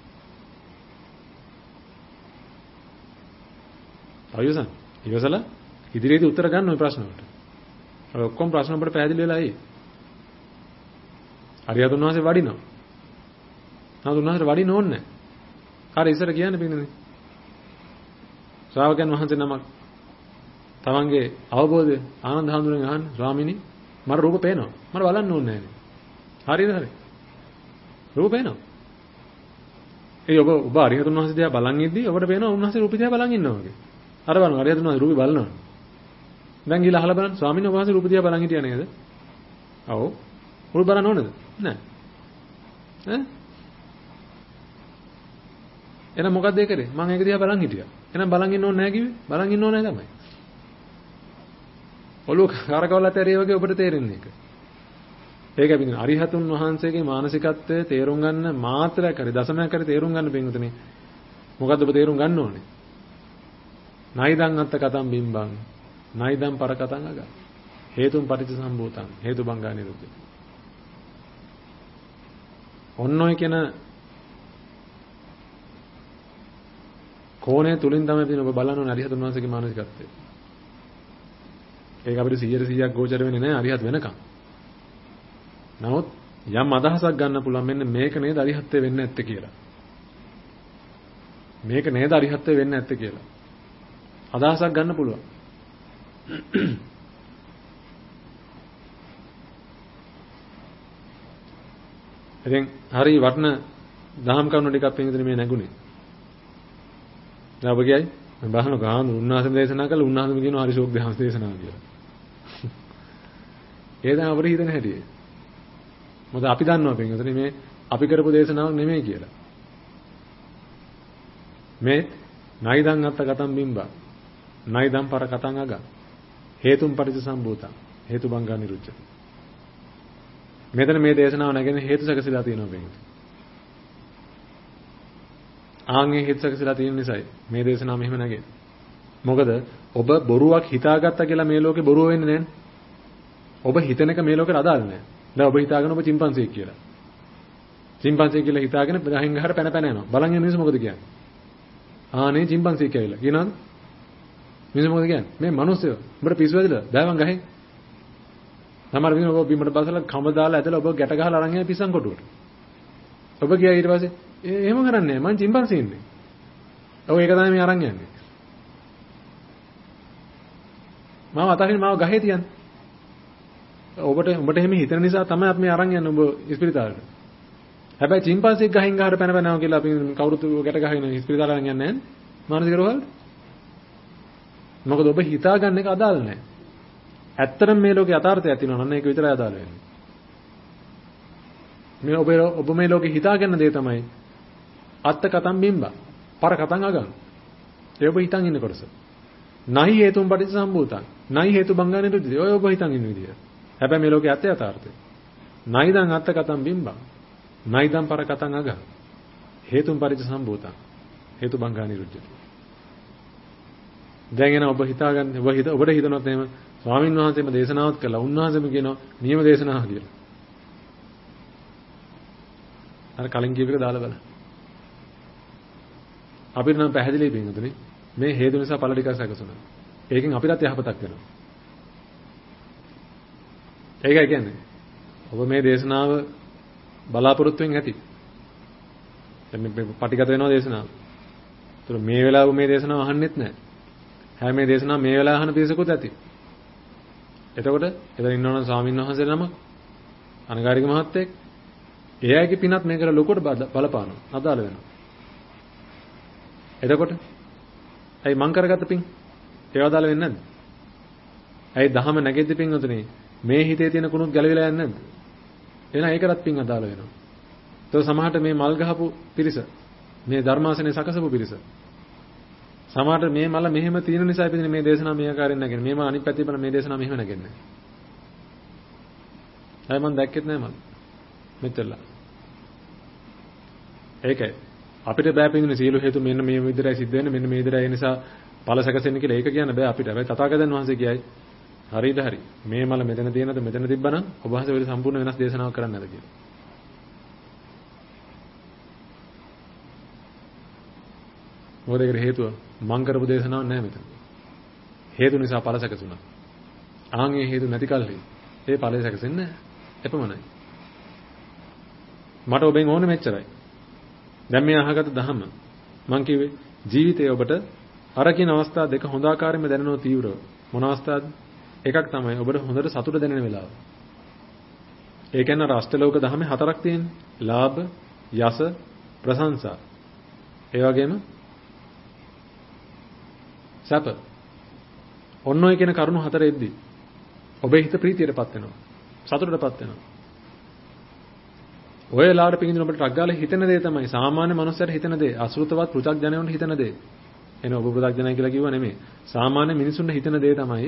අයසන්. ඉවසලා ඉදිරියේදී උත්තර ගන්න ওই ප්‍රශ්න වලට. ඔය ඔක්කොම ප්‍රශ්න අපිට පැහැදිලි වෙලා ඇයි? අරිහතුන් වහන්සේ වඩිනවා. නමුත් උන්වහන්සේට වඩින්න ඕනේ නැහැ. අර ඉස්සර කියන්නේ පින්නනේ. ශ්‍රාවකයන් වහන්සේ නමක් තමන්ගේ අවබෝධය ආනන්ද හඳුනගෙන අහන්නේ ස්වාමීනි මට රූප පේනවා. මට බලන්න ඕනේ නැහැ. හරිද හරි? රූප පේනවා. ඒ ඔබ ඔබ අරිහතුන් වහන්සේ දිහා බලන් ඉද්දී ඔබට පේනවා උන්වහන්සේ රූප දිහා බලන් ඉන්නවා වගේ. අර බලන්න අරිහතුන් වහන්සේ රූපේ බලනවා. දැන් ගිහලා අහලා බලන්න ස්වාමීනි ඔබ වහන්සේ රූප දිහා බලන් හිටියා නේද? ඔව්. රූප බලන්න ඕනද? නැහැ. ඈ? එහෙනම් මොකක්ද ඒ කරේ? මම ඒක දිහා බලන් හිටියා. එහෙනම් බලන් ඉන්න ඕනේ නැහැ කිව්වේ? බලන් ඉන්න ඕනේ නැහැ තමයි. ඔළුව කරකවලා තැරිය වගේ ඔබට තේරෙන්නේ ඒක. ඒකයි පිටින් අරිහතුන් වහන්සේගේ මානසිකත්වය තේරුම් ගන්න මාත්‍රයක් හරි දශමයක් හරි තේරුම් ගන්න පිටුනේ. මොකද්ද ඔබ තේරුම් ගන්න ඕනේ? නයිදං අත්ත කතම් බිම්බං නයිදං පර කතං අග හේතුම් පටිච්ච සම්භූතං හේතු බංගා නිරුද්ධ. ඔන්න ඔය කියන කෝණය තුලින් තමයි තියෙන ඔබ බලන්න ඕනේ අරිහතුන් වහන්සේගේ මානසිකත්වය. ඒක අපිට සීයට සීයක් ගෝචර වෙන්නේ නැහැ අරිහත් වෙනකම්. නමුත් යම් අදහසක් ගන්න පුළුවන් මෙන්න මේක නේද අරිහත්ත්වෙ වෙන්නේ නැත්තේ කියලා. මේක නේද අරිහත්ත්වෙ වෙන්නේ නැත්තේ කියලා. අදහසක් ගන්න පුළුවන්. ඉතින් හරි වටන දහම් කරුණු ටිකක් පිටින් මේ නැගුණේ. දැන් ඔබ කියයි මම බහන ගාන උන්වහන්සේ දේශනා කළා උන්වහන්සේ කියනවා හරි ශෝක් දහම් දේශනාව කියලා. ඒ දැන් අපිට හිතෙන හැටි. මොකද අපි දන්නවා පිටින් මේ අපි කරපු දේශනාවක් නෙමෙයි කියලා. මේ නයිදං අත්ත කතම් බිම්බා නයිදං පර කතං අග හේතුම් පටිච්ච සම්භූතං හේතු බංගා නිරුද්ධ. මෙතන මේ දේශනාව නැගෙන හේතු සැකසීලා තියෙනවා පිටින්. ආන්ගේ හේතු සැකසීලා තියෙන නිසායි මේ දේශනාව මෙහෙම නැගෙන්නේ. මොකද ඔබ බොරුවක් හිතාගත්තා කියලා මේ ලෝකේ බොරුව වෙන්නේ නැහැ. ඔබ හිතන එක මේ ලෝකෙට අදාළ නැහැ. දැන් ඔබ හිතාගෙන ඔබ චිම්පන්සියෙක් කියලා. චිම්පන්සියෙක් කියලා හිතාගෙන ගහින් ගහට පැන පැන යනවා. බලන් ඉන්න මිනිස්සු මොකද කියන්නේ? ආනේ චිම්පන්සියෙක් කියලා. කියනවාද? මිනිස්සු මොකද කියන්නේ? මේ මිනිස්සු උඹට පිස්සු වැදිලා බෑවන් ගහෙන්. සමහර විට ඔබ බිමට බසලා කම දාලා ඇදලා ඔබ ගැට ගහලා අරන් යන පිස්සන් කොටුවට. ඔබ කියයි ඊට පස්සේ එහෙම කරන්නේ නැහැ. මං චිම්පන්සි ඉන්නේ. ඔව් ඒක තමයි මේ අරන් යන්නේ. මාව අතරින් මාව ගහේ තියන්නේ. ඔබට උඹට එහෙම හිතන නිසා තමයි අපි මේ අරන් යන්නේ ඔබ ඉස්පිරිතාලෙට. හැබැයි චිම්පන්සියෙක් ගහින් ගහට පැන පැනනවා කියලා අපි කවුරුත් ගැට ගහගෙන ඉස්පිරිතාලෙ අරන් යන්නේ නැහැ. මානසික රෝහල්. මොකද ඔබ හිතා ගන්න එක අදාළ නැහැ. ඇත්තටම මේ ලෝකේ යථාර්ථයක් තියෙනවා නම් ඒක විතරයි අදාළ වෙන්නේ. මේ ඔබ ඔබ මේ ලෝකේ හිතා ගන්න දේ තමයි අත්ත කතම් බිම්බා පර කතං අගං. ඒ ඔබ හිතන් ඉන්න කොටස. නහි හේතුම් පටිච්ච සම්භූතං. නහි හේතු බංගා නිරුද්ධති. ඔය ඔබ හිතන් ඉන්න විදිය. හැබැයි මේ ලෝකේ ඇත්ත යථාර්ථය. නයිදං අත්ත කතං බිම්බං. නයිදං පර කතං අග. හේතුම් පරිච්ඡ සම්භූතං. හේතු බංගා නිරුද්ධති. දැන් එන ඔබ හිතාගන්න ඔබ හිත ඔබට හිතනොත් එහෙම ස්වාමින් වහන්සේම දේශනාවත් කළා. උන්වහන්සේම කියනවා නියම දේශනාව කියලා. අර කලින් කියප එක දාලා බලන්න. අපිට නම් පැහැදිලියි පින්වතුනි. මේ හේතු නිසා ඵල ටිකක් සැකසුණා. ඒකෙන් අපිටත් යහපතක් වෙනවා. ඒකයි කියන්නේ. ඔබ මේ දේශනාව බලාපොරොත්තුෙන් ඇති. දැන් මේ පටිගත වෙනවා දේශනාව. ඒතර මේ වෙලාව මේ දේශනාව අහන්නෙත් නැහැ. හැම මේ දේශනාව මේ වෙලාව අහන පිරිසකුත් ඇති. එතකොට එතන ඉන්නවනම් ස්වාමීන් වහන්සේ නම අනගාരിക මහත්තයෙක් එයාගේ පිනත් මේකට ලොකුට බලපානවා. අදාළ වෙනවා. එතකොට ඇයි මං කරගත්ත පින් ඒව අදාළ වෙන්නේ නැද්ද? ඇයි දහම නැගෙද්දි පින් උතුනේ මේ හිතේ තියෙන කුණුත් ගැලවිලා යන්නේ නැද්ද? එහෙනම් ඒකටත් පින් අදාළ වෙනවා. ඒක සමහරට මේ මල් ගහපු පිරිස මේ ධර්මාසනේ සකසපු පිරිස සමහරට මේ මල මෙහෙම තියෙන නිසා ඉතින් මේ දේශනාව මේ ආකාරයෙන් නැගෙන්නේ. මේ මල අනිත් පැත්තේ බලන මේ දේශනාව මෙහෙම නැගෙන්නේ. අය මං දැක්කෙත් නෑ මල. මෙතනලා. ඒකයි. අපිට බෑ පින්නේ සීල හේතු මෙන්න මේ විදිහටයි සිද්ධ වෙන්නේ මෙන්න මේ විදිහටයි ඒ නිසා ඵල සැකසෙන්නේ කියලා ඒක කියන්න බෑ අපිට. හැබැයි තථාගතයන් වහන්සේ කියයි හරියද හරි. මේ මල මෙතන තියෙනද මෙතන තිබ්බනම් ඔබ වහන්සේ වෙලෙ සම්පූර්ණ වෙනස් දේශනාවක් කරන්න නැද කියලා. මොකද ඒකට හේතුව මං කරපු දේශනාවක් නෑ මෙතන. හේතු නිසා ඵල සැකසුණා. ආන් ඒ හේතු නැති කල්හි ඒ ඵලය සැකසෙන්නේ නැහැ. එපමණයි. මට ඔබෙන් ඕනේ මෙච්චරයි. දැන් මේ අහගත්ත ධහම මං කිව්වේ ජීවිතයේ ඔබට අර කින අවස්ථා දෙක හොඳ ආකාරයෙන්ම දැනෙනවා තීව්‍රව. මොන අවස්ථාවද? එකක් තමයි ඔබට හොඳට සතුට දැනෙන වෙලාව. ඒ කියන්නේ අර අෂ්ටලෝක ධහමේ හතරක් තියෙන්නේ. ලාභ, යස, ප්‍රශංසා. ඒ වගේම සැප. ඔන්න ඔය කියන කරුණු හතර එද්දි ඔබේ හිත ප්‍රීතියටපත් වෙනවා. සතුටටපත් වෙනවා. ඔය ලාඩ පිටින් ඔබට ටක් ගාලා හිතන දේ තමයි සාමාන්‍ය මනුස්සයෙක් හිතන දේ. අසෘතවත් පෘථග්ජනයන්ට හිතන දේ. එන ඔබ පෘථග්ජනයි කියලා කිව්වා නෙමෙයි. සාමාන්‍ය මිනිසුන්ට හිතන දේ තමයි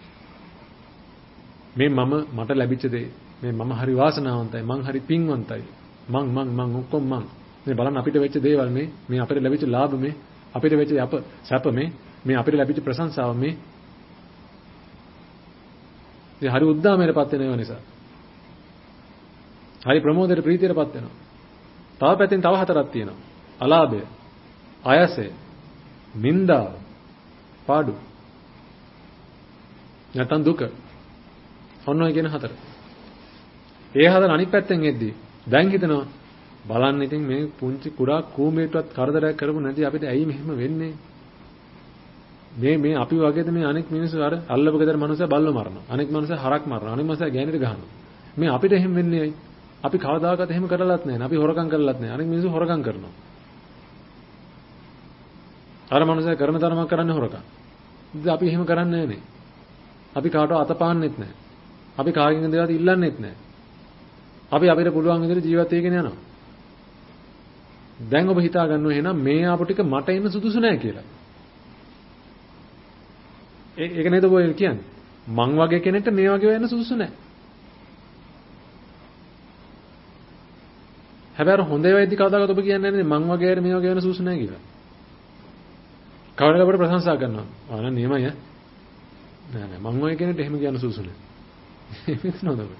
මේ මම මට ලැබිච්ච දේ. මේ මම හරි වාසනාවන්තයි. මං හරි පින්වන්තයි. මං මං මං ඔක්කොම මං. මේ බලන්න අපිට වෙච්ච දේවල් මේ මේ අපිට ලැබිච්ච ලාභ මේ අපිට වෙච්ච අප සැප මේ මේ අපිට ලැබිච්ච ප්‍රශංසාව මේ ඒ හරි උද්දාමයටපත් වෙන ඒවා නිසා. හරි ප්‍රමෝදයට ප්‍රීතියටපත් වෙනවා. තව පැත්තෙන් තව හතරක් තියෙනවා. අලාභය, ආයසය, නිന്ദාව, පාඩු. නැත්නම් දුක. ඔන්න ඔය කියන හතර. ඒ හතර අනිත් පැත්තෙන් එද්දී දැන් හිතනවා බලන්න ඉතින් මේ පුංචි කුඩා කූඹේටවත් කරදරයක් කරපු නැති අපිට ඇයි මෙහෙම වෙන්නේ? මේ මේ අපි වගේද මේ අනෙක් මිනිස්සු අර අල්ලපු ගෙදර මනුස්සය බල්ලෝ මරනවා. අනෙක් මනුස්සය හරක් මරනවා. අනෙක් මනුස්සය ගෑනිට ගහනවා. මේ අපිට එහෙම වෙන්නේ ඇයි? අපි කවදාකවත් එහෙම කරලත් නැහැ. අපි හොරකම් කරලත් නැහැ. අනෙක් මිනිස්සු හොරකම් කරනවා. අර මනුස්සය කරන තරමක් කරන්නේ හොරකම්. ඉතින් අපි එහෙම කරන්නේ නැහනේ. අපි කාටවත් අතපාන්නෙත් නැහැ. අපි කාගෙන් දේවත් ඉල්ලන්නෙත් නැහැ. අපි අපිට පුළුවන් විදිහට ජීවත් වෙගෙන යනවා. දැන් ඔබ හිතා ගන්නව එහෙනම් මේ ආපු ටික මට එන්න සුදුසු නැහැ කියලා. ඒ ඒක නේද ඔය කියන්නේ. මං වගේ කෙනෙක්ට මේ වගේ වෙන්න සුදුසු නැහැ. හැබැයි අර හොඳ ඒවා ඉදි කවදාකවත් ඔබ කියන්නේ නැහැ මං වගේ අය මේ වගේ වෙන්න සුදුසු නැහැ කියලා. කවදාවත් අපිට ප්‍රශංසා කරනවා. ආ නෑ නියමයි ඈ. නෑ නෑ මං වගේ කෙනෙක්ට එහෙම කියන්න සුදුසු නැහැ. ඒක නෝද ඔබ.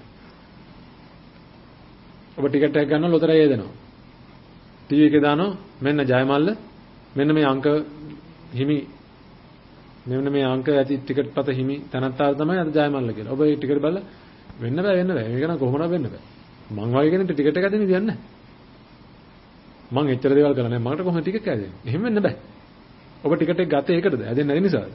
ඔබ ටිකට් එකක් ගන්නවා ලොතරැයි දෙනවා. ටීවී එකේ දානවා මෙන්න ජයමල්ල මෙන්න මේ අංක හිමි මෙන්න මේ අංක ඇති ටිකට් පත හිමි තනත්තාර තමයි අද ජයමල්ල කියලා. ඔබ ඒ ටිකට් බලලා වෙන්න බෑ වෙන්න බෑ. මේක නම් කොහොමද වෙන්න බෑ. මං වගේ කෙනෙක්ට ටිකට් එක දෙන්න දෙන්නේ නැහැ. මං එච්චර දේවල් කරලා නැහැ. මකට කොහොමද ටිකට් එක ඇදෙන්නේ? එහෙම වෙන්න බෑ. ඔබ ටිකට් එක ගත්තේ ඒකටද? ඇදෙන්නේ නැති නිසාද?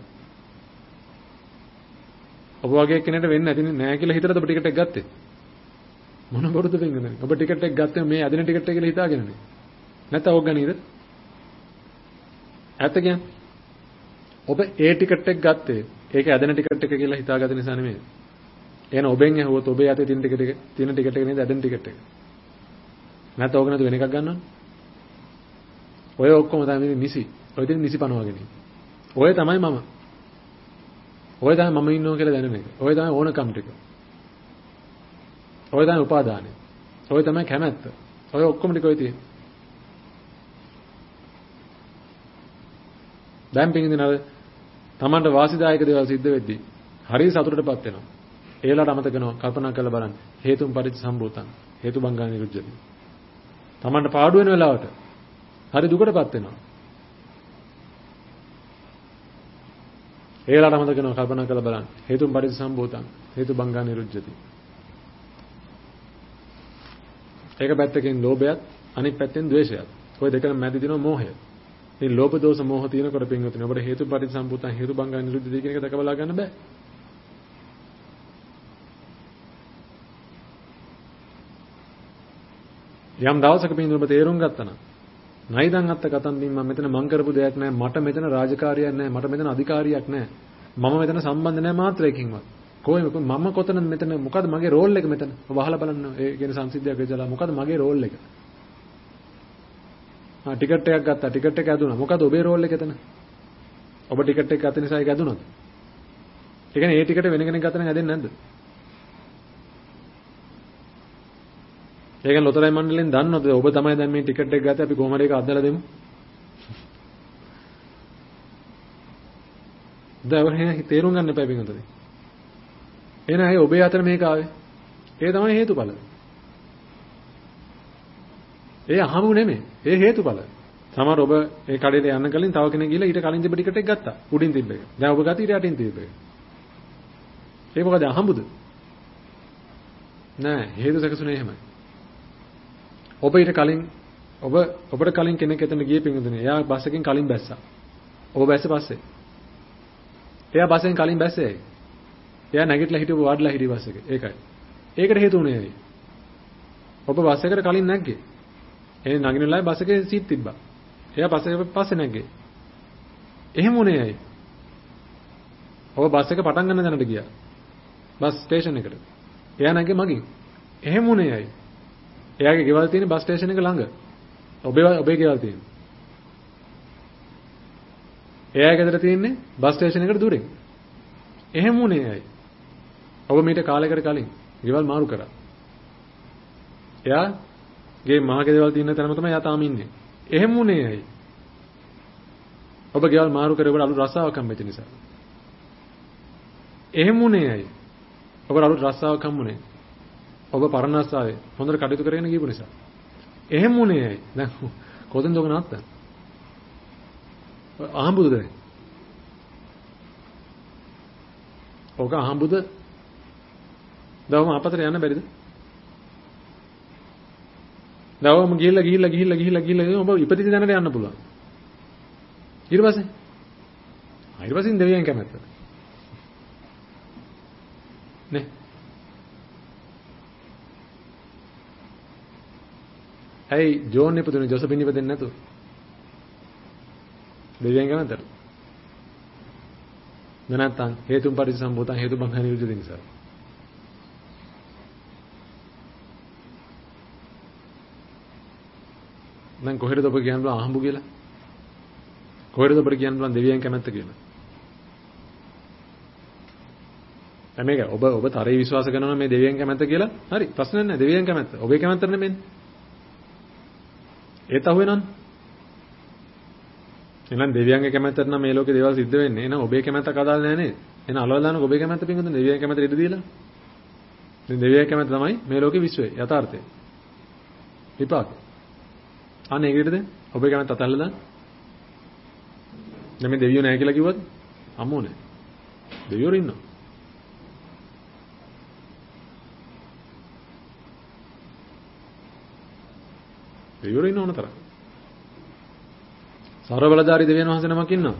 ඔබ වගේ කෙනෙක්ට වෙන්නේ නැති නෑ කියලා හිතලාද ඔබ ටිකට් එක ගත්තේ? මොන බොරුද වෙන්නේ? ඔබ ටිකට් එක ගත්තේ මේ ඇදෙන ටිකට් එක කියලා හිතාගෙනනේ. නැත්නම් ඕක ගනීද? ඇත්ත කියන්නේ. ඔබ ඒ ටිකට් එක ගත්තේ ඒක ඇදෙන ටිකට් එක කියලා හිතාගත්ත නිසා නෙමෙයි. එහෙනම් ඔබෙන් ඇහුවොත් ඔබේ යතේ තියෙන ටිකට් එක තියෙන ටිකට් එක නේද ඇදෙන ටිකට් එක. නැත්නම් ඕක නේද වෙන එකක් ගන්නවනේ. ඔය ඔක්කොම තමයි නිසි. ඔය තියෙන නිසි පනවගෙන. ඔය තමයි මම. ඔය තමයි මම ඉන්නවා කියලා දැනෙන එක. ඔය තමයි ඕනකම් ටික. ඔය තමයි උපාදානය. ඔය තමයි කැමැත්ත. ඔය ඔක්කොම ටික ඔය තියෙන්නේ. දැන් පිටින් අර තමන්ට වාසිදායක දේවල් සිද්ධ වෙද්දී හරි සතුටටපත් වෙනවා. ඒලාට අමතක කරනවා කල්පනා කරලා බලන්න. හේතුන් පරිසම්භූතං හේතු බංගා නිරුද්ධති. තමන්ට පාඩු වෙන වෙලාවට හරි දුකටපත් වෙනවා. ඒලාට අමතක කරනවා කල්පනා කරලා බලන්න. හේතුන් පරිසම්භූතං හේතු බංගා නිරුද්ධති. ඒක පැත්තකින් ලෝභයත් අනිත් පැත්තෙන් ද්වේෂයත්. ඔය දෙකම මැද දිනන මෝහය. මේ ලෝභ දෝෂ මෝහ තියෙනකොට පින්වතුනි ඔබට හේතු පරිසම්පූර්ණ හේතු බංගා නිරුද්ධ දී කියන එක දකබලා ගන්න බෑ. යම් දවසක පින්වතුනි ඔබ තේරුම් ගත්තා නම් නයිදන් අත්ත කතන් දින් මම මෙතන මං කරපු දෙයක් නෑ මට මෙතන රාජකාරියක් නෑ මට මෙතන අධිකාරියක් නෑ මම මෙතන සම්බන්ධ නෑ මාත්‍රයකින්වත් කොහේ මම කොතනද මෙතන මොකද්ද මගේ රෝල් එක මෙතන ඔබ අහලා බලන්න ඒ කියන සංසිද්ධියක් වෙලා මොකද්ද මගේ රෝල් එක ආ ටිකට් එකක් ගත්තා ටිකට් එක ඇදුණා මොකද ඔබේ රෝල් එක එතන ඔබ ටිකට් එක ගත්ත නිසා ඒක ඇදුණාද ඒ කියන්නේ ඒ ටිකට් වෙන කෙනෙක් ගත්ත නම් ඇදෙන්නේ නැද්ද ඒක ලොතරැයි මණ්ඩලයෙන් දන්නවද ඔබ තමයි දැන් මේ ටිකට් එක ගත්තේ අපි කොහමද ඒක අදලා දෙමු දැන් තේරුම් ගන්න එපා පිටුතේ එහෙනම් ඒ ඔබේ අතර මේක ආවේ ඒ තමයි හේතුඵල ඒ අහමු නෙමෙයි. ඒ හේතුඵල. සමහර ඔබ ඒ කඩේට යන්න කලින් තව කෙනෙක් ගිහලා ඊට කලින් තිබ්බ ටිකට් එක ගත්තා. උඩින් තිබ්බ එක. දැන් ඔබ ගත්ත ඊට යටින් තිබ්බ එක. ඒ මොකද අහමුද? නෑ හේතු සැකසුනේ එහෙමයි. ඔබ ඊට කලින් ඔබ ඔබට කලින් කෙනෙක් එතන ගියේ පින්වතුනේ. එයා බස් එකෙන් කලින් බැස්සා. ඔබ බැස්සේ පස්සේ. එයා බස් එකෙන් කලින් බැස්සේ. එයා නැගිටලා හිටපු වාඩිලා හිටි බස් එකේ. ඒකයි. ඒකට හේතු උනේ ඇයි? ඔබ බස් එකට කලින් නැග්ගේ. ඒ නගිනලා බස් එකේ සීට් තිබ්බා. එයා බස් එකේ පස්සේ නැග්ගේ. එහෙම උනේ ඇයි? ඔබ බස් එක පටන් ගන්න දැනට ගියා. බස් ස්ටේෂන් එකට. එයා නැග්ගේ මගින්. එහෙම උනේ ඇයි? එයාගේ ගෙවල් තියෙන බස් ස්ටේෂන් එක ළඟ. ඔබේ ඔබේ ගෙවල් තියෙන. එයා ගෙදර තියෙන්නේ බස් ස්ටේෂන් එකට දුරින්. එහෙම උනේ ඇයි? ඔබ මීට කාලයකට කලින් ගෙවල් මාරු කරා. එයා ගේ මහගේ දේවල් තියෙන තැනම තමයි යා තාම ඉන්නේ. එහෙම උනේ ඇයි? ඔබ ගෙවල් මාරු කරේ ඔබට අලුත් රස්සාවක් හම්බෙච්ච නිසා. එහෙම උනේ ඇයි? ඔබට අලුත් රස්සාවක් හම්බුනේ. ඔබ පරණ රස්සාවේ හොඳට කටයුතු කරගෙන ගියපු නිසා. එහෙම උනේ ඇයි? දැන් කොතෙන්ද ඔක නවත්තන්නේ? අහඹුද දැන්? ඔක අහඹුද? දැන් අපතට යන්න බැරිද? දවම ගිහිල්ලා ගිහිල්ලා ගිහිල්ලා ගිහිල්ලා ගිහිල්ලා ඔබ ඉපදිච්ච තැනට යන්න පුළුවන්. ඊට පස්සේ ඊට පස්සේ දෙවියන් කැමැත්ත. නේ. ඇයි ජෝන් ඉපදුනේ ජොසපින් ඉපදෙන්නේ නැතුව? දෙවියන් කැමැත්තට. නැත්නම් හේතුන් පරිසම්භූතං හේතු බංහන නිරුද්ධ නිසා. දැන් කොහෙද ඔබ කියන්න බලන්න අහඹු කියලා? කොහෙද ඔබට කියන්න බලන්න දෙවියන් කැමැත්ත කියලා? දැන් මේක ඔබ ඔබ තරේ විශ්වාස කරනවා මේ දෙවියන් කැමැත්ත කියලා. හරි ප්‍රශ්නයක් නැහැ දෙවියන් කැමැත්ත. ඔබේ කැමැත්ත නෙමෙයි. ඒත් අහුවෙනවනේ. එහෙනම් දෙවියන්ගේ කැමැත්තට නම් මේ ලෝකේ දේවල් සිද්ධ වෙන්නේ. එහෙනම් ඔබේ කැමැත්තක් අදාළ නැහැ නේද? එහෙනම් අලවල් දානක ඔබේ කැමැත්ත පින්ගොත් දෙවියන් කැමැත්තට ඉඩ දීලා. ඉතින් දෙවියන් කැමැත්ත තමයි මේ ලෝකේ විශ්වයේ යථාර්ථය. විපාක. අනේ ඒකටද ඔබේ කැමැත්ත අතල්ලා දාන්න. දැන් මේ දෙවියෝ නැහැ කියලා කිව්වද? අම්මෝ නැහැ. දෙවියෝ ඉන්නවා. දෙවියෝ ඉන්න ඕන තරම්. සර්ව බලධාරී දෙවියන් වහන්සේ නමක් ඉන්නවා.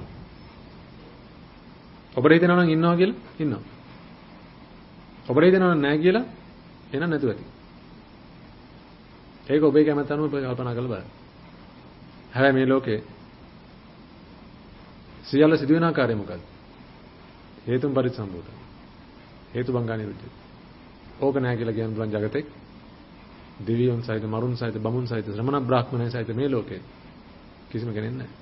ඔබට හිතෙනවා නම් ඉන්නවා කියලා ඉන්නවා. ඔබට හිතෙනවා නම් නැහැ කියලා එහෙනම් නැතුව ඇති. ඒක ඔබේ කැමැත්ත අනුව කල්පනා කරලා බලන්න. හැබැයි මේ ලෝකේ සියල්ල සිදුවෙන ආකාරය මොකක්ද? හේතුන් පරිසම්භූත. හේතු බංගා නිරුද්ධ. ඕක නැහැ කියලා කියන බුලන් జగතේ දෙවියන් සහිත මරුන් සහිත බමුන් සහිත ශ්‍රමණ බ්‍රාහ්මණයන් සහිත මේ ලෝකේ කිසිම කෙනෙක් නැහැ.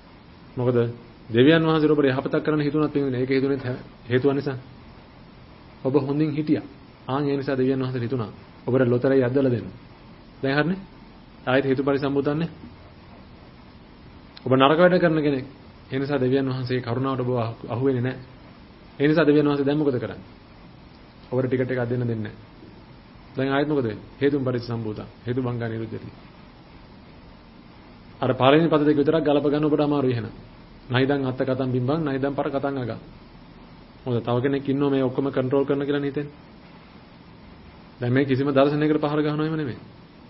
මොකද දෙවියන් වහන්සේ ඔබට යහපතක් කරන්න හිතුණත් පින්වතුනි ඒක හේතුනේ හේතුව නිසා. ඔබ හොඳින් හිටියා. ආන් ඒ නිසා දෙවියන් වහන්සේ හිතුණා ඔබට ලොතරැයි අද්දලා දෙන්න. දැන් හරිනේ. ආයෙත් හේතු පරිසම්බුතන්නේ. ඔබ නරක වැඩ කරන කෙනෙක්. ඒ නිසා දෙවියන් වහන්සේගේ කරුණාවට ඔබ අහු වෙන්නේ නැහැ. ඒ නිසා දෙවියන් වහන්සේ දැන් මොකද කරන්නේ? ඔබට ටිකට් එකක් දෙන්න දෙන්නේ නැහැ. දැන් ආයෙත් මොකද වෙන්නේ? හේතුන් පරිසම්බුතං. හේතු බංගා නිරුද්ධති. අර පළවෙනි පද දෙක විතරක් ගලප ගන්න ඔබට අමාරුයි එහෙනම්. නයිදන් අත්ත කතම් බිම්බං නයිදන් පර කතං අගා. මොකද තව කෙනෙක් ඉන්නෝ මේ ඔක්කොම කන්ට්‍රෝල් කරන්න කියලා හිතෙන්නේ. දැන් මේ කිසිම දර්ශනයකට පහර ගහනව එහෙම නෙමෙයි.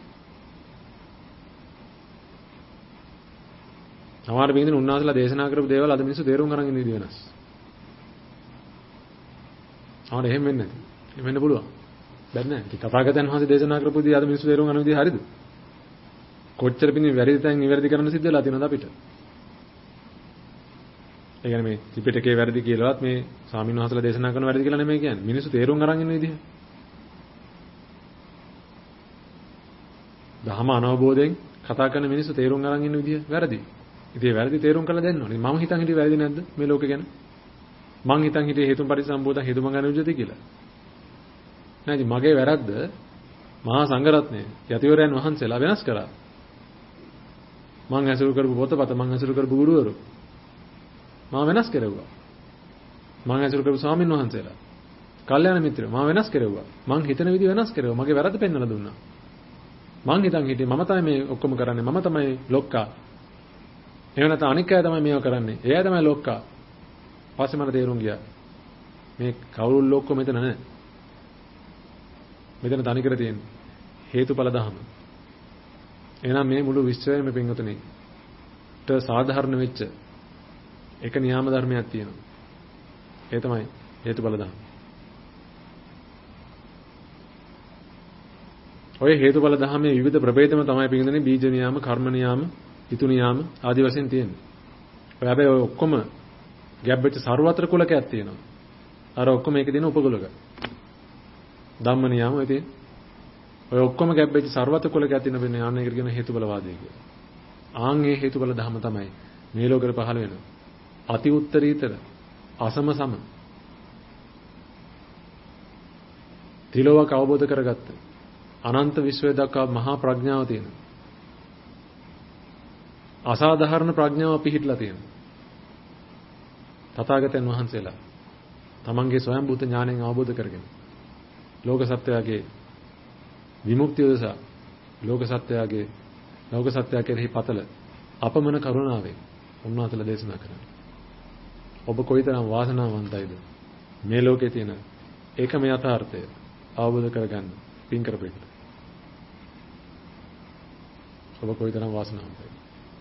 සමහර බින්දින උන්වහන්සේලා දේශනා කරපු දේවල් අද මිනිස්සු තේරුම් අරන් ඉන්න විදිහ වෙනස්. ආන එහෙම වෙන්නේ නැති. එහෙම වෙන්න පුළුවන්. බැරි නෑ. ඉතින් තථාගතයන් වහන්සේ දේශනා කරපු දේ අද මිනිස්සු තේරුම් ගන්න විදිහ හරිද? කොච්චර පිටින් වැරදි තැන් නිවැරදි කරන්න සිද්ධ වෙලා තියෙනවද අපිට? ඒ කියන්නේ මේ ත්‍රිපිටකේ වැරදි කියලාවත් මේ ස්වාමීන් වහන්සේලා දේශනා කරන වැරදි කියලා නෙමෙයි කියන්නේ. මිනිස්සු තේරුම් අරන් ඉන්න විදිහ. දහම අනවබෝධයෙන් කතා කරන මිනිස්සු තේරුම් අරන් ඉන්න විදිහ වැරදි. ඉතින් වැරදි තේරුම් කරලා දෙන්න ඕනේ. මම හිතන් හිටියේ වැරදි නැද්ද මේ ලෝකේ ගැන? මං හිතන් හිටියේ හේතුන් පරිසම්බෝධ හේතු මං අනුජ්ජති කියලා. නෑ ඉතින් මගේ වැරද්ද මහා සංඝරත්නය යතිවරයන් වහන්සේලා වෙනස් කරා. මං ඇසුරු කරපු පොතපත මං ඇසුරු කරපු ගුරුවරු මම වෙනස් කෙරුවා. මං ඇසුරු කරපු ස්වාමීන් වහන්සේලා කල්යාණ මිත්‍රයෝ මම වෙනස් කෙරුවා. මං හිතන විදිහ වෙනස් කෙරුවා. මගේ වැරද්ද පෙන්වලා දුන්නා. මං හිතන් හිටියේ මම තමයි මේ ඔක්කොම කරන්නේ. මම තමයි ලොක්කා. එහෙම නැත්නම් අනික් අය තමයි මේව කරන්නේ. එයා තමයි ලොක්කා. පස්සේ මට තේරුම් ගියා. මේ කවුරු ලොක්කෝ මෙතන නැහැ. මෙතන තනිකර තියෙන්නේ හේතුඵල ධහම. එහෙනම් මේ මුළු විශ්වයේම පින්වතුනි ට සාධාරණ වෙච්ච එක නියාම ධර්මයක් තියෙනවා. ඒ තමයි හේතුඵල ධහම. ඔය හේතුඵල ධහමේ විවිධ ප්‍රභේදම තමයි පින්වතුනි බීජ නියාම, කර්ම නියාම, ඍතු නියාම ආදී වශයෙන් තියෙන්නේ. ඔය හැබැයි ඔය ඔක්කොම ගැබ් වෙච්ච සර්වත්‍ර කුලකයක් තියෙනවා. අර ඔක්කොම ඒකේ තියෙන උපකුලක. ධම්ම නියාම ඔය තියෙන. ඔය ඔක්කොම ගැබ් වෙච්ච සර්වත්‍ර කුලකයක් තියෙන වෙන්නේ ආන්න ඒකට කියන හේතුඵල වාදය කියලා. ආන් ඒ හේතුඵල ධහම තමයි මේ ලෝකෙට පහළ වෙන අති උත්තරීතර අසම සම තිලෝක අවබෝධ කරගත්ත අනන්ත විශ්වය දක්වා මහා ප්‍රඥාව තියෙන අසාධාරණ ප්‍රඥාව පිහිටලා තියෙන තථාගතයන් වහන්සේලා තමන්ගේ ස්වයංභූත ඥාණයෙන් අවබෝධ කරගෙන ලෝක සත්‍යයේ විමුක්තිය උදෙසා ලෝක සත්‍යයේ ලෝක සත්‍යය කෙරෙහි පතල අපමණ කරුණාවෙන් උන්වහන්සේලා දේශනා කරනවා. ඔබ කොයිතරම් වාසනාවන්තයිද මේ ලෝකේ තියෙන ඒකම යථාර්ථය අවබෝධ කරගන්න පින් කරපෙන්න. ඔබ කොයිතරම් වාසනාවන්තයිද?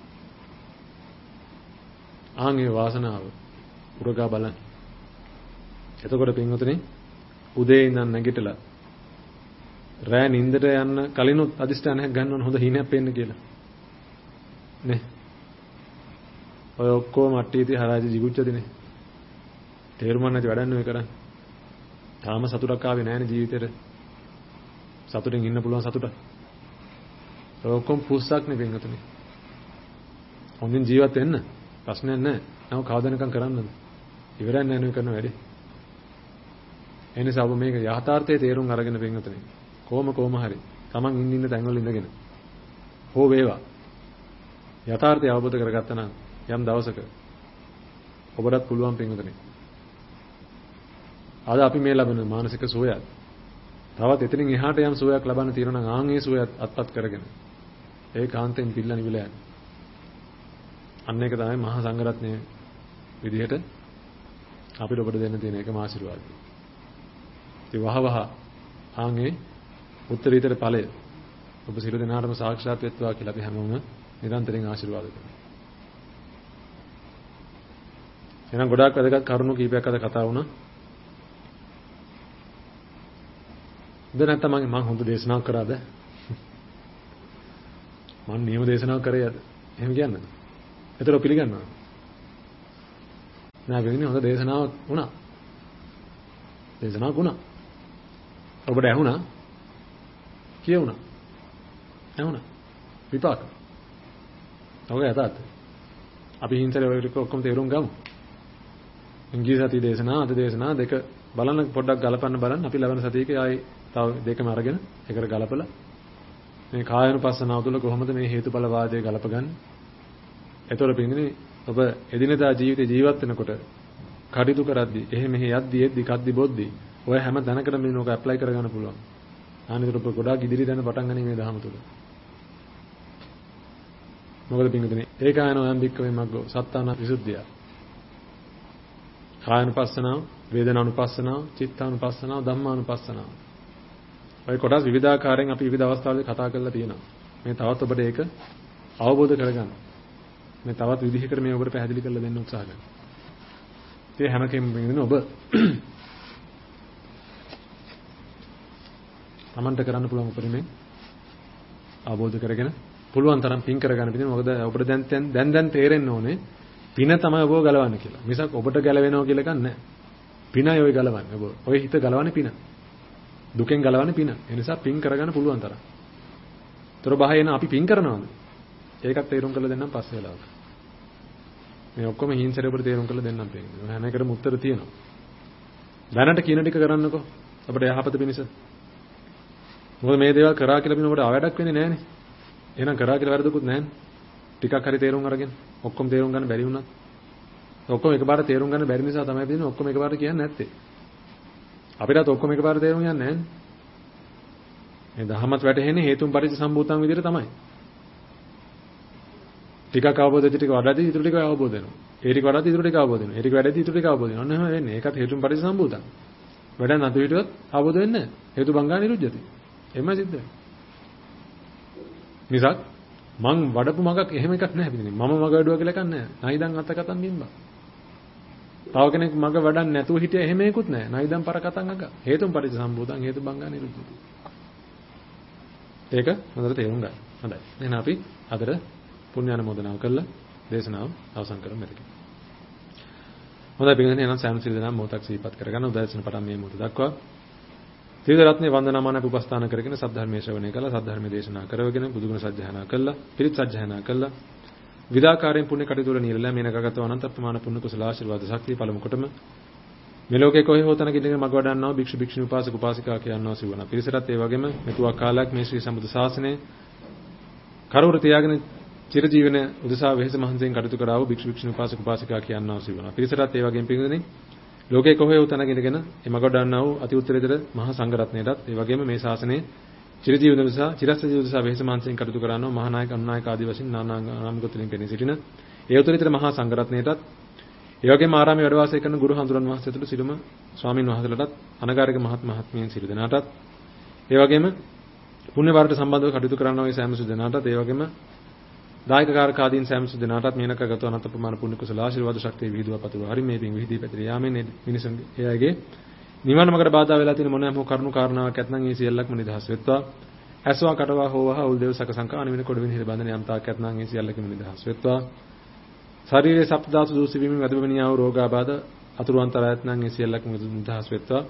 ආන්ගේ වාසනාව උරගා බලන්න. එතකොට පින්වතුනි උදේ ඉඳන් නැගිටලා රෑ නිින්දට යන්න කලිනුත් අදිෂ්ඨානයක් ගන්න ඕන හොඳ හීනයක් පේන්න කියලා. නේ. ඔය ඔක්කොම අට්ටියති හරාජි jigucchadine. තේරුම් නැති වැඩක් නෙවෙයි කරන්නේ. තාම සතුටක් ආවේ නැහැනේ ජීවිතේට. සතුටින් ඉන්න පුළුවන් සතුට. ඔය ඔක්කොම පුස්සක් නේ පින්වතුනි. හොඳින් ජීවත් වෙන්න ප්‍රශ්නයක් නැහැ. නම කවදානකම් කරන්නද? ඉවරක් නැහැ නේ කරන වැඩේ. ඒ නිසා ඔබ මේක යථාර්ථයේ තේරුම් අරගෙන පින්වතුනි කොහොම කොහොම හරි Taman ඉන්න ඉන්න තැන්වල ඉඳගෙන හෝ වේවා යථාර්ථය අවබෝධ කරගත්තා නම් යම් දවසක ඔබටත් පුළුවන් පින්වතුනි අද අපි මේ ලබන මානසික සුවයත් තවත් එතනින් එහාට යම් සුවයක් ලබන්න තියෙනවා නම් ආන් ඒ සුවයත් අත්පත් කරගෙන ඒකාන්තයෙන් පිළිලා නිවිලා යන්න. අන්න ඒක තමයි මහා සංඝරත්නයේ විදිහට අපිට ඔබට දෙන්න තියෙන එකම ආශිර්වාදය. ඒ වහවහ ආන්ගේ උත්තරීතර ඵලය ඔබ සියලු දෙනාටම සාක්ෂාත් වෙත්වා කියලා අපි හැමෝම නිරන්තරයෙන් ආශිර්වාද කරනවා. එහෙනම් ගොඩාක් වැදගත් කරුණු කීපයක් අද කතා වුණා. දැන් නැත්තම් මම මම හොඳ දේශනාවක් කරාද? මම නියම දේශනාවක් කරේ අද. එහෙම කියන්නද? ඒතර පිළිගන්නවා. නෑ වෙන්නේ හොඳ දේශනාවක් වුණා. දේශනාවක් වුණා. ඔබට ඇහුණා? කියුණා? ඇහුණා? විපාක. ඔය යථාර්ථය. අපි හින්තරේ ඔය ටික ඔක්කොම තේරුම් ගමු. ඉංග්‍රීසි සති දේශනා අද දේශනා දෙක බලන්න පොඩ්ඩක් ගලපන්න බලන්න අපි ලබන සතියේදී ආයි තව දෙකම අරගෙන එකට ගලපලා මේ කායනුපස්සනාව තුළ කොහොමද මේ හේතුඵල වාදය ගලපගන්නේ? එතකොට පින්දිනේ ඔබ එදිනෙදා ජීවිතේ ජීවත් වෙනකොට කටයුතු කරද්දී එහෙම මෙහෙ යද්දී එද්දී කද්දී බොද්දී ඔය හැම තැනකටම මේක ඇප්ලයි කරගන්න පුළුවන්. ආනිතර ඔබ ගොඩාක් ඉදිරියට යන පටන් ගන්නේ මේ දහම තුළ. මොකද පින්දිනේ ඒකායනෝ යම් බික්කවේ මග්ගෝ සත්තාන විසුද්ධිය. කායනුපස්සනාව, වේදනානුපස්සනාව, චිත්තානුපස්සනාව, ධම්මානුපස්සනාව. ඔය කොටස් විවිධාකාරයෙන් අපි විවිධ අවස්ථාවලදී කතා කරලා තියෙනවා. මේ තවත් ඔබට ඒක අවබෝධ කරගන්න. මේ තවත් විදිහකට මේ ඔබට පැහැදිලි කරලා දෙන්න උත්සාහ කරනවා. ඒ හැම කෙනෙක්ම ඔබ තමන්ට කරන්න පුළුවන් උපරිමයෙන් අවබෝධ කරගෙන පුළුවන් තරම් පින් කරගන්න පිටින් මොකද ඔබට දැන් දැන් දැන් තේරෙන්න ඕනේ පින තමයි ඔබව ගලවන්නේ කියලා. මිසක් ඔබට ගැලවෙනවා කියලා එකක් නැහැ. පිනයි ඔය ගලවන්නේ. ඔබ ඔය හිත ගලවන්නේ පින. දුකෙන් ගලවන්නේ පින. ඒ නිසා පින් කරගන්න පුළුවන් තරම්. ତොර බහයන අපි පින් කරනවාද? ඒකත් තේරුම් කරලා දෙන්නම් පස්සේ වෙලාවක. මේ ඔක්කොම හිංසරේ ඔබට තේරුම් කරලා දෙන්නම් පේන්නේ. හැම එකටම උත්තර තියෙනවා. දැනට කියන ටික කරන්නකෝ. අපිට යහපත පිණිස. මොකද මේ දේවල් කරා කියලා පින ඔබට අවඩක් වෙන්නේ නැහනේ. එහෙනම් කරා කියලා වැරදුකුත් නැහනේ. ටිකක් හරි තේරුම් අරගෙන ඔක්කොම තේරුම් ගන්න බැරි වුණා. ඔක්කොම එකපාරට තේරුම් ගන්න බැරි නිසා තමයි පිටින් ඔක්කොම එකපාරට කියන්නේ නැත්තේ. අපිටත් ඔක්කොම එකපාරට තේරුම් යන්නේ නැහැ. මේ දහමත් වැටහෙන්නේ හේතුන් පරිදි සම්භූතන් විදිහට තමයි. ටිකක් අවබෝධ වෙච්ච ටික වඩාදී ඊටු ටික අවබෝධ වෙනවා. ඒ ටික වඩාදී ඊටු ටික අවබෝධ වෙනවා. ඒ ටික වැඩදී ඊටු ටික අවබෝධ වෙනවා. ඔන්න එහෙම වෙන්නේ. ඒකත් හේතුන් පරිදි සම්භූතන්. වැඩ නැති විදිහට අවබෝධ වෙන්නේ නැහැ. හේතු බංගා නිරුද්ධති. එමය සිද්ධ වෙනවා. මිසක් මං වඩපු මගක් එහෙම එකක් නැහැ පිටින්. මම මග වැඩුවා කියලා එකක් නැහැ. නයිදන් අත කතන් බිම්බා. තව කෙනෙක් මග වඩන්නේ නැතුව හිටිය එහෙම එකකුත් නැහැ. නයිදන් පර කතන් අග. හේතුන් පරිදි සම්භූතන් හේතු බංගා නිරුද්ධති. ඒක හොඳට තේරුම් ගන්න. හොඳයි. එහෙනම් අපි අදට පුණ්‍ය ආනුමෝදනාව කරලා දේශනාව අවසන් කරමු මෙතකින්. හොඳයි පිටින් එහෙනම් සෑම සිල් දනා මොහොතක් සිහිපත් කරගන්න උදෑසන පටන් මේ මොහොත දක්වා ත්‍රිවිධ රත්නේ වන්දනාමානට උපස්ථාන කරගෙන සද්ධර්මයේ ශ්‍රවණය කළා සද්ධර්මයේ දේශනා කරවගෙන බුදුගුණ සජ්ජායනා කළා පිරිත් සජ්ජායනා කළා විදාකාරයෙන් පුණ්‍ය කටයුතු වල නිරලා මේ නගගතව අනන්ත ප්‍රමාණ පුණ්‍ය කුසල ආශිර්වාද ශක්තිය පළමු කොටම මේ ලෝකේ කොහේ හෝ තැනක ඉඳගෙන මග වඩන්නා භික්ෂු භික්ෂුණී උපාසක උපාසිකා කියනවා සිවණ පිරිසටත් ඒ වගේම මෙතුවක් කාලයක් මේ ශ්‍රී සම්බුද්ධ ශාසනය කරවර තියාගෙන චිර ජීවන උදෙසා වෙහෙස මහන්සියෙන් කටයුතු කරා වූ භික්ෂු භික්ෂුණී උපාසක උපාසිකා කියනවා සිවණ පිරිසටත් ඒ වගේම පිළිගන්නේ ලෝකේ කොහේ වූ තැනක ඉඳගෙන මේ මග වඩන්නා වූ අති උත්තරීතර මහා සංඝ රත්නයටත් ඒ වගේම මේ ශාසනයේ චිර ජීවන උදෙසා චිරස්ස ජීවන උදෙසා වෙහෙස මහන්සියෙන් කටයුතු කරනවා මහා නායක අනුනායක ආදී වශයෙන් නානා නාමගතුලින් පෙනී සිටින ඒ උත්තරීතර මහා සංඝ රත්නයටත් ඒ වගේම ආරාමයේ වැඩ වාසය කරන ගුරු හඳුරන් වහන්සේ තුළු සිළුම ස්වාමින් වහන්සේලාටත් අනගාരിക මහත් මහත්මියන් සිළු දෙනාටත් ඒ වගේම පුණ්‍ය වාරයට සම්බන්ධව කටයුතු කරනවා මේ සෑම සිළු දෙනාටත් ඒ වගේම දායක කාරකාදීන් සෑම සිළු දෙනාටත් මේනක ගත අනන්ත ප්‍රමාණ පුණ්‍ය කුසල ආශිර්වාද ශක්තිය විහිදුවා පතුරු හරි මේ පින් විහිදී පැතිර යාමෙන් මිනිසුන් එයාගේ නිවන මාර්ගයට බාධා වෙලා තියෙන මොනෑම හෝ කරුණු කාරණාවක් ඇතනම් ඒ සියල්ලක්ම නිදහස් වෙත්වා ඇස්වා කටවා හෝවහ උල්දේව සක සංකා අනිවින කොට වින හිර බඳන යම් තාක් ඇතනම් ඒ සියල්ලකම නිදහස් වෙත්වා ශරීරයේ සප්තදාසු දූෂ වීමෙන් වැදබෙනියා වූ රෝගාබාධ අතුරු අන්තරයත් නම් ඒ සියල්ලක්ම නිදහස් වෙත්වා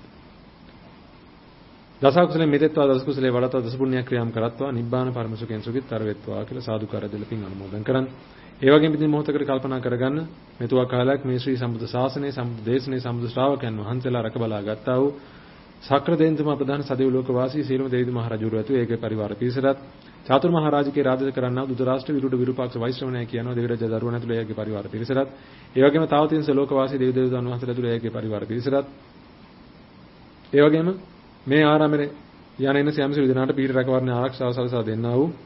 දස කුසලෙ මෙතෙත්වා දස කුසලේ වඩත්වා දස පුණ්‍ය ක්‍රියාම් කරත්වා නිබ්බාන පරම සුඛෙන් සුඛිතතර වෙත්වා කියලා සාදුකාරය දෙල පින් අනුමෝදන් කරන් ඒ වගේම ඉතින් මොහොතකට කල්පනා කරගන්න මෙතුවා කාලයක් මේ ශ්‍රී සම්බුද්ධ ශාසනයේ සම්බුද්ධ දේශනේ සම්බුද්ධ ශ්‍රාවකයන් වහන්සේලා රැක බලා ගත්තා වූ සක්‍ර දෙවිතුමා ප්‍රධාන සදෙව් ලෝක වාසී සීලම දෙවිදු මහ රජුරු ඇතු ඒකේ පරිවාර පිරිසටත් චාතුරු මහ රාජකේ රාජ්‍ය කරන්නා දුත රාෂ්ට්‍ර විරුද්ධ විරූපාක්ෂ වෛශ්‍රවණය කියනවා දෙවි රජ දරුවන් ඇතුළේ ඒකේ පරිවාර පිරිසටත් ඒ වගේම තාවතින්ස ලෝක වාසී දෙවි දේවතාවුන් වහන්සේලා ඇතුළේ ඒකේ පරිවාර පිරිසටත් ඒ වගේම මේ ආරාමයේ යන එන සියම් සිල් දිනාට පීඨ රැකවරණ ආරක්ෂාව සලසා දෙන්නා වූ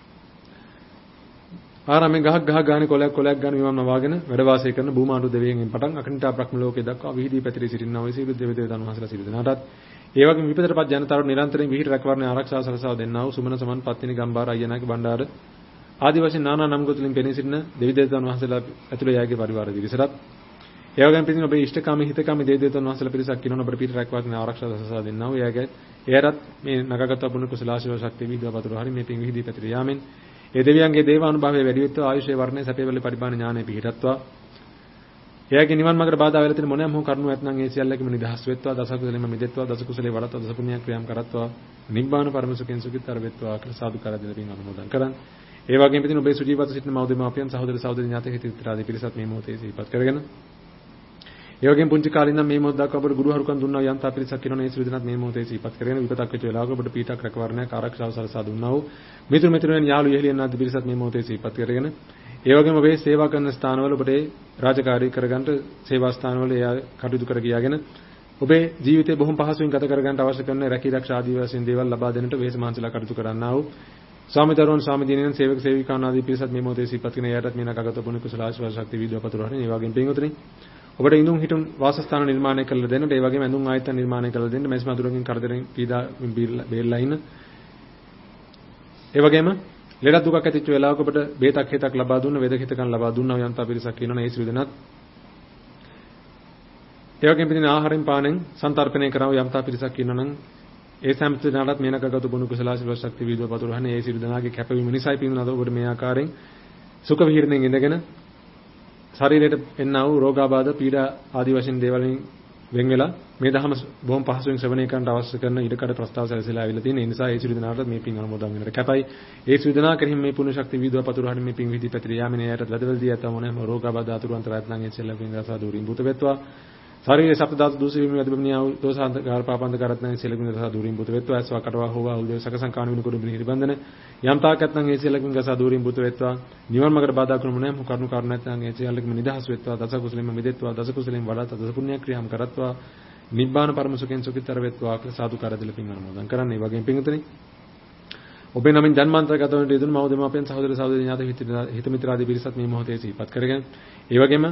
ආරාමෙන් ගහක් ගහක් ගානේ කොලයක් කොලයක් ගානේ විමම් නවාගෙන වැඩ වාසය කරන භූමාණ්ඩු දෙවියන්ගෙන් පටන් අකනිටා බ්‍රහ්ම ලෝකයේ දක්වා විහිදී පැතිරී සිටිනා වූ සියලු දෙවි දේවතාවුන් වහන්සේලා සිල් දිනාටත් ඒ වගේම විපතරපත් ජනතාවට නිරන්තරයෙන් විහිට රැකවරණ ආරක්ෂාව සලසා දෙන්නා වූ සුමන සමන් පත්තිනි ගම්බාර අයියනාගේ බණ්ඩාර ආදි වශයෙන් නානා නම් ගොතුලින් පෙනී සිටින දෙවි දේවතාවුන් වහන්සේලා ඇතුළේ යාගේ පරිවාර පිරිසටත් ඒ වගේම පිටින් ඔබේ ඉෂ්ඨකාමී හිතකාමී දෙවි දේවතාවුන් වහන්සේලා පිරිසක් කිනෝන අපේ පිට රැකවරණ ආරක්ෂාව සලසා දෙන්නා වූ යාගේ එයරත් මේ නගගත පුණ්‍ය කුසල ආශිර්වාද ශක්තිය විහිදුවා පතුරු හරි මේ පින් විහිදී පැතිර යාමෙන් ඒ දෙවියන්ගේ දේවානුභාවය වැඩි වෙත්වා ආයුෂයේ වර්ණයේ සැපේ වල පරිපාලන ඥානය පිහිටත්වා එයාගේ නිවන් මාර්ගට බාධා වෙලා තියෙන මොනෑම හෝ කරුණු ඇතනම් ඒ සියල්ලකම නිදහස් වෙත්වා දස කුසලෙම මිදෙත්වා දස කුසලේ වඩත්වා දස පුණ්‍ය ක්‍රියාම් කරත්වා නිබ්බාන පරම සුඛෙන් සුඛිතතර වෙත්වා කියලා සාදුකාර දෙන පින් අනුමෝදන් කරන් ඒ වගේම පිටින් ඔබේ සුජීවත සිටින මව්දෙමාපියන් සහෝදර සහෝදරි ඥාති හිත විතරාදී පිරිසත් මේ මොහොතේ සිහිපත් කරගෙන ඒ වගේම පුංචි කාලේ ඉඳන් මේ මොහොත දක්වා ඔබට ගුරු හරුකම් දුන්නා යම් තා පිරිසක් ඉන්නවනේ ඒ සියලු දෙනාත් මේ මොහොතේ සිහිපත් කරගෙන විපතක් වෙච්ච වෙලාවක ඔබට පීඩක් රැකවරණයක් ආරක්ෂාව සලසා දුන්නා වූ මිතුරු මිතුරියන් යාළු යෙහෙලියන් ආදී පිරිසත් මේ මොහොතේ සිහිපත් කරගෙන ඒ වගේම ඔබේ සේවා කරන ස්ථානවල ඔබට රාජකාරී කරගන්න සේවා ස්ථානවල එයා කටයුතු කර ගියාගෙන ඔබේ ජීවිතේ බොහොම පහසුවෙන් ගත කරගන්න අවශ්‍ය කරන රැකී ආරක්ෂා ආදී වශයෙන් දේවල් ලබා දෙන්නට වෙහෙස මහන්සිලා කටයුතු කරන්නා වූ ස්වාමීදරුවන් ස්වාමීදීනන් සේවක සේවිකාවන් ආදී පිරිසත් මේ මොහොතේ සිහිපත් කරන එයාටත් මේ නගත පුණ්‍ය කුසල ආශිර්වාද ශක්තිය වීදුව පතුරවන්නේ ඒ වගේම පින්වතුනි ඔබට ඉඳුන් හිටුන් වාසස්ථාන නිර්මාණය කරලා දෙන්නට ඒ වගේම ඇඳුම් ආයතන නිර්මාණය කරලා දෙන්න මෙස් මදුරකින් කරදරෙන් පීඩා බේරලා ඉන්න ඒ වගේම ලෙඩ දුකක් ඇතිවෙච්ච වෙලාවක ඔබට බේතක් හිතක් ලබා දුන්න වේදක හිතකම් ලබා දුන්නා යන්තා පිරිසක් ඉන්නවනේ ඒ සිළු දෙනත් ඒ වගේම පිටින් ආහාරයෙන් පානෙන් සන්තර්පණය කරව යම්තා පිරිසක් ඉන්නවනම් ඒ සෑම දිනකටත් මේනකගත බුණු කුසල ආශිර්වාද ශක්තිය වීදුව පතුරවන්නේ ඒ සිළු දෙනාගේ කැපවීම නිසායි පින්වතුනි ඔබට මේ ආකාරයෙන් සුඛ විහරණයෙන් ඉඳගෙන ශරීරයට එන්නා වූ රෝගාබාධ පීඩා ආදී වශයෙන් දේවල්ෙන් වෙන් වෙලා මේ ධර්ම බොහොම පහසුවෙන් ශ්‍රවණය කරන්න අවශ්‍ය කරන ඉඩකඩ ප්‍රස්තාව සැලසෙලා ආවිලා තියෙන. ඒ නිසා ඒ සිළු දෙනාට මේ පින් අනුමෝදන් වෙනට කැපයි. ඒ සිළු දෙනා කෙරෙහි මේ පුණ්‍ය ශක්තිය වීදුව පතුරවන්නේ මේ පින් විදි පැතිර යාමනේ යට වැදවලදී යත මොනෑම රෝගාබාධ අතුරු අන්තරායත් නම් ඒ සෙල්ලම් පින් රසා දුරින් බුත වෙත්වා. ශරීරයේ සප්ත ධාතු දූෂ වීම වැදබමිනියා වූ දෝසාන්තකාර පාපන්තකාරත් නම් ඒ සෙල්ලම් පින් රසා දුරින් බුත වෙත්වා. ඇස්වා කටවා හොවා උදේ සකසංකාන වින කුඩු බිනි බන්ධන යම් තාකත් නම් ඒ සෙල්ලම් පින් රසා දුරින් බුත වෙත්වා. නිවන් මාර්ගට බාධා කරනු මොනෑම කරුණු කාරණාත් නම් ඒ සෙල්ලම් පින් නිදහස් වෙත්වා. දස කුසලෙම මිදෙත්වා. දස කුසලෙන් වඩා දස පුණ්‍ය ක්‍රියාම් කරත්වා. නිබ්බාන පරම සුඛෙන් සුඛිතර වෙත්වා කියලා සාදුකාර දෙල පින් අනුමෝදන් කරන්නේ. ඒ වගේම පින්තුනි ඔබේ නමින් ජන්මාන්තරගත වන දෙදුණු මව දෙමාපියන් සහෝදර සහෝදරී ඥාති හිත මිත්‍ර ආදී පිරිසත් මේ මොහොතේ සිහිපත් කරගෙන ඒ වගේම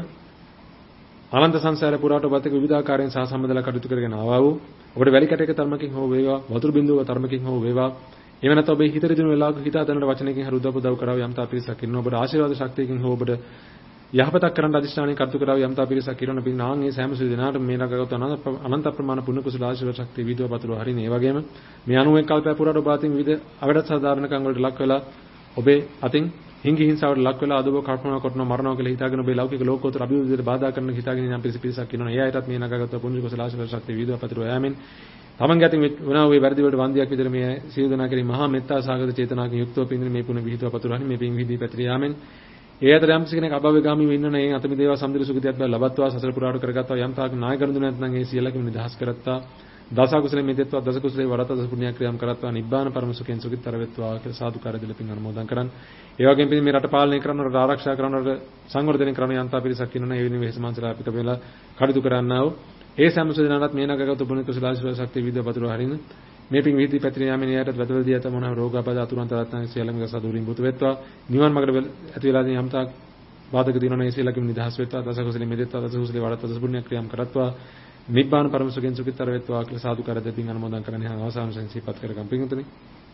අනන්ත සංසාර පුරාට ඔබත් එක්ක විවිධාකාරයෙන් සහ සම්බන්ධලා කටයුතු කරගෙන ආවා වූ ඔබට වැලි කැටයක ධර්මකින් හෝ වේවා වතුරු බිඳුවක ධර්මකින් හෝ වේවා එව නැත්නම් ඔබේ හිත රිදුණු වෙලාවක හිත අතනට වචනකින් හරි උදව් උදව් කරව යම්තා පිරිසක් ඉන්න ඔබට ආශිර්වාද ශක්තියකින් හෝ ඔබට යහපතක් කරන්න අධිෂ්ඨානයෙන් කටයුතු කරව යම්තා පිරිසක් ඉරණ පින් නාන් ඒ සෑම සිල් දිනාට මේ ළඟගත අනන්ත ප්‍රමාණ පුණ්‍ය කුසල ආශිර්වාද ශක්තිය වීදුව පතුරව හරින ඒ වගේම මේ අනුවෙන් කල්පය පුරාට ඔබ අතින් විවිධ අවඩත් සාධාරණකම් වලට ලක් වෙලා ඔබේ අතින් හිඟි හිංසාවට ලක් වෙලා අදව කල්පනා කරනවා මරණව කියලා හිතාගෙන ඔබේ ලෞකික ලෝකෝත්තර අභිවෘද්ධියට බාධා කරන හිතාගෙන යම් පිරිස පිරිසක් ඉන්නවා. ඒ අයටත් මේ ළඟගත පුණ්‍ය කුසල ආශිර්වාද ශක්තිය වීදුව පතුරව යෑමෙන් තමන්ගේ අතින් වුණා වූ වැරදි වලට වන්දියක් විතර මේ සියලු දෙනා කෙරෙහි මහා මෙත්තා සාගත චේතනාවකින් යුක්තව පින්දින මේ පුණ්‍ය විහිදුව පතුරවන්නේ මේ පින් විහිදී පැතිර යාමෙන් ඒ අතර යම් කෙනෙක් අභව්‍යගාමී වෙන්න නම් ඒ අතමි දේවා සම්දිර සුගතියක් බව ලබත්වා සසර පුරාට කරගත්තා යම් තාක් නාය කරුඳු නැත්නම් ඒ සියල්ලකින් නිදහස් කරත්තා දස කුසලෙ මෙතෙත්වා දස කුසලේ වරත දස පුණ්‍ය ක්‍රියාම් කරත්වා නිබ්බාන පරම සුඛෙන් සුඛිතර වෙත්වා කියලා සාදුකාර දෙල පින් අනුමෝදන් කරන් ඒ වගේම පින් මේ රට පාලනය කරනවට ආරක්ෂා කරනවට සංවර්ධනය කරන යන්තා පිරිසක් ඉන්නවනේ ඒ වෙනුවෙන් වෙහස මාංශලා අපිට වෙලා කටයුතු කරන්නා වූ ඒ සම්සදනාවත් මේ නගගත පුණ්‍ය කුසල ආශිර්වාද ශක්තිය විද්‍යාව පතුරව හරින මේ පින් විහිදී පැතිර යාමෙන් එයාට වැදවලදී යත මොන රෝගාබාධ අතුරුන්ත රත්න සියල්ලම සාදුරින් බුත වෙත්වා නිවන් මාර්ගට ඇති වෙලා යම් තාක් බාධක දිනන ඒ සියල්ලකින් නිදහස් වෙත්වා දස කුසලෙ මෙදෙත්වා දස කුසලේ වඩත් දස පුණ්‍ය ක්‍රියාම් කරත්වා නිබ්බාන පරම සුඛෙන් සුඛිතර වෙත්වා කියලා සාදුකාර දෙපින් අනුමෝදන් කරන්නේ අවසාන වශයෙන් සිහිපත් කරගම් පින්තුනි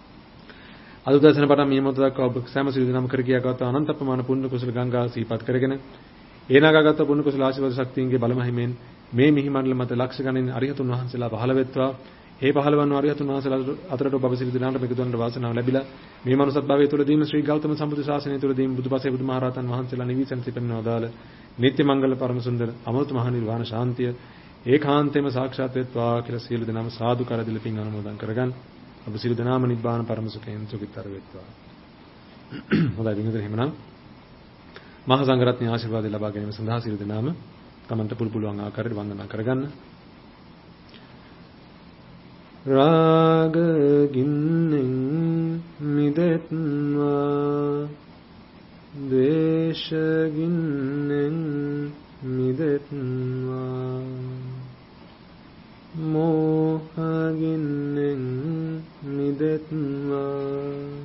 අද උදෑසන පටන් මේ මොහොත දක්වා ඔබ සෑම සිල් දිනම කර කියාගත් අනන්ත ප්‍රමාණ පුණ්‍ය කුසල ගංගා සිහිපත් කරගෙන ඒ නාගාගත පුණ්‍ය කුසල ආශිර්වාද ශක්තියන්ගේ බලමහිමෙන් මේ මිහි මණ්ඩල මත ලක්ෂ ගණන් අරිහතුන් වහන්සේලා පහළ වෙත්වා ඒ පහළ වන අරිහතුන් වහන්සේලා අතරට ඔබ සිල් දිනාට මේක දුන්නට වාසනාව ලැබිලා මේ මනුසත් භවයේ තුලදීම ශ්‍රී ගෞතම සම්බුදු ශාසනය තුලදීම බුදුපසේ බුදුමහරහතන් වහන්සේලා නිවිසන් සිටිනවදාල නිත්‍ය මංගල පරම සුන්දර අමෘත මහ නිර්වාණ ශාන්තිය ඒකාන්තයෙන්ම සාක්ෂාත් වෙත්වා කියලා සියලු දෙනාම සාදුකාර දෙල පින් අනුමෝදන් කරගන්න. ඔබ සියලු දෙනාම නිබ්බාන පරම සුඛයෙන් සුඛිතර වෙත්වා. හොඳයි විනෝද එහෙමනම් මහා සංඝරත්නයේ ආශිර්වාදය ලබා ගැනීම සඳහා සියලු දෙනාම තමන්ට පුළු පුළුවන් ආකාරයට වන්දනා කරගන්න. රාග ගින්නෙන් මිදෙත්වා ද්වේෂ ගින්නෙන් මිදෙත්වා මෝහ ගින්නෙන් මිදෙත්වා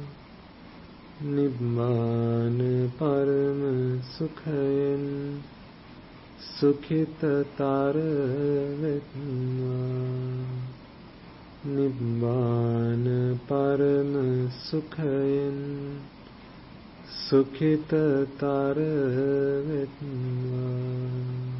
නිබ්බාන පරම සුඛයෙන් සුඛිතතර වෙත්වා නිබ්බාන පරම සුඛයෙන් සුඛිතතර වෙත්වා